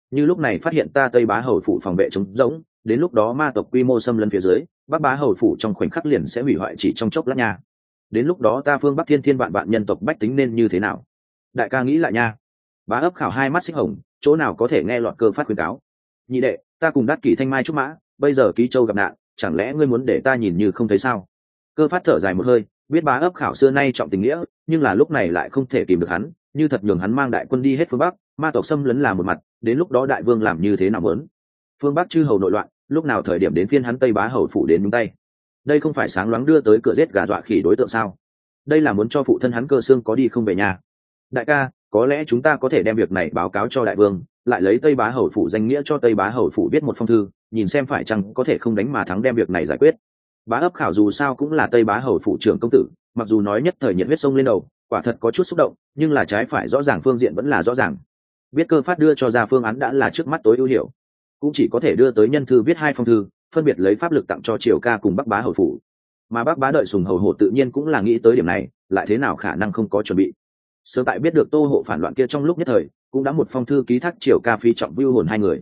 Speaker 1: như lúc này phát hiện ta tây bá hầu phủ phòng vệ trống rỗng, đến lúc đó ma tộc quy mô xâm lấn phía dưới, bắc bá hầu phủ trong khoảnh khắc liền sẽ hủy hoại chỉ trong chốc lát nha. Đến lúc đó ta phương bắc thiên thiên vạn vạn nhân tộc bách tính nên như thế nào? Đại ca nghĩ lại nha. Bá ấp khảo hai mắt xích hồng, chỗ nào có thể nghe lọt Cơ Phát khuyên cáo. Nhị đệ, ta cùng đát kỷ thanh mai trúc mã, bây giờ ký châu gặp nạn, chẳng lẽ ngươi muốn để ta nhìn như không thấy sao? Cơ Phát thở dài một hơi, biết bá ấp khảo xưa nay trọng tình nghĩa, nhưng là lúc này lại không thể kìm được hắn, như thật nhường hắn mang đại quân đi hết phương bắc, ma tộc xâm lấn là một mặt, đến lúc đó đại vương làm như thế nào muốn? Phương bắc chư hầu nội loạn, lúc nào thời điểm đến phiên hắn tây bá hầu phủ đến nhúng tay? Đây không phải sáng loáng đưa tới cửa giết gà dọa khỉ đối tượng sao? Đây là muốn cho phụ thân hắn Cơ Xương có đi không về nhà. Đại ca, có lẽ chúng ta có thể đem việc này báo cáo cho đại vương, lại lấy tây bá hầu phủ danh nghĩa cho tây bá hầu phủ viết một phong thư, nhìn xem phải chăng có thể không đánh mà thắng đem việc này giải quyết. Bá ấp khảo dù sao cũng là tây bá hầu phủ trưởng công tử, mặc dù nói nhất thời nhiệt huyết sông lên đầu, quả thật có chút xúc động, nhưng là trái phải rõ ràng phương diện vẫn là rõ ràng. Biết Cơ Phát đưa cho ra phương án đã là trước mắt tối ưu hiệu, cũng chỉ có thể đưa tới nhân thư viết hai phong thư, phân biệt lấy pháp lực tặng cho Triều Ca cùng Bắc bá hầu phủ. Mà Bắc bá đợi Sùng hầu hổ tự nhiên cũng là nghĩ tới điểm này, lại thế nào khả năng không có chuẩn bị. Sớm tại biết được Tô Hộ phản loạn kia trong lúc nhất thời, cũng đã một phong thư ký thác Triều Ca Phi trọng vưu hồn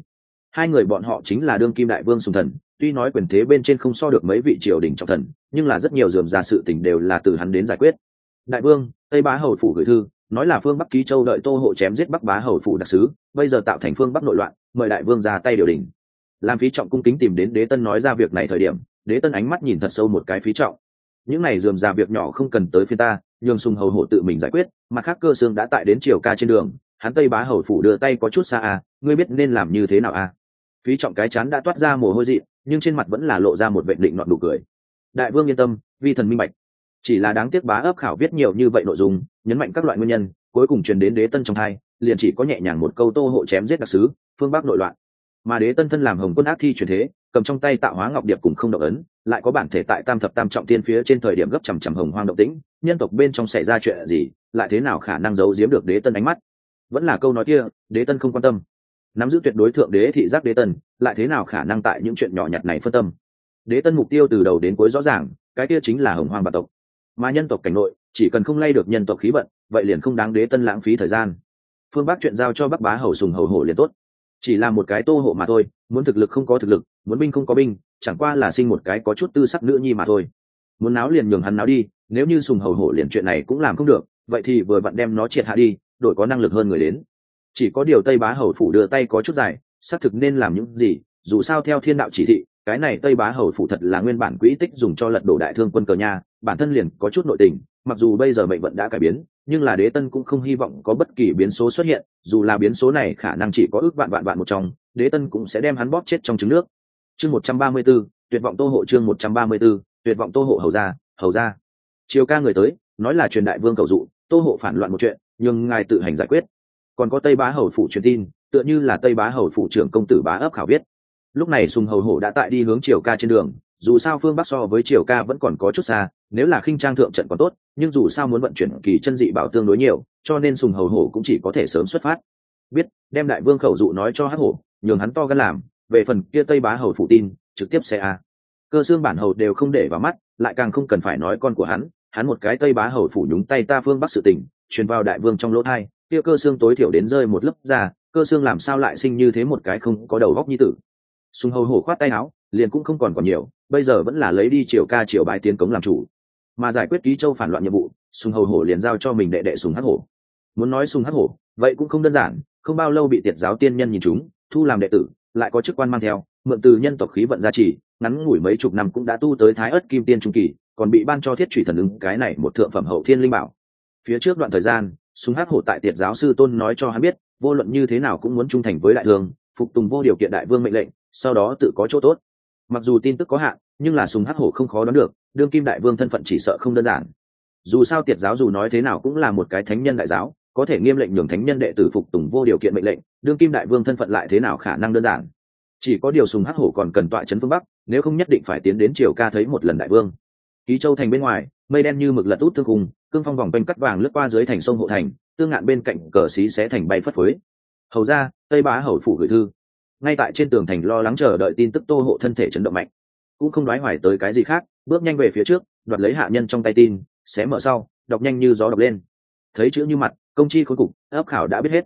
Speaker 1: hai người bọn họ chính là đương kim đại vương Sùng Thần, tuy nói quyền thế bên trên không so được mấy vị triều đình trọng thần, nhưng là rất nhiều rườm rà sự tình đều là từ hắn đến giải quyết. Đại vương, tây bá hầu phủ gửi thư nói là phương bắc ký châu đợi Tô Hộ chém giết bắc bá hầu phủ đặc sứ, bây giờ tạo thành phương bắc nội loạn, mời đại vương ra tay điều đình. Làm Phí Trọng cung kính tìm đến Đế Tân nói ra việc này thời điểm, Đế Tân ánh mắt nhìn thật sâu một cái Phí Trọng. Những này rườm rà việc nhỏ không cần tới phiên ta, nhường Sùng hầu hộ tự mình giải quyết, mặt khác Cơ Xương đã tại đến Triều Ca trên đường, hắn tây bá hầu phủ đưa tay có chút xa à, ngươi biết nên làm như thế nào à? Phí Trọng cái chán đã toát ra mồ hôi dị, nhưng trên mặt vẫn là lộ ra một vệt định nọt nụ cười. Đại vương yên tâm, vi thần minh bạch. Chỉ là đáng tiếc bá ấp khảo viết nhiều như vậy nội dung, nhấn mạnh các loại nguyên nhân, cuối cùng truyền đến Đế Tân trong tai, liền chỉ có nhẹ nhàng một câu Tô Hộ chém giết đặc sứ, phương bắc nội loạn. Mà Đế Tân thân làm Hồng Quân ác thi chuyển thế, cầm trong tay Tạo Hóa Ngọc Điệp cùng không động ấn, lại có bản thể tại Tam Thập Tam Trọng Thiên phía trên thời điểm gấp chằm chằm Hồng Hoang động tĩnh, nhân tộc bên trong xảy ra chuyện gì, lại thế nào khả năng giấu giếm được Đế Tân ánh mắt? Vẫn là câu nói kia, Đế Tân không quan tâm. Nắm giữ tuyệt đối thượng đế thị giác Đế Tân, lại thế nào khả năng tại những chuyện nhỏ nhặt này phân tâm? Đế Tân mục tiêu từ đầu đến cuối rõ ràng, cái kia chính là Hồng Hoang bản tộc. Mà nhân tộc cảnh nội, chỉ cần không lay được nhân tộc khí vận, vậy liền không đáng Đế Tân lãng phí thời gian. Phương Bắc chuyện giao cho Bắc bá hầu Sùng hầu hổ liền tốt. Chỉ là một cái Tô Hộ mà thôi, muốn thực lực không có thực lực, muốn binh không có binh, chẳng qua là sinh một cái có chút tư sắc nữ nhi mà thôi. Muốn náo liền nhường hắn náo đi, nếu như Sùng hầu hổ liền chuyện này cũng làm không được, vậy thì vừa vặn đem nó triệt hạ đi, đổi có năng lực hơn người đến. Chỉ có điều tây bá hầu phủ đưa tay có chút dài, xác thực nên làm những gì, dù sao theo thiên đạo chỉ thị, cái này tây bá hầu phủ thật là nguyên bản quỹ tích dùng cho lật đổ đại thương quân cờ nha, bản thân liền có chút nội tình, mặc dù bây giờ mệnh vận đã cải biến, nhưng là Đế Tân cũng không hy vọng có bất kỳ biến số xuất hiện, dù là biến số này khả năng chỉ có ước vạn một trong, Đế Tân cũng sẽ đem hắn bóp chết trong trứng nước. Chương 134, tuyệt vọng Tô Hộ. Chương 134, tuyệt vọng Tô Hộ. Hầu ra. Triều Ca người tới, nói là truyền đại vương cầu dụ, Tô Hộ phản loạn một chuyện, nhưng ngài tự hành giải quyết. Còn có tây bá hầu phủ truyền tin, tựa như là tây bá hầu phủ trưởng công tử Bá ấp khảo viết. Lúc này Sùng hầu hổ đã tại đi hướng Triều Ca trên đường, dù sao phương bắc so với Triều Ca vẫn còn có chút xa, nếu là khinh trang thượng trận còn tốt, nhưng dù sao muốn vận chuyển kỳ chân dị bảo tương đối nhiều, cho nên Sùng hầu hổ cũng chỉ có thể sớm xuất phát. Biết, đem đại vương khẩu dụ nói cho Hắc Hổ, nhường hắn to gan làm, về phần kia tây bá hầu phủ tin, trực tiếp xe a. Cơ Xương bản hầu đều không để vào mắt, lại càng không cần phải nói con của hắn một cái tây bá hầu phủ nhúng tay ta phương bắc sự tình, truyền vào đại vương trong lỗ tai, kia Cơ Xương tối thiểu đến rơi một lớp ra, Cơ Xương làm sao lại sinh như thế một cái không có đầu óc nhi tử. Sùng hầu hổ khoát tay áo, liền cũng không còn nhiều, bây giờ vẫn là lấy đi Triều Ca Triều bái tiến cống làm chủ, mà giải quyết ký châu phản loạn nhiệm vụ, Sùng hầu hổ liền giao cho mình đệ đệ Sùng Hắc Hổ. Muốn nói Sùng Hắc Hổ, vậy cũng không đơn giản, không bao lâu bị Tiệt giáo tiên nhân nhìn chúng, thu làm đệ tử, lại có chức quan mang theo, mượn từ nhân tộc khí vận gia trì, ngắn ngủi mấy chục năm cũng đã tu tới Thái Ức Kim Tiên trung kỳ, còn bị ban cho Thiết Chủy Thần Ưng, cái này một thượng phẩm hậu thiên linh bảo. Phía trước đoạn thời gian, Sùng Hắc Hổ tại Tiệt giáo sư tôn nói cho hắn biết, vô luận như thế nào cũng muốn trung thành với đại vương, phục tùng vô điều kiện đại vương mệnh lệnh, sau đó tự có chỗ tốt. Mặc dù tin tức có hạn, nhưng là Sùng Hắc Hổ không khó đoán được, đương kim đại vương thân phận chỉ sợ không đơn giản. Dù sao Tiệt giáo dù nói thế nào cũng là một cái thánh nhân đại giáo, có thể nghiêm lệnh nhường thánh nhân đệ tử phục tùng vô điều kiện mệnh lệnh, đương kim đại vương thân phận lại thế nào khả năng đơn giản. Chỉ có điều Sùng Hắc Hổ còn cần tọa trấn phương bắc, nếu không nhất định phải tiến đến Triều Ca thấy một lần đại vương. Ký Châu thành bên ngoài, mây đen như mực lật út thương khung, cương phong vòng quanh cắt vàng lướt qua dưới thành sông hộ thành, tương ngạn bên cạnh cờ xí xé thành bay phất phới. Hầu ra, tây bá hầu phủ gửi thư. Ngay tại trên tường thành lo lắng chờ đợi tin tức Tô Hộ thân thể chấn động mạnh, cũng không đoái hoài tới cái gì khác, bước nhanh về phía trước, đoạt lấy hạ nhân trong tay tin, xé mở sau, đọc nhanh như gió đọc lên. Thấy chữ như mặt, công chi khối cục, ấp khảo đã biết hết.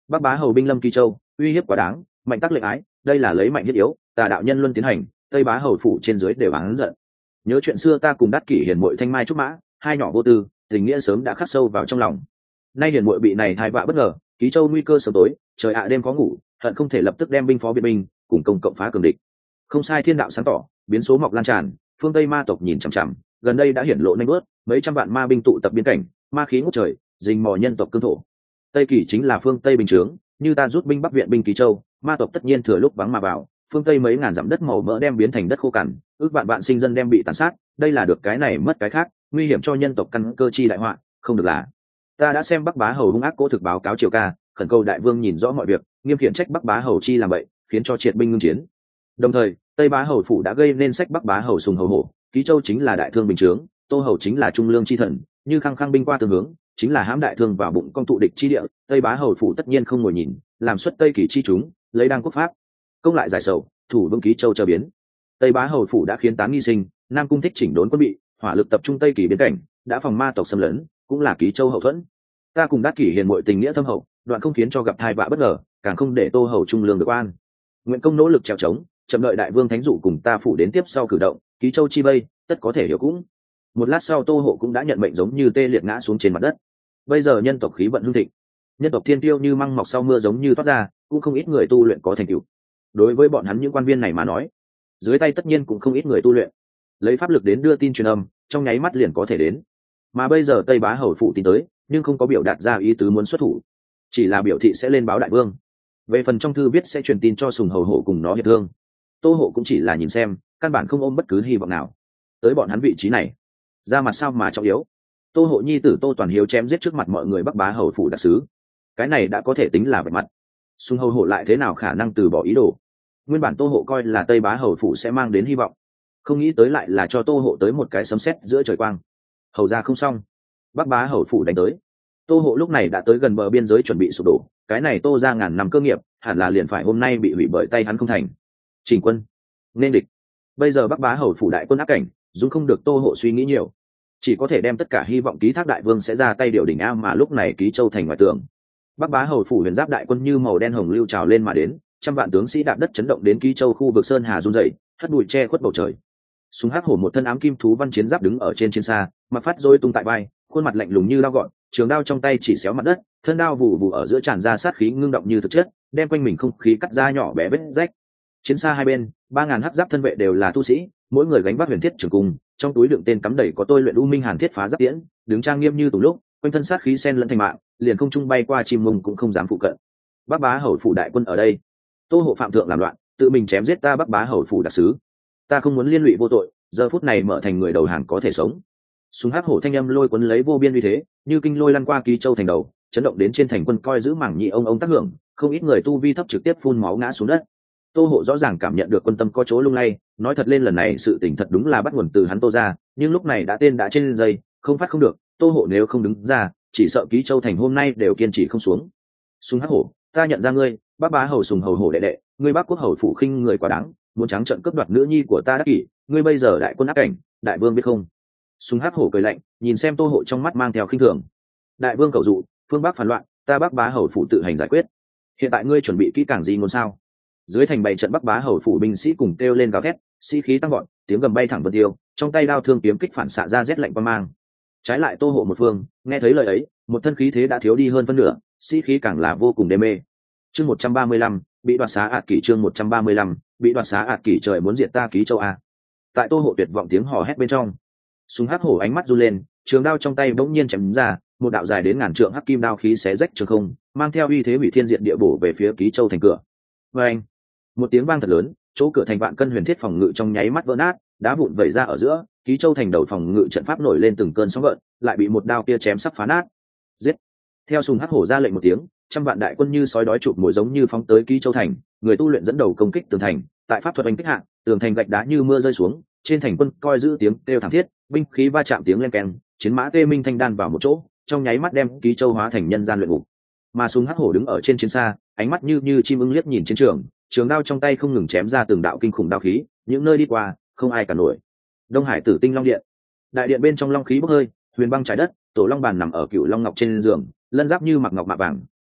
Speaker 1: Bắc Bá Hầu binh lâm Kỳ Châu, uy hiếp quá đáng, mạnh tác lệnh ái, đây là lấy mạnh thiết yếu, tà đạo nhân luân tiến hành, Tây Bá Hầu phủ trên dưới đều oán giận. Nhớ chuyện xưa ta cùng Đát Kỷ hiền muội thanh mai trúc mã, hai nhỏ vô tư, tình nghĩa sớm đã khắc sâu vào trong lòng. Nay hiền muội bị này thai vạ bất ngờ, Ký Châu nguy cơ sớm tối, trời ạ đêm khó ngủ, hận không thể lập tức đem binh phó viện binh, cùng công cộng phá cường địch. Không sai, thiên đạo sáng tỏ, biến số mọc lan tràn, phương Tây ma tộc nhìn chằm chằm, gần đây đã hiển lộ nhanh bước, mấy trăm vạn ma binh tụ tập biên cảnh, ma khí ngút trời, rình mò nhân tộc cương thổ. Tây Kỳ chính là phương Tây bình chướng, như ta rút binh bắc viện binh Ký Châu, ma tộc tất nhiên thừa lúc vắng mà vào, phương Tây mấy ngàn dặm đất màu mỡ đem biến thành đất khô cằn, ước vạn vạn sinh dân đem bị tàn sát, đây là được cái này mất cái khác, nguy hiểm cho nhân tộc căn cơ chi đại họa, không được là. Ta đã xem Bắc Bá Hầu hung ác cố thực báo cáo Triều ca, khẩn cầu đại vương nhìn rõ mọi việc, nghiêm khiển trách Bắc Bá Hầu chi làm vậy, khiến cho triệt binh ngưng chiến. Đồng thời, Tây Bá Hầu phủ đã gây nên sách Bắc Bá Hầu sùng hầu hổ, Ký Châu chính là đại thương bình chướng, Tô Hầu chính là trung lương chi thần, như khăng khăng binh qua tương hướng, chính là hãm đại thương vào bụng công tụ địch chi địa, Tây Bá Hầu phủ tất nhiên không ngồi nhìn, làm xuất Tây Kỳ chi chúng, lấy đăng quốc pháp, công lại giải sầu, thủ vương Ký Châu chờ biến. Tây Bá Hầu phủ đã khiến tán nghi sinh, Nam cung thích chỉnh đốn quân bị, hỏa lực tập trung Tây Kỳ biến cảnh, đã phòng ma tộc xâm lấn, cũng là Ký Châu hậu thuẫn. Ta cùng Đát Kỷ hiền muội tình nghĩa thâm hậu, đoạn không khiến cho gặp thai vạ bất ngờ, càng không để Tô Hầu trung lương được an. Nguyện công nỗ lực trèo trống, chậm đợi đại vương thánh dụ cùng ta phủ đến tiếp sau cử động, Ký Châu chi vây, tất có thể hiểu cũng. Một lát sau Tô Hộ cũng đã nhận mệnh giống như tê liệt ngã xuống trên mặt đất. Bây giờ nhân tộc khí vận hưng thịnh, nhân tộc thiên tiêu như măng mọc sau mưa giống như toát ra, cũng không ít người tu luyện có thành tựu. Đối với bọn hắn những quan viên này mà nói, dưới tay tất nhiên cũng không ít người tu luyện, lấy pháp lực đến đưa tin truyền âm, trong nháy mắt liền có thể đến. Mà bây giờ Tây Bá Hầu phụ tin tới, nhưng không có biểu đạt ra ý tứ muốn xuất thủ, chỉ là biểu thị sẽ lên báo đại vương. Về phần trong thư viết sẽ truyền tin cho sùng hầu hộ cùng nó hiệp thương, Tô Hộ cũng chỉ là nhìn xem, căn bản không ôm bất cứ hy vọng nào. Tới bọn hắn vị trí này, ra mặt sao mà trọng yếu. Tô Hộ nhi tử Tô Toàn Hiếu chém giết trước mặt mọi người Bắc Bá Hầu phủ đặc sứ, cái này đã có thể tính là vạch mặt. Sùng hầu hộ lại thế nào khả năng từ bỏ ý đồ. Nguyên bản Tô Hộ coi là Tây Bá Hầu phủ sẽ mang đến hy vọng, không nghĩ tới lại là cho Tô Hộ tới một cái sấm sét giữa trời quang. Hầu ra không xong, Bắc Bá Hầu phủ đánh tới. Tô Hộ lúc này đã tới gần bờ biên giới chuẩn bị sụp đổ, cái này Tô ra ngàn năm cơ nghiệp, hẳn là liền phải hôm nay bị hủy bởi tay hắn không thành. Chỉnh quân, nên địch. Bây giờ Bắc Bá Hầu phủ đại quân áp cảnh, dù không được Tô Hộ suy nghĩ nhiều, chỉ có thể đem tất cả hy vọng ký thác đại vương sẽ ra tay điều đỉnh a. Mà lúc này Ký Châu thành ngoài tường, Bắc Bá Hầu phủ huyền giáp đại quân như màu đen hồng lưu trào lên mà đến, trăm vạn tướng sĩ đạp đất chấn động đến Ký Châu khu vực sơn hà run rẩy, hất bụi che khuất bầu trời. Súng hắc hổ một thân ám kim thú văn chiến giáp đứng ở trên chiến xa, mặc phát rối tung tại vai, khuôn mặt lạnh lùng như dao gọn, trường đao trong tay chỉ xéo mặt đất, thân đao vụ vụ ở giữa tràn ra sát khí ngưng động như thực chất, đem quanh mình không khí cắt ra nhỏ bé vết rách. Chiến xa hai bên, 3000 hắc giáp thân vệ đều là tu sĩ, mỗi người gánh vác huyền thiết trường cung, trong túi đựng tên cắm đầy có tôi luyện u minh hàn thiết phá giáp tiễn, đứng trang nghiêm như tủ lúc, quanh thân sát khí xen lẫn thành mạng, liền không trung bay qua chim mông cũng không dám phụ cận. Bắc Bá Hầu phủ đại quân ở đây, Tô Hộ phạm thượng làm loạn, tự mình chém giết ta Bắc Bá Hầu phủ đặc sứ, ta không muốn liên lụy vô tội, giờ phút này mở thành người đầu hàng có thể sống. Súng hắc hổ thanh âm lôi cuốn lấy vô biên uy thế, như kinh lôi lăn qua Ký Châu thành đầu, chấn động đến trên thành quân coi giữ mảng nhị ông tác hưởng, không ít người tu vi thấp trực tiếp phun máu ngã xuống đất. Tô Hộ rõ ràng cảm nhận được quân tâm có chỗ lung lay, nói thật lên lần này sự tình thật đúng là bắt nguồn từ hắn Tô ra, nhưng lúc này đã tên đã trên dây, không phát không được. Tô Hộ nếu không đứng ra, chỉ sợ Ký Châu thành hôm nay đều kiên trì không xuống. Súng hắc hổ, ta nhận ra ngươi, Bắc Bá Hầu sùng hầu hổ đệ đệ, ngươi Bắc Quốc hầu phủ khinh người quá đáng, muốn trắng trợn cướp đoạt nữ nhi của ta Đắc Kỷ, ngươi bây giờ đại quân áp cảnh, đại vương biết không? Súng hắc hổ cười lạnh, nhìn xem Tô Hộ trong mắt mang theo khinh thường. Đại vương cầu dụ, phương Bắc phản loạn, ta Bắc Bá Hầu phủ tự hành giải quyết. Hiện tại ngươi chuẩn bị kỹ càng gì ngôn sao? Dưới thành bày trận Bắc Bá Hầu phủ binh sĩ cùng kêu lên gào thét, sĩ khí tăng vọt, tiếng gầm bay thẳng vân tiêu, trong tay đao thương kiếm kích phản xạ ra rét lạnh qua mang. Trái lại Tô Hộ một phương, nghe thấy lời ấy, một thân khí thế đã thiếu đi hơn phân nửa, sĩ khí càng là vô cùng đê mê. Chương 135, bị đoạt xá ạt kỷ. Chương 135, bị đoạt xá ạt kỷ. Trời muốn diệt ta Ký Châu a. Tại Tô Hộ tuyệt vọng tiếng hò hét bên trong, súng hắc hổ ánh mắt run lên, trường đao trong tay bỗng nhiên chém ra, một đạo dài đến ngàn trượng hắc kim đao khí xé rách trường không, mang theo uy thế hủy thiên diệt địa bổ về phía Ký Châu thành cửa. Và anh, một tiếng vang thật lớn, chỗ cửa thành vạn cân huyền thiết phòng ngự trong nháy mắt vỡ nát, đá vụn vẩy ra ở giữa, Ký Châu thành đầu phòng ngự trận pháp nổi lên từng cơn sóng gợn, lại bị một đao kia chém sắp phá nát. Giết! Theo sùng hắc hổ ra lệnh một tiếng, trăm vạn đại quân như sói đói chụp mồi giống như phóng tới Ký Châu thành, người tu luyện dẫn đầu công kích tường thành, tại pháp thuật oanh kích hạ, tường thành gạch đá như mưa rơi xuống, trên thành quân coi giữ tiếng kêu thảm thiết, binh khí va chạm tiếng len keng, chiến mã tê minh thanh đan vào một chỗ, trong nháy mắt đem Ký Châu hóa thành nhân gian luyện ngục. Mà sùng hắc hổ đứng ở trên chiến xa, ánh mắt như chim ưng liếc nhìn chiến trường, trường đao trong tay không ngừng chém ra từng đạo kinh khủng đao khí, những nơi đi qua không ai cả nổi. Đông Hải Tử Tinh Long Điện, đại điện bên trong long khí bốc hơi, huyền băng trái đất, tổ long bàn nằm ở cựu long ngọc trên giường, lân giáp như mặc ngọc mạ vàng,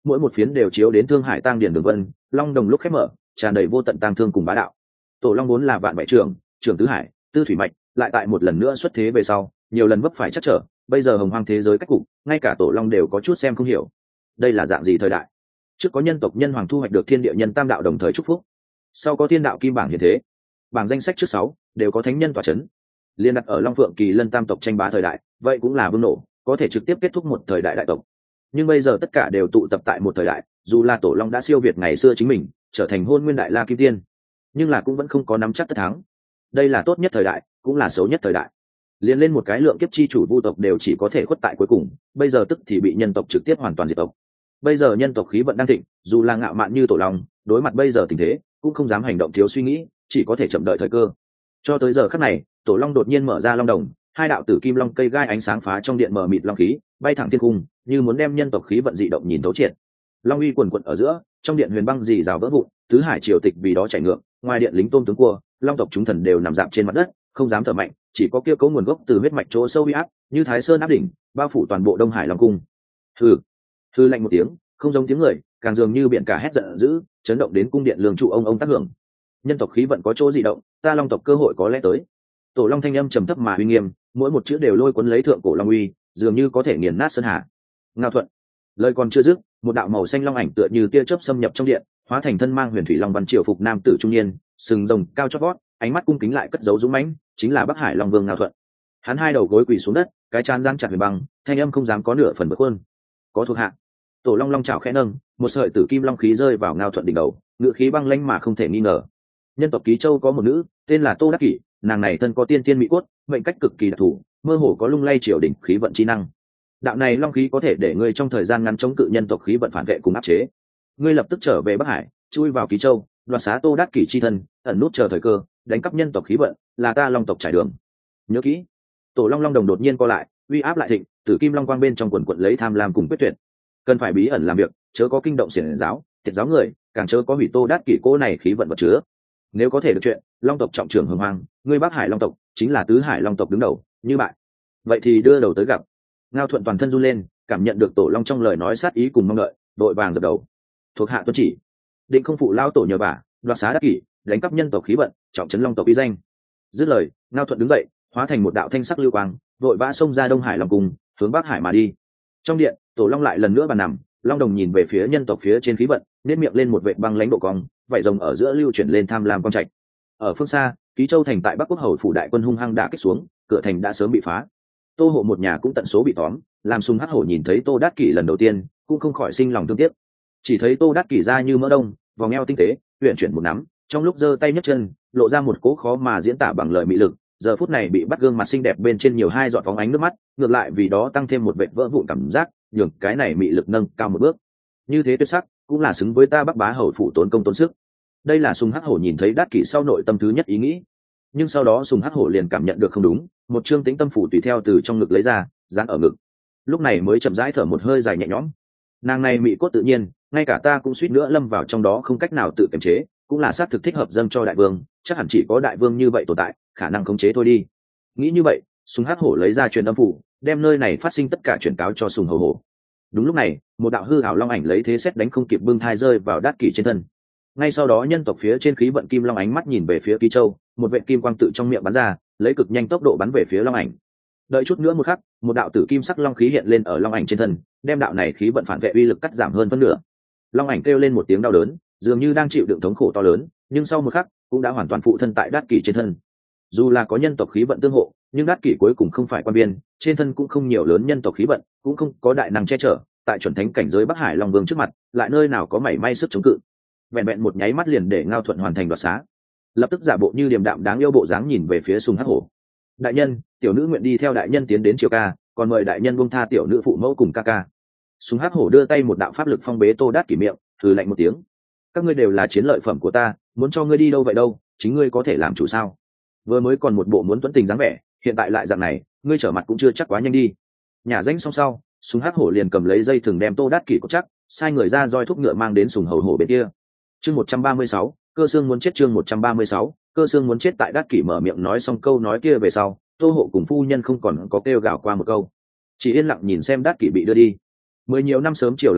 Speaker 1: mỗi một phiến đều chiếu đến thương hải tang điền đường vân, long đồng lúc khép mở, tràn đầy vô tận tang thương cùng bá đạo. Tổ long vốn là vạn bệ trưởng, trưởng tứ hải, tư thủy mạch, lại tại một lần nữa xuất thế về sau, nhiều lần vấp phải chắc trở, bây giờ hồng hoang thế giới cách cục, ngay cả tổ long đều có chút xem không hiểu. Đây là dạng gì thời đại? Trước có nhân tộc nhân hoàng thu hoạch được thiên địa nhân tam đạo đồng thời chúc phúc, sau có thiên đạo kim bảng hiện thế, bảng danh sách trước 6 đều có thánh nhân tọa chấn. Liên đặt ở Long Phượng Kỳ Lân tam tộc tranh bá thời đại, vậy cũng là vương nổ, có thể trực tiếp kết thúc một thời đại đại tộc. Nhưng bây giờ tất cả đều tụ tập tại một thời đại, dù là tổ long đã siêu việt ngày xưa chính mình, trở thành hôn nguyên đại la kim tiên, nhưng là cũng vẫn không có nắm chắc tất thắng. Đây là tốt nhất thời đại, cũng là xấu nhất thời đại. Liên lên một cái lượng kiếp chi chủ vu tộc đều chỉ có thể khuất tại cuối cùng, bây giờ tức thì bị nhân tộc trực tiếp hoàn toàn diệt tộc. Bây giờ nhân tộc khí vận đang thịnh, dù là ngạo mạn như tổ long, đối mặt bây giờ tình thế, cũng không dám hành động thiếu suy nghĩ, chỉ có thể chậm đợi thời cơ. Cho tới giờ khắc này, tổ long đột nhiên mở ra long đồng, hai đạo tử kim long cây gai ánh sáng phá trong điện mờ mịt long khí, bay thẳng thiên cung, như muốn đem nhân tộc khí vận dị động nhìn thấu triệt. Long uy quần quật ở giữa, trong điện huyền băng dì rào vỡ vụn, tứ hải triều tịch vì đó chảy ngược, ngoài điện lính tôm tướng cua, long tộc chúng thần đều nằm dạp trên mặt đất, không dám thở mạnh, chỉ có kia cấu nguồn gốc từ huyết mạch chỗ sâu uy áp, như Thái Sơn áp đỉnh, bao phủ toàn bộ Đông Hải Long cung. Hừ, hừ lạnh một tiếng, không giống tiếng người, càng dường như biển cả hét giận dữ, chấn động đến cung điện lường trụ ông tác hưởng. Nhân tộc khí vận có chỗ dị động, ta long tộc cơ hội có lẽ tới. Tổ long thanh âm trầm thấp mà uy nghiêm, mỗi một chữ đều lôi cuốn lấy thượng cổ long uy, dường như có thể nghiền nát sơn hà. Ngao thuận, lời còn chưa dứt, một đạo màu xanh long ảnh tựa như tia chớp xâm nhập trong điện, hóa thành thân mang huyền thủy long văn triều phục nam tử trung niên, sừng rồng cao chót vót, ánh mắt cung kính lại cất giấu dũng mãnh, chính là Bắc Hải Long Vương Ngao Thuận. Hắn hai đầu gối quỳ xuống đất, cái trán giang chặt huyền băng, thanh âm không dám có nửa phần bực hơn. Có thuộc hạ. Tổ long long chảo khẽ nâng, một sợi tử kim long khí rơi vào Ngao Thuận đỉnh đầu, ngựa khí băng lãnh mà không thể nghi ngờ. Nhân tộc Ký Châu có một nữ, tên là Tô Đắc Kỷ, nàng này thân có tiên tiên mỹ cốt, mệnh cách cực kỳ đặc thù, mơ hồ có lung lay triều đỉnh khí vận chi năng. Đạo này long khí có thể để ngươi trong thời gian ngắn chống cự nhân tộc khí vận phản vệ cùng áp chế. Ngươi lập tức trở về Bắc Hải, chui vào Ký Châu, đoạt xá Tô Đắc Kỷ chi thân, ẩn nút chờ thời cơ, đánh cắp nhân tộc khí vận, là ta long tộc trải đường. Nhớ kỹ. Tổ long long đồng đột nhiên co lại, uy áp lại thịnh, tử kim long quang bên trong quần quận lấy tham lam cùng quyết tuyệt. Cần phải bí ẩn làm việc, chớ có kinh động xiển giáo, tiệt giáo người, càng chớ có hủy Tô Đắc Kỷ cô này khí vận vật chứa. Nếu có thể được chuyện, long tộc trọng trưởng hưng hoang, ngươi Bắc Hải long tộc chính là tứ hải long tộc đứng đầu, như bại, vậy thì đưa đầu tới gặp. Ngao Thuận toàn thân run lên, cảm nhận được tổ long trong lời nói sát ý cùng mong đợi, đội vàng dập đầu. Thuộc hạ tuân chỉ, định không phụ lao tổ nhờ vả, đoạt xá Đắc Kỷ, đánh cắp nhân tộc khí vận, trọng trấn long tộc uy danh. Dứt lời, Ngao Thuận đứng dậy, hóa thành một đạo thanh sắc lưu quang, vội vã xông ra Đông Hải Long cung, hướng Bắc Hải mà đi. Trong điện, tổ long lại lần nữa bàn nằm, long đồng nhìn về phía nhân tộc phía trên khí vận, nét miệng lên một vệt băng lãnh độ cong, vảy rồng ở giữa lưu chuyển lên tham lam quang trạch. Ở phương xa, Ký Châu thành tại Bắc Quốc hầu phủ đại quân hung hăng đã kích xuống, cửa thành đã sớm bị phá. Tô hộ một nhà cũng tận số bị tóm, làm Sùng Hắc Hổ nhìn thấy Tô Đắc Kỷ lần đầu tiên, cũng không khỏi sinh lòng thương tiếc. Chỉ thấy Tô Đắc Kỷ ra như mỡ đông, vòng eo tinh tế, huyền chuyển một nắm, trong lúc giơ tay nhấc chân, lộ ra một cố khó mà diễn tả bằng lời mỹ lực. Giờ phút này bị bắt gương mặt xinh đẹp bên trên nhiều hai giọt phóng ánh nước mắt, ngược lại vì đó tăng thêm một vệt vỡ vụn cảm giác, nhường cái này mỹ lực nâng cao một bước. Như thế tuyệt sắc, cũng là xứng với ta Bắc Bá hầu phủ tốn công tốn sức. Đây là Sùng Hắc Hổ nhìn thấy Đắc Kỷ sau nội tâm thứ nhất ý nghĩ. Nhưng sau đó Sùng Hắc Hổ liền cảm nhận được không đúng, một chương tĩnh tâm phủ tùy theo từ trong ngực lấy ra, dán ở ngực. Lúc này mới chậm rãi thở một hơi dài nhẹ nhõm. Nàng này mỹ cốt tự nhiên, ngay cả ta cũng suýt nữa lâm vào trong đó không cách nào tự kiềm chế, cũng là xác thực thích hợp dâng cho đại vương, chắc hẳn chỉ có đại vương như vậy tồn tại, khả năng khống chế thôi đi. Nghĩ như vậy, Sùng Hắc Hổ lấy ra truyền âm phủ, đem nơi này phát sinh tất cả truyền cáo cho Sùng Hầu Hổ. Đúng lúc này, một đạo hư ảo long ảnh lấy thế xét đánh không kịp bưng thai rơi vào Đắc Kỷ trên thân. Ngay sau đó nhân tộc phía trên khí vận kim long ánh mắt nhìn về phía Ký Châu, một vệt kim quang tự trong miệng bắn ra, lấy cực nhanh tốc độ bắn về phía long ảnh. Đợi chút nữa một khắc, một đạo tử kim sắc long khí hiện lên ở long ảnh trên thân, đem đạo này khí vận phản vệ uy lực cắt giảm hơn phân nửa. Long ảnh kêu lên một tiếng đau đớn, dường như đang chịu đựng thống khổ to lớn, nhưng sau một khắc cũng đã hoàn toàn phụ thân tại Đắc Kỷ trên thân. Dù là có nhân tộc khí vận tương hộ, nhưng Đắc Kỷ cuối cùng không phải quan biên, trên thân cũng không nhiều lớn nhân tộc khí vận, cũng không có đại năng che chở, tại chuẩn thánh cảnh giới Bắc Hải Long Vương trước mặt, lại nơi nào có mảy may sức chống cự. Vẹn vẹn một nháy mắt liền để Ngao Thuận hoàn thành đoạt xá, lập tức giả bộ như điềm đạm đáng yêu bộ dáng nhìn về phía Sùng Hắc Hổ. Đại nhân, tiểu nữ nguyện đi theo đại nhân tiến đến triều ca, còn mời đại nhân buông tha tiểu nữ phụ mẫu cùng ca ca. Sùng Hắc Hổ đưa tay một đạo pháp lực phong bế Tô Đắc Kỷ miệng, thử lạnh một tiếng. Các ngươi đều là chiến lợi phẩm của ta, muốn cho ngươi đi đâu vậy đâu, chính ngươi có thể làm chủ sao? Vừa mới còn một bộ muốn tuấn tình dáng vẻ, hiện tại lại dạng này, ngươi trở mặt cũng chưa chắc quá nhanh đi. Nhà danh xong sau, Sùng Hắc Hổ liền cầm lấy dây thừng đem Tô Đắc Kỷ cột chắc, sai người ra roi thúc ngựa mang đến Sùng Hầu Hổ bên kia. Chương 136, cơ xương muốn chết. Chương 136, cơ xương muốn chết. Tại Đắc Kỷ mở miệng nói xong câu nói kia về sau, Tô hộ cùng phu nhân không còn có kêu gào qua một câu, chỉ yên lặng nhìn xem Đắc Kỷ bị đưa đi. Nhiều năm sớm chiều làm bạn,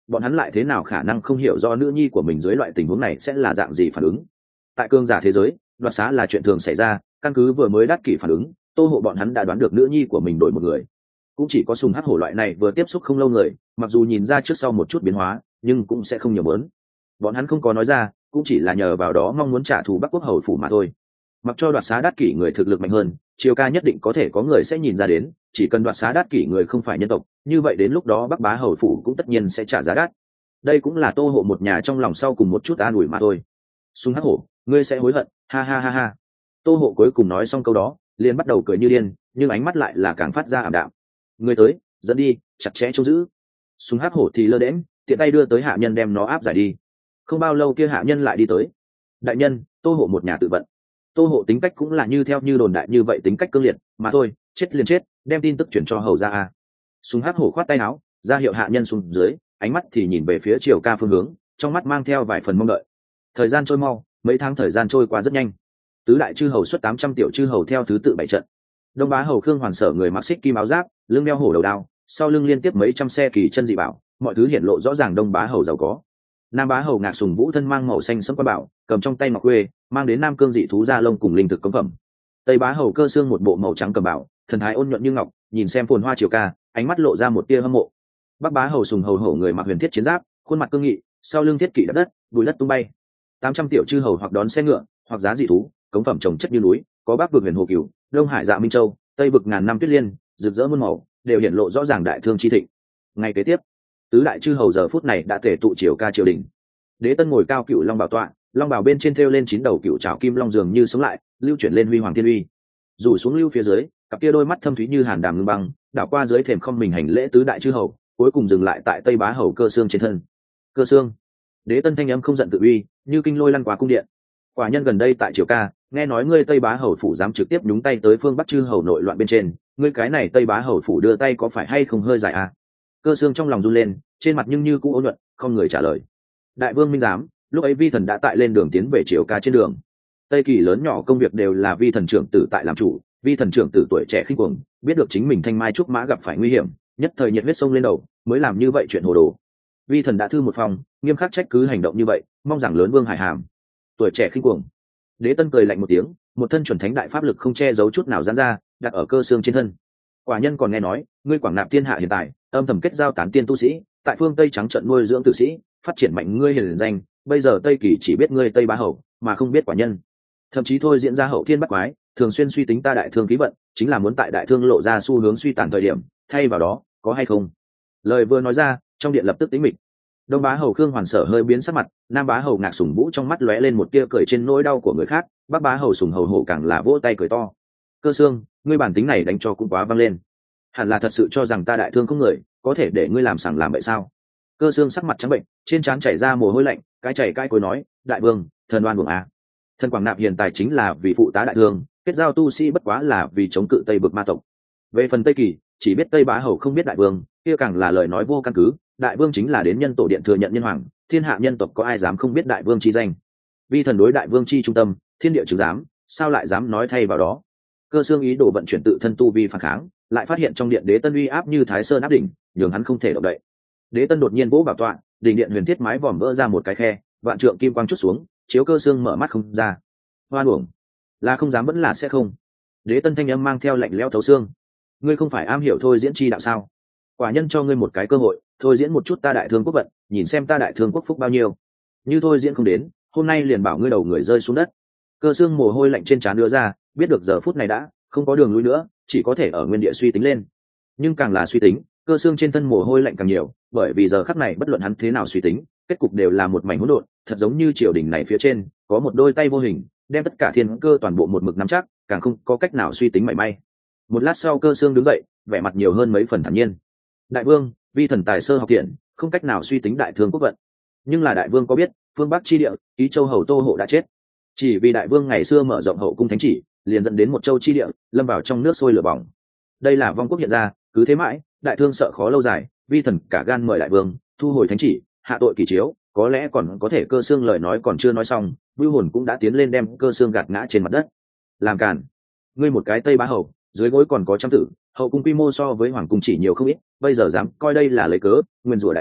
Speaker 1: bọn hắn lại thế nào khả năng không hiểu do nữ nhi của mình dưới loại tình huống này sẽ là dạng gì phản ứng. Tại cương giả thế giới, đoạt xá là chuyện thường xảy ra, căn cứ vừa mới đắc kỷ phản ứng, Tô Hộ bọn hắn đã đoán được nữ nhi của mình đổi một người. Cũng chỉ có Sùng Hắc Hổ loại này vừa tiếp xúc không lâu người, mặc dù nhìn ra trước sau một chút biến hóa, nhưng cũng sẽ không nhiều muốn. Bọn hắn không có nói ra, cũng chỉ là nhờ vào đó mong muốn trả thù Bắc Quốc hầu phủ mà thôi. Mặc cho đoạt xá đắc kỷ người thực lực mạnh hơn, Triều Ca nhất định có thể có người sẽ nhìn ra đến, chỉ cần đoạt xá đắc kỷ người không phải nhân tộc, như vậy đến lúc đó Bắc Bá hầu phủ cũng tất nhiên sẽ trả giá đắt. Đây cũng là Tô Hộ một nhà trong lòng sau cùng một chút an ủi mà thôi. Sùng Hắc Hổ, ngươi sẽ hối hận, ha ha ha ha. Tô Hộ cuối cùng nói xong câu đó, liền bắt đầu cười như điên, nhưng ánh mắt lại là càng phát ra ảm đạm. Ngươi tới, dẫn đi, chặt chẽ trông giữ. Sùng Hắc Hổ thì lơ đễnh, tiện tay đưa tới hạ nhân đem nó áp giải đi. Không bao lâu kia hạ nhân lại đi tới. Đại nhân, Tô Hộ một nhà tự vận. Tô Hộ tính cách cũng là như theo như đồn đại như vậy, tính cách cương liệt, mà thôi, chết liền chết, đem tin tức chuyển cho hầu ra a. Sùng Hắc Hổ khoát tay áo, ra hiệu hạ nhân xuống dưới, ánh mắt thì nhìn về phía Triều Ca phương hướng, trong mắt mang theo vài phần mong đợi. Thời gian trôi mau, mấy tháng thời gian trôi qua rất nhanh. Tứ đại chư hầu xuất 800 tiểu chư hầu theo thứ tự bày trận. Đông Bá hầu Khương Hoàn Sở người mặc xích kim áo giáp, lưng đeo hổ đầu đao, sau lưng liên tiếp mấy trăm xe kỳ chân dị bảo, mọi thứ hiện lộ rõ ràng Đông Bá hầu giàu có. Nam Bá hầu Ngạc Sùng Vũ thân mang màu xanh sẫm quan bảo, cầm trong tay ngọc quê, mang đến Nam Cương dị thú da lông cùng linh thực cống phẩm. Tây Bá hầu Cơ Xương một bộ màu trắng cầm bảo, thần thái ôn nhuận như ngọc, nhìn xem phồn hoa Triều Ca, ánh mắt lộ ra một tia hâm mộ. Bắc Bá hầu Sùng hầu hổ người mặc huyền thiết chiến giáp, khuôn mặt cương nghị, sau lưng thiết kỵ đập đất, bụi đất tung bay. 800 tiểu chư hầu hoặc đón xe ngựa, hoặc giá dị thú, cống phẩm trồng chất như núi, có Bắc vực huyền hồ cửu, Đông Hải dạ Minh Châu, Tây vực ngàn năm tuyết liên, rực rỡ muôn màu, đều hiện lộ rõ ràng đại thương chi thịnh. Ngày kế tiếp, tứ đại chư hầu giờ phút này đã tề tụ Triều Ca triều đình. Đế Tân ngồi cao cựu long bảo tọa, long bảo bên trên thêu lên 9 đầu cựu trảo kim long dường như sống lại, lưu chuyển lên huy hoàng thiên uy. Rủ xuống lưu phía dưới, cặp kia đôi mắt thâm thúy như hàn đàm ngưng băng, đảo qua dưới thềm không mình hành lễ tứ đại chư hầu, cuối cùng dừng lại tại Tây Bá hầu Cơ Xương trên thân. Cơ Xương. Đế Tân thanh âm không giận tự uy, như kinh lôi lăn qua cung điện. Quả nhân gần đây tại Triều Ca, nghe nói ngươi Tây Bá hầu phủ dám trực tiếp nhúng tay tới phương Bắc chư hầu nội loạn bên trên, ngươi cái này Tây Bá hầu phủ đưa tay có phải hay không hơi dài à? Cơ Xương trong lòng run lên, trên mặt nhưng như cũ ôn nhuận, không người trả lời. Đại vương minh giám, lúc ấy vi thần đã tại lên đường tiến về Triều Ca trên đường. Tây kỳ lớn nhỏ công việc đều là vi thần trưởng tử tại làm chủ, vi thần trưởng tử tuổi trẻ khinh cuồng, biết được chính mình thanh mai trúc mã gặp phải nguy hiểm, nhất thời nhiệt huyết sông lên đầu, mới làm như vậy chuyện hồ đồ. Vi thần đã thư một phòng, nghiêm khắc trách cứ hành động như vậy, mong rằng lớn vương hải hàm. Tuổi trẻ khinh cuồng. Đế Tân cười lạnh một tiếng, một thân chuẩn thánh đại pháp lực không che giấu chút nào giãn ra, đặt ở Cơ Xương trên thân. Quả nhân còn nghe nói, ngươi quảng nạp thiên hạ hiện tại, âm thầm kết giao tán tiên tu sĩ, tại phương Tây trắng trận nuôi dưỡng tử sĩ, phát triển mạnh ngươi hiển danh, bây giờ Tây kỳ chỉ biết ngươi Tây Bá hầu, mà không biết quả nhân. Thậm chí thôi diễn ra hậu thiên bắt quái, thường xuyên suy tính ta đại thương khí vận, chính là muốn tại đại thương lộ ra xu hướng suy tàn thời điểm, thay vào đó, có hay không? Lời vừa nói ra, trong điện lập tức tĩnh mịch. Đông Bá hầu Khương Hoàn Sở hơi biến sắc mặt, Nam Bá hầu Ngạc Sùng Vũ trong mắt lóe lên một tia cười trên nỗi đau của người khác, Bắc Bá hầu Sùng hầu hổ càng là vỗ tay cười to. Cơ Xương, ngươi bản tính này đánh cho cũng quá văng lên. Hẳn là thật sự cho rằng ta đại thương không người, có thể để ngươi làm sằng làm bậy sao? Cơ Xương sắc mặt trắng bệnh, trên trán chảy ra mồ hôi lạnh, cái chảy cái cối nói, đại vương, thần oan uổng à? Thần quảng nạp hiện tại chính là vì phụ tá đại thương, kết giao tu sĩ bất quá là vì chống cự Tây vực ma tộc. Về phần Tây kỳ, chỉ biết Tây Bá hầu không biết đại vương, kia càng là lời nói vô căn cứ. Đại vương chính là đến nhân tổ điện thừa nhận nhân hoàng, thiên hạ nhân tộc có ai dám không biết đại vương chi danh? Vi thần đối đại vương chi trung tâm, thiên địa chứng giám, sao lại dám nói thay vào đó? Cơ Xương ý đồ vận chuyển tự thân tu vi phản kháng, lại phát hiện trong điện Đế Tân uy áp như Thái Sơn áp đỉnh, nhường hắn không thể động đậy. Đế Tân đột nhiên vỗ vào tọa, đỉnh điện huyền thiết mái vòm vỡ ra một cái khe, vạn trượng kim quang chút xuống, chiếu Cơ Xương mở mắt không ra. Hoan uổng, là không dám vẫn là sẽ không. Đế Tân thanh âm mang theo lạnh lẽo thấu xương. Ngươi không phải am hiểu thôi diễn chi đạo sao? Quả nhân cho ngươi một cái cơ hội, thôi diễn một chút ta đại thương quốc vận, nhìn xem ta đại thương quốc phúc bao nhiêu. Như thôi diễn không đến, hôm nay liền bảo ngươi đầu người rơi xuống đất. Cơ Xương mồ hôi lạnh trên trán đưa ra, biết được giờ phút này đã không có đường lui nữa, chỉ có thể ở nguyên địa suy tính lên. Nhưng càng là suy tính, Cơ Xương trên thân mồ hôi lạnh càng nhiều, bởi vì giờ khắc này bất luận hắn thế nào suy tính, kết cục đều là một mảnh hỗn độn, thật giống như triều đình này phía trên có một đôi tay vô hình, đem tất cả thiên cơ toàn bộ một mực nắm chắc, càng không có cách nào suy tính mảy may. Một lát sau Cơ Xương đứng dậy, vẻ mặt nhiều hơn mấy phần thản nhiên. Đại vương, vi thần tài sơ học thiện, không cách nào suy tính đại thương quốc vận. Nhưng là đại vương có biết, phương Bắc chi địa, Ý Châu hầu Tô Hộ đã chết. Chỉ vì đại vương ngày xưa mở rộng hậu cung thánh chỉ, liền dẫn đến một châu chi địa lâm vào trong nước sôi lửa bỏng. Đây là vong quốc hiện ra, cứ thế mãi, đại thương sợ khó lâu dài, vi thần cả gan mời đại vương thu hồi thánh chỉ, hạ tội kỳ chiếu, có lẽ còn có thể. Cơ Xương lời nói còn chưa nói xong, Vưu Hồn cũng đã tiến lên đem Cơ Xương gạt ngã trên mặt đất. Làm cản, ngươi một cái Tây Bá hầu, dưới gối còn có trăm tử, hậu cung quy mô so với hoàng cung chỉ nhiều không ít, bây giờ dám coi đây là lấy cớ nguyên rủa đại thương,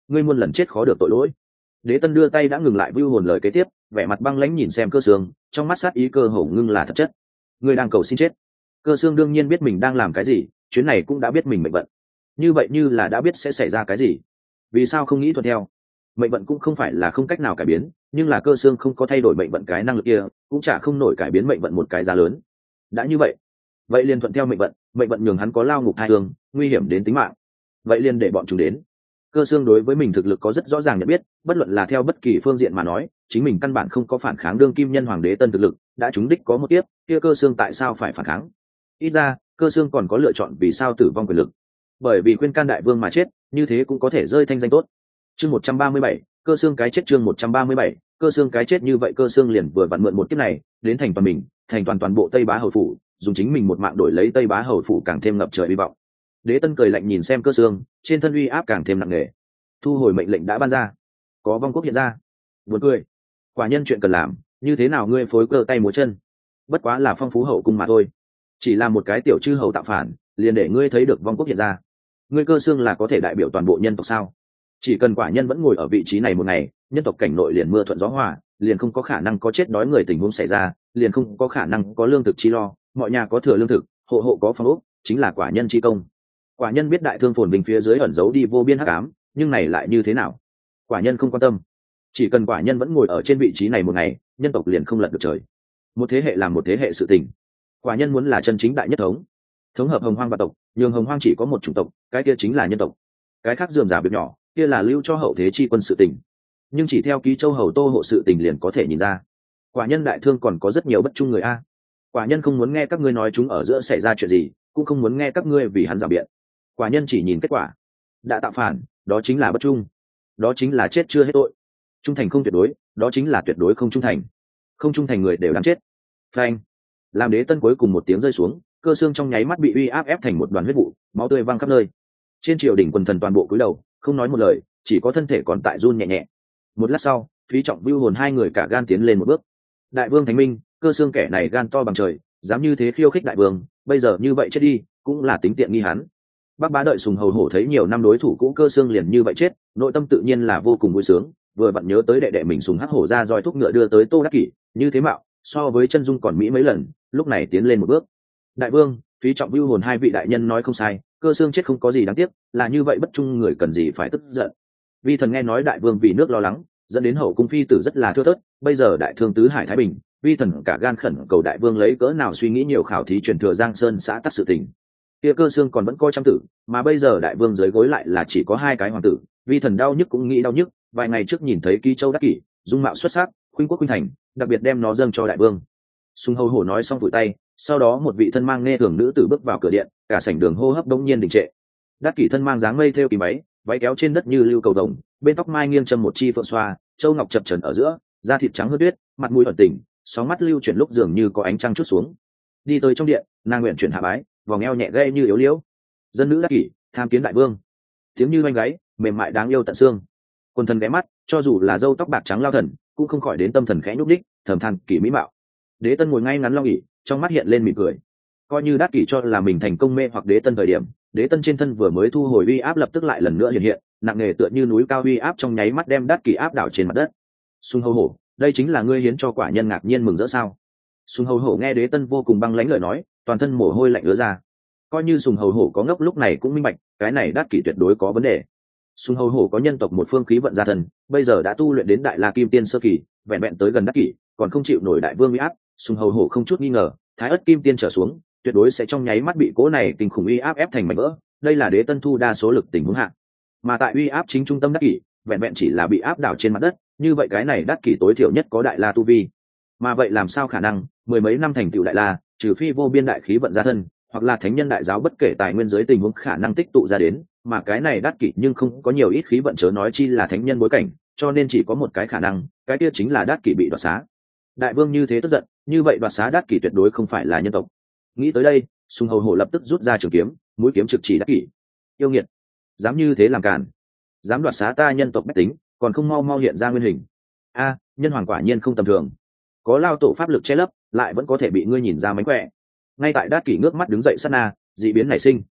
Speaker 1: ngươi muôn lần chết khó được tội lỗi. Đế Tân đưa tay đã ngừng lại vưu hồn lời kế tiếp, vẻ mặt băng lãnh nhìn xem Cơ Sương, trong mắt sát ý cơ hồ ngưng là thật chất. Ngươi đang cầu xin chết. Cơ Sương đương nhiên biết mình đang làm cái gì, chuyến này cũng đã biết mình mệnh vận. Như vậy như là đã biết sẽ xảy ra cái gì, vì sao không nghĩ thuận theo? Mệnh vận cũng không phải là không cách nào cải biến, nhưng là Cơ Sương không có thay đổi mệnh vận cái năng lực kia, cũng chả không nổi cải biến mệnh vận một cái giá lớn. Đã như vậy liền thuận theo mệnh vận nhường hắn có lao ngục thai hương, nguy hiểm đến tính mạng. Vậy liền để bọn chúng đến. Cơ Sương đối với mình thực lực có rất rõ ràng nhận biết, bất luận là theo bất kỳ phương diện mà nói, chính mình căn bản không có phản kháng đương kim nhân hoàng đế Tân thực lực, đã trúng đích có một tiếp, kia Cơ Sương tại sao phải phản kháng? Ít ra, Cơ Sương còn có lựa chọn vì sao tử vong quyền lực. Bởi vì khuyên can đại vương mà chết, như thế cũng có thể rơi thanh danh tốt. Chương 137, Cơ Sương cái chết. Chương 137, Cơ Sương cái chết. Như vậy Cơ Sương liền vừa vặn mượn một kiếp này, đến thành toàn mình, thành toàn bộ Tây Bá Hầu phủ, dùng chính mình một mạng đổi lấy Tây Bá Hầu phủ càng thêm ngập trời hy vọng. Đế Tân cười lạnh nhìn xem Cơ Sương, trên thân uy áp càng thêm nặng nề. Thu hồi mệnh lệnh đã ban ra, có vong quốc hiện ra. Buồn cười, quả nhân chuyện cần làm, như thế nào ngươi phối cơ tay múa chân? Bất quá là phong phú hậu cung mà thôi, chỉ là một cái tiểu chư hầu tạo phản, liền để ngươi thấy được vong quốc hiện ra. Ngươi Cơ Sương là có thể đại biểu toàn bộ nhân tộc sao? Chỉ cần quả nhân vẫn ngồi ở vị trí này một ngày, nhân tộc cảnh nội liền mưa thuận gió hòa, liền không có khả năng có chết đói người tình huống xảy ra, liền không có khả năng có lương thực chi lo, mọi nhà có thừa lương thực, hộ hộ có phòng ốc, chính là quả nhân chi công. Quả nhân biết đại thương phồn bình phía dưới ẩn giấu đi vô biên hắc ám, nhưng này lại như thế nào? Quả nhân không quan tâm. Chỉ cần quả nhân vẫn ngồi ở trên vị trí này một ngày, nhân tộc liền không lật được trời. Một thế hệ làm một thế hệ sự tình. Quả nhân muốn là chân chính đại nhất thống, thống hợp hồng hoang và tộc, nhường hồng hoang chỉ có một chủng tộc, cái kia chính là nhân tộc. Cái khác rườm rà việc nhỏ, kia là lưu cho hậu thế chi quân sự tình. Nhưng chỉ theo ký châu hầu Tô hộ sự tình liền có thể nhìn ra, quả nhân đại thương còn có rất nhiều bất trung người a. Quả nhân không muốn nghe các ngươi nói chúng ở giữa xảy ra chuyện gì, cũng không muốn nghe các ngươi vì hắn rào biện. Quả nhân chỉ nhìn kết quả. Đã tạo phản, đó chính là bất trung, đó chính là chết chưa hết tội. Trung thành không tuyệt đối, đó chính là tuyệt đối không trung thành. Không trung thành người đều đáng chết. Phanh. Làm Đế Tân cuối cùng một tiếng rơi xuống, Cơ Sương trong nháy mắt bị uy áp ép thành một đoàn huyết vụ, máu tươi văng khắp nơi. Trên triều đình quần thần toàn bộ cúi đầu, không nói một lời, chỉ có thân thể còn tại run nhẹ nhẹ. Một lát sau, Phí Trọng Vưu Hồn hai người cả gan tiến lên một bước. Đại vương thánh minh, Cơ Sương kẻ này gan to bằng trời, dám như thế khiêu khích đại vương, bây giờ như vậy chết đi, cũng là tính tiện nghi hắn. Bắc Bá đợi Sùng Hầu Hổ thấy nhiều năm đối thủ cũ Cơ Sương liền như vậy chết, nội tâm tự nhiên là vô cùng vui sướng, vừa vặn nhớ tới đệ đệ mình Sùng Hắc Hổ ra roi thúc ngựa đưa tới Tô Đắc Kỷ, như thế mạo, so với chân dung còn mỹ mấy lần, lúc này tiến lên một bước. Đại vương, Phí Trọng Vưu Hồn hai vị đại nhân nói không sai, Cơ Sương chết không có gì đáng tiếc, là như vậy bất trung người cần gì phải tức giận. Vi thần nghe nói đại vương vì nước lo lắng, dẫn đến hậu cung phi tử rất là thưa thớt, bây giờ đại thương tứ hải thái bình, vi thần cả gan khẩn cầu đại vương lấy cỡ nào suy nghĩ nhiều khảo thí truyền thừa Giang Sơn xã tắc sự tình. Kia Cơ Sương còn vẫn coi trăm tử, mà bây giờ đại vương dưới gối lại là chỉ có hai cái hoàng tử, vi thần đau nhức cũng nghĩ đau nhức. Vài ngày trước nhìn thấy Ký Châu Đắc Kỷ, dung mạo xuất sắc, khuynh quốc khuynh thành, đặc biệt đem nó dâng cho đại vương. Sùng Hầu Hổ nói xong vùi tay, sau đó một vị thân mang nghe thường nữ tử bước vào cửa điện, cả sảnh đường hô hấp bỗng nhiên đình trệ. Đắc Kỷ thân mang dáng mây theo kỳ váy, váy kéo trên đất như lưu cầu đồng, bên tóc mai nghiêng châm một chi phượng xoa, châu ngọc chập chờn ở giữa, da thịt trắng hơn tuyết, mặt mũi ẩn tình, sóng mắt lưu chuyển lúc dường như có ánh trăng chút xuống. Đi tới trong điện, nàng nguyện chuyển hạ bái, vòng eo nhẹ gay như yếu liễu. Dân nữ Đắc Kỷ, tham kiến đại vương. Tiếng như oanh gáy, mềm mại đáng yêu tận xương. Quần thần ghé mắt, cho dù là râu tóc bạc trắng lao thần, cũng không khỏi đến tâm thần khẽ nhúc đích, thầm than Kỷ mỹ mạo. Đế Tân ngồi ngay ngắn long ỷ, trong mắt hiện lên mỉm cười. Coi như Đắc Kỷ cho là mình thành công mê hoặc Đế Tân thời điểm, Đế Tân trên thân vừa mới thu hồi uy áp lập tức lại lần nữa hiện hiện, nặng nề tựa như núi cao uy áp trong nháy mắt đem Đắc Kỷ áp đảo trên mặt đất. Sùng Hầu Hổ, đây chính là ngươi hiến cho quả nhân ngạc nhiên mừng rỡ sao? Sùng Hầu Hổ nghe Đế Tân vô cùng băng lãnh lời nói, toàn thân mồ hôi lạnh ứa ra. Coi như Sùng Hầu Hổ có ngốc lúc này cũng minh bạch, cái này Đắc Kỷ tuyệt đối có vấn đề. Sùng Hầu Hổ có nhân tộc một phương khí vận gia thần, bây giờ đã tu luyện đến Đại La Kim Tiên sơ kỳ, vẹn vẹn tới gần Đắc Kỷ, còn không chịu nổi đại vương uy áp. Sùng Hầu Hổ không chút nghi ngờ, Thái Ức Kim Tiên trở xuống, tuyệt đối sẽ trong nháy mắt bị cố này kinh khủng uy áp ép thành mảnh vỡ. Đây là Đế Tân thu đa số lực tình huống hạ, mà tại uy áp chính trung tâm Đắc Kỷ, vẹn vẹn chỉ là bị áp đảo trên mặt đất, như vậy cái này Đắc Kỷ tối thiểu nhất có Đại La tu vi. Mà vậy làm sao khả năng, mười mấy năm thành tựu Đại La, trừ phi vô biên đại khí vận gia thân, hoặc là thánh nhân đại giáo bất kể tài nguyên giới tình huống khả năng tích tụ ra đến, mà cái này Đắc Kỷ nhưng không có nhiều ít khí vận chớ nói chi là thánh nhân bối cảnh, cho nên chỉ có một cái khả năng, cái kia chính là Đắc Kỷ bị đoạt xá. Đại vương như thế tức giận, như vậy đoạt xá Đắc Kỷ tuyệt đối không phải là nhân tộc. Nghĩ tới đây, Sùng Hầu Hổ lập tức rút ra trường kiếm, mũi kiếm trực chỉ Đắc Kỷ. Yêu nghiệt, dám như thế làm cản, dám đoạt xá ta nhân tộc bách tính, còn không mau mau hiện ra nguyên hình. A, nhân hoàng quả nhiên không tầm thường, có lao tổ pháp lực che lấp, lại vẫn có thể bị ngươi nhìn ra mánh khỏe. Ngay tại Đắc Kỷ ngước mắt đứng dậy sát na, dị biến nảy sinh.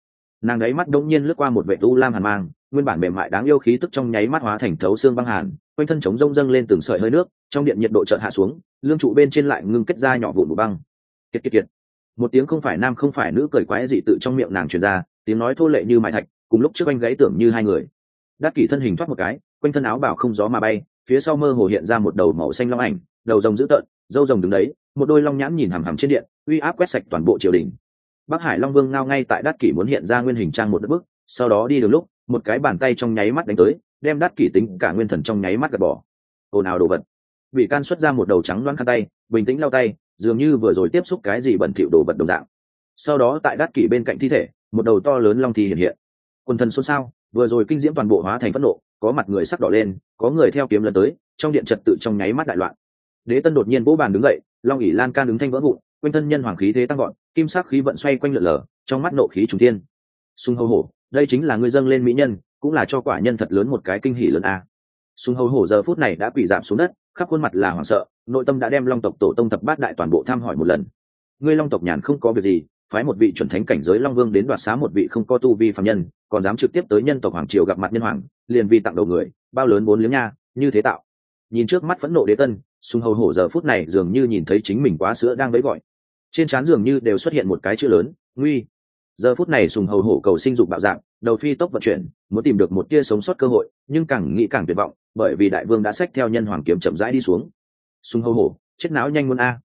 Speaker 1: Nàng ấy mắt đống nhiên lướt qua một vệ u lam hàn mang, nguyên bản mềm mại đáng yêu khí tức trong nháy mắt hóa thành thấu xương băng hàn, quanh thân chống rông dâng lên từng sợi hơi nước, trong điện nhiệt độ chợt hạ xuống, lương trụ bên trên lại ngưng kết ra nhỏ vụn bụi băng. Kiệt kiệt kiệt. Một tiếng không phải nam không phải nữ cười quái dị tự trong miệng nàng truyền ra, tiếng nói thô lệ như mại thạch, cùng lúc trước anh gáy tưởng như hai người. Đát Kỷ thân hình thoát một cái, quanh thân áo bào không gió mà bay, phía sau mơ hồ hiện ra một đầu màu xanh long ảnh, đầu rồng dữ tợn, râu rồng đứng đấy, một đôi long nhãn nhìn hằm hằm trên điện, uy áp quét sạch toàn bộ triều đình. Bắc Hải Long Vương ngao ngay tại Đát Kỷ muốn hiện ra nguyên hình trang một đất bước, sau đó đi đường lúc, một cái bàn tay trong nháy mắt đánh tới, đem Đát Kỷ tính cả nguyên thần trong nháy mắt gạt bỏ. Ồn ào đồ vật. Bị can xuất ra một đầu trắng loáng khăn tay, bình tĩnh lau tay, dường như vừa rồi tiếp xúc cái gì bẩn thỉu đồ vật đồng dạng. Sau đó tại Đát Kỷ bên cạnh thi thể, một đầu to lớn long thi hiện hiện. Quân thần xôn xao, vừa rồi kinh diễm toàn bộ hóa thành phẫn nộ, có mặt người sắc đỏ lên, có người theo kiếm lần tới, trong điện trật tự trong nháy mắt đại loạn. Đế Tân đột nhiên vỗ bàn đứng dậy, long ỷ lan can đứng thanh vỡ vụn, quanh thân nhân hoàng khí thế tăng gọn, kim sắc khí vận xoay quanh lượn lờ, trong mắt nộ khí trùng thiên. Sung Hầu Hổ, đây chính là ngươi dâng lên mỹ nhân, cũng là cho quả nhân thật lớn một cái kinh hỉ lớn a. Sung Hầu Hổ giờ phút này đã quỳ rạp xuống đất, khắp khuôn mặt là hoảng sợ, nội tâm đã đem long tộc tổ tông thập bát đại toàn bộ tham hỏi một lần. Ngươi long tộc nhàn không có việc gì, phái một vị chuẩn thánh cảnh giới long vương đến đoạt xá một vị không có tu vi phàm nhân, còn dám trực tiếp tới nhân tộc hoàng triều gặp mặt nhân hoàng, liền vì tặng đầu người, bao lớn vốn liếng nha, như thế tạo. Nhìn trước mắt phẫn nộ Đế Tân, Sung Hầu Hổ giờ phút này dường như nhìn thấy chính mình quá sữa đang vẫy gọi, trên trán dường như đều xuất hiện một cái chữ lớn, nguy. Giờ phút này Sung Hầu Hổ cầu sinh dục bạo dạng, đầu phi tốc vận chuyển, muốn tìm được một tia sống sót cơ hội, nhưng càng nghĩ càng tuyệt vọng, bởi vì đại vương đã xách theo nhân hoàng kiếm chậm rãi đi xuống. Sung Hầu Hổ, chết não nhanh muốn a.